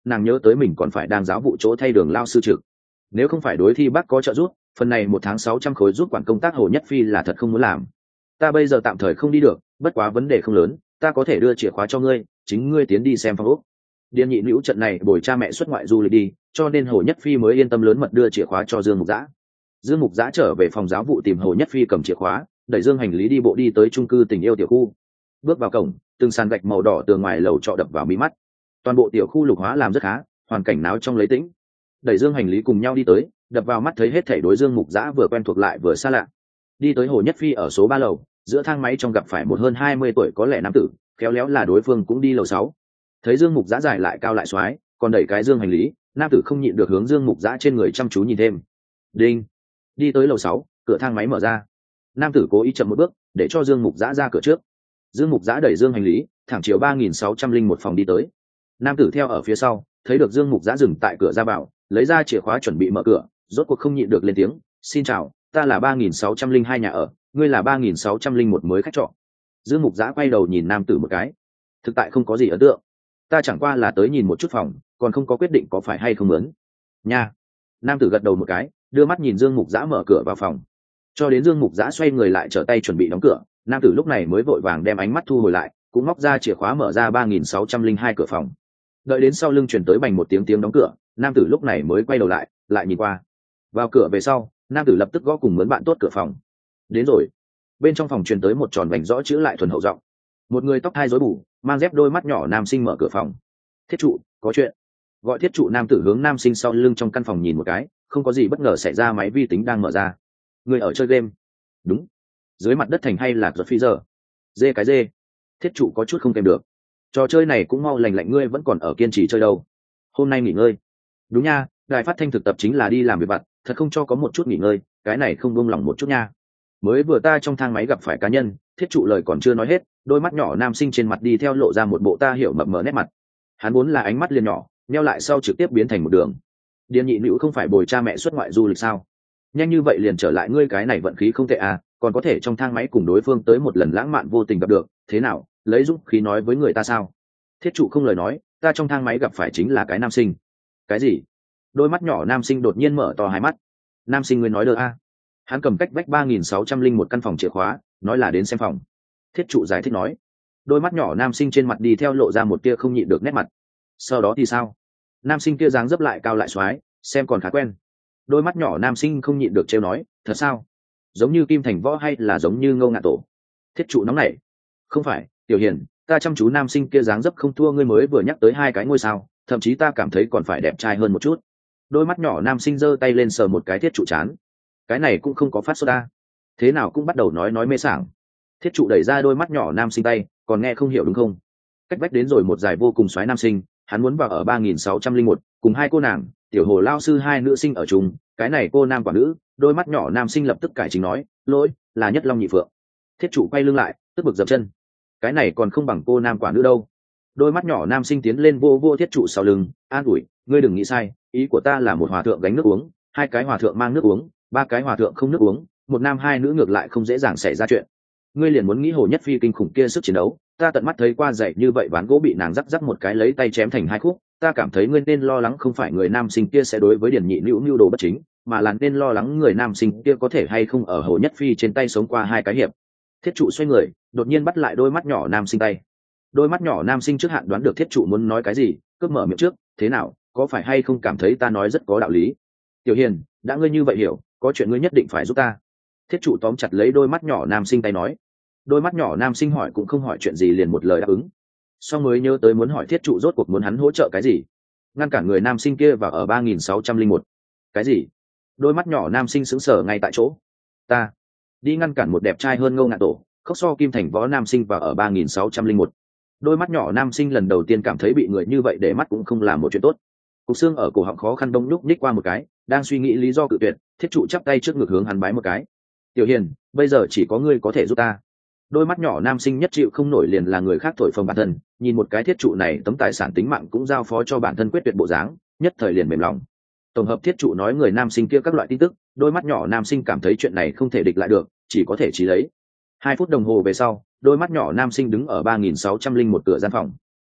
nàng nhớ tới mình còn phải đang giáo vụ chỗ thay đường lao sư trực. Nếu không phải đối thi bác có trợ giúp, phần này 1 tháng 600 khối giúp quản công tác Hồ Nhất Phi là thật không muốn làm. Ta bây giờ tạm thời không đi được, bất quá vấn đề không lớn, ta có thể đưa chìa khóa cho ngươi, chính ngươi tiến đi xem phòng ốc. Điền Nhị Nữu trận này bồi cha mẹ xuất ngoại du lịch đi, cho nên Hồ Nhất Phi mới yên tâm lớn mật đưa chìa khóa cho Dương Mục Dã. Dương Mục Dã trở về phòng giáo vụ tìm Hồ Nhất Phi cầm chìa khóa, đẩy Dương hành lý đi bộ đi tới chung cư Tình Yêu tiểu khu. Bước vào cổng, từng sàn gạch màu đỏ tường ngoài lầu trọ đập vào mí mắt. Toàn bộ tiểu khu lục hóa làm rất khá, hoàn cảnh náo trong lấy tĩnh. Đẩy Dương hành lý cùng nhau đi tới, đập vào mắt thấy hết thảy đối Dương Mục Dã vừa quen thuộc lại vừa xa lạ. Đi tới Hồ Nhất Phi ở số 3 lầu, giữa thang máy trong gặp phải một hơn 20 tuổi có lẽ nam tử, khéo léo là đối phương cũng đi lầu 6. Thấy Dương Mục Dã dài lại cao lại xoái, còn đẩy cái dương hành lý, nam tử không nhịn được hướng Dương Mục Dã trên người chăm chú nhìn thêm. Đinh. Đi tới lầu 6, cửa thang máy mở ra. Nam tử cố ý chậm một bước, để cho Dương Mục Dã ra cửa trước. Dương Mục Dã đẩy dương hành lý, thẳng chiều 3601 phòng đi tới. Nam tử theo ở phía sau, thấy được Dương Mục Dã dừng tại cửa ra vào, lấy ra chìa khóa chuẩn bị mở cửa, rốt cuộc không nhịn được lên tiếng, "Xin chào, ta là 3602 nhà ở, ngươi là 3601 mới khách trọ." Dương Mục Dã quay đầu nhìn nam tử một cái. Thực tại không có gì ấn tượng, ta chẳng qua là tới nhìn một chút phòng, còn không có quyết định có phải hay không mướn. Nha. Nam tử gật đầu một cái, đưa mắt nhìn Dương Mục Dã mở cửa vào phòng. Cho đến Dương Mục Dã xoay người lại trở tay chuẩn bị đóng cửa, nam tử lúc này mới vội vàng đem ánh mắt thu hồi lại, cũng móc ra chìa khóa mở ra 3602 cửa phòng. Đợi đến sau lưng truyền tới bành một tiếng đóng cửa, nam tử lúc này mới quay đầu lại, lại nhìn qua. Vào cửa về sau, nam tử lập tức gõ cùng mướn bạn tốt cửa phòng. Đến rồi. Bên trong phòng truyền tới một tròn vành rõ chữ lại thuần hậu giọng. Một người tóc hai rối bù, mang dép đôi mắt nhỏ nam sinh mở cửa phòng. "Thiết trụ, có chuyện." Gọi thiết trụ nam tử hướng nam sinh sau lưng trong căn phòng nhìn một cái, không có gì bất ngờ xảy ra, máy vi tính đang mở ra. "Người ở chơi game?" "Đúng." "Dưới mặt đất thành hay là giật phi giờ?" "Dê cái dê." Thiết trụ có chút không kèm được. "Trò chơi này cũng mau lành lạnh, ngươi vẫn còn ở kiên trì chơi đâu. Hôm nay nghỉ ngơi." "Đúng nha, đài phát thanh thực tập chính là đi làm việc vặt, thật không cho có một chút nghỉ ngơi, cái này không buông lỏng một chút nha. Mới vừa ta trong thang máy gặp phải cá nhân." Thiết trụ lời còn chưa nói hết, đôi mắt nhỏ nam sinh trên mặt đi theo lộ ra một bộ ta hiểu mập mờ nét mặt. Hắn vốn là ánh mắt liền nhỏ, neo lại sau trực tiếp biến thành một đường. Điền Nhị Nữu không phải bồi cha mẹ xuất ngoại du lịch sao? Nhanh như vậy liền trở lại, ngươi cái này vận khí không tệ à, còn có thể trong thang máy cùng đối phương tới một lần lãng mạn vô tình gặp được, thế nào, lấy dũng khí nói với người ta sao? Thiết trụ không lời nói, ta trong thang máy gặp phải chính là cái nam sinh. Cái gì? Đôi mắt nhỏ nam sinh đột nhiên mở to hai mắt. Nam sinh, ngươi nói đơ a? Hắn cầm cách vách 3601 căn phòng chìa khóa, nói là đến xem phòng. Thiết trụ giải thích nói. Đôi mắt nhỏ nam sinh trên mặt đi theo lộ ra một tia không nhịn được nét mặt. Sau đó thì sao? Nam sinh kia dáng dấp lại cao lại xoái, xem còn khá quen. Đôi mắt nhỏ nam sinh không nhịn được trêu nói, thật sao? Giống như Kim Thành Võ hay là giống như Ngô Ngạn Tổ? Thiết trụ nóng nảy. Không phải, Tiểu Hiền, ta chăm chú nam sinh kia dáng dấp không thua ngươi mới vừa nhắc tới hai cái ngôi sao, thậm chí ta cảm thấy còn phải đẹp trai hơn một chút. Đôi mắt nhỏ nam sinh giơ tay lên sờ một cái thiết trụ chán. Cái này cũng không có phát sốt ta. Thế nào cũng bắt đầu nói mê sảng. Thiết trụ đẩy ra đôi mắt nhỏ nam sinh tay, còn nghe không hiểu đúng không? Cách vách đến rồi một dài vô cùng xoáy nam sinh, hắn muốn vào ở 3601, cùng hai cô nàng, tiểu hồ lao sư hai nữ sinh ở chung, cái này cô nam quả nữ. Đôi mắt nhỏ nam sinh lập tức cải chính nói, lỗi, là Nhất Long Nhị Phượng. Thiết trụ quay lưng lại, tức bực dập chân. Cái này còn không bằng cô nam quả nữ đâu. Đôi mắt nhỏ nam sinh tiến lên vô thiết trụ sau lưng, an ủi, ngươi đừng nghĩ sai, ý của ta là một hòa thượng gánh nước uống, hai cái hòa thượng mang nước uống, ba cái hòa thượng không nước uống, một nam hai nữ ngược lại không dễ dàng xảy ra chuyện. Ngươi liền muốn nghĩ Hồ Nhất Phi kinh khủng kia sức chiến đấu, ta tận mắt thấy qua dạy như vậy ván gỗ bị nàng rắc một cái lấy tay chém thành hai khúc, ta cảm thấy ngươi nên lo lắng không phải người nam sinh kia sẽ đối với Điền Nhị Nữu mưu đồ bất chính, mà là nên lo lắng người nam sinh kia có thể hay không ở Hồ Nhất Phi trên tay sống qua hai cái hiệp. Thiết trụ xoay người, đột nhiên bắt lại đôi mắt nhỏ nam sinh tay. Đôi mắt nhỏ nam sinh trước hạn đoán được thiết trụ muốn nói cái gì, cướp mở miệng trước, thế nào, có phải hay không cảm thấy ta nói rất có đạo lý? Tiểu Hiền, đã ngươi như vậy hiểu, có chuyện ngươi nhất định phải giúp ta. Thiết trụ tóm chặt lấy đôi mắt nhỏ nam sinh tay nói. Đôi mắt nhỏ nam sinh hỏi cũng không hỏi chuyện gì, liền một lời đáp ứng. Sau mới nhớ tới muốn hỏi thiết trụ rốt cuộc muốn hắn hỗ trợ cái gì. Ngăn cản người nam sinh kia vào ở 3601. Cái gì? Đôi mắt nhỏ nam sinh sững sờ ngay tại chỗ. Ta đi ngăn cản một đẹp trai hơn Ngô Ngạn Tổ, khóc so Kim Thành Võ nam sinh vào ở 3601. Đôi mắt nhỏ nam sinh lần đầu tiên cảm thấy bị người như vậy để mắt cũng không là một chuyện tốt. Cục xương ở cổ họng khó khăn đông nhúc nhích qua một cái, đang suy nghĩ lý do cự tuyệt, thiết trụ chắp tay trước ngực hướng hắn bái một cái. Tiểu Hiền, bây giờ chỉ có ngươi có thể giúp ta. Đôi mắt nhỏ nam sinh nhất chịu không nổi liền là người khác thổi phồng bản thân, nhìn một cái thiết trụ này tấm tài sản tính mạng cũng giao phó cho bản thân quyết tuyệt bộ dáng, nhất thời liền mềm lòng. Tổng hợp thiết trụ nói người nam sinh kia các loại tin tức, đôi mắt nhỏ nam sinh cảm thấy chuyện này không thể địch lại được, chỉ có thể trí lấy. 2 phút đồng hồ về sau, đôi mắt nhỏ nam sinh đứng ở 3601 cửa gian phòng.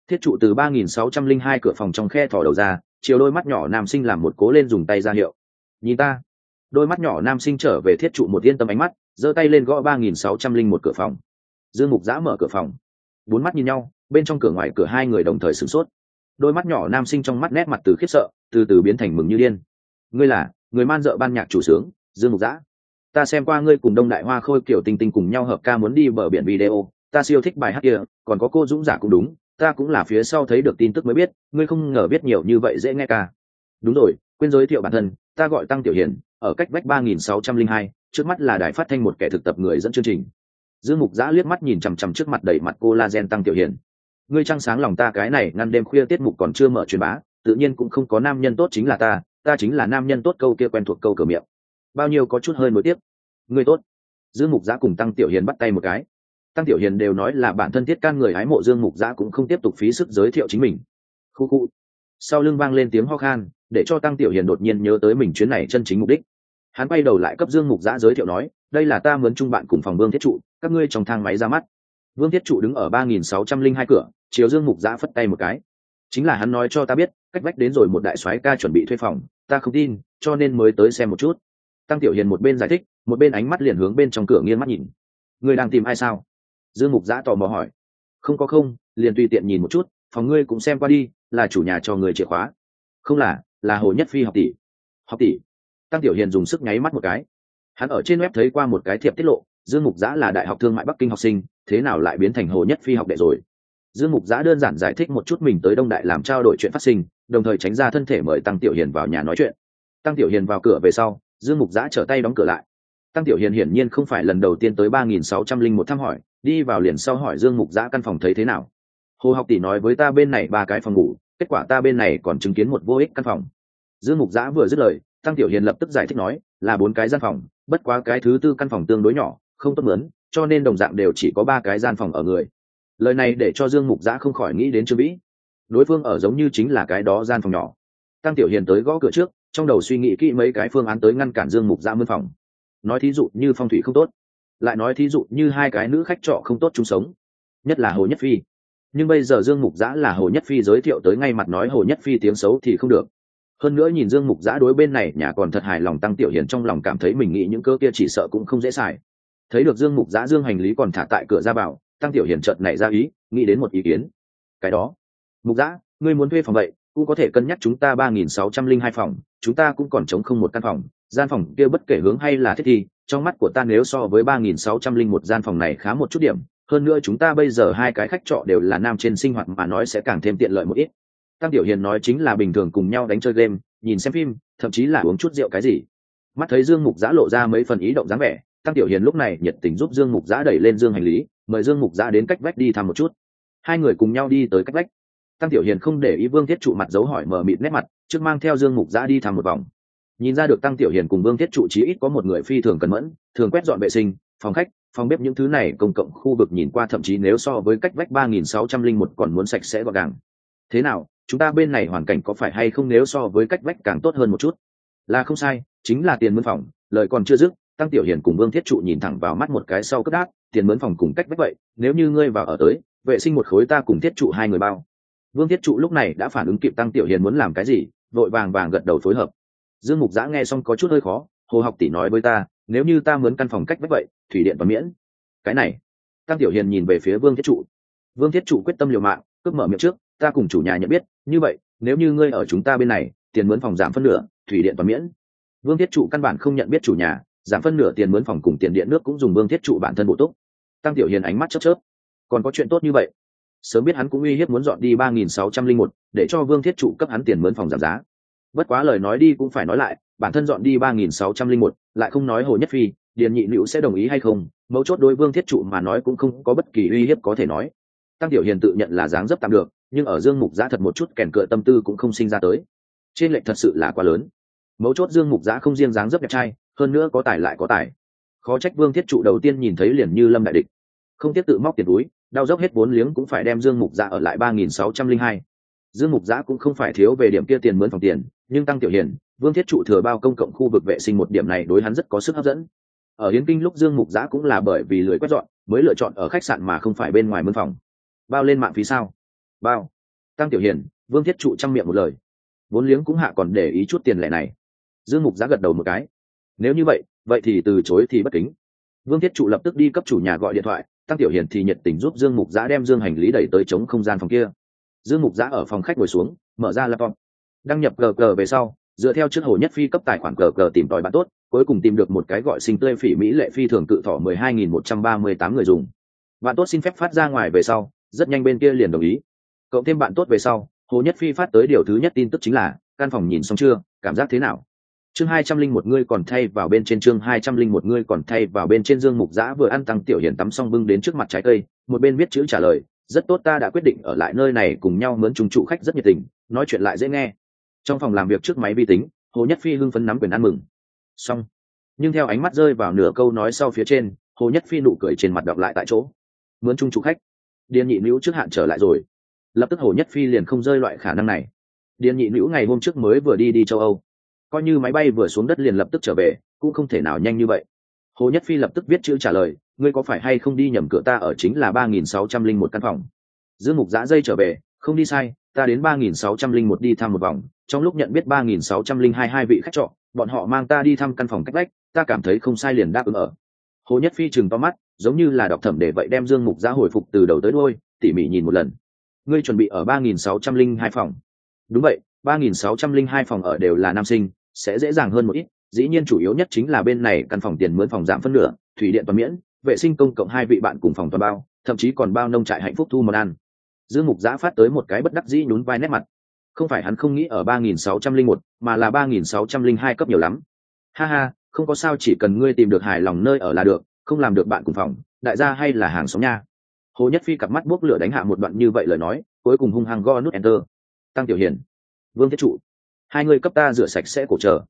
Thiết trụ từ 3602 cửa phòng trong khe thò đầu ra, chiều đôi mắt nhỏ nam sinh làm một cố lên dùng tay ra hiệu. Nhìn ta. Đôi mắt nhỏ nam sinh trở về thiết trụ một yên tâm ánh mắt, giơ tay lên gõ 3601 cửa phòng. Dương Mục Giã mở cửa phòng. Bốn mắt nhìn nhau, bên trong cửa ngoài cửa hai người đồng thời sửng sốt. Đôi mắt nhỏ nam sinh trong mắt nét mặt từ khiếp sợ từ từ biến thành mừng như điên. Ngươi là người man dợ ban nhạc chủ sướng Dương Mục Giã. Ta xem qua ngươi cùng Đông Đại Hoa Khôi kiểu Tinh Tinh cùng nhau hợp ca muốn đi bờ biển video, ta siêu thích bài hát kia, còn có cô Dũng Giả cũng đúng, ta cũng là phía sau thấy được tin tức mới biết, ngươi không ngờ biết nhiều như vậy dễ nghe ca. Đúng rồi, quên giới thiệu bản thân, ta gọi Tăng Tiểu Hiền, ở cách vách 3602, trước mắt là đài phát thanh một kẻ thực tập người dẫn chương trình. Dương Mục Giã liếc mắt nhìn chằm chằm trước mặt đầy mặt collagen Tăng Tiểu Hiền. Ngươi trăng sáng lòng ta, cái này ngăn đêm khuya tiết mục còn chưa mở truyền bá, tự nhiên cũng không có nam nhân tốt chính là ta chính là nam nhân tốt, câu kia quen thuộc câu cửa miệng. Bao nhiêu có chút hơi nối tiếp. Ngươi tốt. Dương Mục Giã cùng Tăng Tiểu Hiền bắt tay một cái. Tăng Tiểu Hiền đều nói là bản thân thiết can người hái mộ Dương Mục Giã cũng không tiếp tục phí sức giới thiệu chính mình. Khu khu. Sau lưng vang lên tiếng ho khan, để cho Tăng Tiểu Hiền đột nhiên nhớ tới mình chuyến này chân chính mục đích. Hắn quay đầu lại cấp Dương Mục Giã giới thiệu nói, đây là ta mướn chung bạn cùng phòng Vương Thiết Trụ, các ngươi trong thang máy ra mắt. Vương Thiết Trụ đứng ở 3602 cửa, chiều Dương Mục Giã phất tay một cái. Chính là hắn nói cho ta biết, cách vách đến rồi một đại soái ca chuẩn bị thuê phòng, ta không tin, cho nên mới tới xem một chút. Tăng Tiểu Hiền một bên giải thích, một bên ánh mắt liền hướng bên trong cửa nghiêng mắt nhìn. Ngươi đang tìm ai sao? Dương Mục Giã tò mò hỏi. Không, liền tùy tiện nhìn một chút, phòng ngươi cũng xem qua đi, là chủ nhà cho người chìa khóa. Không là Hồ Nhất Phi học tỷ. Học tỷ? Tăng Tiểu Hiền dùng sức nháy mắt một cái. Hắn ở trên web thấy qua một cái thiệp tiết lộ, Dương Mục Giã là Đại học Thương mại Bắc Kinh học sinh, thế nào lại biến thành Hồ Nhất Phi học đệ rồi? Dương Mục Giã đơn giản giải thích một chút mình tới Đông Đại làm trao đổi chuyện phát sinh, đồng thời tránh ra thân thể mời Tăng Tiểu Hiền vào nhà nói chuyện. Tăng Tiểu Hiền vào cửa về sau, Dương Mục Giã trở tay đóng cửa lại. Tăng Tiểu Hiền hiển nhiên không phải lần đầu tiên tới 3601 thăm hỏi, đi vào liền sau hỏi Dương Mục Giã căn phòng thấy thế nào. Hồ học tỷ nói với ta bên này 3 cái phòng ngủ, kết quả ta bên này còn chứng kiến một vô ích căn phòng. Dương Mục Giã vừa dứt lời, Tăng Tiểu Hiền lập tức giải thích nói, là 4 cái gian phòng, bất quá cái thứ tư căn phòng tương đối nhỏ, không tốt mướn, cho nên đồng dạng đều chỉ có 3 cái gian phòng ở người. Lời này để cho Dương Mục Giã không khỏi nghĩ đến Trương Vĩ. Đối phương ở giống như chính là cái đó gian phòng nhỏ. Tăng Tiểu Hiền tới gõ cửa trước, trong đầu suy nghĩ kỹ mấy cái phương án tới ngăn cản Dương Mục Giã mướn phòng. Nói thí dụ như phong thủy không tốt, lại nói thí dụ như 2 cái nữ khách trọ không tốt chung sống, nhất là Hồ Nhất Phi. Nhưng bây giờ Dương Mục Giã là Hồ Nhất Phi giới thiệu tới, ngay mặt nói Hồ Nhất Phi tiếng xấu thì không được. Hơn nữa nhìn Dương Mục Giã đối bên này nhà còn thật hài lòng, Tăng Tiểu Hiền trong lòng cảm thấy mình nghĩ những cơ kia chỉ sợ cũng không dễ xài. Thấy được Dương Mục Giã dương hành lý còn thả tại cửa ra vào, Tăng Tiểu Hiền chợt nảy ra ý nghĩ đến một ý kiến. Cái đó, Mục Giã, ngươi muốn thuê phòng vậy cũng có thể cân nhắc chúng ta 3602 phòng, chúng ta cũng còn trống không một căn phòng, gian phòng kia bất kể hướng hay là thiết thi, trong mắt của ta nếu so với 3601 gian phòng này khá một chút điểm, hơn nữa chúng ta bây giờ 2 cái khách trọ đều là nam trên sinh hoạt mà nói sẽ càng thêm tiện lợi một ít. Tăng Tiểu Hiền nói chính là bình thường cùng nhau đánh chơi game, nhìn xem phim, thậm chí là uống chút rượu cái gì. Mắt thấy Dương Mục Giã lộ ra mấy phần ý động dáng vẻ, Tăng Tiểu Hiền lúc này nhiệt tình giúp Dương Mục Giã đẩy lên dương hành lý, mời Dương Mục Giã đến cách vách đi thăm một chút. 2 người cùng nhau đi tới cách vách. Tăng Tiểu Hiền không để ý Vương Thiết Trụ mặt dấu hỏi mờ mịt nét mặt, trước mang theo Dương Mục Giã đi thăm một vòng. Nhìn ra được Tăng Tiểu Hiền cùng Vương Thiết Trụ chí ít có một người phi thường cẩn mẫn, thường quét dọn vệ sinh, phòng khách, phòng bếp những thứ này công cộng khu vực nhìn qua thậm chí nếu so với cách vách 3601 còn muốn sạch sẽ gọn gàng. Thế nào, chúng ta bên này hoàn cảnh có phải hay không nếu so với cách vách càng tốt hơn một chút? Là không sai, chính là tiền mướn phòng. Lời còn chưa dứt, Tăng Tiểu Hiền cùng Vương Thiết Trụ nhìn thẳng vào mắt một cái sau cất đáp, tiền mướn phòng cùng cách vách vậy, nếu như ngươi vào ở tới, vệ sinh một khối ta cùng Thiết Trụ 2 người bao. Vương Thiết Trụ lúc này đã phản ứng kịp Tăng Tiểu Hiền muốn làm cái gì, vội vàng gật đầu phối hợp. Dương Mục Giã nghe xong có chút hơi khó, Hồ học tỷ nói với ta, nếu như ta mướn căn phòng cách vách vậy, thủy điện và miễn. Cái này, Tăng Tiểu Hiền nhìn về phía Vương Thiết Trụ. Vương Thiết Trụ quyết tâm liều mạng, cướp mở miệng trước, ta cùng chủ nhà nhận biết, như vậy, nếu như ngươi ở chúng ta bên này, tiền mướn phòng giảm phân nửa, thủy điện và miễn. Vương Thiết Trụ căn bản không nhận biết chủ nhà, giảm phân nửa tiền mướn phòng cùng tiền điện nước cũng dùng Vương Thiết Trụ bản thân bổ túc. Tăng Tiểu Hiền ánh mắt chớp chớp, còn có chuyện tốt như vậy. Sớm biết hắn cũng uy hiếp muốn dọn đi 3601, để cho Vương Thiết Trụ cấp hắn tiền mướn phòng giảm giá. Bất quá lời nói đi cũng phải nói lại, bản thân dọn đi 3601, lại không nói Hồ Nhất Phi, Điền Nhị Nữu sẽ đồng ý hay không, mấu chốt đối Vương Thiết Trụ mà nói cũng không có bất kỳ uy hiếp có thể nói. Tăng Tiểu Hiền tự nhận là dáng dấp tạm được, nhưng ở Dương Mục Giã thật một chút kèn cựa tâm tư cũng không sinh ra tới. Trên lệch thật sự là quá lớn. Mấu chốt Dương Mục Giã không riêng dáng dấp đẹp trai, hơn nữa có tài lại có tài. Khó trách Vương Thiết Trụ đầu tiên nhìn thấy liền như lâm đại địch. Không tiếc tự móc tiền túi, đau dốc hết vốn liếng cũng phải đem Dương Mục Giã ở lại 3602. Dương Mục Giã cũng không phải thiếu về điểm kia tiền mướn phòng tiền, nhưng Tăng Tiểu Hiền, Vương Thiết Trụ thừa bao công cộng khu vực vệ sinh một điểm này đối hắn rất có sức hấp dẫn. Ở Yến Kinh lúc Dương Mục Giã cũng là bởi vì lười quét dọn, mới lựa chọn ở khách sạn mà không phải bên ngoài mướn phòng. Bao lên mạng phí sao? bao. Tăng Tiểu Hiền, Vương Thiết Trụ chăm miệng một lời, vốn liếng cũng hạ còn để ý chút tiền lẻ này. Dương Mục Giã gật đầu một cái, nếu như vậy thì từ chối thì bất kính. Vương Thiết Trụ lập tức đi cấp chủ nhà gọi điện thoại, Tăng Tiểu Hiền thì nhiệt tình giúp Dương Mục Giã đem dương hành lý đẩy tới chống không gian phòng kia. Dương Mục Giã ở phòng khách ngồi xuống, mở ra laptop, đăng nhập cờ về sau, dựa theo trước Hồ Nhất Phi cấp tài khoản cờ tìm tòi bạn tốt, cuối cùng tìm được một cái gọi Sinh Tươi Phỉ Mỹ Lệ Phi thường cự thọ 12.138 người dùng. Bạn tốt xin phép phát ra ngoài về sau, rất nhanh bên kia liền đồng ý. Cộng thêm bạn tốt về sau, Hồ Nhất Phi phát tới điều thứ nhất tin tức chính là căn phòng nhìn xong chưa, cảm giác thế nào? Chương 201 ngươi còn thay vào bên trên, chương 201 ngươi còn thay vào bên trên. Dương Mục Giã vừa ăn, Tăng Tiểu Hiền tắm xong bưng đến trước mặt trái cây, một bên viết chữ trả lời, rất tốt, ta đã quyết định ở lại nơi này cùng nhau mướn chung trụ khách, rất nhiệt tình, nói chuyện lại dễ nghe. Trong phòng làm việc trước máy vi tính, Hồ Nhất Phi hưng phấn nắm quyền ăn mừng. Xong, nhưng theo ánh mắt rơi vào nửa câu nói sau phía trên, Hồ Nhất Phi nụ cười trên mặt đọc lại tại chỗ. Mướn chung trụ khách, Điền Nhị Nữu trước hạn trở lại rồi. Lập tức Hồ Nhất Phi liền không rơi loại khả năng này. Điền Nhị Nữu ngày hôm trước mới vừa đi châu Âu, coi như máy bay vừa xuống đất liền lập tức trở về, cũng không thể nào nhanh như vậy. Hồ Nhất Phi lập tức viết chữ trả lời, ngươi có phải hay không đi nhầm cửa, ta ở chính là 3601 căn phòng. Dương Mục Giã dây trở về, không đi sai, ta đến 3601 đi thăm một vòng, trong lúc nhận biết 3602 hai vị khách trọ, bọn họ mang ta đi thăm căn phòng cách vách, ta cảm thấy không sai liền đáp ứng ở. Hồ Nhất Phi trừng to mắt, giống như là đọc thẩm để vậy, đem Dương Mục Giã hồi phục từ đầu tới đuôi, tỉ mỉ nhìn một lần. Ngươi chuẩn bị ở 3602 phòng? Đúng vậy, 3602 phòng ở đều là nam sinh, sẽ dễ dàng hơn một ít, dĩ nhiên chủ yếu nhất chính là bên này căn phòng tiền mướn phòng giảm phân nửa, thủy điện toàn miễn, vệ sinh công cộng hai vị bạn cùng phòng toàn bao, thậm chí còn bao nông trại hạnh phúc thu món ăn. Dương Mục Giã phát tới một cái bất đắc dĩ nhún vai nét mặt. Không phải hắn không nghĩ ở 3601, mà là 3602 cấp nhiều lắm. Ha ha, không có sao, chỉ cần ngươi tìm được hài lòng nơi ở là được, không làm được bạn cùng phòng, đại gia hay là hàng xóm nha. Hồ Nhất Phi cặp mắt bốc lửa đánh hạ một đoạn như vậy lời nói, cuối cùng hung hăng gõ nút enter. Tăng Tiểu Hiền, Vương Thiết Trụ, hai người cấp ta rửa sạch sẽ cổ chờ.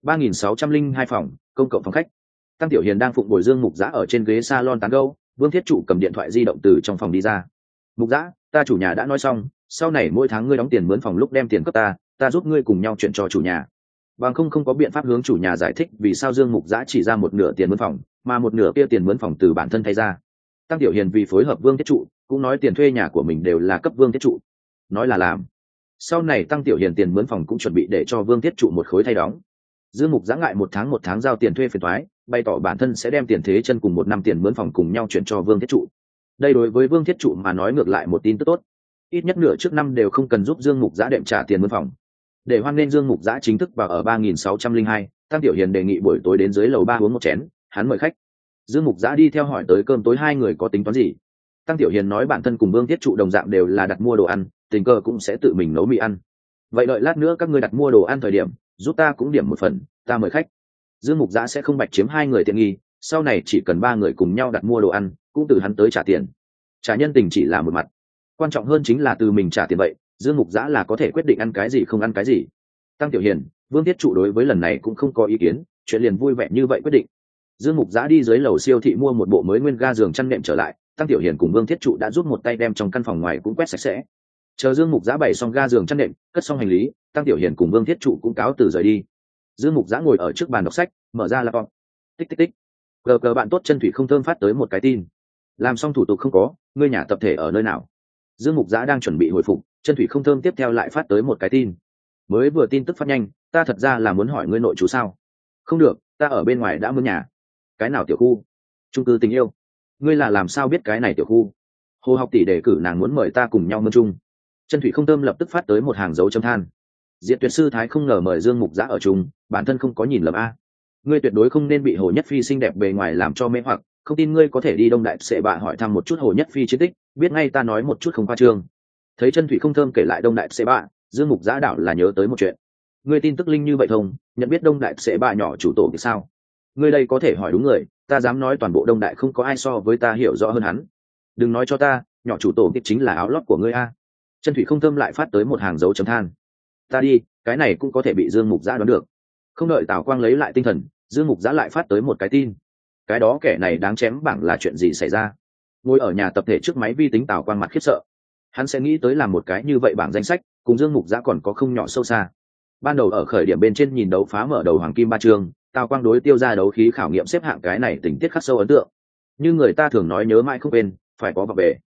3602 phòng, công cộng phòng khách. Tăng Tiểu Hiền đang phụng bồi Dương Mục Giã ở trên ghế salon tán gẫu, Vương Thiết Trụ cầm điện thoại di động từ trong phòng đi ra. Mục Giã, ta chủ nhà đã nói xong, sau này mỗi tháng ngươi đóng tiền mướn phòng lúc đem tiền cấp ta giúp ngươi cùng nhau chuyện cho chủ nhà. Bằng không có biện pháp hướng chủ nhà giải thích vì sao Dương Mục Giã chỉ ra một nửa tiền mướn phòng, mà một nửa kia tiền mướn phòng từ bản thân thay ra. Tăng Tiểu Hiền vì phối hợp Vương Thiết Trụ, cũng nói tiền thuê nhà của mình đều là cấp Vương Thiết Trụ. Nói là làm. Sau này Tăng Tiểu Hiền tiền mướn phòng cũng chuẩn bị để cho Vương Thiết Trụ một khối thay đóng. Dương Mục Giã ngại một tháng giao tiền thuê phiền toái, bày tỏ bản thân sẽ đem tiền thế chân cùng một năm tiền mướn phòng cùng nhau chuyển cho Vương Thiết Trụ. Đây đối với Vương Thiết Trụ mà nói ngược lại một tin tức tốt, ít nhất nửa trước năm đều không cần giúp Dương Mục Giã đệm trả tiền mướn phòng. Để hoan nghênh Dương Mục Giã chính thức vào ở 3602, Tăng Tiểu Hiền đề nghị buổi tối đến dưới lầu 3 uống một chén, hắn mời khách. Dương Mục Giã đi theo hỏi tới cơm tối hai người có tính toán gì. Tăng Tiểu Hiền nói bản thân cùng Vương Thiết Trụ đồng dạng đều là đặt mua đồ ăn, tình cờ cũng sẽ tự mình nấu mì ăn. Vậy đợi lát nữa các ngươi đặt mua đồ ăn thời điểm, giúp ta cũng điểm một phần, ta mời khách. Dương Mục Giã sẽ không bạch chiếm hai người tiện nghi, sau này chỉ cần ba người cùng nhau đặt mua đồ ăn, cũng từ hắn tới trả tiền. Trả nhân tình chỉ là một mặt, quan trọng hơn chính là từ mình trả tiền, vậy Dương Mục Giã là có thể quyết định ăn cái gì không ăn cái gì. Tăng Tiểu Hiền, Vương Thiết Trụ đối với lần này cũng không có ý kiến, chuyện liền vui vẻ như vậy quyết định. Dương Mục Giã đi dưới lầu siêu thị mua một bộ mới nguyên ga giường chăn nệm trở lại, Tăng Tiểu Hiền cùng Vương Thiết Trụ đã giúp một tay đem trong căn phòng ngoài cũng quét sạch sẽ. Chờ Dương Mục Giã bày xong ga giường chăn nệm, cất xong hành lý, Tăng Tiểu Hiền cùng Vương Thiết Trụ cũng cáo từ rời đi. Dương Mục Giã ngồi ở trước bàn đọc sách, mở ra laptop. Tích tích tích. Cờ bạn tốt Chân Thủy Không Thơm phát tới một cái tin. Làm xong thủ tục không có, ngươi nhà tập thể ở nơi nào? Dương Mục Giã đang chuẩn bị hồi phục, Chân Thủy Không Thơm tiếp theo lại phát tới một cái tin. Mới vừa tin tức phát nhanh, ta thật ra là muốn hỏi ngươi nội trú sao? Không được, ta ở bên ngoài đã mướn nhà. Cái nào tiểu khu? Chung cư Tình Yêu. Ngươi là làm sao biết cái này tiểu khu? Hồ Học tỷ đề cử nàng muốn mời ta cùng nhau mướn chung. Chân Thủy Không Thơm lập tức phát tới một hàng dấu chấm than. Diệt Tuyệt Sư Thái không ngờ mời Dương Mục Giã ở chung, bản thân không có nhìn lầm a. Ngươi tuyệt đối không nên bị Hồ Nhất Phi xinh đẹp bề ngoài làm cho mê hoặc, không tin ngươi có thể đi Đông Đại Sệ Bạ hỏi thăm một chút Hồ Nhất Phi chiến tích, biết ngay ta nói một chút không khoa trương. Thấy Chân Thủy Không Thơm kể lại Đông Đại Sệ Bạ, Dương Mục Giã đảo là nhớ tới một chuyện. Ngươi tin tức linh như vậy thông, nhận biết Đông Đại Sệ Bạ nhỏ chủ tổ thì sao? Ngươi đây có thể hỏi đúng người, ta dám nói toàn bộ Đông Đại không có ai so với ta hiểu rõ hơn hắn. Đừng nói cho ta, nhỏ chủ tổ kia chính là áo lót của ngươi a. Chân Thủy Không Thơm lại phát tới một hàng dấu chấm than. Ta đi, cái này cũng có thể bị Dương Mục Giã đoán được. Không đợi Tào Quang lấy lại tinh thần, Dương Mục Giã lại phát tới một cái tin. Cái đó kẻ này đáng chém bảng là chuyện gì xảy ra? Ngồi ở nhà tập thể trước máy vi tính, Tào Quang mặt khiếp sợ. Hắn sẽ nghĩ tới làm một cái như vậy bảng danh sách, cùng Dương Mục Giã còn có không nhỏ sâu xa. Ban đầu ở khởi điểm bên trên nhìn đấu phá mở đầu hoàng kim ba chương, Tào Quang đối Tiêu ra đấu khí khảo nghiệm xếp hạng cái này tình tiết khắc sâu ấn tượng. Như người ta thường nói nhớ mãi không quên, phải có vào về.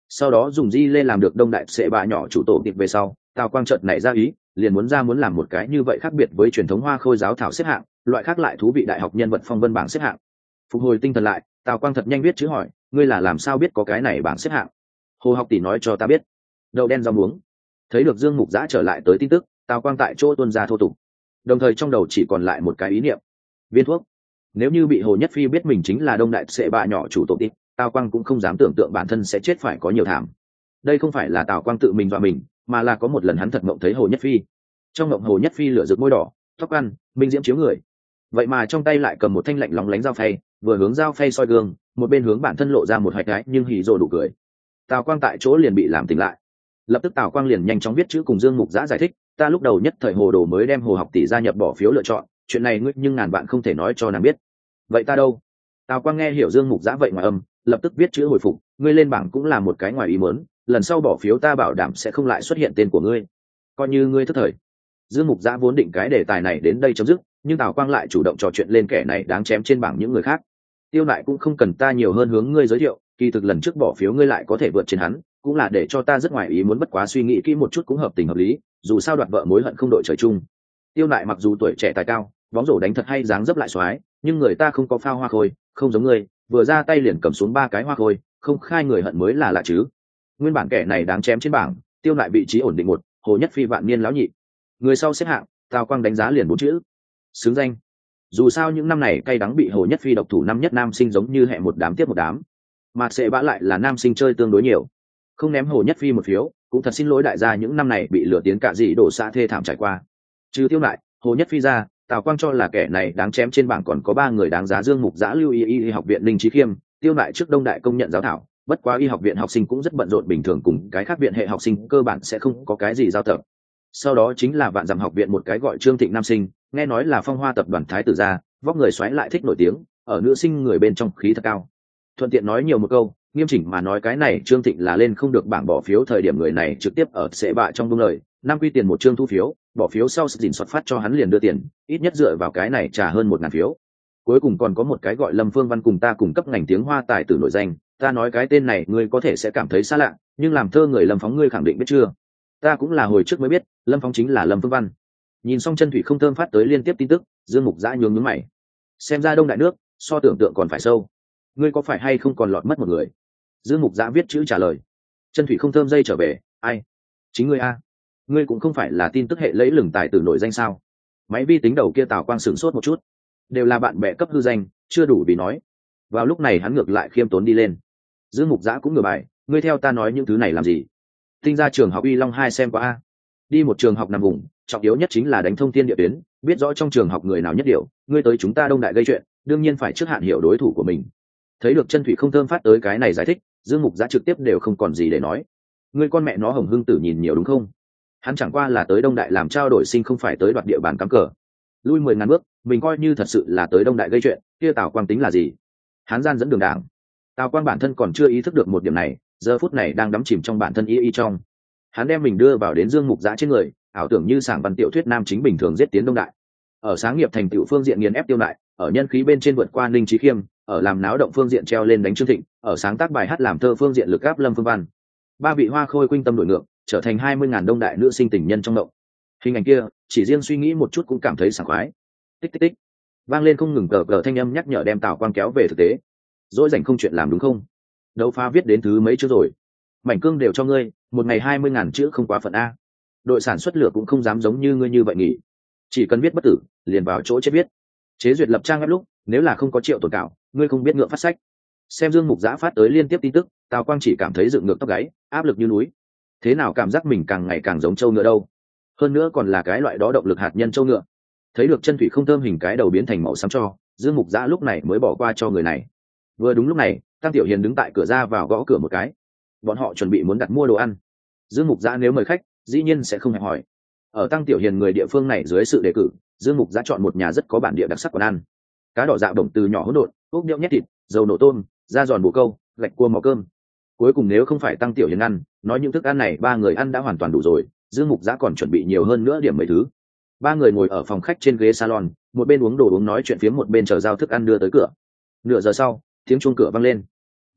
Sau đó dùng di lê làm được đông đại sệ bạ nhỏ chủ tổ tiệp về sau, Tào Quang chợt nảy ra ý, liền muốn làm một cái như vậy khác biệt với truyền thống hoa khôi giáo thảo xếp hạng, loại khác lại thú vị đại học nhân vật phong vân bảng xếp hạng. Phục hồi tinh thần lại, Tào Quang thật nhanh viết chữ hỏi, ngươi là làm sao biết có cái này bảng xếp hạng? Hồ học tỷ nói cho ta biết. Đậu đen rau muống. Thấy được Dương Mục Giã trở lại tới tin tức, Tào Quang tại chỗ tuôn ra thô tục, đồng thời trong đầu chỉ còn lại một cái ý niệm: viên thuốc. Nếu như bị Hồ Nhất Phi biết mình chính là đông đại sệ bạ nhỏ chủ tổ tiệp, Tào Quang cũng không dám tưởng tượng bản thân sẽ chết phải có nhiều thảm. Đây không phải là Tào Quang tự mình dọa mình, mà là có một lần hắn thật mộng thấy Hồ Nhất Phi. Trong mộng Hồ Nhất Phi lửa rực môi đỏ, tóc ăn, minh diễm chiếu người, vậy mà trong tay lại cầm một thanh lạnh lóng lánh dao phay, vừa hướng dao phay soi gương, một bên hướng bản thân lộ ra một hoạch gái nhưng hỉ rồ đủ cười. Tào Quang tại chỗ liền bị làm tỉnh lại. Lập tức Tào Quang liền nhanh chóng viết chữ cùng Dương Mục Giã giải thích, ta lúc đầu nhất thời hồ đồ mới đem Hồ học tỷ gia nhập bỏ phiếu lựa chọn, chuyện này ngươi nhưng ngàn bạn không thể nói cho nàng biết. Vậy ta đâu? Tào Quang nghe hiểu Dương Mục Giã vậy ngoài âm, lập tức viết chữ hồi phục, ngươi lên bảng cũng là một cái ngoài ý muốn, lần sau bỏ phiếu ta bảo đảm sẽ không lại xuất hiện tên của ngươi, coi như ngươi thất thời. Dương Mục Giã vốn định cái đề tài này đến đây chấm dứt, nhưng Tào Quang lại chủ động trò chuyện lên kẻ này đáng chém trên bảng những người khác. Tiêu Nại cũng không cần ta nhiều hơn hướng ngươi giới thiệu, kỳ thực lần trước bỏ phiếu ngươi lại có thể vượt trên hắn, cũng là để cho ta rất ngoài ý muốn, bất quá suy nghĩ kỹ một chút cũng hợp tình hợp lý, dù sao đoạt vợ mối hận không đội trời chung. Tiêu Nại mặc dù tuổi trẻ tài cao, bóng rổ đánh thật hay, dáng dấp lại xoái, nhưng người ta không có phao hoa khôi, không giống ngươi, vừa ra tay liền cầm xuống 3 cái hoa khôi, không khai người hận mới là lạ chứ. Nguyên bản kẻ này đáng chém trên bảng, Tiêu Nại vị trí ổn định 1, Hồ Nhất Phi vạn niên lão nhị. Người sau xếp hạng, Tào Quang đánh giá liền 4 chữ: xứng danh. Dù sao những năm này cay đắng bị Hồ Nhất Phi độc thủ năm nhất nam sinh giống như hẹ một đám tiếp một đám, mà sẽ bã lại là nam sinh chơi tương đối nhiều, không ném Hồ Nhất Phi một phiếu cũng thật xin lỗi đại gia những năm này bị lừa tiến cả gì đổ xã thê thảm trải qua. Trừ Tiêu Nại, Hồ Nhất Phi ra, Tào Quang cho là kẻ này đáng chém trên bảng còn có 3 người đáng giá: Dương Mục Giã, Lưu Y học viện Ninh Chí Khiêm. Tiêu Nại trước đông đại công nhận giáo thảo, bất quá y học viện học sinh cũng rất bận rộn, bình thường cùng cái khác viện hệ học sinh cơ bản sẽ không có cái gì giao tập. Sau đó chính là Vạn Dặm học viện một cái gọi Trương Thịnh nam sinh, nghe nói là Phong Hoa tập đoàn thái tử gia, vóc người xoáy lại thích nổi tiếng, ở nữ sinh người bên trong khí thật cao. Thuận tiện nói nhiều một câu, nghiêm chỉnh mà nói cái này Trương Thịnh là lên không được bảng bỏ phiếu thời điểm người này trực tiếp ở sệ bạ trong buông lời, 5 quy tiền một chương thu phiếu, bỏ phiếu sau dình soạt phát cho hắn liền đưa tiền, ít nhất dựa vào cái này trả hơn 1000 phiếu. Cuối cùng còn có một cái gọi Lâm Phương Văn cùng ta cùng cấp ngành tiếng Hoa tài tử nổi danh, ta nói cái tên này ngươi có thể sẽ cảm thấy xa lạ, nhưng làm thơ người Lâm Phóng ngươi khẳng định biết chưa? Ta cũng là hồi trước mới biết, Lâm Phóng chính là Lâm Phương Văn. Nhìn xong Chân Thủy không thơm phát tới liên tiếp tin tức, Dương Mục Giã nhướng mày. Xem ra đông đại nước, so tưởng tượng còn phải sâu. Ngươi có phải hay không còn lọt mất một người? Dương Mục Giã viết chữ trả lời. Chân Thủy không thơm dây trở về, ai? Chính ngươi a. Ngươi cũng không phải là tin tức hệ lẫy lừng tài tử nổi danh sao? Máy vi tính đầu kia Tào Quang sửng sốt một chút. Đều là bạn bè cấp hư danh, chưa đủ vì nói. Vào lúc này hắn ngược lại khiêm tốn đi lên. Dương Mục Giã cũng ngửa bài, ngươi theo ta nói những thứ này làm gì? Tinh ra trường học Y Long 2 xem qua a. Đi một trường học nằm vùng, trọng yếu nhất chính là đánh thông thiên địa tuyến, biết rõ trong trường học người nào nhất điệu, ngươi tới chúng ta đông đại gây chuyện, đương nhiên phải trước hạn hiểu đối thủ của mình. Thấy được Chân Thủy không thơm phát tới cái này giải thích, Dương Mục Giã trực tiếp đều không còn gì để nói. Ngươi con mẹ nó Hồng Hưng Tử nhìn nhiều đúng không? Hắn chẳng qua là tới đông đại làm trao đổi sinh, không phải tới đoạt địa bàn cắm cờ. Lui 10.000 bước, mình coi như thật sự là tới đông đại gây chuyện, kia Tào Quang tính là gì? Hắn gian dẫn đường đảng. Tào Quang bản thân còn chưa ý thức được một điểm này, giờ phút này đang đắm chìm trong bản thân y trong. Hắn đem mình đưa vào đến Dương Mục Giã trên người, ảo tưởng như sảng văn tiểu thuyết nam chính bình thường giết tiến đông đại. Ở sáng nghiệp thành tựu phương diện nghiền ép Tiêu Nại, ở nhân khí bên trên vượt qua Ninh Chí Khiêm, ở làm náo động phương diện treo lên đánh Trương Thịnh, ở sáng tác bài hát làm thơ phương diện lực áp Lâm Phương Văn. 3 vị hoa khôi quanh tâm đổi ngược, trở thành 20.000 đông đại nữ sinh tình nhân trong động. Hình ảnh kia, chỉ riêng suy nghĩ một chút cũng cảm thấy sảng khoái. Tích tích tích. Vang lên không ngừng cờ thanh âm nhắc nhở đem Tào Quang kéo về thực tế. Dỗi rảnh không chuyện làm đúng không? Đấu pha viết đến thứ mấy chưa rồi? Mảnh cương đều cho ngươi, một ngày 20.000 chữ không quá phận a. Đội sản xuất lửa cũng không dám giống như ngươi như vậy nghỉ. Chỉ cần viết bất tử, liền vào chỗ chết viết. Chế duyệt lập trang web lúc, nếu là không có Triệu Tồn Cảo, ngươi không biết ngượng phát sách. Xem Dương Mục Giã phát tới liên tiếp tin tức, Tào Quang chỉ cảm thấy dựng ngược tóc gáy, áp lực như núi. Thế nào cảm giác mình càng ngày càng giống trâu ngựa đâu? Hơn nữa còn là cái loại đó động lực hạt nhân trâu ngựa. Thấy được Chân Thủy không thơm hình cái đầu biến thành màu xám cho, Dương Mục Giã lúc này mới bỏ qua cho người này. Vừa đúng lúc này, Tăng Tiểu Hiền đứng tại cửa ra vào gõ cửa một cái. Bọn họ chuẩn bị muốn đặt mua đồ ăn. Dương Mục Giã nếu mời khách, dĩ nhiên sẽ không hẹn hỏi. Ở Tăng Tiểu Hiền người địa phương này dưới sự đề cử, Dương Mục Giã chọn một nhà rất có bản địa đặc sắc quán ăn. Cá đỏ dạ bổng từ nhỏ hỗn độn, ốc nhậu nhét thịt, dầu nổ tôm, da giòn bồ câu, gạch cua mò cơm. Cuối cùng nếu không phải Tăng Tiểu Hiền ăn, nói những thức ăn này 3 người ăn đã hoàn toàn đủ rồi, Dương Mục Giã còn chuẩn bị nhiều hơn nữa điểm mấy thứ. 3 người ngồi ở phòng khách trên ghế salon, một bên uống đồ uống nói chuyện phiếm, một bên chờ giao thức ăn đưa tới cửa. Nửa giờ sau, tiếng chuông cửa vang lên.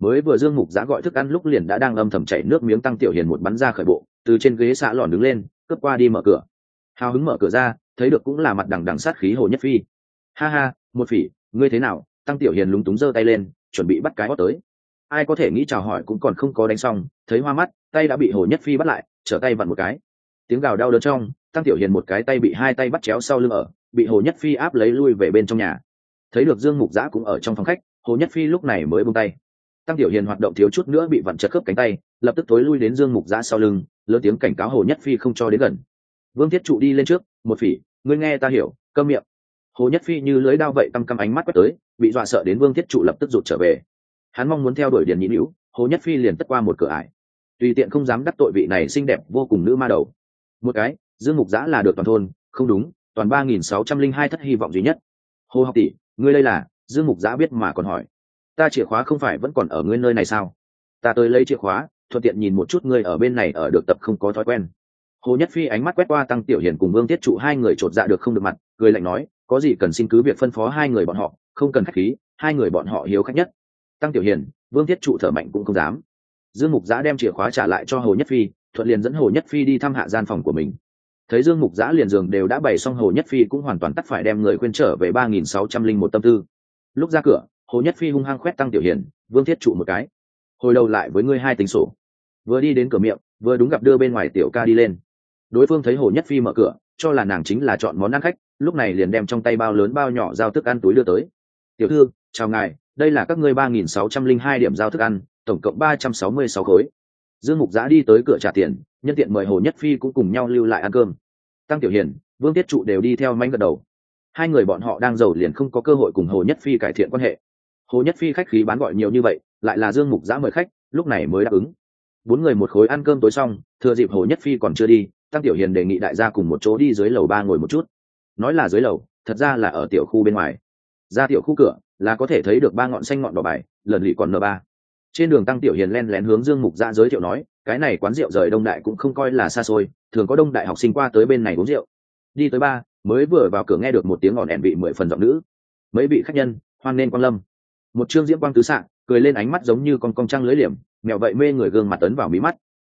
Mới vừa Dương Mục Giã gọi thức ăn lúc liền đã đang âm thầm chảy nước miếng. Tăng Tiểu Hiền một bắn ra khởi bộ, từ trên ghế xạ lòn đứng lên, cướp qua đi mở cửa. Hào hứng mở cửa ra, thấy được cũng là mặt đằng đằng sát khí Hồ Nhất Phi. Ha ha, một phỉ, ngươi thế nào? Tăng Tiểu Hiền lúng túng giơ tay lên, chuẩn bị bắt cái hót tới. Ai có thể nghĩ chào hỏi cũng còn không có đánh xong, thấy hoa mắt, tay đã bị Hồ Nhất Phi bắt lại, trở tay vặn một cái. Tiếng gào đau đớn trong, Tăng Tiểu Hiền một cái tay bị hai tay bắt chéo sau lưng ở, bị Hồ Nhất Phi áp lấy lui về bên trong nhà. Thấy được Dương Mục Giã cũng ở trong phòng khách, Hồ Nhất Phi lúc này mới buông tay. Tăng Tiểu Hiền hoạt động thiếu chút nữa bị vặn chật khớp cánh tay, lập tức tối lui đến Dương Mục Giã sau lưng, lớn tiếng cảnh cáo Hồ Nhất Phi không cho đến gần. Vương Thiết Trụ đi lên trước, một phỉ, ngươi nghe ta hiểu, câm miệng. Hồ Nhất Phi như lưới đao vậy căm căm ánh mắt quét tới, bị dọa sợ đến Vương Thiết Trụ lập tức rụt trở về. Hắn mong muốn theo đuổi Điền Nhĩ Nữu, Hồ Nhất Phi liền tất qua một cửa ải, tùy tiện không dám đắc tội vị này xinh đẹp vô cùng nữ ma đầu. Một cái, Dương Mục Giã là được toàn thôn, không đúng, toàn 3602 thất hy vọng duy nhất. Hồ học tỷ, ngươi đây là? Dương Mục Giã biết mà còn hỏi. Ta chìa khóa không phải vẫn còn ở ngươi nơi này sao? Ta tới lấy chìa khóa, thuận tiện nhìn một chút ngươi ở bên này ở được tập không có thói quen. Hồ Nhất Phi ánh mắt quét qua Tăng Tiểu Hiền cùng Vương Thiết Trụ hai người chột dạ được không được mặt, cười lạnh nói, có gì cần xin cứ việc phân phó hai người bọn họ, không cần khách khí, hai người bọn họ hiếu khách nhất. Tăng Tiểu Hiền, Vương Thiết Trụ thở mạnh cũng không dám. Dương Mục Giã đem chìa khóa trả lại cho Hồ Nhất Phi, thuận liền dẫn Hồ Nhất Phi đi thăm hạ gian phòng của mình. Thấy Dương Mục Giã liền giường đều đã bày xong, Hồ Nhất Phi cũng hoàn toàn tắt phải đem người khuyên trở về 3601 tâm tư. Lúc ra cửa, Hồ Nhất Phi hung hăng khoét Tăng Tiểu Hiền, Vương Thiết Trụ một cái. Hồi đầu lại với ngươi hai tính sổ. Vừa đi đến cửa miệng, vừa đúng gặp đưa bên ngoài Tiểu Ca đi lên. Đối phương thấy Hồ Nhất Phi mở cửa, cho là nàng chính là chọn món ăn khách, lúc này liền đem trong tay bao lớn bao nhỏ giao thức ăn túi đưa tới. Tiểu thư, chào ngài, đây là các ngươi 3602 điểm giao thức ăn, tổng cộng 366 khối. Dương Mục Giã đi tới cửa trả tiền, nhân tiện mời Hồ Nhất Phi cũng cùng nhau lưu lại ăn cơm. Tăng Tiểu Hiền, Vương Thiết Trụ đều đi theo mánh gật đầu. Hai người bọn họ đang giàu liền không có cơ hội cùng Hồ Nhất Phi cải thiện quan hệ. Hồ Nhất Phi khách khí bán gọi nhiều như vậy, lại là Dương Mục Giã mời khách, lúc này mới đáp ứng. Bốn người một khối ăn cơm tối xong, thừa dịp Hồ Nhất Phi còn chưa đi, Tăng Tiểu Hiền đề nghị đại gia cùng một chỗ đi dưới lầu 3 ngồi một chút. Nói là dưới lầu, thật ra là ở tiểu khu bên ngoài. Ra tiểu khu cửa là có thể thấy được ba ngọn xanh ngọn đỏ bài, lần lì còn N3. Trên đường Tăng Tiểu Hiền len lén hướng Dương Mục Giã giới thiệu nói, cái này quán rượu rời Đông Đại cũng không coi là xa xôi, thường có đông đại học sinh qua tới bên này uống rượu. Đi tới ba, mới vừa vào cửa nghe được một tiếng ngọn đèn vị 10 phần giọng nữ. Mấy vị khách nhân, hoan nên quang lâm. Một trương diễm quang tứ xạ, cười lên ánh mắt giống như con cong trăng lưới liềm, mèo vậy mê người gương mặt ấn vào mí mắt.